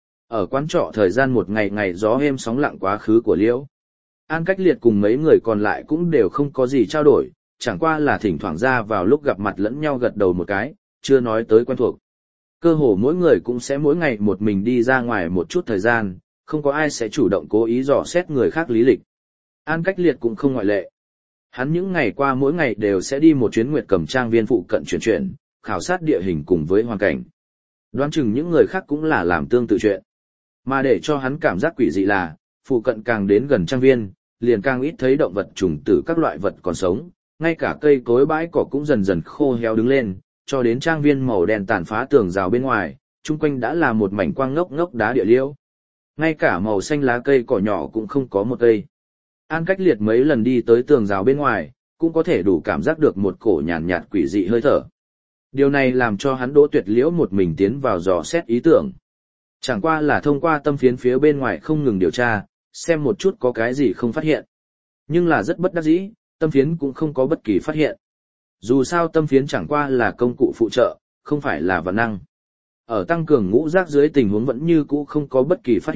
Ở quán trọ thời gian một ngày ngày gió êm sóng lặng quá khứ của Liễu. An Cách Liệt cùng mấy người còn lại cũng đều không có gì trao đổi, chẳng qua là thỉnh thoảng ra vào lúc gặp mặt lẫn nhau gật đầu một cái, chưa nói tới quen thuộc. Cơ hồ mỗi người cũng sẽ mỗi ngày một mình đi ra ngoài một chút thời gian, không có ai sẽ chủ động cố ý dò xét người khác lý lịch. An Cách Liệt cũng không ngoại lệ. Hắn những ngày qua mỗi ngày đều sẽ đi một chuyến Nguyệt Cẩm trang viên phụ cận chuyển chuyển, khảo sát địa hình cùng với hoàn cảnh. Đoán chừng những người khác cũng là làm tương tự chuyện. Mà để cho hắn cảm giác quỷ dị là, phụ cận càng đến gần trang viên, liền càng ít thấy động vật trùng tử các loại vật còn sống, ngay cả cây cối bãi cỏ cũng dần dần khô héo đứng lên, cho đến trang viên màu đen tàn phá tường rào bên ngoài, chung quanh đã là một mảnh quang ngốc ngốc đá địa liễu. Ngay cả màu xanh lá cây cỏ nhỏ cũng không có một cây. An Cách Liệt mấy lần đi tới tường rào bên ngoài, cũng có thể đủ cảm giác được một cổ nhàn nhạt, nhạt quỷ dị hơi thở. Điều này làm cho hắn Đỗ Tuyệt Liễu một mình tiến vào dò xét ý tưởng. Chẳng qua là thông qua tâm phiến phía bên ngoài không ngừng điều tra, xem một chút có cái gì không phát hiện. Nhưng là rất bất đắc dĩ, tâm phiến cũng không có bất kỳ phát hiện. Dù sao tâm phiến chẳng qua là công cụ phụ trợ, không phải là vật năng. Ở tăng cường ngũ giác dưới tình huống vẫn như cũ không có bất kỳ phát hiện,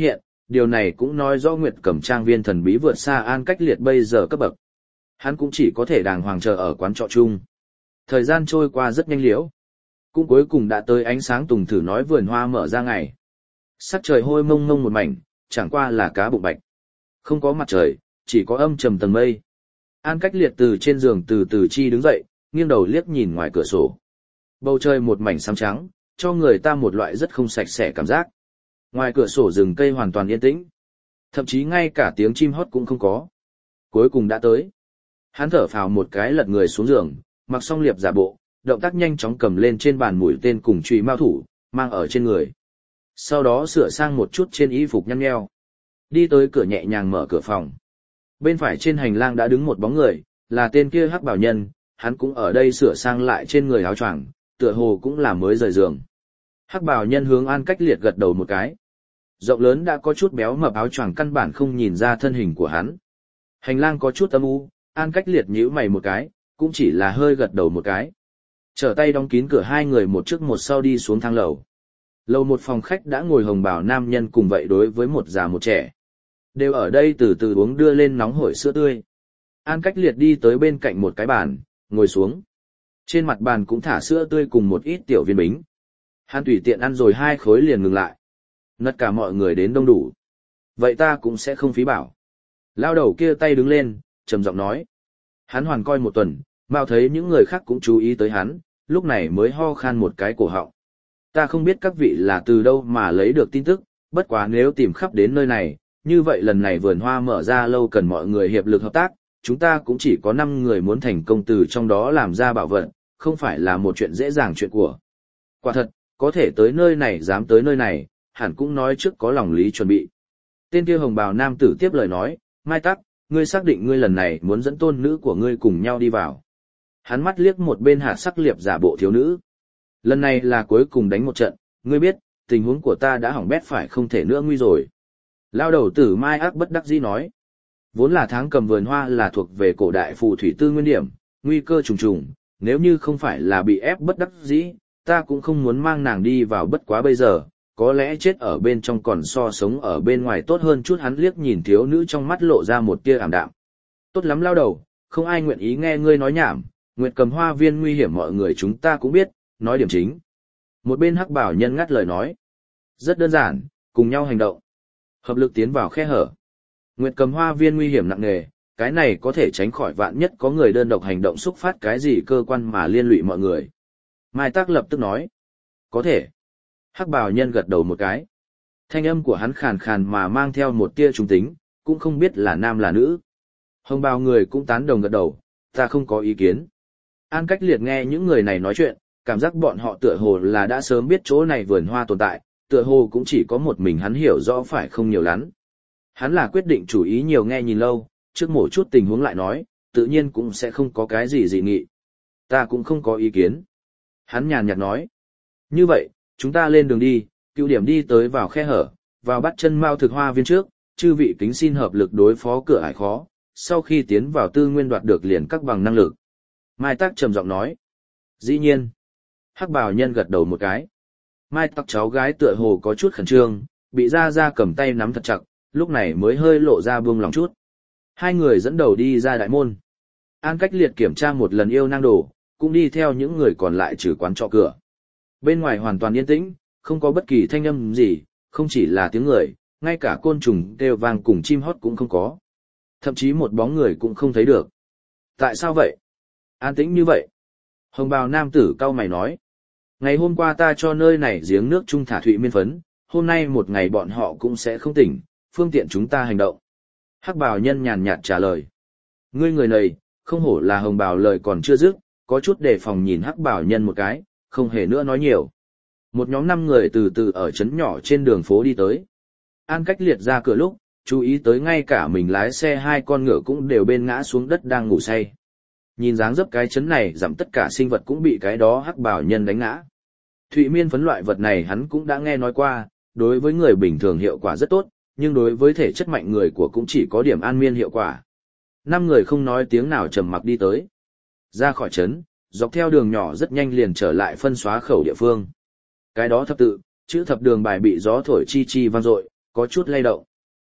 điều này cũng nói rõ Nguyệt Cẩm trang viên thần bí vượt xa An Cách Liệt bây giờ cấp bậc. Hắn cũng chỉ có thể đàng hoàng chờ ở quán trọ chung. Thời gian trôi qua rất nhanh liễu. Cũng cuối cùng đã tới ánh sáng tùng thử nói vườn hoa mở ra ngày. Sắc trời hôi mông mông một mảnh, chẳng qua là cá bụng bạch. Không có mặt trời, chỉ có âm trầm tầng mây. An Cách Liệt từ trên giường từ từ chi đứng dậy, nghiêng đầu liếc nhìn ngoài cửa sổ. Bầu trời một mảnh xám trắng, cho người ta một loại rất không sạch sẽ cảm giác. Ngoài cửa sổ rừng cây hoàn toàn yên tĩnh. Thậm chí ngay cả tiếng chim hót cũng không có. Cuối cùng đã tới. Hắn thở phào một cái lật người xuống giường, mặc xong liệp giả bộ, động tác nhanh chóng cầm lên trên bàn mũi tên cùng chùy mao thủ, mang ở trên người. Sau đó sửa sang một chút trên y phục nhăn nheo. Đi tới cửa nhẹ nhàng mở cửa phòng. Bên phải trên hành lang đã đứng một bóng người, là tên kia hắc bảo nhân, hắn cũng ở đây sửa sang lại trên người áo choàng, tựa hồ cũng là mới rời giường. Hắc bảo nhân hướng An Cách Liệt gật đầu một cái. Rộng lớn đã có chút béo mập áo choàng căn bản không nhìn ra thân hình của hắn. Hành lang có chút âm u, An Cách Liệt nhíu mày một cái, cũng chỉ là hơi gật đầu một cái. Trở tay đóng kín cửa, hai người một trước một sau đi xuống thang lầu. Lầu một phòng khách đã ngồi hồng bào nam nhân cùng vậy đối với một già một trẻ. Đều ở đây từ từ uống đưa lên nóng hổi sữa tươi. An Cách Liệt đi tới bên cạnh một cái bàn, ngồi xuống. Trên mặt bàn cũng thả sữa tươi cùng một ít tiểu viên bính. Hắn tùy tiện ăn rồi hai khối liền ngừng lại. Tất cả mọi người đến đông đủ. Vậy ta cũng sẽ không phí bảo. Lao đầu kia tay đứng lên, trầm giọng nói. Hắn hoàn coi một tuần, mau thấy những người khác cũng chú ý tới hắn, lúc này mới ho khan một cái cổ họng. Ta không biết các vị là từ đâu mà lấy được tin tức, bất quá nếu tìm khắp đến nơi này, như vậy lần này vườn hoa mở ra lâu cần mọi người hiệp lực hợp tác, chúng ta cũng chỉ có năm người muốn thành công từ trong đó làm ra bảo vật, không phải là một chuyện dễ dàng chuyện của. Quả thật, có thể tới nơi này dám tới nơi này, hẳn cũng nói trước có lòng lý chuẩn bị. Tên kia hồng bào nam tử tiếp lời nói, Mai Tắc, ngươi xác định ngươi lần này muốn dẫn tôn nữ của ngươi cùng nhau đi vào. Hắn mắt liếc một bên hạt sắc liệp giả bộ thiếu nữ. Lần này là cuối cùng đánh một trận, ngươi biết, tình huống của ta đã hỏng bét phải không thể nữa nguy rồi. Lao đầu tử Mai Ác bất đắc dĩ nói. Vốn là tháng cầm vườn hoa là thuộc về cổ đại phù thủy tư nguyên điểm, nguy cơ trùng trùng, nếu như không phải là bị ép bất đắc dĩ, ta cũng không muốn mang nàng đi vào bất quá bây giờ, có lẽ chết ở bên trong còn so sống ở bên ngoài tốt hơn chút. Hắn liếc nhìn thiếu nữ trong mắt lộ ra một tia ảm đạm. Tốt lắm lao đầu, không ai nguyện ý nghe ngươi nói nhảm, Nguyệt Cầm hoa viên nguy hiểm mọi người chúng ta cũng biết, nói điểm chính. Một bên hắc bảo nhân ngắt lời nói. Rất đơn giản, cùng nhau hành động. Hợp lực tiến vào khe hở. Nguyệt Cầm hoa viên nguy hiểm nặng nề, cái này có thể tránh khỏi vạn nhất có người đơn độc hành động xúc phát cái gì cơ quan mà liên lụy mọi người. Mai Tác lập tức nói. Có thể. Hắc bào nhân gật đầu một cái. Thanh âm của hắn khàn khàn mà mang theo một tia trung tính, cũng không biết là nam là nữ. Hồng bào người cũng tán đồng gật đầu, ta không có ý kiến. An Cách Liệt nghe những người này nói chuyện, cảm giác bọn họ tựa hồ là đã sớm biết chỗ này vườn hoa tồn tại, tựa hồ cũng chỉ có một mình hắn hiểu rõ phải không nhiều lắm. Hắn là quyết định chủ ý nhiều nghe nhìn lâu, trước mổ chút tình huống lại nói, tự nhiên cũng sẽ không có cái gì dị nghị. Ta cũng không có ý kiến. Hắn nhàn nhạt nói. Như vậy, chúng ta lên đường đi, cựu điểm đi tới vào khe hở, vào bắt chân mao thực hoa viên trước, chư vị kính xin hợp lực đối phó cửa ải khó, sau khi tiến vào tư nguyên đoạt được liền các bằng năng lực. Mai Tắc trầm giọng nói. Dĩ nhiên. Hắc bào nhân gật đầu một cái. Mai Tắc cháu gái tựa hồ có chút khẩn trương, bị ra ra cầm tay nắm thật chặt, lúc này mới hơi lộ ra buông lòng chút. Hai người dẫn đầu đi ra đại môn. An Cách Liệt kiểm tra một lần yêu năng đồ, cũng đi theo những người còn lại trừ quán trọ cửa. Bên ngoài hoàn toàn yên tĩnh, không có bất kỳ thanh âm gì, không chỉ là tiếng người, ngay cả côn trùng kêu vang cùng chim hót cũng không có. Thậm chí một bóng người cũng không thấy được. Tại sao vậy? An tĩnh như vậy. Hồng bào nam tử cau mày nói. Ngày hôm qua ta cho nơi này giếng nước trung thả thụy miên phấn, hôm nay một ngày bọn họ cũng sẽ không tỉnh, phương tiện chúng ta hành động. Hắc bào nhân nhàn nhạt trả lời. Ngươi người này, không hổ là hồng bào lời còn chưa dứt, có chút đề phòng nhìn hắc bào nhân một cái, không hề nữa nói nhiều. Một nhóm năm người từ từ ở trấn nhỏ trên đường phố đi tới. An Cách Liệt ra cửa lúc, chú ý tới ngay cả mình lái xe hai con ngựa cũng đều bên ngã xuống đất đang ngủ say. Nhìn dáng dấp cái trấn này giảm tất cả sinh vật cũng bị cái đó hắc bào nhân đánh ngã. Thụy miên phấn loại vật này hắn cũng đã nghe nói qua, đối với người bình thường hiệu quả rất tốt, nhưng đối với thể chất mạnh người của cũng chỉ có điểm an miên hiệu quả. Năm người không nói tiếng nào trầm mặc đi tới. Ra khỏi trấn, dọc theo đường nhỏ rất nhanh liền trở lại phân xóa khẩu địa phương. Cái đó thập tự, chữ thập đường bài bị gió thổi chi chi vang dội, có chút lay động.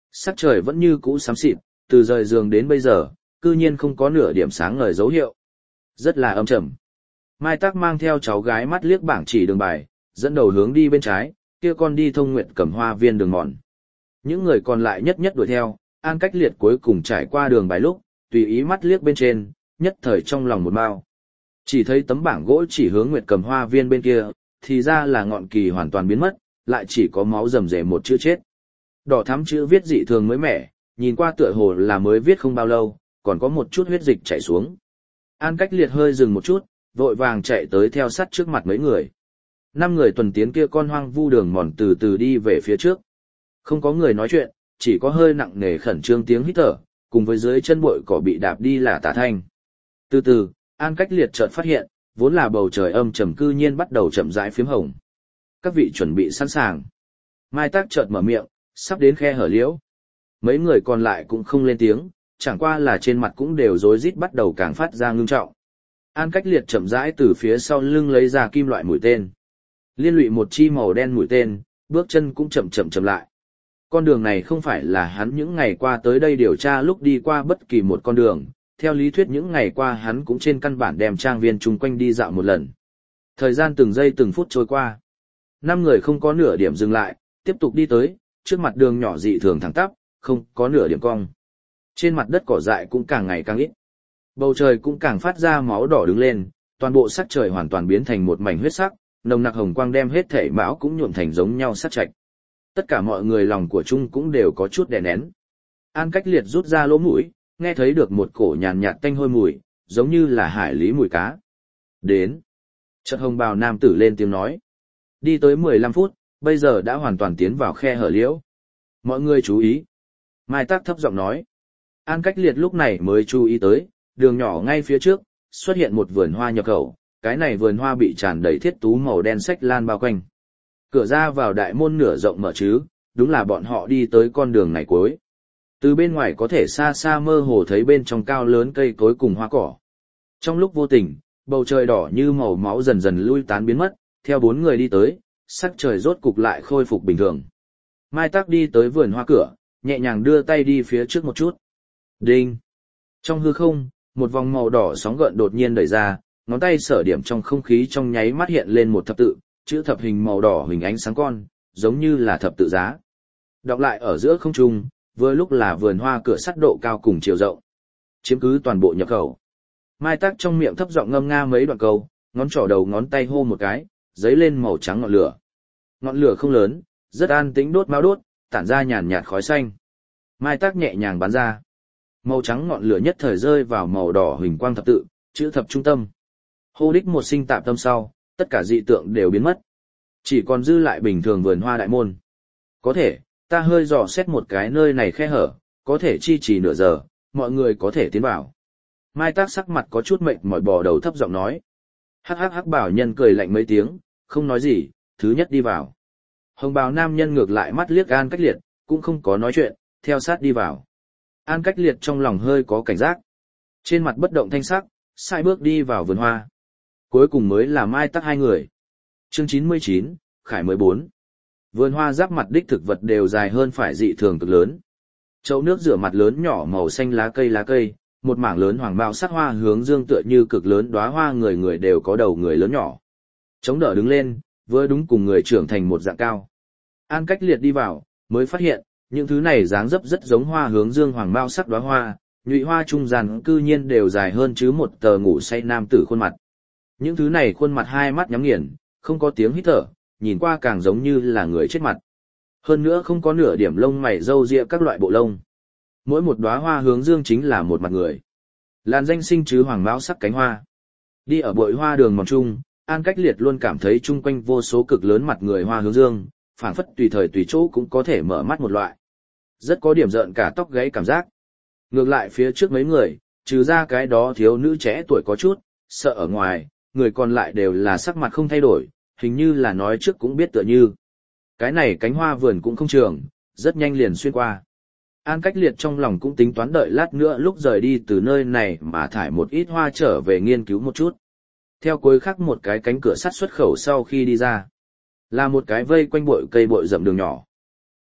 Sắc trời vẫn như cũ xám xịt, từ rời giường đến bây giờ, cư nhiên không có nửa điểm sáng ngời dấu hiệu. Rất là âm trầm. Mai Tắc mang theo cháu gái mắt liếc bảng chỉ đường bài, dẫn đầu hướng đi bên trái, kia con đi thông nguyện cầm hoa viên đường mòn. Những người còn lại nhất nhất đuổi theo, An Cách Liệt cuối cùng trải qua đường bài lúc, tùy ý mắt liếc bên trên, nhất thời trong lòng một bao. Chỉ thấy tấm bảng gỗ chỉ hướng nguyệt cầm hoa viên bên kia, thì ra là ngọn kỳ hoàn toàn biến mất, lại chỉ có máu rầm rề một chữ chết. Đỏ thắm chữ viết dị thường mới mẻ, nhìn qua tựa hồ là mới viết không bao lâu, còn có một chút huyết dịch chảy xuống. An Cách Liệt hơi dừng một chút, vội vàng chạy tới theo sát trước mặt mấy người. Năm người tuần tiến kia con hoang vu đường mòn từ từ đi về phía trước. Không có người nói chuyện, chỉ có hơi nặng nề khẩn trương tiếng hít thở, cùng với dưới chân bụi cỏ bị đạp đi là tả thanh. Từ từ, An Cách Liệt chợt phát hiện, vốn là bầu trời âm trầm cư nhiên bắt đầu chậm rãi phím hồng. Các vị chuẩn bị sẵn sàng. Mai Tắc chợt mở miệng, sắp đến khe hở liễu. Mấy người còn lại cũng không lên tiếng, chẳng qua là trên mặt cũng đều rối rít bắt đầu càng phát ra ngưng trọng. An Cách Liệt chậm rãi từ phía sau lưng lấy ra kim loại mũi tên. Liên lụy một chi màu đen mũi tên, bước chân cũng chậm chậm chậm lại. Con đường này không phải là hắn những ngày qua tới đây điều tra lúc đi qua bất kỳ một con đường, theo lý thuyết những ngày qua hắn cũng trên căn bản đem trang viên chung quanh đi dạo một lần. Thời gian từng giây từng phút trôi qua. Năm người không có nửa điểm dừng lại, tiếp tục đi tới, trước mặt đường nhỏ dị thường thẳng tắp, không có nửa điểm cong. Trên mặt đất cỏ dại cũng càng ngày càng ít. Bầu trời cũng càng phát ra máu đỏ đứng lên, toàn bộ sắc trời hoàn toàn biến thành một mảnh huyết sắc, nồng nặc hồng quang đem hết thể mão cũng nhuộm thành giống nhau sắc trạch. Tất cả mọi người lòng của chung cũng đều có chút đè nén. An Cách Liệt rút ra lỗ mũi, nghe thấy được một cổ nhàn nhạt tanh hôi mùi, giống như là hải lý mùi cá. Đến. Chợt hồng bào nam tử lên tiếng nói. Đi tới mười lăm phút, bây giờ đã hoàn toàn tiến vào khe hở liễu. Mọi người chú ý. Mai Tắc thấp giọng nói. An Cách Liệt lúc này mới chú ý tới, đường nhỏ ngay phía trước, xuất hiện một vườn hoa nhập khẩu, cái này vườn hoa bị tràn đầy thiết tú màu đen sách lan bao quanh. Cửa ra vào đại môn nửa rộng mở chứ, đúng là bọn họ đi tới con đường này cuối. Từ bên ngoài có thể xa xa mơ hồ thấy bên trong cao lớn cây cối cùng hoa cỏ. Trong lúc vô tình, bầu trời đỏ như màu máu dần dần lui tán biến mất, theo bốn người đi tới, sắc trời rốt cục lại khôi phục bình thường. Mai Tắc đi tới vườn hoa cửa, nhẹ nhàng đưa tay đi phía trước một chút. Đinh! Trong hư không, một vòng màu đỏ sóng gợn đột nhiên đẩy ra, ngón tay sở điểm trong không khí trong nháy mắt hiện lên một thập tự, chữ thập hình màu đỏ hình ánh sáng con, giống như là thập tự giá. Đọc lại ở giữa không trung, vừa lúc là vườn hoa cửa sắt độ cao cùng chiều rộng. Chiếm cứ toàn bộ nhập khẩu. Mai Tắc trong miệng thấp giọng ngâm nga mấy đoạn câu, ngón trỏ đầu ngón tay hô một cái, giấy lên màu trắng ngọn lửa. Ngọn lửa không lớn, rất an tĩnh đốt máu đốt, tản ra nhàn nhạt khói xanh. Mai Tắc nhẹ nhàng bắn ra. Màu trắng ngọn lửa nhất thời rơi vào màu đỏ huỳnh quang thập tự, chữ thập trung tâm. Hô đích một sinh tạm tâm sau, tất cả dị tượng đều biến mất. Chỉ còn dư lại bình thường vườn hoa đại môn. Có thể, ta hơi dò xét một cái nơi này khe hở, có thể chi trì nửa giờ, mọi người có thể tiến vào. Mai Tắc sắc mặt có chút mệt mỏi bò đầu thấp giọng nói. Hắc hắc hắc bảo nhân cười lạnh mấy tiếng, không nói gì, thứ nhất đi vào. Hồng bào nam nhân ngược lại mắt liếc An Cách Liệt, cũng không có nói chuyện, theo sát đi vào. An Cách Liệt trong lòng hơi có cảnh giác. Trên mặt bất động thanh sắc, sai bước đi vào vườn hoa. Cuối cùng mới là Mai Tắc hai người. Chương chín mươi chín, Khải mười bốn. Vườn hoa giáp mặt đích thực vật đều dài hơn phải dị thường cực lớn. Chậu nước rửa mặt lớn nhỏ màu xanh lá cây lá cây, một mảng lớn hoàng bao sắc hoa hướng dương tựa như cực lớn đóa hoa người người đều có đầu người lớn nhỏ. Chống đỡ đứng lên, vừa đúng cùng người trưởng thành một dạng cao. An Cách Liệt đi vào, mới phát hiện, những thứ này dáng dấp rất giống hoa hướng dương hoàng bao sắc đóa hoa, nhụy hoa trung gian cư nhiên đều dài hơn chứ một tờ ngủ say nam tử khuôn mặt. Những thứ này khuôn mặt hai mắt nhắm nghiền, không có tiếng hít thở, nhìn qua càng giống như là người chết mặt. Hơn nữa không có nửa điểm lông mày râu ria các loại bộ lông. Mỗi một đóa hoa hướng dương chính là một mặt người. Làn danh sinh chứ hoàng mão sắc cánh hoa. Đi ở bụi hoa đường mòn trung, An Cách Liệt luôn cảm thấy chung quanh vô số cực lớn mặt người hoa hướng dương, phảng phất tùy thời tùy chỗ cũng có thể mở mắt một loại. Rất có điểm rợn cả tóc gáy cảm giác. Ngược lại phía trước mấy người, trừ ra cái đó thiếu nữ trẻ tuổi có chút, sợ ở ngoài, người còn lại đều là sắc mặt không thay đổi, hình như là nói trước cũng biết tựa như. Cái này cánh hoa vườn cũng không trường, rất nhanh liền xuyên qua. An Cách Liệt trong lòng cũng tính toán đợi lát nữa lúc rời đi từ nơi này mà thải một ít hoa trở về nghiên cứu một chút. Theo cuối khắc một cái cánh cửa sắt xuất khẩu sau khi đi ra, là một cái vây quanh bụi cây bụi rậm đường nhỏ.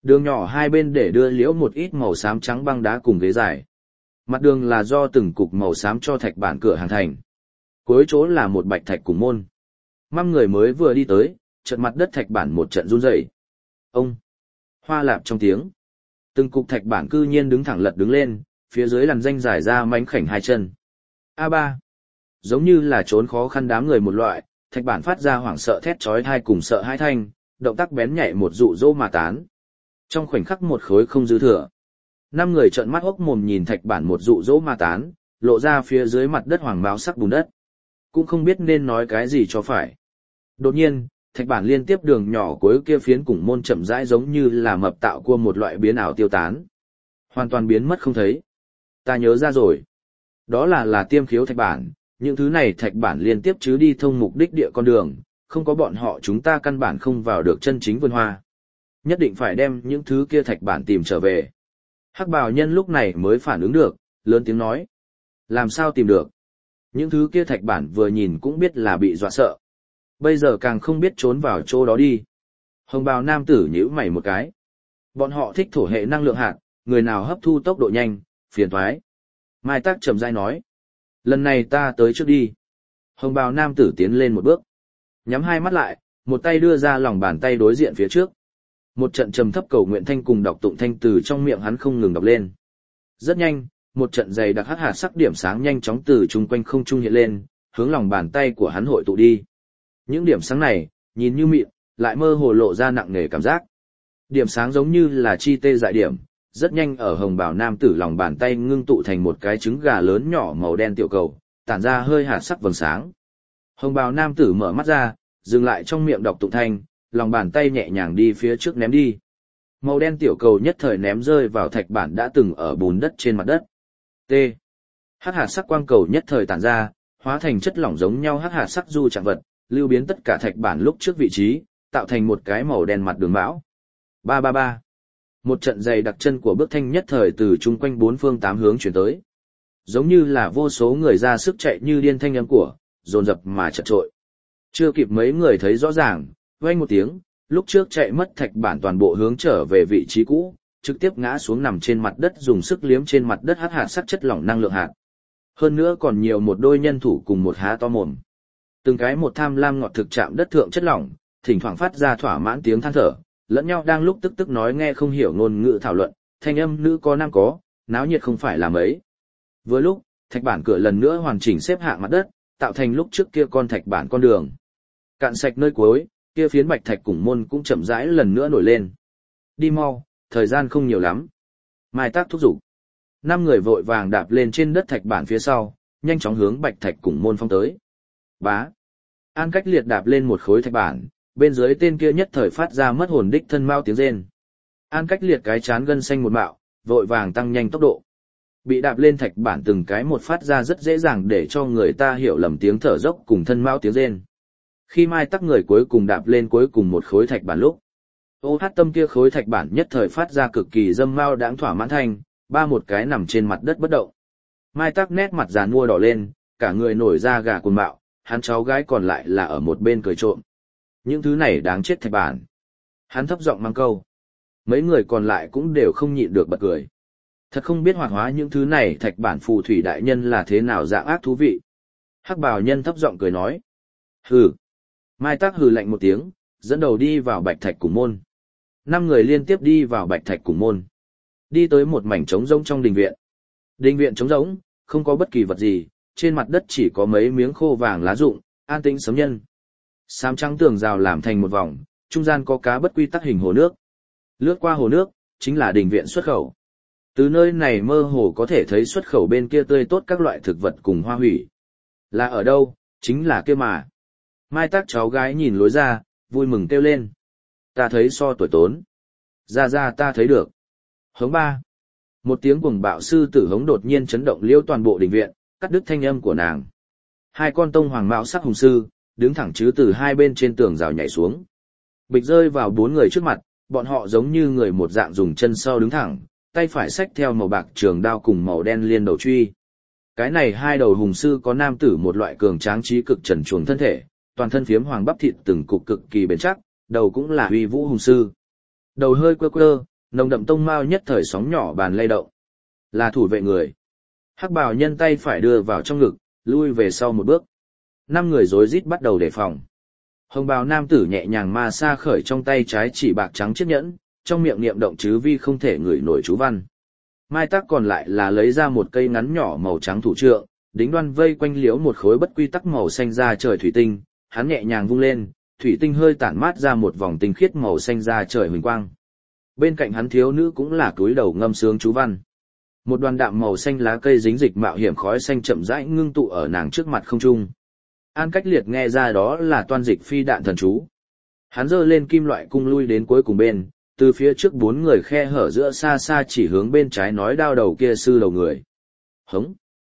Đường nhỏ hai bên để đưa liễu một ít màu xám trắng băng đá cùng ghế dài. Mặt đường là do từng cục màu xám cho thạch bản cửa hàng thành. Cuối chỗ là một bạch thạch cùng môn. Măm người mới vừa đi tới, chợt mặt đất thạch bản một trận run rẩy. Ông! Hoa lạp trong tiếng. Từng cục thạch bản cư nhiên đứng thẳng lật đứng lên, phía dưới làn danh dài ra mánh khảnh hai chân. a ba. Giống như là trốn khó khăn đám người một loại, thạch bản phát ra hoảng sợ thét chói tai cùng sợ hai thanh, động tác bén nhạy một dụ dỗ mà tán. Trong khoảnh khắc một khối không dư thừa. Năm người trợn mắt hốc mồm nhìn thạch bản một dụ dỗ mà tán, lộ ra phía dưới mặt đất hoàng báo sắc bùn đất. Cũng không biết nên nói cái gì cho phải. Đột nhiên, thạch bản liên tiếp đường nhỏ cuối kia phiến cùng môn chậm rãi giống như là mập tạo cua một loại biến ảo tiêu tán. Hoàn toàn biến mất không thấy. Ta nhớ ra rồi. Đó là là tiêm khiếu thạch bản, những thứ này thạch bản liên tiếp chứ đi thông mục đích địa con đường, không có bọn họ chúng ta căn bản không vào được chân chính vườn hoa. Nhất định phải đem những thứ kia thạch bản tìm trở về. Hắc bào nhân lúc này mới phản ứng được, lớn tiếng nói. Làm sao tìm được? Những thứ kia thạch bản vừa nhìn cũng biết là bị dọa sợ. Bây giờ càng không biết trốn vào chỗ đó đi. Hồng bào nam tử nhíu mày một cái. Bọn họ thích thổ hệ năng lượng hạt, người nào hấp thu tốc độ nhanh, phiền toái. Mai Tác trầm dai nói. Lần này ta tới trước đi. Hồng bào nam tử tiến lên một bước. Nhắm hai mắt lại, một tay đưa ra lòng bàn tay đối diện phía trước. Một trận trầm thấp cầu nguyện thanh cùng đọc tụng thanh từ trong miệng hắn không ngừng đọc lên. Rất nhanh, một trận dày đặc hắc hạt sắc điểm sáng nhanh chóng từ chung quanh không trung hiện lên, hướng lòng bàn tay của hắn hội tụ đi. Những điểm sáng này, nhìn như mịn, lại mơ hồ lộ ra nặng nề cảm giác. Điểm sáng giống như là chi tê dại điểm, rất nhanh ở hồng bào nam tử lòng bàn tay ngưng tụ thành một cái trứng gà lớn nhỏ màu đen tiểu cầu, tản ra hơi hạt sắc vầng sáng. Hồng bào nam tử mở mắt ra, dừng lại trong miệng đọc tụng thanh, lòng bàn tay nhẹ nhàng đi phía trước ném đi. Màu đen tiểu cầu nhất thời ném rơi vào thạch bản đã từng ở bùn đất trên mặt đất. T. Hắc hạt sắc quang cầu nhất thời tản ra, hóa thành chất lỏng giống nhau hắc hạt sắc du trạng vật, lưu biến tất cả thạch bản lúc trước vị trí, tạo thành một cái màu đen mặt đường bão. Ba ba ba. Một trận dày đặc chân của bước thanh nhất thời từ chung quanh bốn phương tám hướng chuyển tới. Giống như là vô số người ra sức chạy như điên thanh âm của, dồn dập mà chật trội. Chưa kịp mấy người thấy rõ ràng, vang một tiếng, lúc trước chạy mất thạch bản toàn bộ hướng trở về vị trí cũ, trực tiếp ngã xuống nằm trên mặt đất dùng sức liếm trên mặt đất hắc hạt sắc chất lỏng năng lượng hạt. Hơn nữa còn nhiều một đôi nhân thủ cùng một há to mồm. Từng cái một tham lam ngọt thực chạm đất thượng chất lỏng, thỉnh thoảng phát ra thỏa mãn tiếng than thở, lẫn nhau đang lúc tức tức nói nghe không hiểu ngôn ngữ thảo luận, thanh âm nữ có nam có, náo nhiệt không phải là mấy. Vừa lúc, thạch bản cửa lần nữa hoàn chỉnh xếp hạng mặt đất, tạo thành lúc trước kia con thạch bản con đường. Cạn sạch nơi cuối, kia phiến bạch thạch cùng môn cũng chậm rãi lần nữa nổi lên. Đi mau, thời gian không nhiều lắm. Mai Tác thúc giục. Năm người vội vàng đạp lên trên đất thạch bản phía sau, nhanh chóng hướng bạch thạch cùng môn phong tới. Bá. An Cách Liệt đạp lên một khối thạch bản, bên dưới tên kia nhất thời phát ra mất hồn đích thân mao tiếng rên. An Cách Liệt cái chán gân xanh một mạo, vội vàng tăng nhanh tốc độ. Bị đạp lên thạch bản từng cái một phát ra rất dễ dàng để cho người ta hiểu lầm tiếng thở dốc cùng thân mao tiếng rên. Khi Mai Tắc người cuối cùng đạp lên cuối cùng một khối thạch bản lúc, ô hát tâm kia khối thạch bản nhất thời phát ra cực kỳ dâm mao đãng thỏa mãn thanh, ba một cái nằm trên mặt đất bất động. Mai Tắc nét mặt già nua đỏ lên, cả người nổi da gà cuồng bạo, hắn cháu gái còn lại là ở một bên cười trộm. Những thứ này đáng chết thạch bản. Hắn thấp giọng mang câu. Mấy người còn lại cũng đều không nhịn được bật cười. Thật không biết hoạt hóa những thứ này thạch bản phù thủy đại nhân là thế nào dạng ác thú vị. Hắc bào nhân thấp giọng cười nói. Hừ. Mai Tác hừ lạnh một tiếng, dẫn đầu đi vào bạch thạch cùng môn. Năm người liên tiếp đi vào bạch thạch cùng môn. Đi tới một mảnh trống rỗng trong đình viện. Đình viện trống rỗng, không có bất kỳ vật gì, trên mặt đất chỉ có mấy miếng khô vàng lá rụng, an tĩnh sấm nhân. Xám trắng tường rào làm thành một vòng, trung gian có cá bất quy tắc hình hồ nước. Lướt qua hồ nước, chính là đình viện xuất khẩu. Từ nơi này mơ hồ có thể thấy xuất khẩu bên kia tươi tốt các loại thực vật cùng hoa hủy. Là ở đâu, chính là kia mà. Mai Tác cháu gái nhìn lối ra, vui mừng kêu lên. Ta thấy so tuổi tốn. Ra ra ta thấy được. Hống ba. Một tiếng cuồng bạo sư tử hống đột nhiên chấn động liêu toàn bộ đình viện, cắt đứt thanh âm của nàng. Hai con tông hoàng mạo sắc hùng sư, đứng thẳng chứ từ hai bên trên tường rào nhảy xuống. Bịch rơi vào bốn người trước mặt, bọn họ giống như người một dạng dùng chân sau đứng thẳng, tay phải xách theo màu bạc trường đao cùng màu đen liên đầu truy. Cái này hai đầu hùng sư có nam tử một loại cường tráng trí cực trần truồng thân thể, toàn thân phiếm hoàng bắp thịt từng cục cực kỳ bền chắc, đầu cũng là uy vũ hùng sư. Đầu hơi quơ quơ, nồng đậm tông mao nhất thời sóng nhỏ bàn lay động. Là thủ vệ người. Hắc bào nhân tay phải đưa vào trong ngực, lui về sau một bước. Năm người rối rít bắt đầu đề phòng. Hồng bào nam tử nhẹ nhàng ma sa khởi trong tay trái chỉ bạc trắng chiếc nhẫn, trong miệng niệm động chứ vi không thể ngửi nổi chú văn. Mai Tắc còn lại là lấy ra một cây ngắn nhỏ màu trắng thủ trượng, đính đoan vây quanh liễu một khối bất quy tắc màu xanh da trời thủy tinh, hắn nhẹ nhàng vung lên, thủy tinh hơi tản mát ra một vòng tinh khiết màu xanh da trời huỳnh quang. Bên cạnh hắn thiếu nữ cũng là cúi đầu ngâm sướng chú văn. Một đoàn đạm màu xanh lá cây dính dịch mạo hiểm khói xanh chậm rãi ngưng tụ ở nàng trước mặt không trung. An Cách Liệt nghe ra đó là toan dịch phi đạn thần chú. Hắn giơ lên kim loại cung lui đến cuối cùng bên, từ phía trước bốn người khe hở giữa xa xa chỉ hướng bên trái nói đao đầu kia sư đầu người. Hống!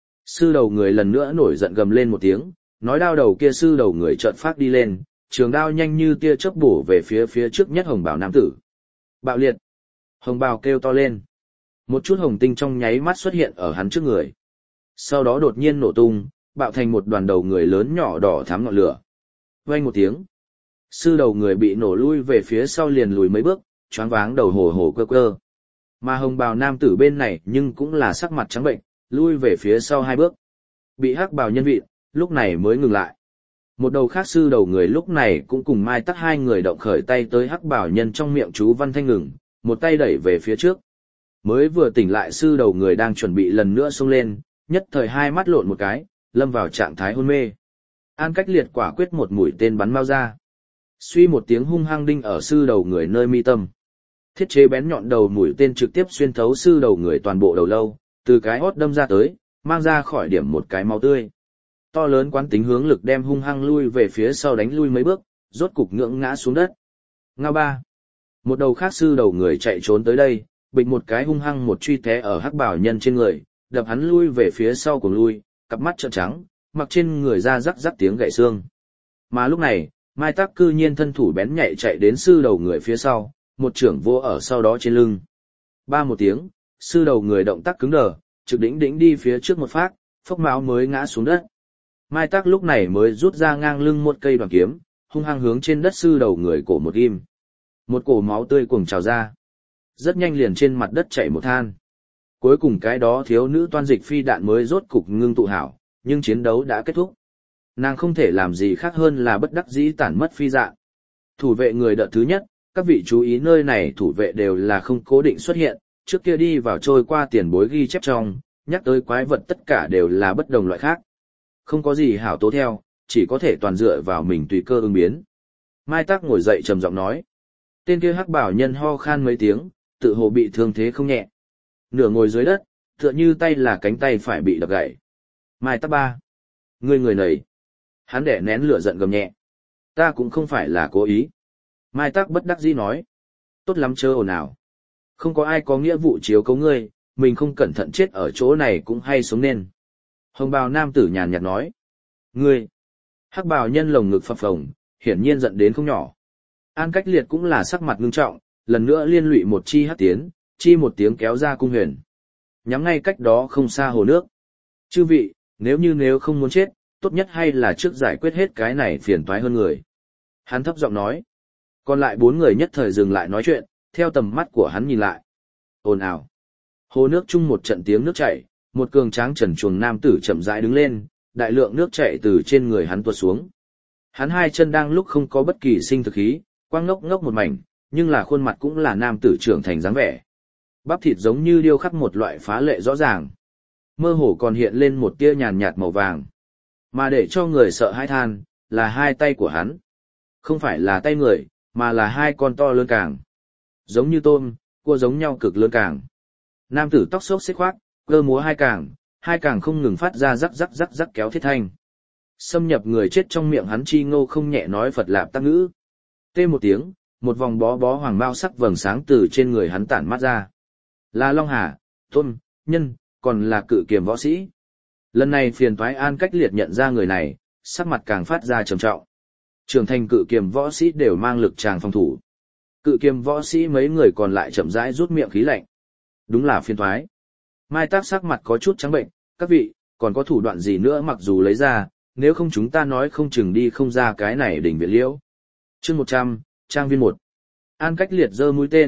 Sư đầu người lần nữa nổi giận gầm lên một tiếng, nói đao đầu kia sư đầu người chợt phát đi lên, trường đao nhanh như tia chớp bổ về phía phía trước nhất hồng bào nam tử. Bạo liệt! Hồng bào kêu to lên. Một chút hồng tinh trong nháy mắt xuất hiện ở hắn trước người. Sau đó đột nhiên nổ tung, bạo thành một đoàn đầu người lớn nhỏ đỏ thắm ngọn lửa. Vang một tiếng. Sư đầu người bị nổ lui về phía sau liền lùi mấy bước, choáng váng đầu hồ hồ cơ cơ. Mà hồng bào nam tử bên này nhưng cũng là sắc mặt trắng bệnh, lui về phía sau hai bước. Bị hắc bào nhân vị, lúc này mới ngừng lại. Một đầu khác sư đầu người lúc này cũng cùng Mai Tắc hai người động khởi tay tới hắc bào nhân trong miệng chú văn thanh ngừng, một tay đẩy về phía trước. Mới vừa tỉnh lại sư đầu người đang chuẩn bị lần nữa xông lên, nhất thời hai mắt lộn một cái, lâm vào trạng thái hôn mê. An Cách Liệt quả quyết một mũi tên bắn mau ra. Suy một tiếng hung hăng đinh ở sư đầu người nơi mi tâm. Thiết chế bén nhọn đầu mũi tên trực tiếp xuyên thấu sư đầu người toàn bộ đầu lâu, từ cái hót đâm ra tới, mang ra khỏi điểm một cái máu tươi. To lớn quán tính hướng lực đem hung hăng lui về phía sau đánh lui mấy bước, rốt cục ngưỡng ngã xuống đất. Ngao ba. Một đầu khác sư đầu người chạy trốn tới đây, bịch một cái hung hăng một truy té ở hắc bảo nhân trên người, đập hắn lui về phía sau cùng lui, cặp mắt trợn trắng, mặc trên người ra rắc rắc tiếng gãy xương. Mà lúc này, Mai Tắc cư nhiên thân thủ bén nhạy chạy đến sư đầu người phía sau, một trưởng vô ở sau đó trên lưng. Ba một tiếng, sư đầu người động tác cứng đờ, trực đỉnh đỉnh đi phía trước một phát, phốc máu mới ngã xuống đất. Mai Tắc lúc này mới rút ra ngang lưng một cây đoàn kiếm, hung hăng hướng trên đất sư đầu người cổ một ghim. Một cổ máu tươi cuồng trào ra. Rất nhanh liền trên mặt đất chảy một than. Cuối cùng cái đó thiếu nữ toan dịch phi đạn mới rốt cục ngưng tụ hảo, nhưng chiến đấu đã kết thúc. Nàng không thể làm gì khác hơn là bất đắc dĩ tản mất phi dạng. Thủ vệ người đợt thứ nhất, các vị chú ý nơi này thủ vệ đều là không cố định xuất hiện, trước kia đi vào trôi qua tiền bối ghi chép trong, nhắc tới quái vật tất cả đều là bất đồng loại khác. Không có gì hảo tố theo, chỉ có thể toàn dựa vào mình tùy cơ ứng biến. Mai Tắc ngồi dậy trầm giọng nói. Tên kia hắc bảo nhân ho khan mấy tiếng, tự hồ bị thương thế không nhẹ. Nửa ngồi dưới đất, tựa như tay là cánh tay phải bị đập gãy. Mai Tắc ba. Ngươi người này. Hắn đẻ nén lửa giận gầm nhẹ. Ta cũng không phải là cố ý. Mai Tắc bất đắc dĩ nói. Tốt lắm chớ ồn ào. Không có ai có nghĩa vụ chiếu cố ngươi, mình không cẩn thận chết ở chỗ này cũng hay sống nên. Hồng bào nam tử nhàn nhạt nói. Ngươi. Hắc bào nhân lồng ngực phập phồng, hiển nhiên giận đến không nhỏ. An Cách Liệt cũng là sắc mặt ngưng trọng, lần nữa liên lụy một chi hắc tiến, chi một tiếng kéo ra cung huyền. Nhắm ngay cách đó không xa hồ nước. Chư vị, nếu như nếu không muốn chết, tốt nhất hay là trước giải quyết hết cái này phiền toái hơn người. Hắn thấp giọng nói. Còn lại bốn người nhất thời dừng lại nói chuyện, theo tầm mắt của hắn nhìn lại. Ồn ào. Hồ nước chung một trận tiếng nước chảy, một cường tráng trần truồng nam tử chậm rãi đứng lên, đại lượng nước chảy từ trên người hắn tuột xuống. Hắn hai chân đang lúc không có bất kỳ sinh thực khí, quang ngốc ngốc một mảnh, nhưng là khuôn mặt cũng là nam tử trưởng thành dáng vẻ. Bắp thịt giống như điêu khắc một loại phá lệ rõ ràng. Mơ hồ còn hiện lên một tia nhàn nhạt màu vàng. Mà để cho người sợ hãi than, là hai tay của hắn. Không phải là tay người, mà là hai con to lớn càng. Giống như tôm, cua giống nhau cực lớn càng. Nam tử tóc xốc xếch khoác, cơ múa hai càng, hai càng không ngừng phát ra rắc rắc rắc rắc kéo thiết thanh. Xâm nhập người chết trong miệng hắn chi ngô không nhẹ nói Phật lạp tác ngữ. Tê một tiếng, một vòng bó bó hoàng bao sắc vầng sáng từ trên người hắn tản mát ra. Là Long Hà, Tôn, Nhân, còn là cự kiềm võ sĩ. Lần này phiền toái An Cách Liệt nhận ra người này, sắc mặt càng phát ra trầm trọng. Trưởng thành cự kiềm võ sĩ đều mang lực tràng phòng thủ. Cự kiềm võ sĩ mấy người còn lại chậm rãi rút miệng khí lạnh. Đúng là phiền toái. Mai Tắc sắc mặt có chút trắng bệnh, các vị, còn có thủ đoạn gì nữa mặc dù lấy ra, nếu không chúng ta nói không chừng đi không ra cái này đỉnh viện liễu. Chương một trăm, trang viên một. An Cách Liệt giơ mũi tên,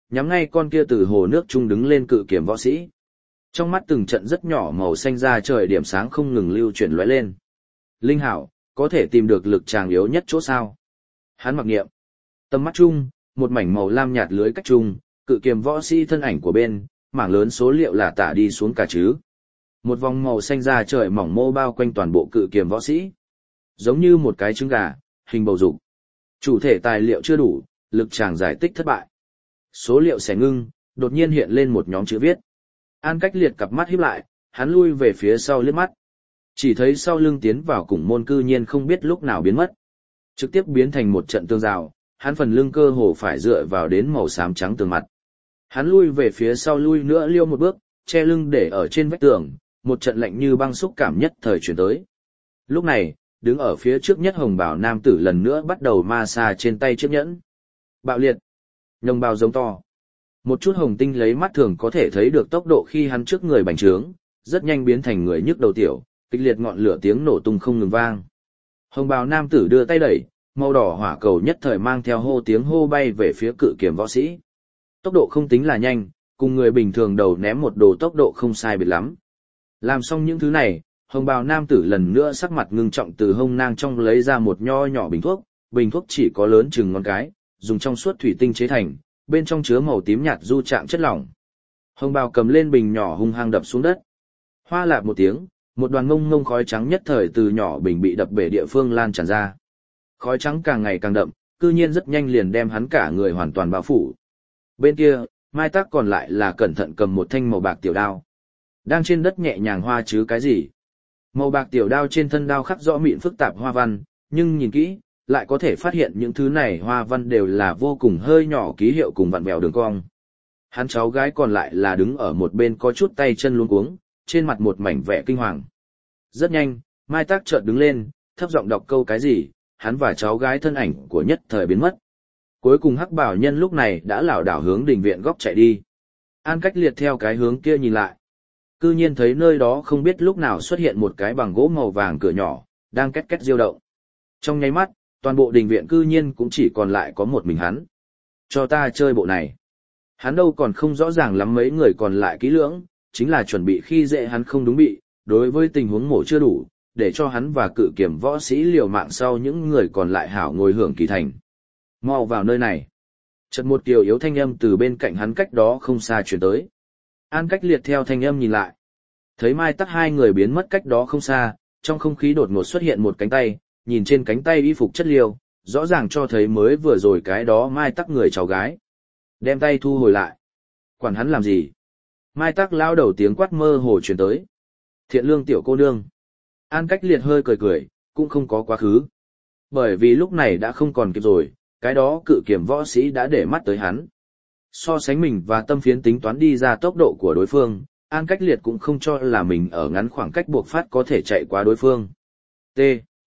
nhắm ngay con kia từ hồ nước trung đứng lên cự kiếm võ sĩ. Trong mắt từng trận rất nhỏ màu xanh ra trời điểm sáng không ngừng lưu chuyển lóe lên. Linh hảo, có thể tìm được lực tràng yếu nhất chỗ sao? Hắn mặc niệm. Tầm mắt chung, một mảnh màu lam nhạt lưới cách chung, cự kiếm võ sĩ thân ảnh của bên, mảng lớn số liệu là tả đi xuống cả chứ. Một vòng màu xanh ra trời mỏng mô bao quanh toàn bộ cự kiếm võ sĩ. Giống như một cái trứng gà, hình bầu dục. Chủ thể tài liệu chưa đủ, lực tràng giải tích thất bại. Số liệu xẻ ngưng, đột nhiên hiện lên một nhóm chữ viết. An Cách Liệt cặp mắt híp lại, hắn lui về phía sau liếc mắt. Chỉ thấy sau lưng tiến vào cùng môn cư nhiên không biết lúc nào biến mất. Trực tiếp biến thành một trận tương rào, hắn phần lưng cơ hồ phải dựa vào đến màu xám trắng tường mặt. Hắn lui về phía sau lui nữa liêu một bước, che lưng để ở trên vách tường, một trận lạnh như băng xúc cảm nhất thời chuyển tới. Lúc này, đứng ở phía trước nhất hồng bào nam tử lần nữa bắt đầu ma xa trên tay chiếc nhẫn. Bạo liệt. Nhông bào giống to. Một chút hồng tinh lấy mắt thường có thể thấy được tốc độ khi hắn trước người bành trướng, rất nhanh biến thành người nhức đầu tiểu, kịch liệt ngọn lửa tiếng nổ tung không ngừng vang. Hồng bào nam tử đưa tay đẩy, màu đỏ hỏa cầu nhất thời mang theo hô tiếng hô bay về phía cự kiếm võ sĩ. Tốc độ không tính là nhanh, cùng người bình thường đầu ném một đồ tốc độ không sai biệt lắm. Làm xong những thứ này, hồng bào nam tử lần nữa sắc mặt ngưng trọng từ hông nang trong lấy ra một nho nhỏ bình thuốc, bình thuốc chỉ có lớn chừng ngón cái, dùng trong suốt thủy tinh chế thành, bên trong chứa màu tím nhạt du trạng chất lỏng. Hồng bào cầm lên bình nhỏ hung hăng đập xuống đất. Hoa lạp một tiếng, một đoàn ngông ngông khói trắng nhất thời từ nhỏ bình bị đập bể địa phương lan tràn ra. Khói trắng càng ngày càng đậm, cư nhiên rất nhanh liền đem hắn cả người hoàn toàn bao phủ. Bên kia, Mai Tắc còn lại là cẩn thận cầm một thanh màu bạc tiểu đao. Đang trên đất nhẹ nhàng hoa chứ cái gì? Màu bạc tiểu đao trên thân đao khắc rõ mịn phức tạp hoa văn, nhưng nhìn kỹ, lại có thể phát hiện những thứ này hoa văn đều là vô cùng hơi nhỏ ký hiệu cùng vặn vẹo đường cong. Hắn cháu gái còn lại là đứng ở một bên có chút tay chân luống cuống, trên mặt một mảnh vẻ kinh hoàng. Rất nhanh, Mai Tắc chợt đứng lên, thấp giọng đọc câu cái gì, hắn và cháu gái thân ảnh của nhất thời biến mất. Cuối cùng Hắc Bảo Nhân lúc này đã lảo đảo hướng đình viện góc chạy đi. An Cách Liệt theo cái hướng kia nhìn lại. Cư nhiên thấy nơi đó không biết lúc nào xuất hiện một cái bằng gỗ màu vàng cửa nhỏ, đang két két diêu động. Trong nháy mắt, toàn bộ đình viện cư nhiên cũng chỉ còn lại có một mình hắn. Cho ta chơi bộ này. Hắn đâu còn không rõ ràng lắm mấy người còn lại kỹ lưỡng, chính là chuẩn bị khi dễ hắn không đúng bị, đối với tình huống mổ chưa đủ, để cho hắn và cự kiểm võ sĩ liều mạng sau những người còn lại hảo ngồi hưởng kỳ thành. Mau vào nơi này. Chợt một kiều yếu thanh âm từ bên cạnh hắn cách đó không xa truyền tới. An Cách Liệt theo thanh âm nhìn lại. Thấy Mai Tắc hai người biến mất cách đó không xa, trong không khí đột ngột xuất hiện một cánh tay, nhìn trên cánh tay y phục chất liêu, rõ ràng cho thấy mới vừa rồi cái đó Mai Tắc người cháu gái. Đem tay thu hồi lại. Quản hắn làm gì? Mai Tắc lao đầu tiếng quát mơ hồ truyền tới. Thiện lương tiểu cô nương. An Cách Liệt hơi cười cười, cũng không có quá khứ. Bởi vì lúc này đã không còn kịp rồi, cái đó cự kiểm võ sĩ đã để mắt tới hắn. So sánh mình và tâm phiến tính toán đi ra tốc độ của đối phương, An Cách Liệt cũng không cho là mình ở ngắn khoảng cách buộc phát có thể chạy qua đối phương. T.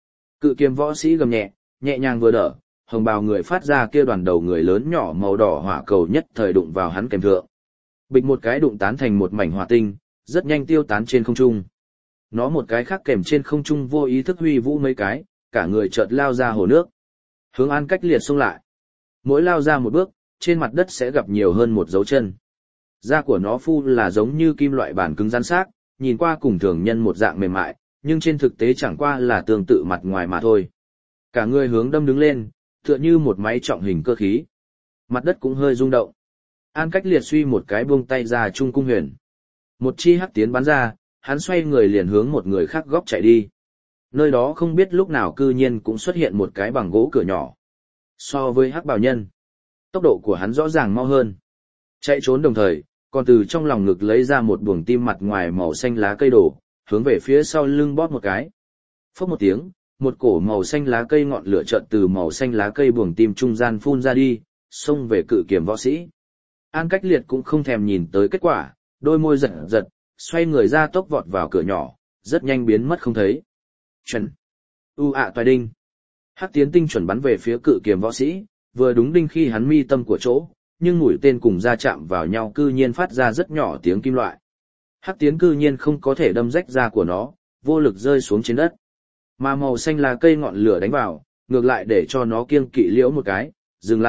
Cự kiếm võ sĩ gầm nhẹ, nhẹ nhàng vừa đỡ, hồng bào người phát ra kia đoàn đầu người lớn nhỏ màu đỏ hỏa cầu nhất thời đụng vào hắn kèm thượng. Bịch một cái đụng tán thành một mảnh hỏa tinh, rất nhanh tiêu tán trên không trung. Nó một cái khác kèm trên không trung vô ý thức huy vũ mấy cái, cả người chợt lao ra hồ nước. Hướng An Cách Liệt xông lại. Mỗi lao ra một bước, trên mặt đất sẽ gặp nhiều hơn một dấu chân. Da của nó phu là giống như kim loại bản cứng rắn xác, nhìn qua cùng thường nhân một dạng mềm mại, nhưng trên thực tế chẳng qua là tương tự mặt ngoài mà thôi. Cả người hướng đâm đứng lên, tựa như một máy trọng hình cơ khí. Mặt đất cũng hơi rung động. An Cách Liệt suy một cái buông tay ra trung cung huyền. Một chi hắc tiến bắn ra, hắn xoay người liền hướng một người khác góc chạy đi. Nơi đó không biết lúc nào cư nhiên cũng xuất hiện một cái bằng gỗ cửa nhỏ. So với Hắc Bảo Nhân, tốc độ của hắn rõ ràng mau hơn. Chạy trốn đồng thời, còn từ trong lòng ngực lấy ra một buồng tim mặt ngoài màu xanh lá cây đổ, hướng về phía sau lưng bóp một cái. Phốc một tiếng, một cổ màu xanh lá cây ngọn lửa chợt từ màu xanh lá cây buồng tim trung gian phun ra đi, xông về cự kiếm võ sĩ. An Cách Liệt cũng không thèm nhìn tới kết quả, đôi môi giật giật, xoay người ra tốc vọt vào cửa nhỏ, rất nhanh biến mất không thấy. Chuẩn. U ạ toài đinh. Hắc tiến tinh chuẩn bắn về phía cự kiếm võ sĩ, vừa đúng đinh khi hắn mi tâm của chỗ, nhưng mũi tên cùng da chạm vào nhau cư nhiên phát ra rất nhỏ tiếng kim loại. Hắc tiến cư nhiên không có thể đâm rách da của nó, vô lực rơi xuống trên đất. Mà màu xanh lá cây ngọn lửa đánh vào, ngược lại để cho nó kiêng kỵ liễu một cái, dừng lại,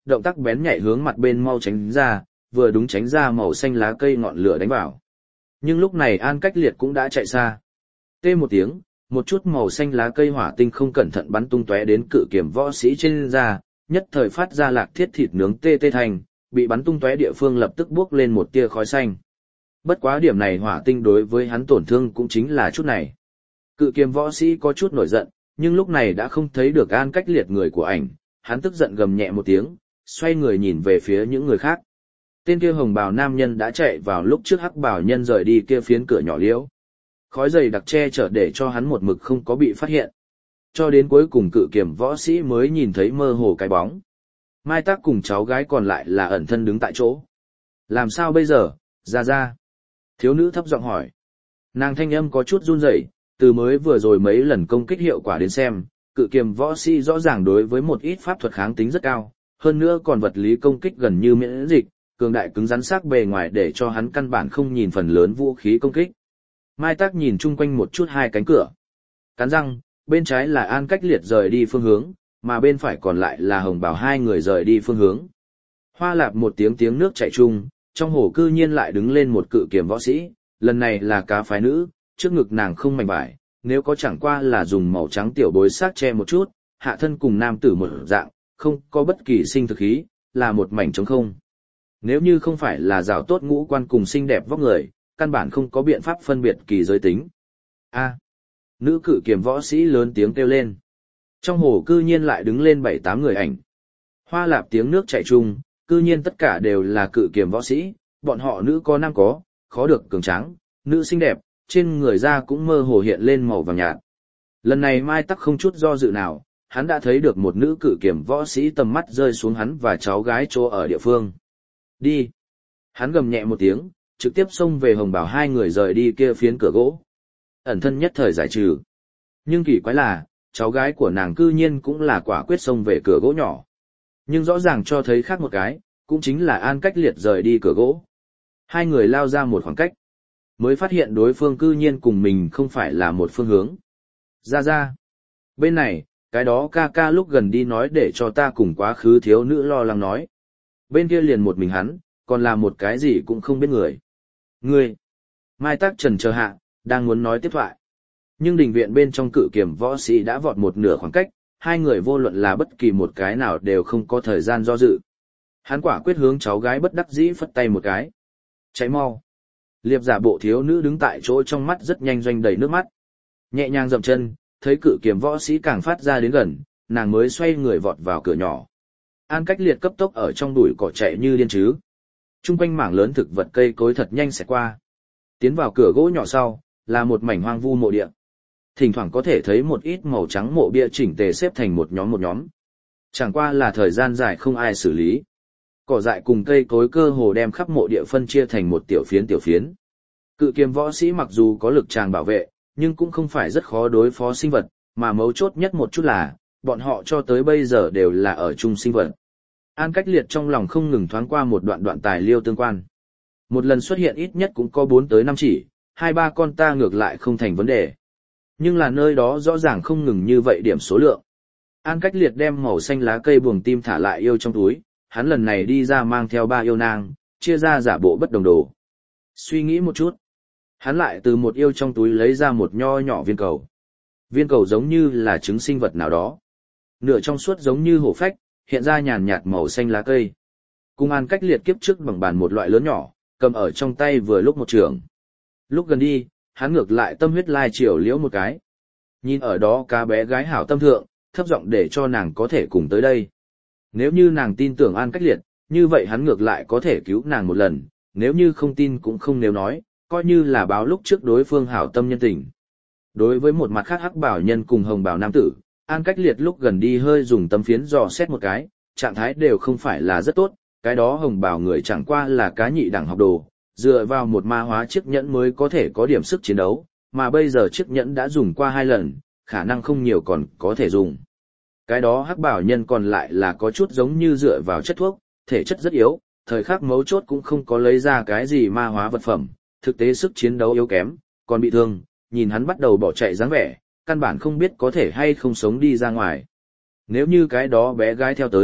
động tác bén nhạy hướng mặt bên mau tránh ra, vừa đúng tránh ra màu xanh lá cây ngọn lửa đánh vào. Nhưng lúc này An Cách Liệt cũng đã chạy xa. Tê một tiếng, một chút màu xanh lá cây hỏa tinh không cẩn thận bắn tung tóe đến cự kiếm võ sĩ trên da, nhất thời phát ra lạc thiết thịt nướng tê tê thành, bị bắn tung tóe địa phương lập tức bốc lên một tia khói xanh. Bất quá điểm này hỏa tinh đối với hắn tổn thương cũng chính là chút này. Cự kiếm võ sĩ có chút nổi giận, nhưng lúc này đã không thấy được An Cách Liệt người của ảnh, hắn tức giận gầm nhẹ một tiếng, xoay người nhìn về phía những người khác. Tên kia hồng bào nam nhân đã chạy vào lúc trước hắc bào nhân rời đi kia phiến cửa nhỏ liễu. Khói dày đặc che chở để cho hắn một mực không có bị phát hiện. Cho đến cuối cùng cự kiếm võ sĩ mới nhìn thấy mơ hồ cái bóng. Mai Tác cùng cháu gái còn lại là ẩn thân đứng tại chỗ. Làm sao bây giờ, ra ra? Thiếu nữ thấp giọng hỏi. Nàng thanh âm có chút run rẩy, từ mới vừa rồi mấy lần công kích hiệu quả đến xem, cự kiếm võ sĩ rõ ràng đối với một ít pháp thuật kháng tính rất cao, hơn nữa còn vật lý công kích gần như miễn dịch, cường đại cứng rắn sắc bề ngoài để cho hắn căn bản không nhìn phần lớn vũ khí công kích. Mai Tác nhìn chung quanh một chút hai cánh cửa. Cắn răng, bên trái là An Cách Liệt rời đi phương hướng, mà bên phải còn lại là hồng bào hai người rời đi phương hướng. Hoa lạp một tiếng tiếng nước chảy chung, trong hồ cư nhiên lại đứng lên một cự kiếm võ sĩ, lần này là cá phái nữ, trước ngực nàng không mảnh vải, nếu có chẳng qua là dùng màu trắng tiểu bối sát che một chút, hạ thân cùng nam tử một dạng, không có bất kỳ sinh thực khí, là một mảnh trống không. Nếu như không phải là rào tốt ngũ quan cùng xinh đẹp vóc người, căn bản không có biện pháp phân biệt kỳ giới tính. A. Nữ cự kiếm võ sĩ lớn tiếng kêu lên. Trong hồ cư nhiên lại đứng lên bảy tám người ảnh. Hoa lạp tiếng nước chảy chung, cư nhiên tất cả đều là cự kiếm võ sĩ, bọn họ nữ có nam có, khó được cường tráng, nữ xinh đẹp, trên người da cũng mơ hồ hiện lên màu vàng nhạt. Lần này Mai Tắc không chút do dự nào, hắn đã thấy được một nữ cự kiếm võ sĩ tầm mắt rơi xuống hắn và cháu gái chỗ ở địa phương. Đi. Hắn gầm nhẹ một tiếng, trực tiếp xông về hồng bảo hai người rời đi kia phiến cửa gỗ. Ẩn thân nhất thời giải trừ. Nhưng kỳ quái là, cháu gái của nàng cư nhiên cũng là quả quyết xông về cửa gỗ nhỏ. Nhưng rõ ràng cho thấy khác một cái, cũng chính là An Cách Liệt rời đi cửa gỗ. Hai người lao ra một khoảng cách. Mới phát hiện đối phương cư nhiên cùng mình không phải là một phương hướng. Ra ra. Bên này, cái đó ca ca lúc gần đi nói để cho ta cùng quá khứ thiếu nữ lo lắng nói. Bên kia liền một mình hắn, còn là một cái gì cũng không biết người. Ngươi. Mai Tác trần chờ hạ, đang muốn nói tiếp thoại. Nhưng đình viện bên trong cự kiếm võ sĩ đã vọt một nửa khoảng cách, hai người vô luận là bất kỳ một cái nào đều không có thời gian do dự. Hắn quả quyết hướng cháu gái bất đắc dĩ phất tay một cái. Cháy mau. Liệp giả bộ thiếu nữ đứng tại chỗ trong mắt rất nhanh doanh đầy nước mắt. Nhẹ nhàng dậm chân, thấy cự kiếm võ sĩ càng phát ra đến gần, nàng mới xoay người vọt vào cửa nhỏ. An Cách Liệt cấp tốc ở trong bụi cỏ chạy như điên chứ. Trung quanh mảng lớn thực vật cây cối thật nhanh sẽ qua. Tiến vào cửa gỗ nhỏ sau, là một mảnh hoang vu mộ địa. Thỉnh thoảng có thể thấy một ít màu trắng mộ bia chỉnh tề xếp thành một nhóm một nhóm. Chẳng qua là thời gian dài không ai xử lý. Cỏ dại cùng cây cối cơ hồ đem khắp mộ địa phân chia thành một tiểu phiến tiểu phiến. Cự kiếm võ sĩ mặc dù có lực tràng bảo vệ, nhưng cũng không phải rất khó đối phó sinh vật, mà mấu chốt nhất một chút là, bọn họ cho tới bây giờ đều là ở chung sinh vật. An Cách Liệt trong lòng không ngừng thoáng qua một đoạn đoạn tài liêu tương quan. Một lần xuất hiện ít nhất cũng có bốn tới năm chỉ, hai ba con ta ngược lại không thành vấn đề. Nhưng là nơi đó rõ ràng không ngừng như vậy điểm số lượng. An Cách Liệt đem màu xanh lá cây buồng tim thả lại yêu trong túi, hắn lần này đi ra mang theo ba yêu nang, chia ra giả bộ bất đồng đồ. Suy nghĩ một chút, hắn lại từ một yêu trong túi lấy ra một nho nhỏ viên cầu. Viên cầu giống như là trứng sinh vật nào đó. Nửa trong suốt giống như hổ phách, hiện ra nhàn nhạt màu xanh lá cây. Cùng An Cách Liệt kiếp trước bằng bàn một loại lớn nhỏ, cầm ở trong tay vừa lúc một trường. Lúc gần đi, hắn ngược lại tâm huyết lai chiều liễu một cái. Nhìn ở đó cá bé gái hảo tâm thượng, thấp giọng để cho nàng có thể cùng tới đây. Nếu như nàng tin tưởng An Cách Liệt, như vậy hắn ngược lại có thể cứu nàng một lần, nếu như không tin cũng không nếu nói, coi như là báo lúc trước đối phương hảo tâm nhân tình. Đối với một mặt khác hắc bảo nhân cùng hồng bảo nam tử, An Cách Liệt lúc gần đi hơi dùng tấm phiến dò xét một cái, trạng thái đều không phải là rất tốt, cái đó hồng bảo người chẳng qua là cá nhị đẳng học đồ, dựa vào một ma hóa chiếc nhẫn mới có thể có điểm sức chiến đấu, mà bây giờ chiếc nhẫn đã dùng qua hai lần, khả năng không nhiều còn có thể dùng. Cái đó hắc bảo nhân còn lại là có chút giống như dựa vào chất thuốc, thể chất rất yếu, thời khắc mấu chốt cũng không có lấy ra cái gì ma hóa vật phẩm, thực tế sức chiến đấu yếu kém, còn bị thương, nhìn hắn bắt đầu bỏ chạy dáng vẻ, căn bản không biết có thể hay không sống đi ra ngoài. Nếu như cái đó bé gái theo tới,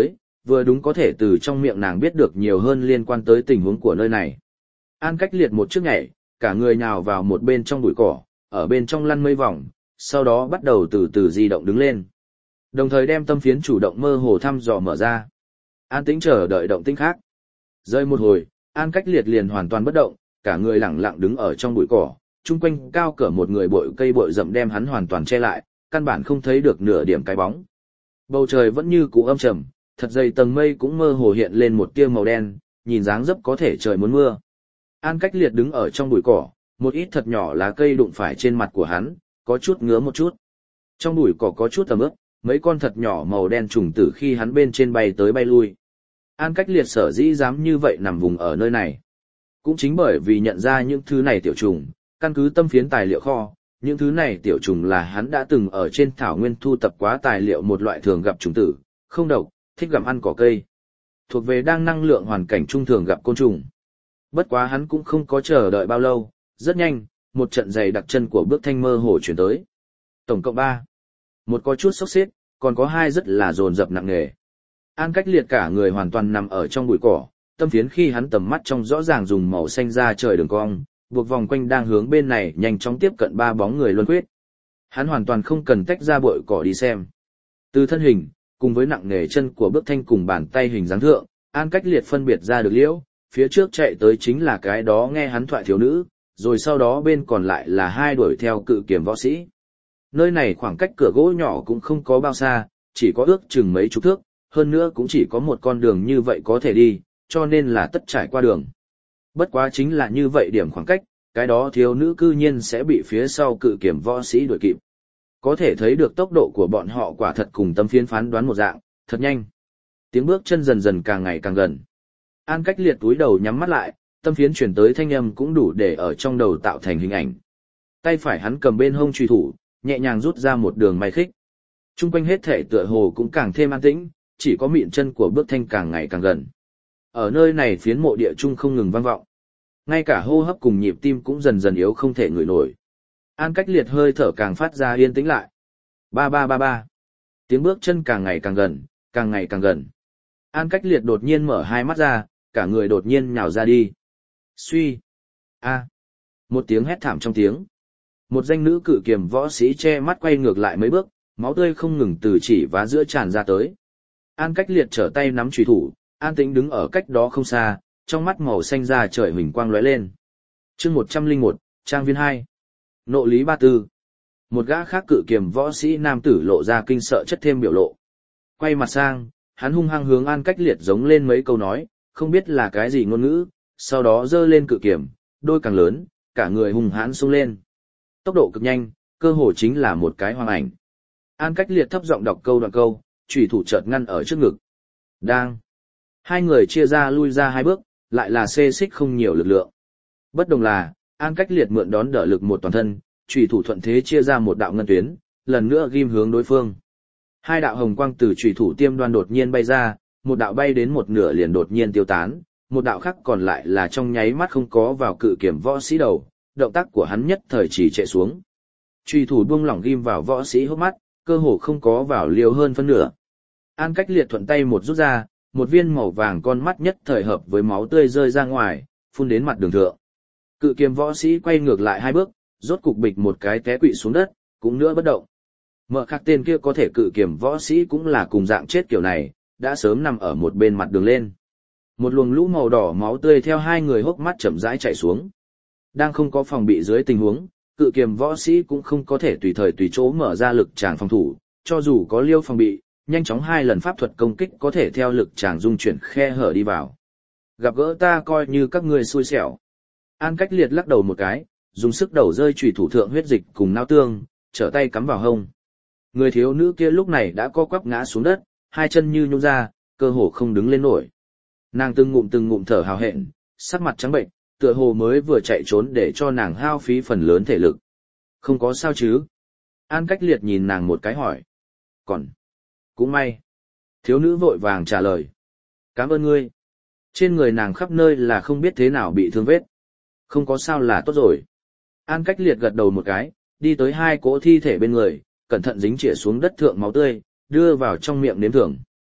vừa đúng có thể từ trong miệng nàng biết được nhiều hơn liên quan tới tình huống của nơi này. An Cách Liệt một chiếc nhảy, cả người nhào vào một bên trong bụi cỏ, ở bên trong lăn mấy vòng, sau đó bắt đầu từ từ di động đứng lên. Đồng thời đem tâm phiến chủ động mơ hồ thăm dò mở ra. An tĩnh chờ đợi động tĩnh khác. Rơi một hồi, An Cách Liệt liền hoàn toàn bất động, cả người lẳng lặng đứng ở trong bụi cỏ, chung quanh cao cỡ một người bội cây bội rậm đem hắn hoàn toàn che lại, căn bản không thấy được nửa điểm cái bóng. Bầu trời vẫn như cũ âm trầm, thật dày tầng mây cũng mơ hồ hiện lên một tia màu đen, nhìn dáng dấp có thể trời muốn mưa. An Cách Liệt đứng ở trong bụi cỏ, một ít thật nhỏ lá cây đụng phải trên mặt của hắn, có chút ngứa một chút. Trong bụi cỏ có chút ẩm ướt, mấy con thật nhỏ màu đen trùng tử khi hắn bên trên bay tới bay lui. An Cách Liệt sở dĩ dám như vậy nằm vùng ở nơi này. Cũng chính bởi vì nhận ra những thứ này tiểu trùng, căn cứ tâm phiến tài liệu kho, những thứ này tiểu trùng là hắn đã từng ở trên thảo nguyên thu tập quá tài liệu một loại thường gặp trùng tử, không độc, thích gặm ăn cỏ cây. Thuộc về đang năng lượng hoàn cảnh trung thường gặp côn trùng. Bất quá hắn cũng không có chờ đợi bao lâu, rất nhanh, một trận giày đặc chân của bước thanh mơ hồ chuyển tới. Tổng cộng ba. Một có chút sốc xếp, còn có hai rất là dồn dập nặng nề. An Cách Liệt cả người hoàn toàn nằm ở trong bụi cỏ, tâm phiến khi hắn tầm mắt trong rõ ràng dùng màu xanh ra trời đường cong, buộc vòng quanh đang hướng bên này nhanh chóng tiếp cận ba bóng người luân quyết. Hắn hoàn toàn không cần tách ra bụi cỏ đi xem. Từ thân hình, cùng với nặng nề chân của bước thanh cùng bàn tay hình dáng thượng, An Cách Liệt phân biệt ra được liễu, phía trước chạy tới chính là cái đó nghe hắn thoại thiếu nữ, rồi sau đó bên còn lại là hai đuổi theo cự kiếm võ sĩ. Nơi này khoảng cách cửa gỗ nhỏ cũng không có bao xa, chỉ có ước chừng mấy chục thước, hơn nữa cũng chỉ có một con đường như vậy có thể đi, cho nên là tất trải qua đường. Bất quá chính là như vậy điểm khoảng cách, cái đó thiếu nữ cư nhiên sẽ bị phía sau cự kiếm võ sĩ đuổi kịp. Có thể thấy được tốc độ của bọn họ quả thật cùng tâm phiến phán đoán một dạng, thật nhanh. Tiếng bước chân dần dần càng ngày càng gần. An Cách Liệt túi đầu nhắm mắt lại, tâm phiến chuyển tới thanh âm cũng đủ để ở trong đầu tạo thành hình ảnh. Tay phải hắn cầm bên hông truy thủ, nhẹ nhàng rút ra một đường may khích. Trung quanh hết thể tựa hồ cũng càng thêm an tĩnh, chỉ có mịn chân của bước thanh càng ngày càng gần. Ở nơi này phiến mộ địa trung không ngừng vang vọng. Ngay cả hô hấp cùng nhịp tim cũng dần dần yếu không thể ngửi nổi. An Cách Liệt hơi thở càng phát ra yên tĩnh lại. Ba ba ba ba. Tiếng bước chân càng ngày càng gần, càng ngày càng gần. An Cách Liệt đột nhiên mở hai mắt ra, cả người đột nhiên nhào ra đi. Suy. A. Một tiếng hét thảm trong tiếng. Một danh nữ cự kiềm võ sĩ che mắt quay ngược lại mấy bước, máu tươi không ngừng từ chỉ vá giữa tràn ra tới. An Cách Liệt trở tay nắm chùy thủ, an tĩnh đứng ở cách đó không xa, trong mắt màu xanh ra trời huỳnh quang lóe lên. Chương một trăm lẻ một, trang viên hai. Nộ lý ba tư. Một gã khác cự kiềm võ sĩ nam tử lộ ra kinh sợ chất thêm biểu lộ. Quay mặt sang, hắn hung hăng hướng An Cách Liệt giống lên mấy câu nói, không biết là cái gì ngôn ngữ, sau đó giơ lên cự kiềm, đôi càng lớn, cả người hung hãn xông lên. Tốc độ cực nhanh, cơ hồ chính là một cái hoang ảnh. An Cách Liệt thấp giọng đọc câu đoạn câu, chủy thủ chợt ngăn ở trước ngực. Đang. Hai người chia ra lui ra hai bước, lại là xê xích không nhiều lực lượng. Bất đồng là, An Cách Liệt mượn đón đỡ lực một toàn thân, chủy thủ thuận thế chia ra một đạo ngân tuyến, lần nữa ghim hướng đối phương. Hai đạo hồng quang từ chủy thủ tiêm đoan đột nhiên bay ra, một đạo bay đến một nửa liền đột nhiên tiêu tán, một đạo khác còn lại là trong nháy mắt không có vào cự kiểm võ sĩ đầu, động tác của hắn nhất thời chỉ trệ xuống. Chủy thủ buông lỏng ghim vào võ sĩ hốc mắt, cơ hồ không có vào liều hơn phân nửa. An Cách Liệt thuận tay một rút ra, một viên màu vàng con mắt nhất thời hợp với máu tươi rơi ra ngoài, phun đến mặt đường thượng. Cự kiếm võ sĩ quay ngược lại hai bước, rốt cục bịch một cái té quỵ xuống đất, cũng nữa bất động. Mở khắc tên kia có thể cự kiếm võ sĩ cũng là cùng dạng chết kiểu này, đã sớm nằm ở một bên mặt đường lên. Một luồng lũ màu đỏ máu tươi theo hai người hốc mắt chậm rãi chảy xuống. Đang không có phòng bị dưới tình huống, cự kiếm võ sĩ cũng không có thể tùy thời tùy chỗ mở ra lực tràng phòng thủ, cho dù có liêu phòng bị, nhanh chóng hai lần pháp thuật công kích có thể theo lực tràng dung chuyển khe hở đi vào. Gặp gỡ ta coi như các ngươi xui xẻo. An Cách Liệt lắc đầu một cái, dùng sức đầu rơi chủy thủ thượng huyết dịch cùng nao tương, trở tay cắm vào hông. Người thiếu nữ kia lúc này đã co quắp ngã xuống đất, hai chân như nhũn ra, cơ hồ không đứng lên nổi. Nàng từng ngụm từng ngụm thở hào hẹn, sắc mặt trắng bệnh, tựa hồ mới vừa chạy trốn để cho nàng hao phí phần lớn thể lực. Không có sao chứ? An Cách Liệt nhìn nàng một cái hỏi. Còn, cũng may. Thiếu nữ vội vàng trả lời. Cảm ơn ngươi. Trên người nàng khắp nơi là không biết thế nào bị thương vết. Không có sao là tốt rồi. An Cách Liệt gật đầu một cái, đi tới hai cỗ thi thể bên người, cẩn thận dính chĩa xuống đất thượng máu tươi, đưa vào trong miệng nếm thưởng.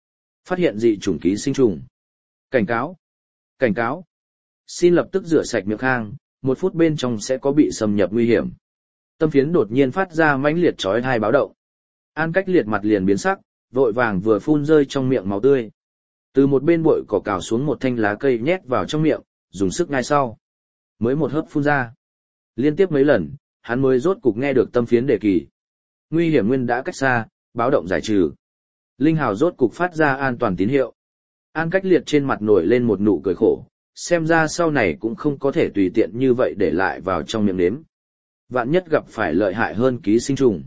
Phát hiện dị chủng ký sinh trùng. Cảnh cáo. Cảnh cáo. Xin lập tức rửa sạch miệng hang, một phút bên trong sẽ có bị xâm nhập nguy hiểm. Tâm phiến đột nhiên phát ra mãnh liệt chói tai báo động. An Cách Liệt mặt liền biến sắc, vội vàng vừa phun rơi trong miệng máu tươi. Từ một bên bụi cỏ cào xuống một thanh lá cây nhét vào trong miệng, dùng sức ngay sau. Mới một hớp phun ra. Liên tiếp mấy lần, hắn mới rốt cục nghe được tâm phiến đề kỳ. Nguy hiểm nguyên đã cách xa, báo động giải trừ. Linh hào rốt cục phát ra an toàn tín hiệu. An Cách Liệt trên mặt nổi lên một nụ cười khổ, xem ra sau này cũng không có thể tùy tiện như vậy để lại vào trong miệng nếm. Vạn nhất gặp phải lợi hại hơn ký sinh trùng.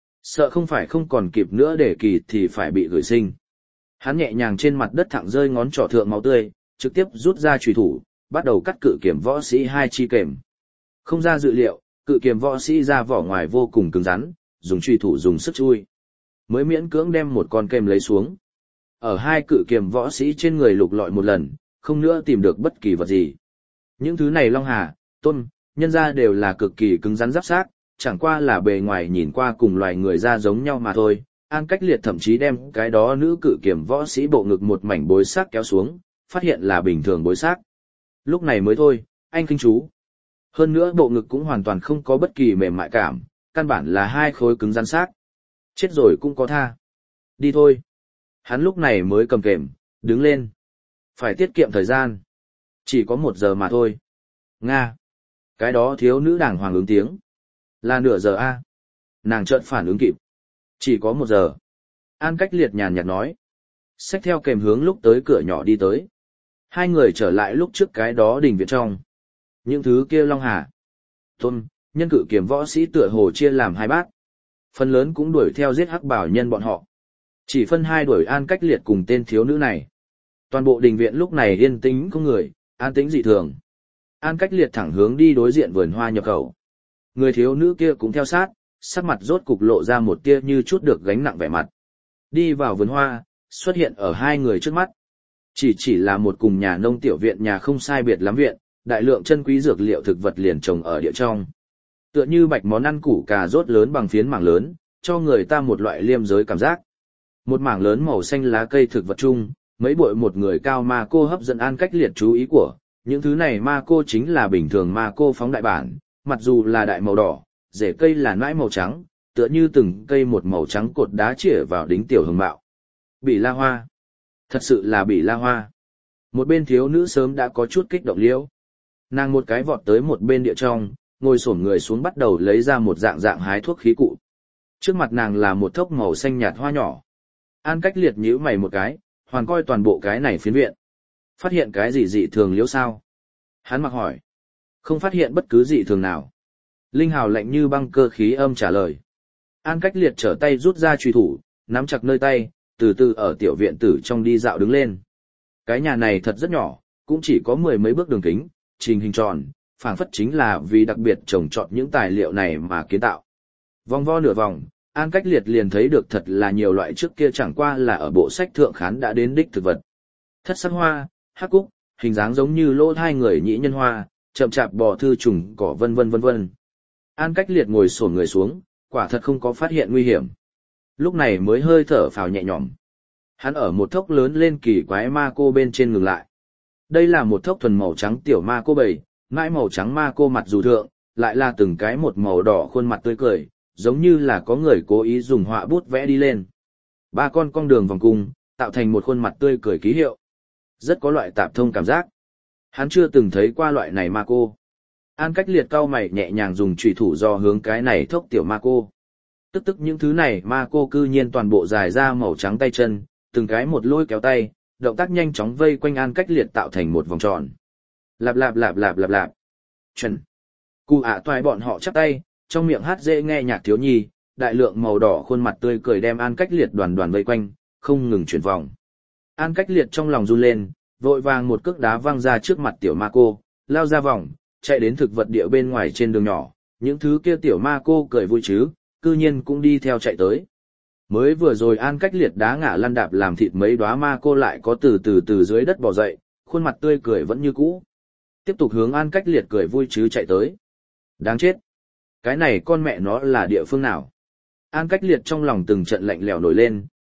Sợ không phải không còn kịp nữa để kỳ thì phải bị gửi sinh. Hắn nhẹ nhàng trên mặt đất thẳng rơi ngón trỏ thượng máu tươi, trực tiếp rút ra chùy thủ, bắt đầu cắt cự kiếm võ sĩ hai chi kềm. Không ra dự liệu, cự kiếm võ sĩ ra vỏ ngoài vô cùng cứng rắn, dùng chùy thủ dùng sức chui. Mới miễn cưỡng đem một con kềm lấy xuống. Ở hai cự kiếm võ sĩ trên người lục lọi một lần, không nữa tìm được bất kỳ vật gì. Những thứ này long hà, tôn, nhân ra đều là cực kỳ cứng rắn giáp xác, chẳng qua là bề ngoài nhìn qua cùng loài người ra giống nhau mà thôi. An Cách Liệt thậm chí đem cái đó nữ cự kiểm võ sĩ bộ ngực một mảnh bối xác kéo xuống, phát hiện là bình thường bối xác. Lúc này mới thôi, anh kinh chú. Hơn nữa bộ ngực cũng hoàn toàn không có bất kỳ mềm mại cảm, căn bản là hai khối cứng rắn xác. Chết rồi cũng có tha. Đi thôi. Hắn lúc này mới cầm kềm, đứng lên. Phải tiết kiệm thời gian. Chỉ có một giờ mà thôi. Nga. Cái đó thiếu nữ đàng hoàng ứng tiếng. Là nửa giờ a. Nàng chợt phản ứng kịp. Chỉ có một giờ. An Cách Liệt nhàn nhạt nói. Xách theo kềm hướng lúc tới cửa nhỏ đi tới. Hai người trở lại lúc trước cái đó đình viện trong. Những thứ kia long hà. Tôn, nhân cự kiếm võ sĩ tựa hồ chia làm hai bát. Phần lớn cũng đuổi theo giết hắc bảo nhân bọn họ. Chỉ phân hai đuổi An Cách Liệt cùng tên thiếu nữ này. Toàn bộ đình viện lúc này yên tĩnh không người, an tĩnh dị thường. An Cách Liệt thẳng hướng đi đối diện vườn hoa nhập khẩu. Người thiếu nữ kia cũng theo sát, sắc mặt rốt cục lộ ra một tia như chút được gánh nặng vẻ mặt. Đi vào vườn hoa, xuất hiện ở hai người trước mắt. Chỉ chỉ là một cùng nhà nông tiểu viện nhà không sai biệt lắm viện, đại lượng chân quý dược liệu thực vật liền trồng ở địa trong. Tựa như bạch món ăn củ cà rốt lớn bằng phiến mảng lớn, cho người ta một loại liêm giới cảm giác. Một mảng lớn màu xanh lá cây thực vật chung, mấy bụi một người cao ma cô hấp dẫn An Cách Liệt chú ý của, những thứ này ma cô chính là bình thường ma cô phóng đại bản, mặc dù là đại màu đỏ, rễ cây là nãi màu trắng, tựa như từng cây một màu trắng cột đá chĩa vào đính tiểu hồng mạo. Bỉ la hoa. Thật sự là bỉ la hoa. Một bên thiếu nữ sớm đã có chút kích động liễu. Nàng một cái vọt tới một bên địa trong, ngồi xổm người xuống bắt đầu lấy ra một dạng dạng hái thuốc khí cụ. Trước mặt nàng là một thốc màu xanh nhạt hoa nhỏ. An Cách Liệt nhíu mày một cái, hoàn coi toàn bộ cái này phiến viện. Phát hiện cái gì dị thường liễu sao? Hắn mặc hỏi. Không phát hiện bất cứ dị thường nào. Linh hào lạnh như băng cơ khí âm trả lời. An Cách Liệt trở tay rút ra chùy thủ, nắm chặt nơi tay, từ từ ở tiểu viện tử trong đi dạo đứng lên. Cái nhà này thật rất nhỏ, cũng chỉ có mười mấy bước đường kính, trình hình tròn, phảng phất chính là vì đặc biệt trồng trọt những tài liệu này mà kiến tạo. Vòng vo nửa vòng, An Cách Liệt liền thấy được thật là nhiều loại trước kia chẳng qua là ở bộ sách thượng khán đã đến đích thực vật. Thất sắc hoa, hắc cúc, hình dáng giống như lỗ hai người nhĩ nhân hoa, chậm chạp bò thư trùng cỏ vân vân vân vân. An Cách Liệt ngồi xổm người xuống, quả thật không có phát hiện nguy hiểm. Lúc này mới hơi thở phào nhẹ nhõm. Hắn ở một thốc lớn lên kỳ quái ma cô bên trên ngừng lại. Đây là một thốc thuần màu trắng tiểu ma cô bầy, mãi màu trắng ma cô mặt dù thượng, lại là từng cái một màu đỏ khuôn mặt tươi cười, giống như là có người cố ý dùng họa bút vẽ đi lên. Ba con cong đường vòng cung, tạo thành một khuôn mặt tươi cười ký hiệu. Rất có loại tạp thông cảm giác. Hắn chưa từng thấy qua loại này ma cô. An Cách Liệt cau mày nhẹ nhàng dùng chùy thủ dò hướng cái này thốc tiểu ma cô. Tức tức những thứ này ma cô cư nhiên toàn bộ dài ra màu trắng tay chân, từng cái một lôi kéo tay, động tác nhanh chóng vây quanh An Cách Liệt tạo thành một vòng tròn. Lạp lạp lạp lạp lạp lạp. Chuẩn. Cụ ạ toài bọn họ chắp tay, trong miệng hát dễ nghe nhạc thiếu nhi, đại lượng màu đỏ khuôn mặt tươi cười đem An Cách Liệt đoàn đoàn vây quanh, không ngừng chuyển vòng. An Cách Liệt trong lòng run lên, vội vàng một cước đá văng ra trước mặt tiểu ma cô, lao ra vòng, chạy đến thực vật địa bên ngoài trên đường nhỏ, những thứ kia tiểu ma cô cười vui chứ, cư nhiên cũng đi theo chạy tới. Mới vừa rồi An Cách Liệt đá ngã lăn đạp làm thịt mấy đóa ma cô lại có từ từ từ dưới đất bò dậy, khuôn mặt tươi cười vẫn như cũ. Tiếp tục hướng An Cách Liệt cười vui chứ chạy tới. Đáng chết! Cái này con mẹ nó là địa phương nào? An Cách Liệt trong lòng từng trận lạnh lẽo nổi lên,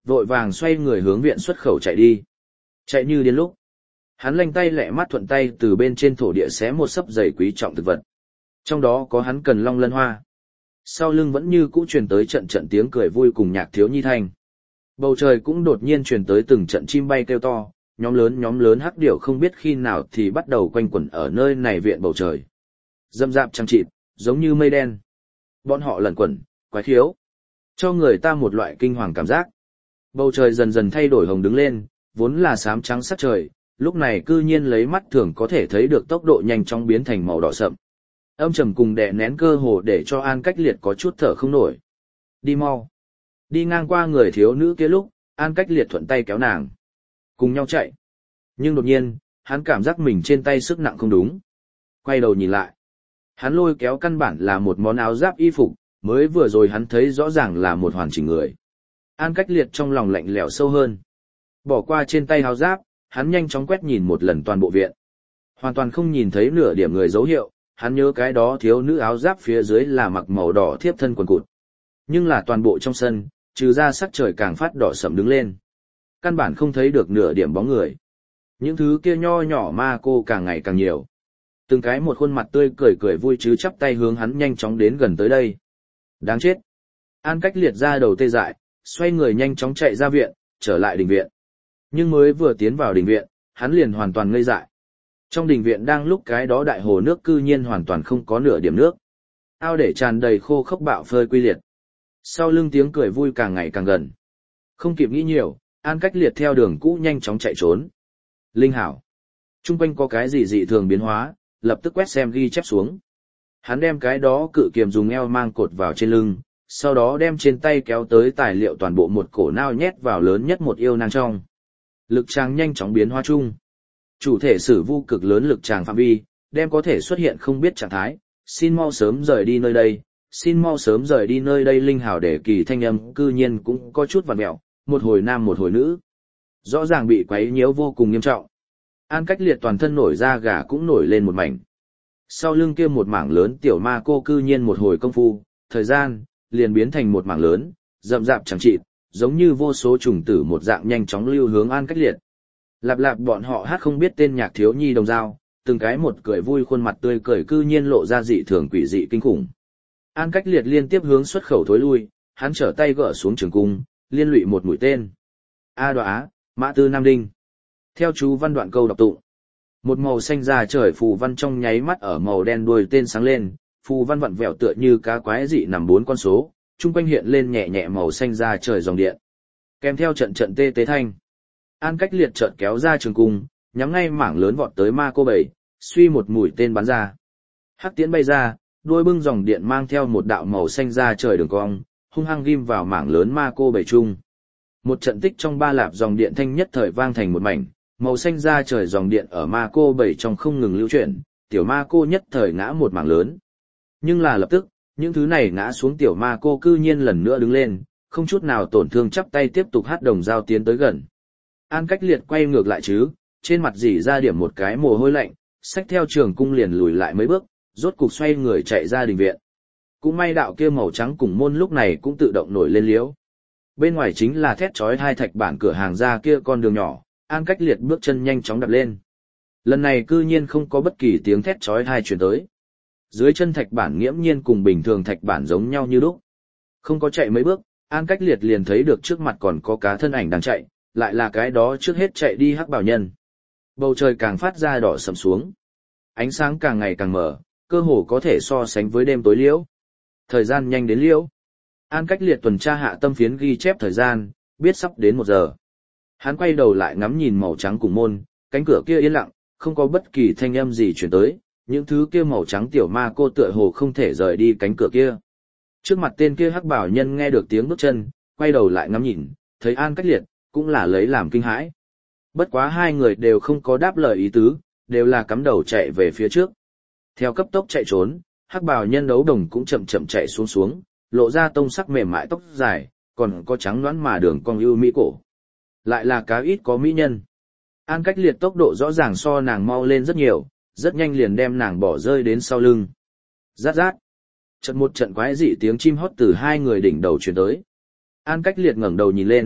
vội vàng xoay người hướng viện xuất khẩu chạy đi. Chạy như điên lúc. Hắn lanh tay lẹ mắt thuận tay từ bên trên thổ địa xé một sấp dày quý trọng thực vật. Trong đó có hắn cần long lân hoa. Sau lưng vẫn như cũ truyền tới trận trận tiếng cười vui cùng nhạc thiếu nhi thanh. Bầu trời cũng đột nhiên truyền tới từng trận chim bay kêu to, nhóm lớn nhóm lớn hắc điểu không biết khi nào thì bắt đầu quanh quẩn ở nơi này viện bầu trời. Dâm dạp trăng trịt, giống như mây đen. Bọn họ lẩn quẩn, quái khiếu, cho người ta một loại kinh hoàng cảm giác. Bầu trời dần dần thay đổi hồng đứng lên, vốn là xám trắng sắc trời, lúc này cư nhiên lấy mắt thường có thể thấy được tốc độ nhanh chóng biến thành màu đỏ sậm. Âm trầm cùng đè nén cơ hồ để cho An Cách Liệt có chút thở không nổi. Đi mau. Đi ngang qua người thiếu nữ kia lúc, An Cách Liệt thuận tay kéo nàng. Cùng nhau chạy. Nhưng đột nhiên, hắn cảm giác mình trên tay sức nặng không đúng. Quay đầu nhìn lại. Hắn lôi kéo căn bản là một món áo giáp y phục, mới vừa rồi hắn thấy rõ ràng là một hoàn chỉnh người. An Cách Liệt trong lòng lạnh lẽo sâu hơn. Bỏ qua trên tay áo giáp, hắn nhanh chóng quét nhìn một lần toàn bộ viện. Hoàn toàn không nhìn thấy nửa điểm người dấu hiệu, hắn nhớ cái đó thiếu nữ áo giáp phía dưới là mặc màu đỏ thiếp thân quần cụt. Nhưng là toàn bộ trong sân, trừ ra sắc trời càng phát đỏ sẫm đứng lên. Căn bản không thấy được nửa điểm bóng người. Những thứ kia nho nhỏ ma cô càng ngày càng nhiều. Từng cái một khuôn mặt tươi cười cười vui chứ chắp tay hướng hắn nhanh chóng đến gần tới đây. Đáng chết. An Cách Liệt ra đầu tê dại, xoay người nhanh chóng chạy ra viện, trở lại đình viện. Nhưng mới vừa tiến vào đình viện, hắn liền hoàn toàn ngây dại. Trong đình viện đang lúc cái đó đại hồ nước cư nhiên hoàn toàn không có nửa điểm nước. Ao để tràn đầy khô khốc bạo phơi quy liệt. Sau lưng tiếng cười vui càng ngày càng gần. Không kịp nghĩ nhiều, An Cách Liệt theo đường cũ nhanh chóng chạy trốn. Linh hảo. Trung quanh có cái gì dị thường biến hóa, lập tức quét xem ghi chép xuống. Hắn đem cái đó cự kiềm dùng eo mang cột vào trên lưng, sau đó đem trên tay kéo tới tài liệu toàn bộ một cổ nao nhét vào lớn nhất một yêu năng trong. Lực tràng nhanh chóng biến hóa chung. Chủ thể sử vu cực lớn lực tràng phạm vi, đem có thể xuất hiện không biết trạng thái, xin mau sớm rời đi nơi đây, xin mau sớm rời đi nơi đây. Linh hào để kỳ thanh âm cư nhiên cũng có chút vặn mẹo, một hồi nam một hồi nữ. Rõ ràng bị quấy nhiễu vô cùng nghiêm trọng. An Cách Liệt toàn thân nổi da gà cũng nổi lên một mảnh. Sau lưng kia một mảng lớn tiểu ma cô cư nhiên một hồi công phu, thời gian, liền biến thành một mảng lớn, rậm rạp chẳng chịt, giống như vô số trùng tử một dạng nhanh chóng lưu hướng An Cách Liệt. Lạp lạp bọn họ hát không biết tên nhạc thiếu nhi đồng dao, từng cái một cười vui khuôn mặt tươi cười cư nhiên lộ ra dị thường quỷ dị kinh khủng. An Cách Liệt liên tiếp hướng xuất khẩu thối lui, hắn trở tay gỡ xuống trường cung, liên lụy một mũi tên. A Đoá, Mã Tư Nam Đinh. Theo chú văn đoạn câu đọc tụng. Một màu xanh da trời phù văn trong nháy mắt ở màu đen đuôi tên sáng lên, phù văn vặn vẹo tựa như cá quái dị nằm bốn con số, chung quanh hiện lên nhẹ nhẹ màu xanh da trời dòng điện. Kèm theo trận trận tê tế thanh. An Cách Liệt chợt kéo ra trường cung, nhắm ngay mảng lớn vọt tới ma cô bảy, suy một mũi tên bắn ra. Hắc tiễn bay ra, đuôi bưng dòng điện mang theo một đạo màu xanh da trời đường cong, hung hăng ghim vào mảng lớn ma cô bảy chung. Một trận tích trong ba lạp dòng điện thanh nhất thời vang thành một mảnh, màu xanh da trời dòng điện ở ma cô bảy trong không ngừng lưu chuyển, tiểu ma cô nhất thời ngã một mảng lớn. Nhưng là lập tức, những thứ này ngã xuống tiểu ma cô cư nhiên lần nữa đứng lên, không chút nào tổn thương chắp tay tiếp tục hát đồng dao tiến tới gần. An Cách Liệt quay ngược lại chứ, trên mặt dỉ ra điểm một cái mồ hôi lạnh, xách theo trường cung liền lùi lại mấy bước, rốt cục xoay người chạy ra đình viện. Cũng may đạo kia màu trắng cùng môn lúc này cũng tự động nổi lên liếu. Bên ngoài chính là thét chói hai thạch bản cửa hàng ra kia con đường nhỏ, An Cách Liệt bước chân nhanh chóng đạp lên. Lần này cư nhiên không có bất kỳ tiếng thét chói tai truyền tới. Dưới chân thạch bản nghiễm nhiên cùng bình thường thạch bản giống nhau như lúc. Không có chạy mấy bước, An Cách Liệt liền thấy được trước mặt còn có cá thân ảnh đang chạy, lại là cái đó trước hết chạy đi hắc bảo nhân. Bầu trời càng phát ra đỏ sẫm xuống. Ánh sáng càng ngày càng mở, cơ hồ có thể so sánh với đêm tối liễu. Thời gian nhanh đến liễu. An Cách Liệt tuần tra hạ tâm phiến ghi chép thời gian, biết sắp đến một giờ. Hắn quay đầu lại ngắm nhìn màu trắng cùng môn, cánh cửa kia yên lặng, không có bất kỳ thanh âm gì truyền tới, những thứ kia màu trắng tiểu ma cô tựa hồ không thể rời đi cánh cửa kia. Trước mặt tên kia hắc bảo nhân nghe được tiếng bước chân, quay đầu lại ngắm nhìn, thấy An Cách Liệt, cũng là lấy làm kinh hãi. Bất quá hai người đều không có đáp lời ý tứ, đều là cắm đầu chạy về phía trước. Theo cấp tốc chạy trốn, hắc bào nhân đấu đồng cũng chậm chậm chạy xuống xuống, lộ ra tông sắc mềm mại tóc dài, còn có trắng nõn mà đường cong ưu mỹ cổ. Lại là cá ít có mỹ nhân. An Cách Liệt tốc độ rõ ràng so nàng mau lên rất nhiều, rất nhanh liền đem nàng bỏ rơi đến sau lưng. Rát rát. Chợt một trận quái dị tiếng chim hót từ hai người đỉnh đầu truyền tới. An Cách Liệt ngẩng đầu nhìn lên,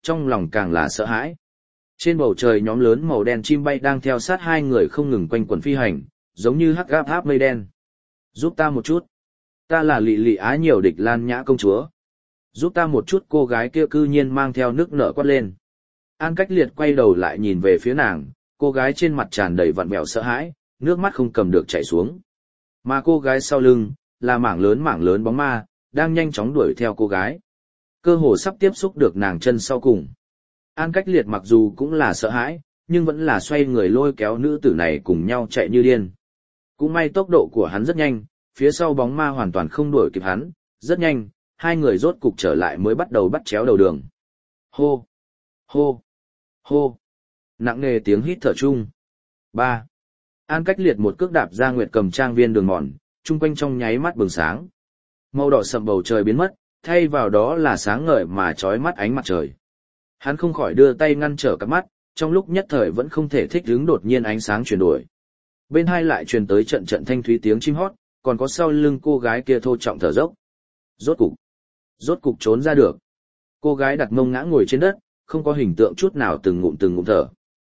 trong lòng càng là sợ hãi. Trên bầu trời nhóm lớn màu đen chim bay đang theo sát hai người không ngừng quanh quẩn phi hành, giống như hắc gáp áp mây đen. Giúp ta một chút. Ta là Lị Lị Á nhiều địch Lan Nhã công chúa. Giúp ta một chút, cô gái kia cư nhiên mang theo nước nở quát lên. An Cách Liệt quay đầu lại nhìn về phía nàng, cô gái trên mặt tràn đầy vặn vẹo sợ hãi, nước mắt không cầm được chảy xuống. Mà cô gái sau lưng, là mảng lớn mảng lớn bóng ma, đang nhanh chóng đuổi theo cô gái. Cơ hồ sắp tiếp xúc được nàng chân sau cùng. An Cách Liệt mặc dù cũng là sợ hãi, nhưng vẫn là xoay người lôi kéo nữ tử này cùng nhau chạy như điên. Cũng may tốc độ của hắn rất nhanh, phía sau bóng ma hoàn toàn không đuổi kịp hắn, rất nhanh, hai người rốt cục trở lại mới bắt đầu bắt chéo đầu đường. Hô! Hô! Hô! Nặng nề tiếng hít thở chung. Ba. An Cách Liệt một cước đạp ra Nguyệt Cầm trang viên đường mòn, chung quanh trong nháy mắt bừng sáng. Màu đỏ sậm bầu trời biến mất, thay vào đó là sáng ngời mà chói mắt ánh mặt trời. Hắn không khỏi đưa tay ngăn trở cặp mắt, trong lúc nhất thời vẫn không thể thích ứng đột nhiên ánh sáng chuyển đổi. Bên hai lại truyền tới trận trận thanh thúy tiếng chim hót, còn có sau lưng cô gái kia thô trọng thở dốc. Rốt cục, rốt cục trốn ra được. Cô gái đặt mông ngã ngồi trên đất, không có hình tượng chút nào, từng ngụm từng ngụm thở.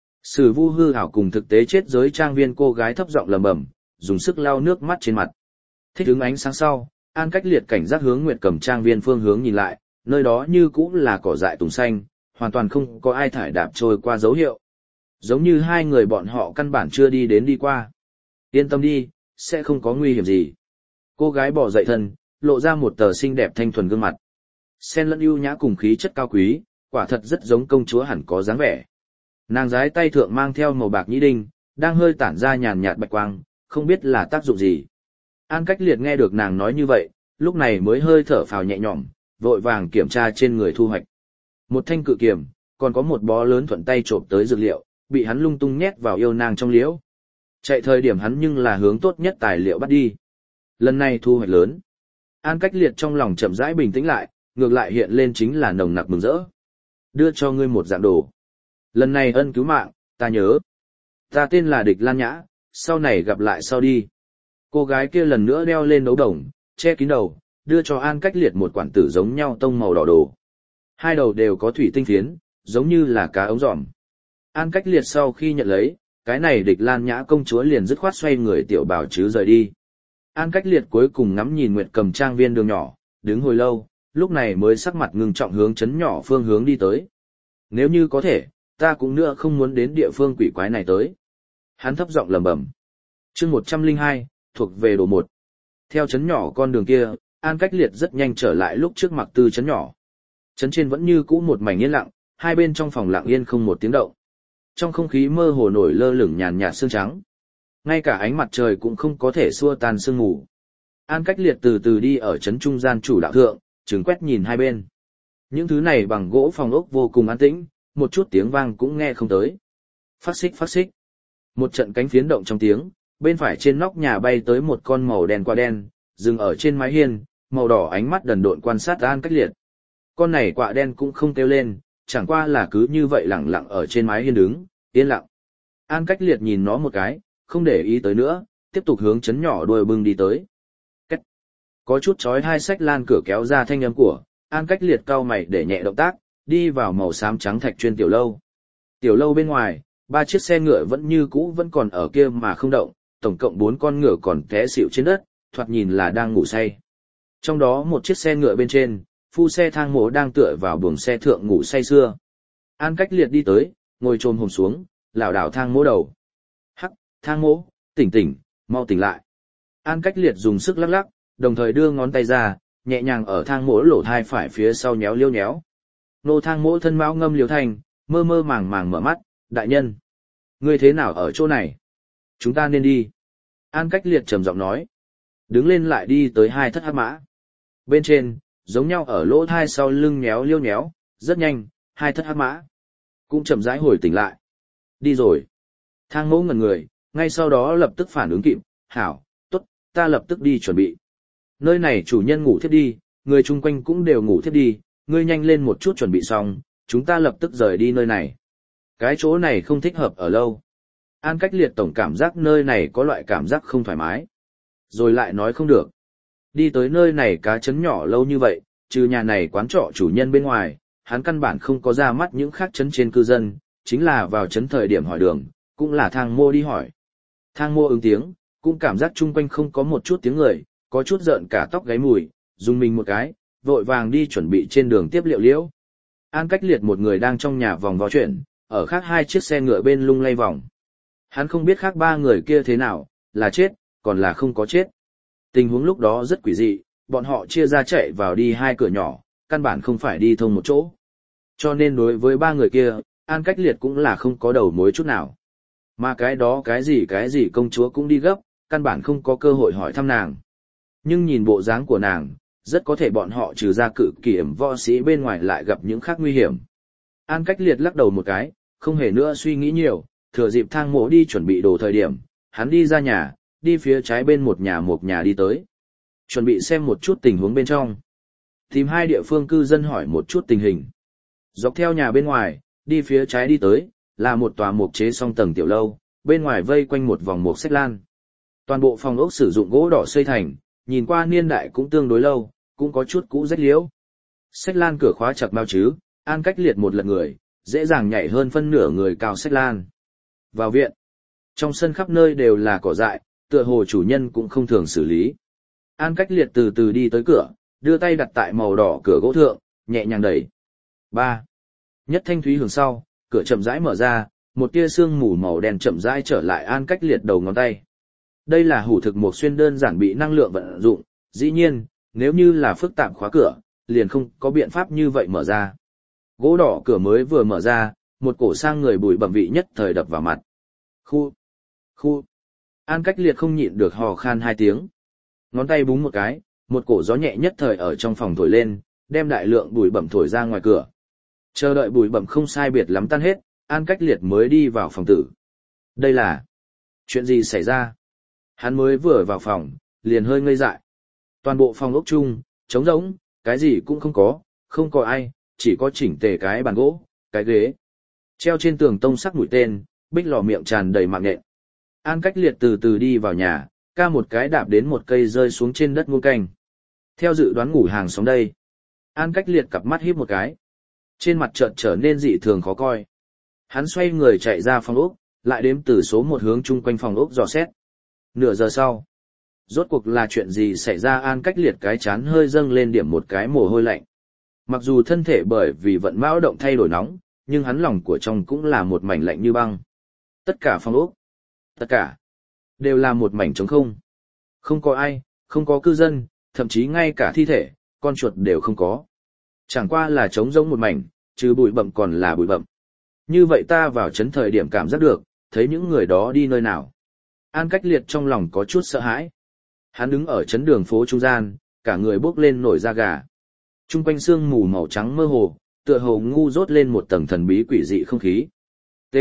Sử Vu hư ảo cùng thực tế chết giới trang viên, cô gái thấp giọng lẩm bẩm, dùng sức lau nước mắt trên mặt. Thích ứng ánh sáng sau, An Cách Liệt cảnh giác hướng Nguyệt Cầm trang viên phương hướng nhìn lại, nơi đó như cũng là cỏ dại tùng xanh, hoàn toàn không có ai thải đạp trôi qua dấu hiệu. Giống như hai người bọn họ căn bản chưa đi đến đi qua. Yên tâm đi, sẽ không có nguy hiểm gì. Cô gái bỏ dậy thân, lộ ra một tờ xinh đẹp thanh thuần gương mặt. Xen lẫn ưu nhã cùng khí chất cao quý, quả thật rất giống công chúa hẳn có dáng vẻ. Nàng giái tay thượng mang theo màu bạc nhĩ đinh, đang hơi tản ra nhàn nhạt bạch quang, không biết là tác dụng gì. An Cách Liệt nghe được nàng nói như vậy, lúc này mới hơi thở phào nhẹ nhõm, vội vàng kiểm tra trên người thu hoạch. Một thanh cự kiếm, còn có một bó lớn thuận tay trộm tới dược liệu, bị hắn lung tung nhét vào yêu nàng trong liễu. Chạy thời điểm hắn nhưng là hướng tốt nhất tài liệu bắt đi. Lần này thu hoạch lớn. An Cách Liệt trong lòng chậm rãi bình tĩnh lại, ngược lại hiện lên chính là nồng nặc mừng rỡ. Đưa cho ngươi một dạng đồ. Lần này ân cứu mạng, ta nhớ. Ta tên là Địch Lan Nhã, sau này gặp lại sau đi. Cô gái kia lần nữa đeo lên đấu đồng, che kín đầu, đưa cho An Cách Liệt một quản tử giống nhau tông màu đỏ đồ. Hai đầu đều có thủy tinh phiến, giống như là cá ống giòm. An Cách Liệt sau khi nhận lấy, cái này Địch Lan Nhã công chúa liền dứt khoát xoay người tiểu bảo chứ rời đi. An Cách Liệt cuối cùng ngắm nhìn Nguyệt Cầm trang viên đường nhỏ, đứng hồi lâu, lúc này mới sắc mặt ngưng trọng hướng trấn nhỏ phương hướng đi tới. Nếu như có thể, ta cũng nữa không muốn đến địa phương quỷ quái này tới. Hắn thấp giọng lẩm bẩm. Chương một trăm lẻ hai, thuộc về đồ một. Theo trấn nhỏ con đường kia, An Cách Liệt rất nhanh trở lại lúc trước Mặc Tư trấn nhỏ. Trấn trên vẫn như cũ một mảnh yên lặng, hai bên trong phòng lặng yên không một tiếng động. Trong không khí mơ hồ nổi lơ lửng nhàn nhạt sương trắng. Ngay cả ánh mặt trời cũng không có thể xua tan sương mù. An Cách Liệt từ từ đi ở trấn trung gian chủ đạo thượng, trừng quét nhìn hai bên. Những thứ này bằng gỗ phòng ốc vô cùng an tĩnh, một chút tiếng vang cũng nghe không tới. Phát xích phát xích. Một trận cánh phiến động trong tiếng, bên phải trên nóc nhà bay tới một con màu đen quạ đen, dừng ở trên mái hiên, màu đỏ ánh mắt đần độn quan sát An Cách Liệt. Con này quạ đen cũng không kêu lên, chẳng qua là cứ như vậy lặng lặng ở trên mái hiên đứng, yên lặng. An Cách Liệt nhìn nó một cái, không để ý tới nữa, tiếp tục hướng chấn nhỏ đuôi bưng đi tới. Cách. Có chút chói hai sách lan cửa kéo ra thanh âm của, An Cách Liệt cau mày để nhẹ động tác, đi vào màu xám trắng thạch chuyên tiểu lâu. Tiểu lâu bên ngoài, ba chiếc xe ngựa vẫn như cũ vẫn còn ở kia mà không động, tổng cộng bốn con ngựa còn té xỉu trên đất, thoạt nhìn là đang ngủ say. Trong đó một chiếc xe ngựa bên trên, phu xe thang mộ đang tựa vào buồng xe thượng ngủ say sưa. An Cách Liệt đi tới, ngồi chồm hổm xuống, lảo đảo thang mỗ đầu. Hắc, thang mỗ, tỉnh tỉnh, mau tỉnh lại. An Cách Liệt dùng sức lắc lắc, đồng thời đưa ngón tay ra, nhẹ nhàng ở thang mỗ lỗ thai phải phía sau nhéo liêu nhéo. Nô thang mỗ thân mão ngâm liều thành, mơ mơ màng màng mở mắt, đại nhân. Ngươi thế nào ở chỗ này? Chúng ta nên đi. An Cách Liệt trầm giọng nói. Đứng lên lại đi tới hai thất hắc mã. Bên trên, giống nhau ở lỗ thai sau lưng nhéo liêu nhéo, rất nhanh, hai thất hắc mã. Cũng chậm rãi hồi tỉnh lại. Đi rồi. Thang mỗ ngẩn người, ngay sau đó lập tức phản ứng kịp, hảo, tốt, ta lập tức đi chuẩn bị. Nơi này chủ nhân ngủ thiếp đi, người chung quanh cũng đều ngủ thiếp đi, ngươi nhanh lên một chút chuẩn bị xong, chúng ta lập tức rời đi nơi này. Cái chỗ này không thích hợp ở lâu. An Cách Liệt tổng cảm giác nơi này có loại cảm giác không thoải mái. Rồi lại nói không được. Đi tới nơi này cá chấn nhỏ lâu như vậy, trừ nhà này quán trọ chủ nhân bên ngoài, hắn căn bản không có ra mắt những khác trấn trên cư dân, chính là vào trấn thời điểm hỏi đường, cũng là Thang Mô đi hỏi. Thang Mô ứng tiếng, cũng cảm giác chung quanh không có một chút tiếng người, có chút giận cả tóc gáy mùi, dùng mình một cái, vội vàng đi chuẩn bị trên đường tiếp liệu liễu. An Cách Liệt một người đang trong nhà vòng vo chuyển, ở khác hai chiếc xe ngựa bên lung lay vòng. Hắn không biết khác ba người kia thế nào, là chết, còn là không có chết. Tình huống lúc đó rất quỷ dị, bọn họ chia ra chạy vào đi hai cửa nhỏ, căn bản không phải đi thông một chỗ. Cho nên đối với ba người kia, An Cách Liệt cũng là không có đầu mối chút nào. Mà cái đó cái gì cái gì công chúa cũng đi gấp, căn bản không có cơ hội hỏi thăm nàng. Nhưng nhìn bộ dáng của nàng, rất có thể bọn họ trừ ra cự kiểm võ sĩ bên ngoài lại gặp những khác nguy hiểm. An Cách Liệt lắc đầu một cái, không hề nữa suy nghĩ nhiều, thừa dịp Thang Mộ đi chuẩn bị đồ thời điểm, hắn đi ra nhà, đi phía trái bên một nhà một nhà đi tới. Chuẩn bị xem một chút tình huống bên trong. Tìm hai địa phương cư dân hỏi một chút tình hình. Dọc theo nhà bên ngoài, đi phía trái đi tới, là một tòa mục chế song tầng tiểu lâu, bên ngoài vây quanh một vòng mục xích lan. Toàn bộ phòng ốc sử dụng gỗ đỏ xây thành, nhìn qua niên đại cũng tương đối lâu, cũng có chút cũ rách liễu. Xích lan cửa khóa chặt bao chứ, An Cách Liệt một lật người, dễ dàng nhảy hơn phân nửa người cao xích lan. Vào viện, trong sân khắp nơi đều là cỏ dại, tựa hồ chủ nhân cũng không thường xử lý. An Cách Liệt từ từ đi tới cửa, đưa tay đặt tại màu đỏ cửa gỗ thượng, nhẹ nhàng đẩy. Ba. Nhất thanh thúy hưởng sau, cửa chậm rãi mở ra, một tia sương mù màu đen chậm rãi trở lại An Cách Liệt đầu ngón tay. Đây là hủ thực một xuyên đơn giản bị năng lượng vận dụng, dĩ nhiên, nếu như là phức tạp khóa cửa, liền không có biện pháp như vậy mở ra. Gỗ đỏ cửa mới vừa mở ra, một cổ sang người bùi bẩm vị nhất thời đập vào mặt. Khu, khu. An Cách Liệt không nhịn được hò khan hai tiếng. Ngón tay búng một cái, một cổ gió nhẹ nhất thời ở trong phòng thổi lên, đem đại lượng bụi bẩm thổi ra ngoài cửa. Chờ đợi bụi bẩm không sai biệt lắm tan hết, An Cách Liệt mới đi vào phòng tử. Đây là chuyện gì xảy ra? Hắn mới vừa vào phòng, liền hơi ngây dại. Toàn bộ phòng ốc chung, trống rỗng, cái gì cũng không có, không có ai, chỉ có chỉnh tề cái bàn gỗ, cái ghế. Treo trên tường tông sắc mũi tên, bích lò miệng tràn đầy mạng nhện. An Cách Liệt từ từ đi vào nhà, ca một cái đạp đến một cây rơi xuống trên đất muôn canh. Theo dự đoán ngủ hàng xóm đây. An Cách Liệt cặp mắt híp một cái. Trên mặt chợt trở nên dị thường khó coi. Hắn xoay người chạy ra phòng ốc, lại đếm từ số một hướng chung quanh phòng ốc dò xét. Nửa giờ sau, rốt cuộc là chuyện gì xảy ra? An Cách Liệt cái chán hơi dâng lên điểm một cái mồ hôi lạnh. Mặc dù thân thể bởi vì vận mão động thay đổi nóng, nhưng hắn lòng của trong cũng là một mảnh lạnh như băng. Tất cả phòng ốc, tất cả, đều là một mảnh trống không. Không có ai, không có cư dân, thậm chí ngay cả thi thể, con chuột đều không có. Chẳng qua là trống rỗng một mảnh, trừ bụi bặm còn là bụi bặm. Như vậy ta vào chấn thời điểm cảm giác được, thấy những người đó đi nơi nào. An Cách Liệt trong lòng có chút sợ hãi. Hắn đứng ở chấn đường phố trung gian, cả người bốc lên nổi da gà. Trung quanh sương mù màu trắng mơ hồ, tựa hồ ngu rốt lên một tầng thần bí quỷ dị không khí. T.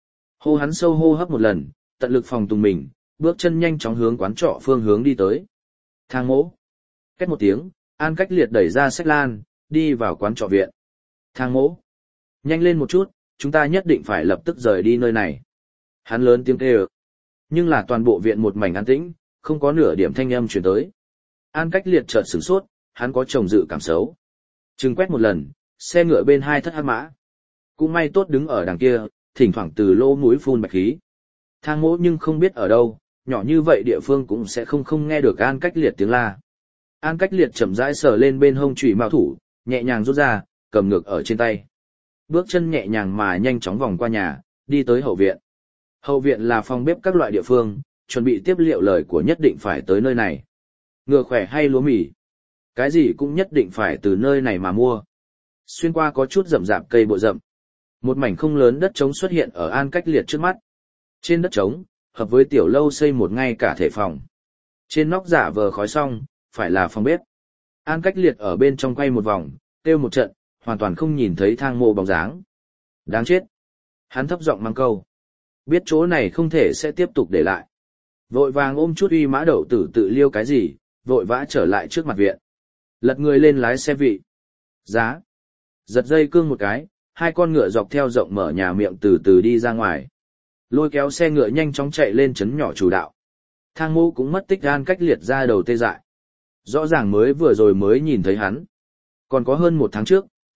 Hô hắn sâu hô hấp một lần, tận lực phòng tùng mình, bước chân nhanh chóng hướng quán trọ phương hướng đi tới. Thang mỗ. Két một tiếng, An Cách Liệt đẩy ra xích lan, đi vào quán trọ viện. Thang mỗ. Nhanh lên một chút, chúng ta nhất định phải lập tức rời đi nơi này. Hắn lớn tiếng kêu. Nhưng là toàn bộ viện một mảnh an tĩnh, không có nửa điểm thanh âm truyền tới. An Cách Liệt chợt sửng sốt, hắn có chồng dự cảm xấu. Trừng quét một lần, xe ngựa bên hai thất hắc mã. Cũng may tốt đứng ở đằng kia, thỉnh thoảng từ lỗ mũi phun bạch khí. Thang mỗ nhưng không biết ở đâu, nhỏ như vậy địa phương cũng sẽ không không nghe được An Cách Liệt tiếng la. An Cách Liệt chậm rãi sờ lên bên hông chùy mao thủ, nhẹ nhàng rút ra, cầm ngược ở trên tay. Bước chân nhẹ nhàng mà nhanh chóng vòng qua nhà, đi tới hậu viện. Hậu viện là phòng bếp các loại địa phương, chuẩn bị tiếp liệu lời của nhất định phải tới nơi này. Ngựa khỏe hay lúa mì, cái gì cũng nhất định phải từ nơi này mà mua. Xuyên qua có chút rậm rạp cây bội rậm. Một mảnh không lớn đất trống xuất hiện ở An Cách Liệt trước mắt. Trên đất trống, hợp với tiểu lâu xây một ngay cả thể phòng. Trên nóc giả vờ khói xong, phải là phòng bếp. An Cách Liệt ở bên trong quay một vòng, kêu một trận, hoàn toàn không nhìn thấy Thang Mộ bóng dáng. Đáng chết. Hắn thấp giọng mang câu. Biết chỗ này không thể sẽ tiếp tục để lại. Vội vàng ôm chút uy mã đậu tử tự liêu cái gì, vội vã trở lại trước mặt viện. Lật người lên lái xe vị. Giá. Giật dây cương một cái, hai con ngựa dọc theo rộng mở nhà miệng từ từ đi ra ngoài. Lôi kéo xe ngựa nhanh chóng chạy lên trấn nhỏ chủ đạo. Thang Mộ cũng mất tích. An Cách Liệt ra đầu tê dại. Rõ ràng mới vừa rồi mới nhìn thấy hắn. Còn có hơn một tháng trước,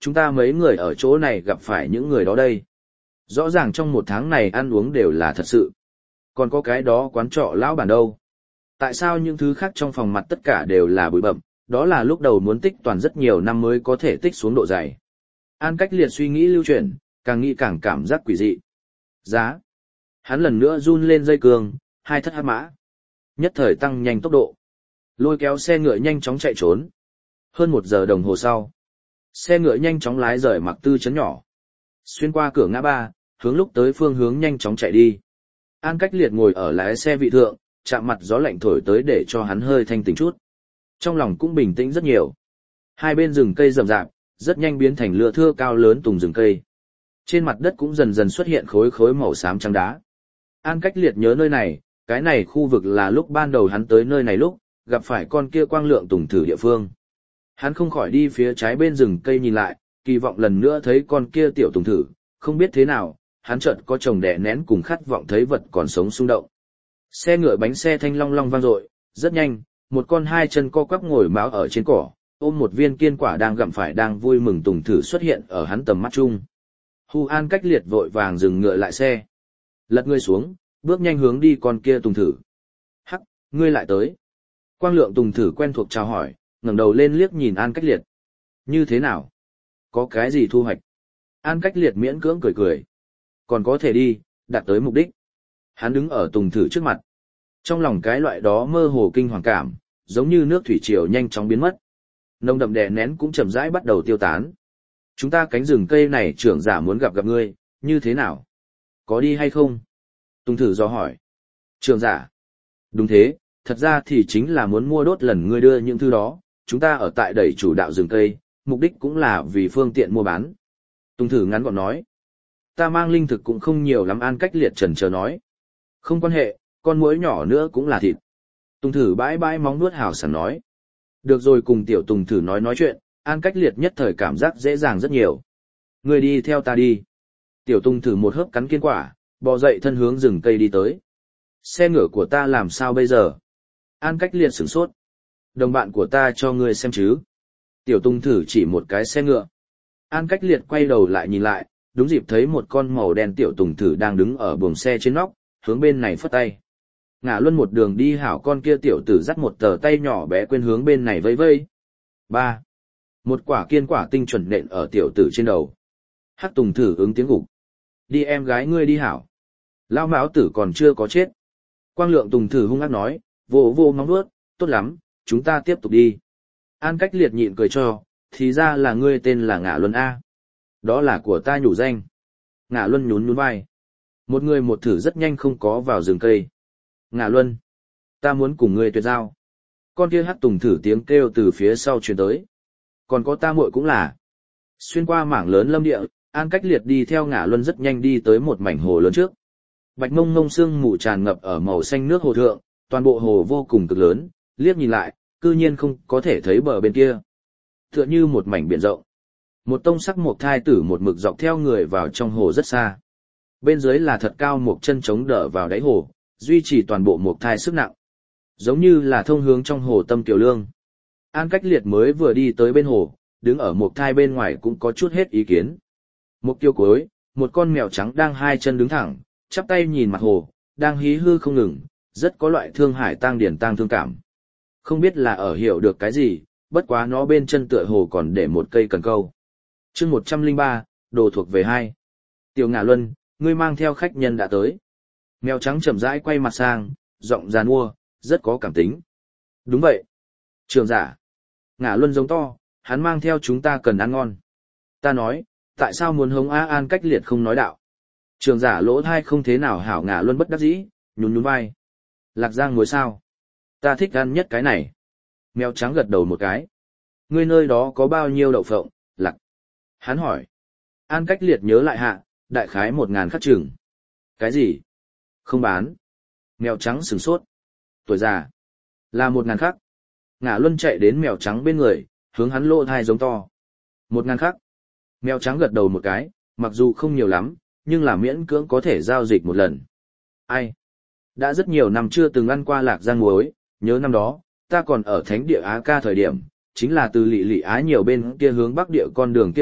chúng ta mấy người ở chỗ này gặp phải những người đó đây. Rõ ràng trong một tháng này ăn uống đều là thật sự. Còn có cái đó quán trọ lão bản đâu. Tại sao những thứ khác trong phòng mặt tất cả đều là bụi bậm, đó là lúc đầu muốn tích toàn rất nhiều năm mới có thể tích xuống độ dày. An Cách Liệt suy nghĩ lưu chuyển, càng nghĩ càng cảm giác quỷ dị. Giá. Hắn lần nữa run lên dây cương, hai thất hắc mã. Nhất thời tăng nhanh tốc độ. Lôi kéo xe ngựa nhanh chóng chạy trốn. Hơn một giờ đồng hồ sau. Xe ngựa nhanh chóng lái rời Mặc Tư trấn nhỏ. Xuyên qua cửa ngã ba, hướng lúc tới phương hướng nhanh chóng chạy đi. An Cách Liệt ngồi ở lái xe vị thượng, chạm mặt gió lạnh thổi tới để cho hắn hơi thanh tỉnh chút. Trong lòng cũng bình tĩnh rất nhiều. Hai bên rừng cây rậm rạp, rất nhanh biến thành lưa thưa cao lớn tùng rừng cây. Trên mặt đất cũng dần dần xuất hiện khối khối màu xám trắng đá. An Cách Liệt nhớ nơi này, cái này khu vực là lúc ban đầu hắn tới nơi này lúc, gặp phải con kia quang lượng tùng thử địa phương. Hắn không khỏi đi phía trái bên rừng cây nhìn lại, kỳ vọng lần nữa thấy con kia tiểu tùng thử, không biết thế nào, hắn chợt có chồng đẻ nén cùng khát vọng thấy vật còn sống xung động. Xe ngựa bánh xe thanh long long vang dội, rất nhanh, một con hai chân co quắp ngồi máu ở trên cỏ, ôm một viên kiên quả đang gặm phải đang vui mừng tùng thử xuất hiện ở hắn tầm mắt chung. Hu An Cách Liệt vội vàng dừng ngựa lại xe. Lật người xuống, bước nhanh hướng đi con kia tùng thử. Hắc, ngươi lại tới. Quang lượng tùng thử quen thuộc chào hỏi, ngẩng đầu lên liếc nhìn An Cách Liệt. Như thế nào? Có cái gì thu hoạch? An Cách Liệt miễn cưỡng cười cười. Còn có thể đi, đạt tới mục đích. Hắn đứng ở tùng thử trước mặt. Trong lòng cái loại đó mơ hồ kinh hoàng cảm, giống như nước thủy triều nhanh chóng biến mất. Nồng đậm đè nén cũng chậm rãi bắt đầu tiêu tán. Chúng ta cánh rừng cây này trưởng giả muốn gặp gặp ngươi, như thế nào? Có đi hay không? Tùng thử do hỏi. Trưởng giả? Đúng thế, thật ra thì chính là muốn mua đốt lần ngươi đưa những thứ đó, chúng ta ở tại đẩy chủ đạo rừng cây, mục đích cũng là vì phương tiện mua bán. Tùng thử ngắn gọn nói. Ta mang linh thực cũng không nhiều lắm. An Cách Liệt chần chờ nói. Không quan hệ, con muỗi nhỏ nữa cũng là thịt. Tùng thử bãi bãi móng nuốt hào sảng nói. Được rồi, cùng tiểu Tùng thử nói nói chuyện, An Cách Liệt nhất thời cảm giác dễ dàng rất nhiều. Ngươi đi theo ta đi. Tiểu Tùng thử một hớp cắn kiên quả, bò dậy thân hướng rừng cây đi tới. Xe ngựa của ta làm sao bây giờ? An Cách Liệt sửng sốt. Đồng bạn của ta cho ngươi xem chứ. Tiểu Tùng thử chỉ một cái xe ngựa. An Cách Liệt quay đầu lại nhìn lại, đúng dịp thấy một con màu đen tiểu Tùng thử đang đứng ở buồng xe trên nóc, hướng bên này phất tay. Ngã luân một đường đi hảo con kia tiểu tử dắt một tờ tay nhỏ bé quên hướng bên này vây vây. Ba. Một quả kiên quả tinh chuẩn nện ở tiểu tử trên đầu. Hắc Tùng thử ứng tiếng gục. Đi em gái ngươi đi hảo. Lao Mão tử còn chưa có chết. Quang lượng Tùng thử hung ác nói, vô vô móng vuốt, tốt lắm, chúng ta tiếp tục đi. An Cách Liệt nhịn cười cho, thì ra là ngươi tên là Ngã Luân A. Đó là của ta nhủ danh. Ngã Luân nhún nhún vai. Một người một thử rất nhanh không có vào rừng cây. Ngã Luân, ta muốn cùng ngươi tuyệt giao. Con kia Hắc Tùng thử tiếng kêu từ phía sau truyền tới. Còn có ta muội cũng là. Xuyên qua mảng lớn lâm địa, An Cách Liệt đi theo Ngã Luân rất nhanh đi tới một mảnh hồ lớn trước. Bạch mông mông sương mù tràn ngập ở màu xanh nước hồ thượng, toàn bộ hồ vô cùng cực lớn, liếc nhìn lại, cư nhiên không có thể thấy bờ bên kia. Tựa như một mảnh biển rộng. Một tông sắc mộc thai tử một mực dọc theo người vào trong hồ rất xa. Bên dưới là thật cao một chân chống đỡ vào đáy hồ, duy trì toàn bộ mộc thai sức nặng. Giống như là thông hướng trong hồ Tâm Kiều Lương. An Cách Liệt mới vừa đi tới bên hồ, đứng ở mộc thai bên ngoài cũng có chút hết ý kiến. Mộc tiêu cuối, một con mèo trắng đang hai chân đứng thẳng, chắp tay nhìn mặt hồ, đang hí hư không ngừng, rất có loại thương hải tang điển tang thương cảm. Không biết là ở hiểu được cái gì, bất quá nó bên chân tựa hồ còn để một cây cần câu. Chương một trăm lẻ ba, đồ thuộc về hai. Tiểu Ngã Luân, ngươi mang theo khách nhân đã tới. Mèo trắng chậm rãi quay mặt sang, giọng giàn mua, rất có cảm tính. Đúng vậy. Trưởng giả. Ngã Luân giống to, hắn mang theo chúng ta cần ăn ngon. Ta nói, tại sao muốn hống A An Cách Liệt không nói đạo. Trưởng giả lỗ thai không thế nào hảo. Ngã Luân bất đắc dĩ, nhún nhún vai. Lạc Giang muối sao? Ta thích ăn nhất cái này. Mèo trắng gật đầu một cái. Ngươi nơi đó có bao nhiêu đậu phộng, Lạc? Hắn hỏi. An Cách Liệt nhớ lại hạ, đại khái một ngàn khắc chừng. Cái gì? Không bán. Mèo trắng sửng sốt. Tuổi già. Là một ngàn khắc. Ngã Luân chạy đến mèo trắng bên người, hướng hắn lỗ thai giống to. Một ngàn khắc. Mèo trắng gật đầu một cái, mặc dù không nhiều lắm, nhưng là miễn cưỡng có thể giao dịch một lần. Ai? Đã rất nhiều năm chưa từng ăn qua Lạc Giang muối, nhớ năm đó, ta còn ở Thánh địa Á Ca thời điểm, chính là từ Lị Lị Á nhiều bên kia hướng bắc địa con đường kia thượng,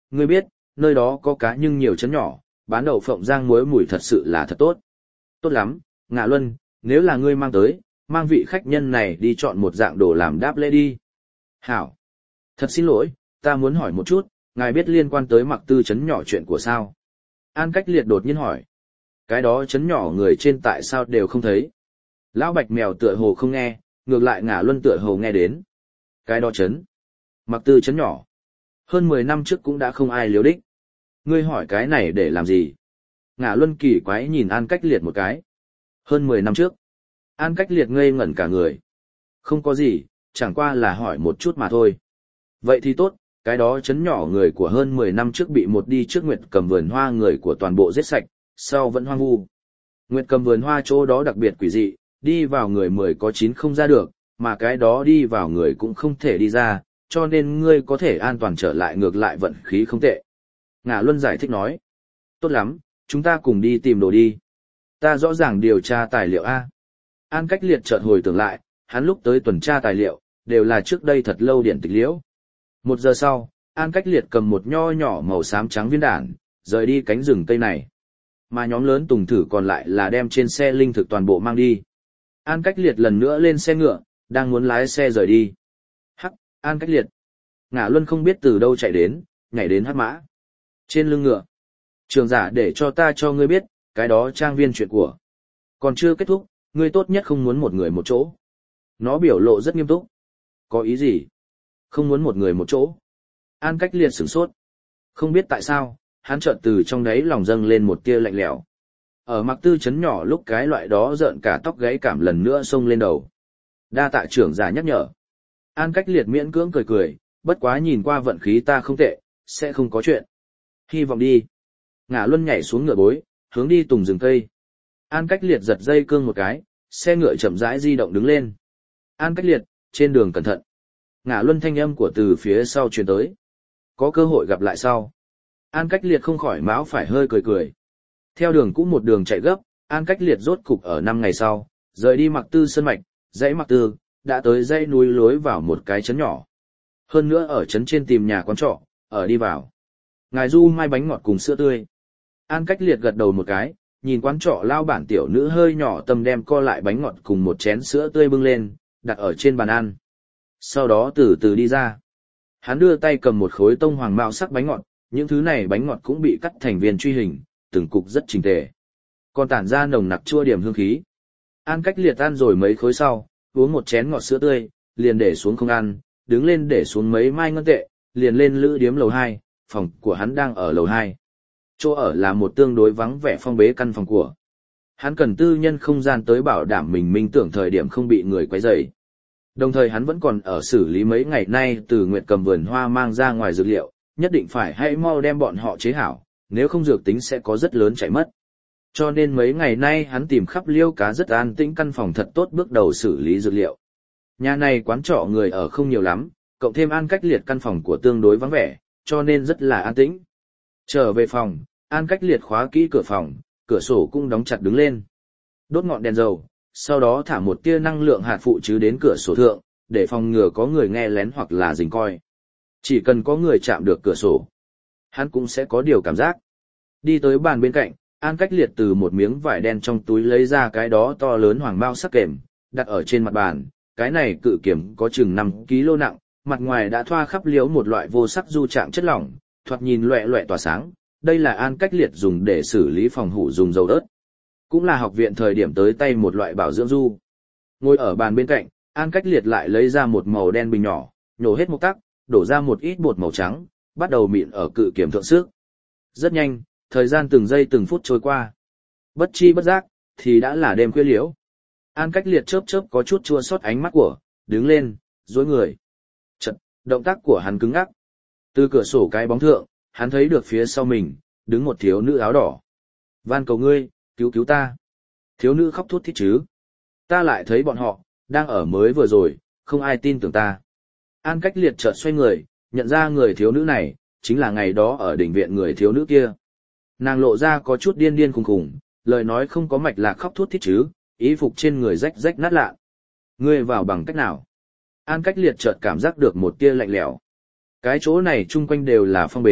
ngươi biết, nơi đó có cá nhưng nhiều trấn nhỏ, bán đậu phộng rang muối mùi thật sự là thật tốt. Tốt lắm, Ngạ Luân, nếu là ngươi mang tới, mang vị khách nhân này đi chọn một dạng đồ làm đáp lễ đi. Hảo. Thật xin lỗi, ta muốn hỏi một chút, ngài biết liên quan tới Mặc Tư trấn nhỏ chuyện của sao? An Cách Liệt đột nhiên hỏi. Cái đó trấn nhỏ người trên tại sao đều không thấy? Lão Bạch Mèo tựa hồ không nghe, ngược lại Ngả Luân tựa hồ nghe đến. Cái đó trấn. Mặc Tư trấn nhỏ. Hơn mười năm trước cũng đã không ai liếu đích. Ngươi hỏi cái này để làm gì? Ngả Luân kỳ quái nhìn An Cách Liệt một cái. Hơn mười năm trước. An Cách Liệt ngây ngẩn cả người. Không có gì, chẳng qua là hỏi một chút mà thôi. Vậy thì tốt, cái đó trấn nhỏ người của hơn mười năm trước bị một đi trước Nguyệt Cầm vườn hoa người của toàn bộ giết sạch, sau vẫn hoang vu. Nguyệt Cầm vườn hoa chỗ đó đặc biệt quỷ dị, đi vào người mười có chín không ra được, mà cái đó đi vào người cũng không thể đi ra, cho nên ngươi có thể an toàn trở lại ngược lại vận khí không tệ. Ngả Luân giải thích nói. Tốt lắm, chúng ta cùng đi tìm đồ đi. Ta rõ ràng điều tra tài liệu A. An Cách Liệt chợt hồi tưởng lại, hắn lúc tới tuần tra tài liệu, đều là trước đây thật lâu điển tịch liễu. Một giờ sau, An Cách Liệt cầm một nho nhỏ màu xám trắng viên đản, rời đi cánh rừng cây này. Mà nhóm lớn tùng thử còn lại là đem trên xe linh thực toàn bộ mang đi. An Cách Liệt lần nữa lên xe ngựa, đang muốn lái xe rời đi. Hắc, An Cách Liệt. Ngả Luân không biết từ đâu chạy đến, nhảy đến hắc mã. Trên lưng ngựa. Trường giả để cho ta cho ngươi biết, cái đó trang viên chuyện của. Còn chưa kết thúc, ngươi tốt nhất không muốn một người một chỗ. Nó biểu lộ rất nghiêm túc. Có ý gì? Không muốn một người một chỗ. An Cách Liệt sửng sốt. Không biết tại sao, hắn chợt từ trong đáy lòng dâng lên một tia lạnh lẽo. Ở Mặc Tư trấn nhỏ lúc cái loại đó rợn cả tóc gáy cảm lần nữa xông lên đầu. Đa tạ trưởng giả nhắc nhở. An Cách Liệt miễn cưỡng cười cười, bất quá nhìn qua vận khí ta không tệ, sẽ không có chuyện. Hy vọng đi. Ngả Luân nhảy xuống ngựa bối, hướng đi tùng rừng cây. An Cách Liệt giật dây cương một cái, xe ngựa chậm rãi di động đứng lên. An Cách Liệt, trên đường cẩn thận. Ngả Luân thanh âm của từ phía sau truyền tới. Có cơ hội gặp lại sau. An Cách Liệt không khỏi máu phải hơi cười cười. Theo đường cũ một đường chạy gấp, An Cách Liệt rốt cục ở năm ngày sau, rời đi Mặc Tư sơn mạch, dãy Mặc Tư, đã tới dãy núi lối vào một cái trấn nhỏ. Hơn nữa ở trấn trên tìm nhà quán trọ, ở đi vào. Ngài du mai bánh ngọt cùng sữa tươi. An Cách Liệt gật đầu một cái, nhìn quán trọ lao bản tiểu nữ hơi nhỏ tâm đem co lại bánh ngọt cùng một chén sữa tươi bưng lên, đặt ở trên bàn ăn. Sau đó từ từ đi ra. Hắn đưa tay cầm một khối tông hoàng mao sắc bánh ngọt, những thứ này bánh ngọt cũng bị cắt thành viên truy hình, từng cục rất chỉnh tề. Còn tản ra nồng nặc chua điểm hương khí. An Cách Liệt ăn rồi mấy khối sau, uống một chén ngọt sữa tươi, liền để xuống không ăn, đứng lên để xuống mấy mai ngân tệ, liền lên lữ điếm lầu hai, phòng của hắn đang ở lầu hai. Chỗ ở là một tương đối vắng vẻ phong bế căn phòng của. Hắn cần tư nhân không gian tới bảo đảm mình minh tưởng thời điểm không bị người quấy rầy. Đồng thời hắn vẫn còn ở xử lý mấy ngày nay từ Nguyệt Cầm vườn hoa mang ra ngoài dược liệu, nhất định phải hãy mau đem bọn họ chế hảo, nếu không dược tính sẽ có rất lớn chảy mất. Cho nên mấy ngày nay hắn tìm khắp liêu cá rất an tĩnh căn phòng thật tốt bước đầu xử lý dược liệu. Nhà này quán trọ người ở không nhiều lắm, cộng thêm An Cách Liệt căn phòng của tương đối vắng vẻ, cho nên rất là an tĩnh. Trở về phòng, An Cách Liệt khóa kỹ cửa phòng, cửa sổ cũng đóng chặt đứng lên. Đốt ngọn đèn dầu, sau đó thả một tia năng lượng hạt phụ chứ đến cửa sổ thượng, để phòng ngừa có người nghe lén hoặc là rình coi. Chỉ cần có người chạm được cửa sổ, hắn cũng sẽ có điều cảm giác. Đi tới bàn bên cạnh, An Cách Liệt từ một miếng vải đen trong túi lấy ra cái đó to lớn hoàng mao sắc kềm, đặt ở trên mặt bàn. Cái này cự kiểm có chừng năm ki lô nặng, mặt ngoài đã thoa khắp liếu một loại vô sắc du trạng chất lỏng, thoạt nhìn loẹ loẹ tỏa sáng. Đây là An Cách Liệt dùng để xử lý phòng hủ dùng dầu ớt. Cũng là học viện thời điểm tới tay một loại bảo dưỡng du. Ngồi ở bàn bên cạnh, An Cách Liệt lại lấy ra một màu đen bình nhỏ, nhổ hết một tắc, đổ ra một ít bột màu trắng, bắt đầu mịn ở cự kiểm thượng sức. Rất nhanh, thời gian từng giây từng phút trôi qua. Bất chi bất giác, thì đã là đêm khuya liễu. An Cách Liệt chớp chớp có chút chua xót ánh mắt của, đứng lên, duỗi người. Chợt, động tác của hắn cứng ngắc. Từ cửa sổ cái bóng thượng, hắn thấy được phía sau mình, đứng một thiếu nữ áo đỏ. Van cầu ngươi, cứu cứu ta. Thiếu nữ khóc thút thít chứ. Ta lại thấy bọn họ, đang ở mới vừa rồi, không ai tin tưởng ta. An Cách Liệt chợt xoay người, nhận ra người thiếu nữ này, chính là ngày đó ở đỉnh viện người thiếu nữ kia. Nàng lộ ra có chút điên điên khùng khùng, lời nói không có mạch lạc khóc thút thít chứ, ý phục trên người rách rách nát lạ. Ngươi vào bằng cách nào? An Cách Liệt chợt cảm giác được một tia lạnh lẽo. Cái chỗ này chung quanh đều là phong bế,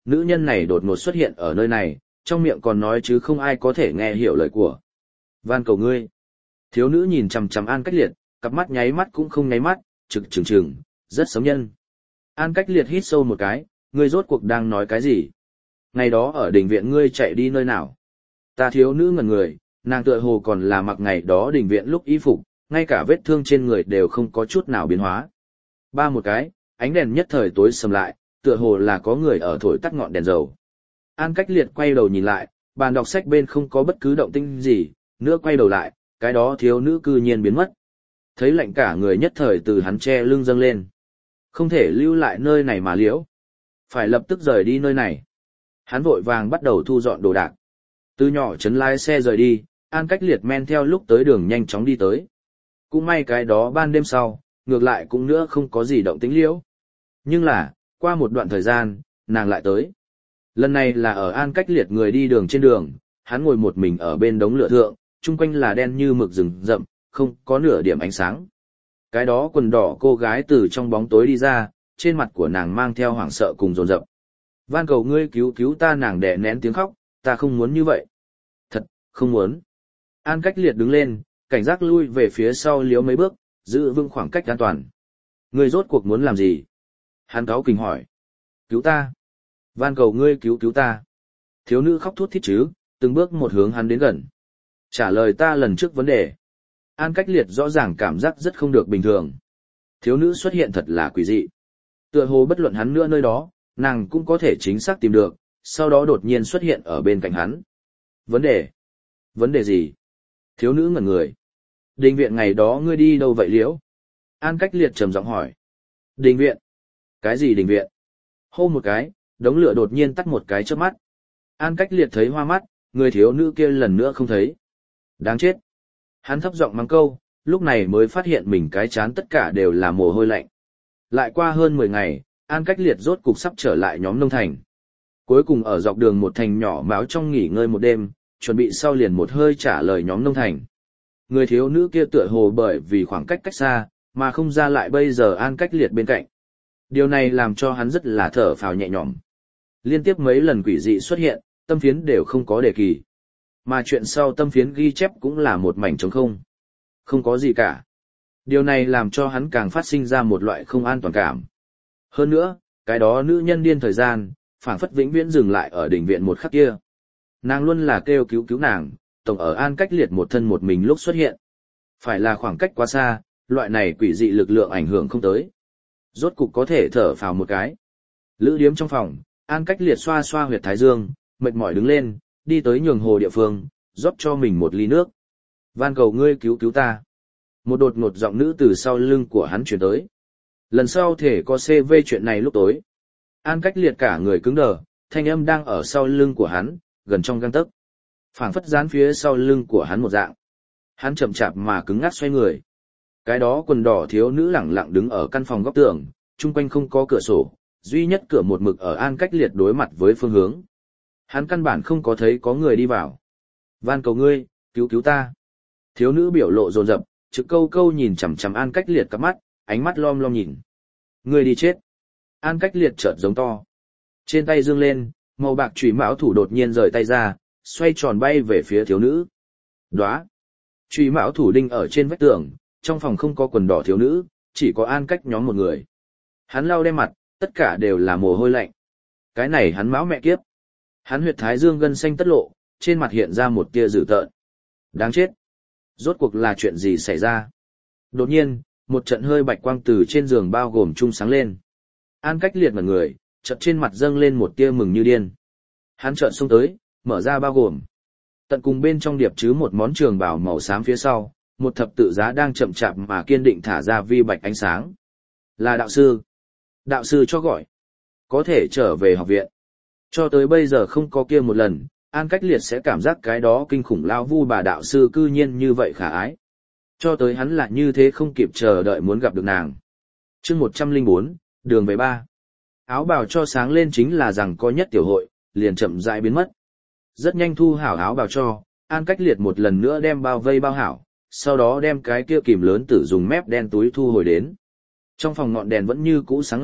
nữ nhân này đột ngột xuất hiện ở nơi này, trong miệng còn nói chứ không ai có thể nghe hiểu lời của. Van cầu ngươi. Thiếu nữ nhìn chằm chằm An Cách Liệt, cặp mắt nháy mắt cũng không nháy mắt, trực trừng trừng, rất sống nhân. An Cách Liệt hít sâu một cái, ngươi rốt cuộc đang nói cái gì? Ngày đó ở đình viện ngươi chạy đi nơi nào? Ta thiếu nữ ngẩn người, nàng tựa hồ còn là mặc ngày đó đình viện lúc y phục, ngay cả vết thương trên người đều không có chút nào biến hóa. Ba một cái, ánh đèn nhất thời tối sầm lại, tựa hồ là có người ở thổi tắt ngọn đèn dầu. An Cách Liệt quay đầu nhìn lại, bàn đọc sách bên không có bất cứ động tĩnh gì, nữa quay đầu lại, cái đó thiếu nữ cư nhiên biến mất. Thấy lạnh cả người nhất thời từ hắn che lưng dâng lên. Không thể lưu lại nơi này mà liễu. Phải lập tức rời đi nơi này. Hắn vội vàng bắt đầu thu dọn đồ đạc. Từ nhỏ chấn lái xe rời đi, An Cách Liệt men theo lúc tới đường nhanh chóng đi tới. Cũng may cái đó ban đêm sau, ngược lại cũng nữa không có gì động tĩnh liễu. Nhưng là, qua một đoạn thời gian, nàng lại tới. Lần này là ở An Cách Liệt người đi đường trên đường, hắn ngồi một mình ở bên đống lửa thượng, chung quanh là đen như mực rừng rậm, không có nửa điểm ánh sáng. Cái đó quần đỏ cô gái từ trong bóng tối đi ra, trên mặt của nàng mang theo hoảng sợ cùng dồn dập. Van cầu ngươi cứu cứu ta, nàng đè nén tiếng khóc, ta không muốn như vậy. Thật, không muốn. An Cách Liệt đứng lên, cảnh giác lui về phía sau liếu mấy bước, giữ vững khoảng cách an toàn. Ngươi rốt cuộc muốn làm gì? Hắn cáu kỉnh hỏi. Cứu ta. Van cầu ngươi cứu cứu ta. Thiếu nữ khóc thút thít chứ, từng bước một hướng hắn đến gần. Trả lời ta lần trước vấn đề. An Cách Liệt rõ ràng cảm giác rất không được bình thường. Thiếu nữ xuất hiện thật là quỷ dị. Tựa hồ bất luận hắn nữa nơi đó, nàng cũng có thể chính xác tìm được, sau đó đột nhiên xuất hiện ở bên cạnh hắn. Vấn đề? Vấn đề gì? Thiếu nữ ngẩn người. Đình viện ngày đó ngươi đi đâu vậy liễu? An Cách Liệt trầm giọng hỏi. Đình viện? Cái gì đình viện? Hô một cái, đống lửa đột nhiên tắt một cái chớp mắt. An Cách Liệt thấy hoa mắt, người thiếu nữ kia lần nữa không thấy. Đáng chết. Hắn thấp giọng mắng câu, lúc này mới phát hiện mình cái chán tất cả đều là mồ hôi lạnh. Lại qua hơn mười ngày, An Cách Liệt rốt cục sắp trở lại nhóm nông thành. Cuối cùng ở dọc đường một thành nhỏ báo trong nghỉ ngơi một đêm, chuẩn bị sau liền một hơi trả lời nhóm nông thành. Người thiếu nữ kia tựa hồ bởi vì khoảng cách cách xa, mà không ra lại bây giờ An Cách Liệt bên cạnh. Điều này làm cho hắn rất là thở phào nhẹ nhõm. Liên tiếp mấy lần quỷ dị xuất hiện, tâm phiến đều không có đề kỳ. Mà chuyện sau tâm phiến ghi chép cũng là một mảnh trống không. Không có gì cả. Điều này làm cho hắn càng phát sinh ra một loại không an toàn cảm. Hơn nữa, cái đó nữ nhân điên thời gian, phảng phất vĩnh viễn dừng lại ở đỉnh viện một khắc kia. Nàng luôn là kêu cứu cứu nàng, tổng ở An Cách Liệt một thân một mình lúc xuất hiện. Phải là khoảng cách quá xa, loại này quỷ dị lực lượng ảnh hưởng không tới. Rốt cục có thể thở phào một cái. Lữ điếm trong phòng, An Cách Liệt xoa xoa huyệt thái dương, mệt mỏi đứng lên, đi tới nhường hồ địa phương, rót cho mình một ly nước. Van cầu ngươi cứu cứu ta. Một đột ngột giọng nữ từ sau lưng của hắn chuyển tới. Lần sau thể có xê vê chuyện này lúc tối. An Cách Liệt cả người cứng đờ, thanh âm đang ở sau lưng của hắn, gần trong gang tấc. Phảng phất dán phía sau lưng của hắn một dạng. Hắn chậm chạp mà cứng ngắc xoay người. Cái đó quần đỏ thiếu nữ lẳng lặng đứng ở căn phòng góc tường, chung quanh không có cửa sổ, duy nhất cửa một mực ở An Cách Liệt đối mặt với phương hướng. Hắn căn bản không có thấy có người đi vào. Van cầu ngươi, cứu cứu ta. Thiếu nữ biểu lộ dồn dập, trực câu câu nhìn chằm chằm An Cách Liệt cặp mắt, ánh mắt lom lom nhìn. Ngươi đi chết. An Cách Liệt chợt giống to. Trên tay dương lên, màu bạc chùy mão thủ đột nhiên rời tay ra, xoay tròn bay về phía thiếu nữ. Đóa. Chùy mão thủ đinh ở trên vách tường, trong phòng không có quần đỏ thiếu nữ, chỉ có An Cách nhóm một người. Hắn lau đem mặt, tất cả đều là mồ hôi lạnh. Cái này hắn máu mẹ kiếp. Hắn huyệt thái dương gân xanh tất lộ, trên mặt hiện ra một tia dữ tợn. Đáng chết. Rốt cuộc là chuyện gì xảy ra? Đột nhiên, một trận hơi bạch quang từ trên giường bao gồm chung sáng lên. An Cách Liệt mặt người, chợt trên mặt dâng lên một tia mừng như điên. Hắn chợt xông tới, mở ra bao gồm. Tận cùng bên trong điệp chứ một món trường bào màu xám phía sau, một thập tự giá đang chậm chạp mà kiên định thả ra vi bạch ánh sáng. Là đạo sư. Đạo sư cho gọi. Có thể trở về học viện. Cho tới bây giờ không có kia một lần, An Cách Liệt sẽ cảm giác cái đó kinh khủng lao vu bà đạo sư cư nhiên như vậy khả ái. Cho tới hắn là như thế không kịp chờ đợi muốn gặp được nàng. Chương một trăm lẻ bốn, đường về ba. Áo bào cho sáng lên chính là rằng có nhất tiểu hội, liền chậm rãi biến mất. Rất nhanh thu hảo áo bào cho, An Cách Liệt một lần nữa đem bao vây bao hảo, sau đó đem cái kia kìm lớn tử dùng mép đen túi thu hồi đến. Trong phòng ngọn đèn vẫn như cũ sáng ngời,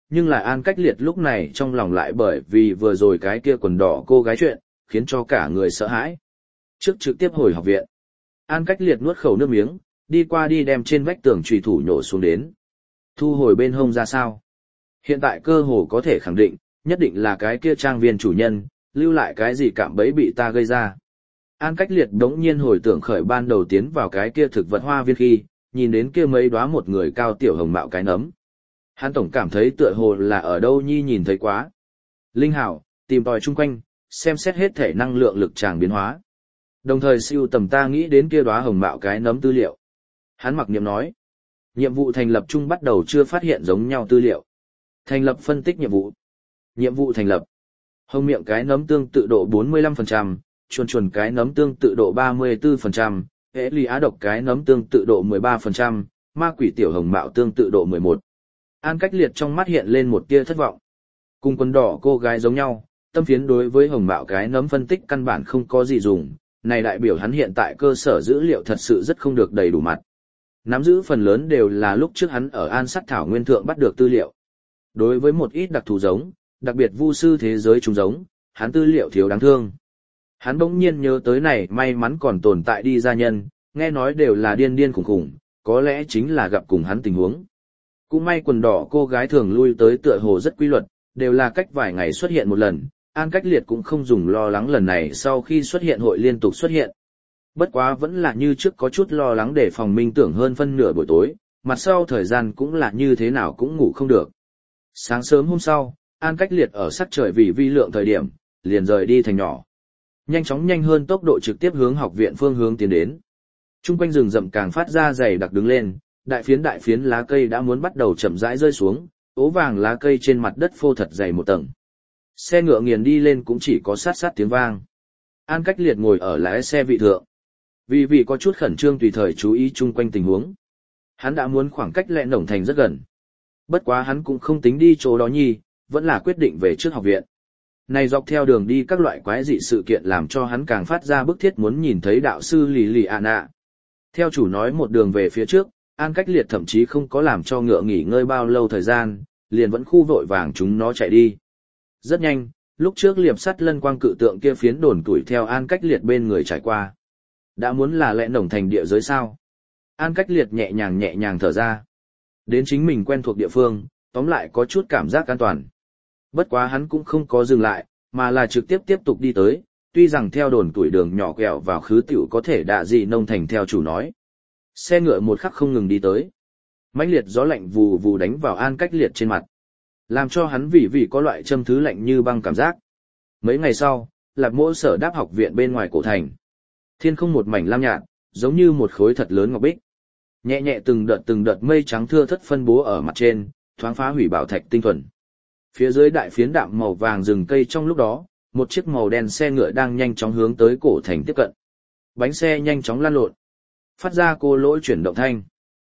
nhưng lại An Cách Liệt lúc này trong lòng lại bởi vì vừa rồi cái kia quần đỏ cô gái chuyện, khiến cho cả người sợ hãi. Trước trực tiếp hồi học viện, An Cách Liệt nuốt khẩu nước miếng, đi qua đi đem trên vách tường chùy thủ nhổ xuống đến. Thu hồi bên hông ra sao? Hiện tại cơ hồ có thể khẳng định, nhất định là cái kia trang viên chủ nhân, lưu lại cái gì cạm bẫy bị ta gây ra. An Cách Liệt đống nhiên hồi tưởng khởi ban đầu tiến vào cái kia thực vật hoa viên khi, nhìn đến kia mấy đóa một người cao tiểu hồng mạo cái nấm. Hắn tổng cảm thấy tựa hồ là ở đâu nhi nhìn thấy quá. Linh hảo, tìm tòi chung quanh, xem xét hết thể năng lượng lực tràng biến hóa. Đồng thời siêu tầm ta nghĩ đến kia đóa hồng mạo cái nấm tư liệu. Hắn mặc niệm nói. Nhiệm vụ thành lập chung bắt đầu chưa phát hiện giống nhau tư liệu. Thành lập phân tích nhiệm vụ. Nhiệm vụ thành lập. Hồng miệng cái nấm tương tự độ bốn mươi lăm phần trăm, chuồn chuồn cái nấm tương tự độ ba mươi tư phần trăm, hệ ly á độc cái nấm tương tự độ mười ba phần trăm, ma quỷ tiểu hồng mạo tương tự độ mười một. An Cách Liệt trong mắt hiện lên một tia thất vọng. Cùng quần đỏ cô gái giống nhau, tâm phiến đối với hồng mạo cái nấm phân tích căn bản không có gì dùng, này đại biểu hắn hiện tại cơ sở dữ liệu thật sự rất không được đầy đủ mặt. Nắm giữ phần lớn đều là lúc trước hắn ở An Sắt Thảo Nguyên Thượng bắt được tư liệu. Đối với một ít đặc thù giống, đặc biệt vu sư thế giới chúng giống, hắn tư liệu thiếu đáng thương. Hắn bỗng nhiên nhớ tới này may mắn còn tồn tại đi gia nhân, nghe nói đều là điên điên khủng khủng, có lẽ chính là gặp cùng hắn tình huống. Cũng may quần đỏ cô gái thường lui tới tựa hồ rất quy luật, đều là cách vài ngày xuất hiện một lần, An Cách Liệt cũng không dùng lo lắng lần này sau khi xuất hiện hội liên tục xuất hiện. Bất quá vẫn là như trước có chút lo lắng để phòng minh tưởng hơn phân nửa buổi tối, mặt sau thời gian cũng là như thế nào cũng ngủ không được. Sáng sớm hôm sau, An Cách Liệt ở sắc trời vì vi lượng thời điểm, liền rời đi thành nhỏ. Nhanh chóng nhanh hơn tốc độ trực tiếp hướng học viện phương hướng tiến đến. Trung quanh rừng rậm càng phát ra dày đặc đứng lên, đại phiến đại phiến lá cây đã muốn bắt đầu chậm rãi rơi xuống, ố vàng lá cây trên mặt đất phô thật dày một tầng. Xe ngựa nghiền đi lên cũng chỉ có sát sát tiếng vang. An Cách Liệt ngồi ở lái xe vị thượng. Vì vì có chút khẩn trương tùy thời chú ý chung quanh tình huống. Hắn đã muốn khoảng cách Lệ Nổng Thành rất gần. Bất quá hắn cũng không tính đi chỗ đó nhi, vẫn là quyết định về trước học viện. Này dọc theo đường đi các loại quái dị sự kiện làm cho hắn càng phát ra bức thiết muốn nhìn thấy đạo sư Lì Lì ạ nạ. Theo chủ nói một đường về phía trước, An Cách Liệt thậm chí không có làm cho ngựa nghỉ ngơi bao lâu thời gian, liền vẫn khu vội vàng chúng nó chạy đi. Rất nhanh, lúc trước liệp sắt lân quang cự tượng kia phiến đồn tuổi theo An Cách Liệt bên người trải qua. Đã muốn là Lệ Nổng Thành địa giới sao? An Cách Liệt nhẹ nhàng nhẹ nhàng thở ra. Đến chính mình quen thuộc địa phương, tóm lại có chút cảm giác an toàn. Bất quá hắn cũng không có dừng lại, mà là trực tiếp tiếp tục đi tới, tuy rằng theo đồn tuổi đường nhỏ quẹo vào khứ tiểu có thể đạ dị nông thành theo chủ nói. Xe ngựa một khắc không ngừng đi tới. Mãnh liệt gió lạnh vù vù đánh vào An Cách Liệt trên mặt, làm cho hắn vì vì có loại châm thứ lạnh như băng cảm giác. Mấy ngày sau, Lạp Mỗ Sở đáp học viện bên ngoài cổ thành. Thiên không một mảnh lam nhạt, giống như một khối thật lớn ngọc bích. Nhẹ nhẹ từng đợt từng đợt mây trắng thưa thất phân bố ở mặt trên, thoáng phá hủy bảo thạch tinh thuần. Phía dưới đại phiến đạm màu vàng rừng cây trong lúc đó, một chiếc màu đen xe ngựa đang nhanh chóng hướng tới cổ thành tiếp cận. Bánh xe nhanh chóng lăn lộn, phát ra cô lỗi chuyển động thanh.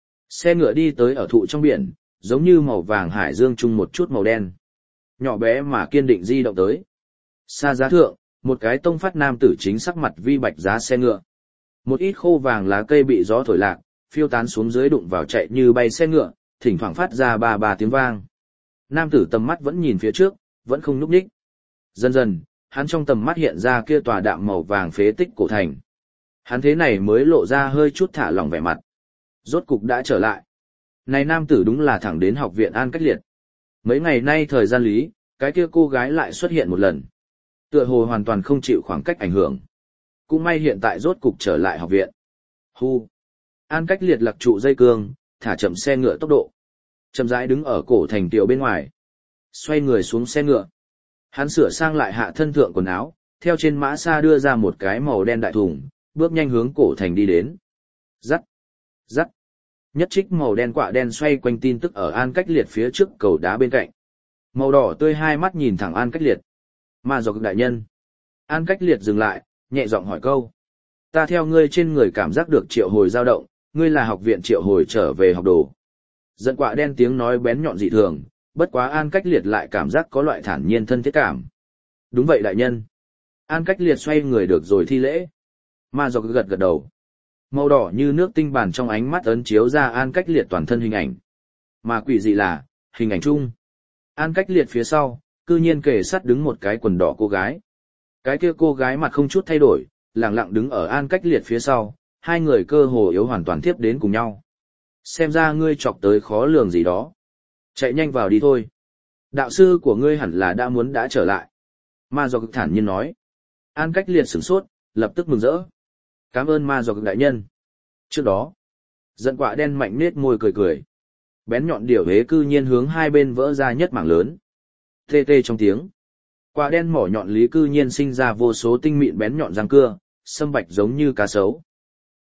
Xe ngựa đi tới ở thụ trong biển, giống như màu vàng hải dương chung một chút màu đen. Nhỏ bé mà kiên định di động tới. Xa giá thượng, một cái tông phát nam tử chính sắc mặt vi bạch giá xe ngựa. Một ít khô vàng lá cây bị gió thổi lạc, phiêu tán xuống dưới đụng vào chạy như bay xe ngựa, thỉnh thoảng phát ra ba ba tiếng vang. Nam tử tầm mắt vẫn nhìn phía trước, vẫn không nhúc nhích. Dần dần, hắn trong tầm mắt hiện ra kia tòa đạm màu vàng phế tích cổ thành. Hắn thế này mới lộ ra hơi chút thả lỏng vẻ mặt. Rốt cục đã trở lại. Này nam tử đúng là thẳng đến học viện An Cách Liệt. Mấy ngày nay thời gian lý, cái kia cô gái lại xuất hiện một lần. Tựa hồ hoàn toàn không chịu khoảng cách ảnh hưởng. Cũng may hiện tại rốt cục trở lại học viện. Hu. An Cách Liệt lặc trụ dây cương, thả chậm xe ngựa tốc độ. Chậm rãi đứng ở cổ thành tiểu bên ngoài. Xoay người xuống xe ngựa. Hắn sửa sang lại hạ thân thượng quần áo, theo trên mã xa đưa ra một cái màu đen đại thùng, bước nhanh hướng cổ thành đi đến. Rắc. Rắc. Nhất trích màu đen quạ đen xoay quanh tin tức ở An Cách Liệt phía trước cầu đá bên cạnh. Màu đỏ tươi hai mắt nhìn thẳng An Cách Liệt. Mà dọc đại nhân. An Cách Liệt dừng lại, nhẹ giọng hỏi câu. Ta theo ngươi trên người cảm giác được triệu hồi dao động, ngươi là học viện triệu hồi trở về học đồ. Giận quạ đen tiếng nói bén nhọn dị thường, bất quá An Cách Liệt lại cảm giác có loại thản nhiên thân thiết cảm. Đúng vậy đại nhân. An Cách Liệt xoay người được rồi thi lễ. Mà dọc gật gật đầu. Màu đỏ như nước tinh bản trong ánh mắt ấn chiếu ra An Cách Liệt toàn thân hình ảnh. Mà quỷ dị là, hình ảnh chung. An cách liệt phía sau, cư nhiên kề sát đứng một cái quần đỏ cô gái. Cái kia cô gái mặt không chút thay đổi, lặng lặng đứng ở An cách liệt phía sau, hai người cơ hồ yếu hoàn toàn tiếp đến cùng nhau. Xem ra ngươi chọc tới khó lường gì đó. Chạy nhanh vào đi thôi. Đạo sư của ngươi hẳn là đã muốn đã trở lại. Ma do cực thản nhiên nói. An cách liệt sửng sốt, lập tức mừng rỡ. Cảm ơn ma do cực đại nhân. Trước đó, giận quạ đen mạnh nết môi cười cười. Bén nhọn điểu hế cư nhiên hướng hai bên vỡ ra nhất mảng lớn. Tê tê trong tiếng. Quạ đen mỏ nhọn lý cư nhiên sinh ra vô số tinh mịn bén nhọn răng cưa, sâm bạch giống như cá sấu.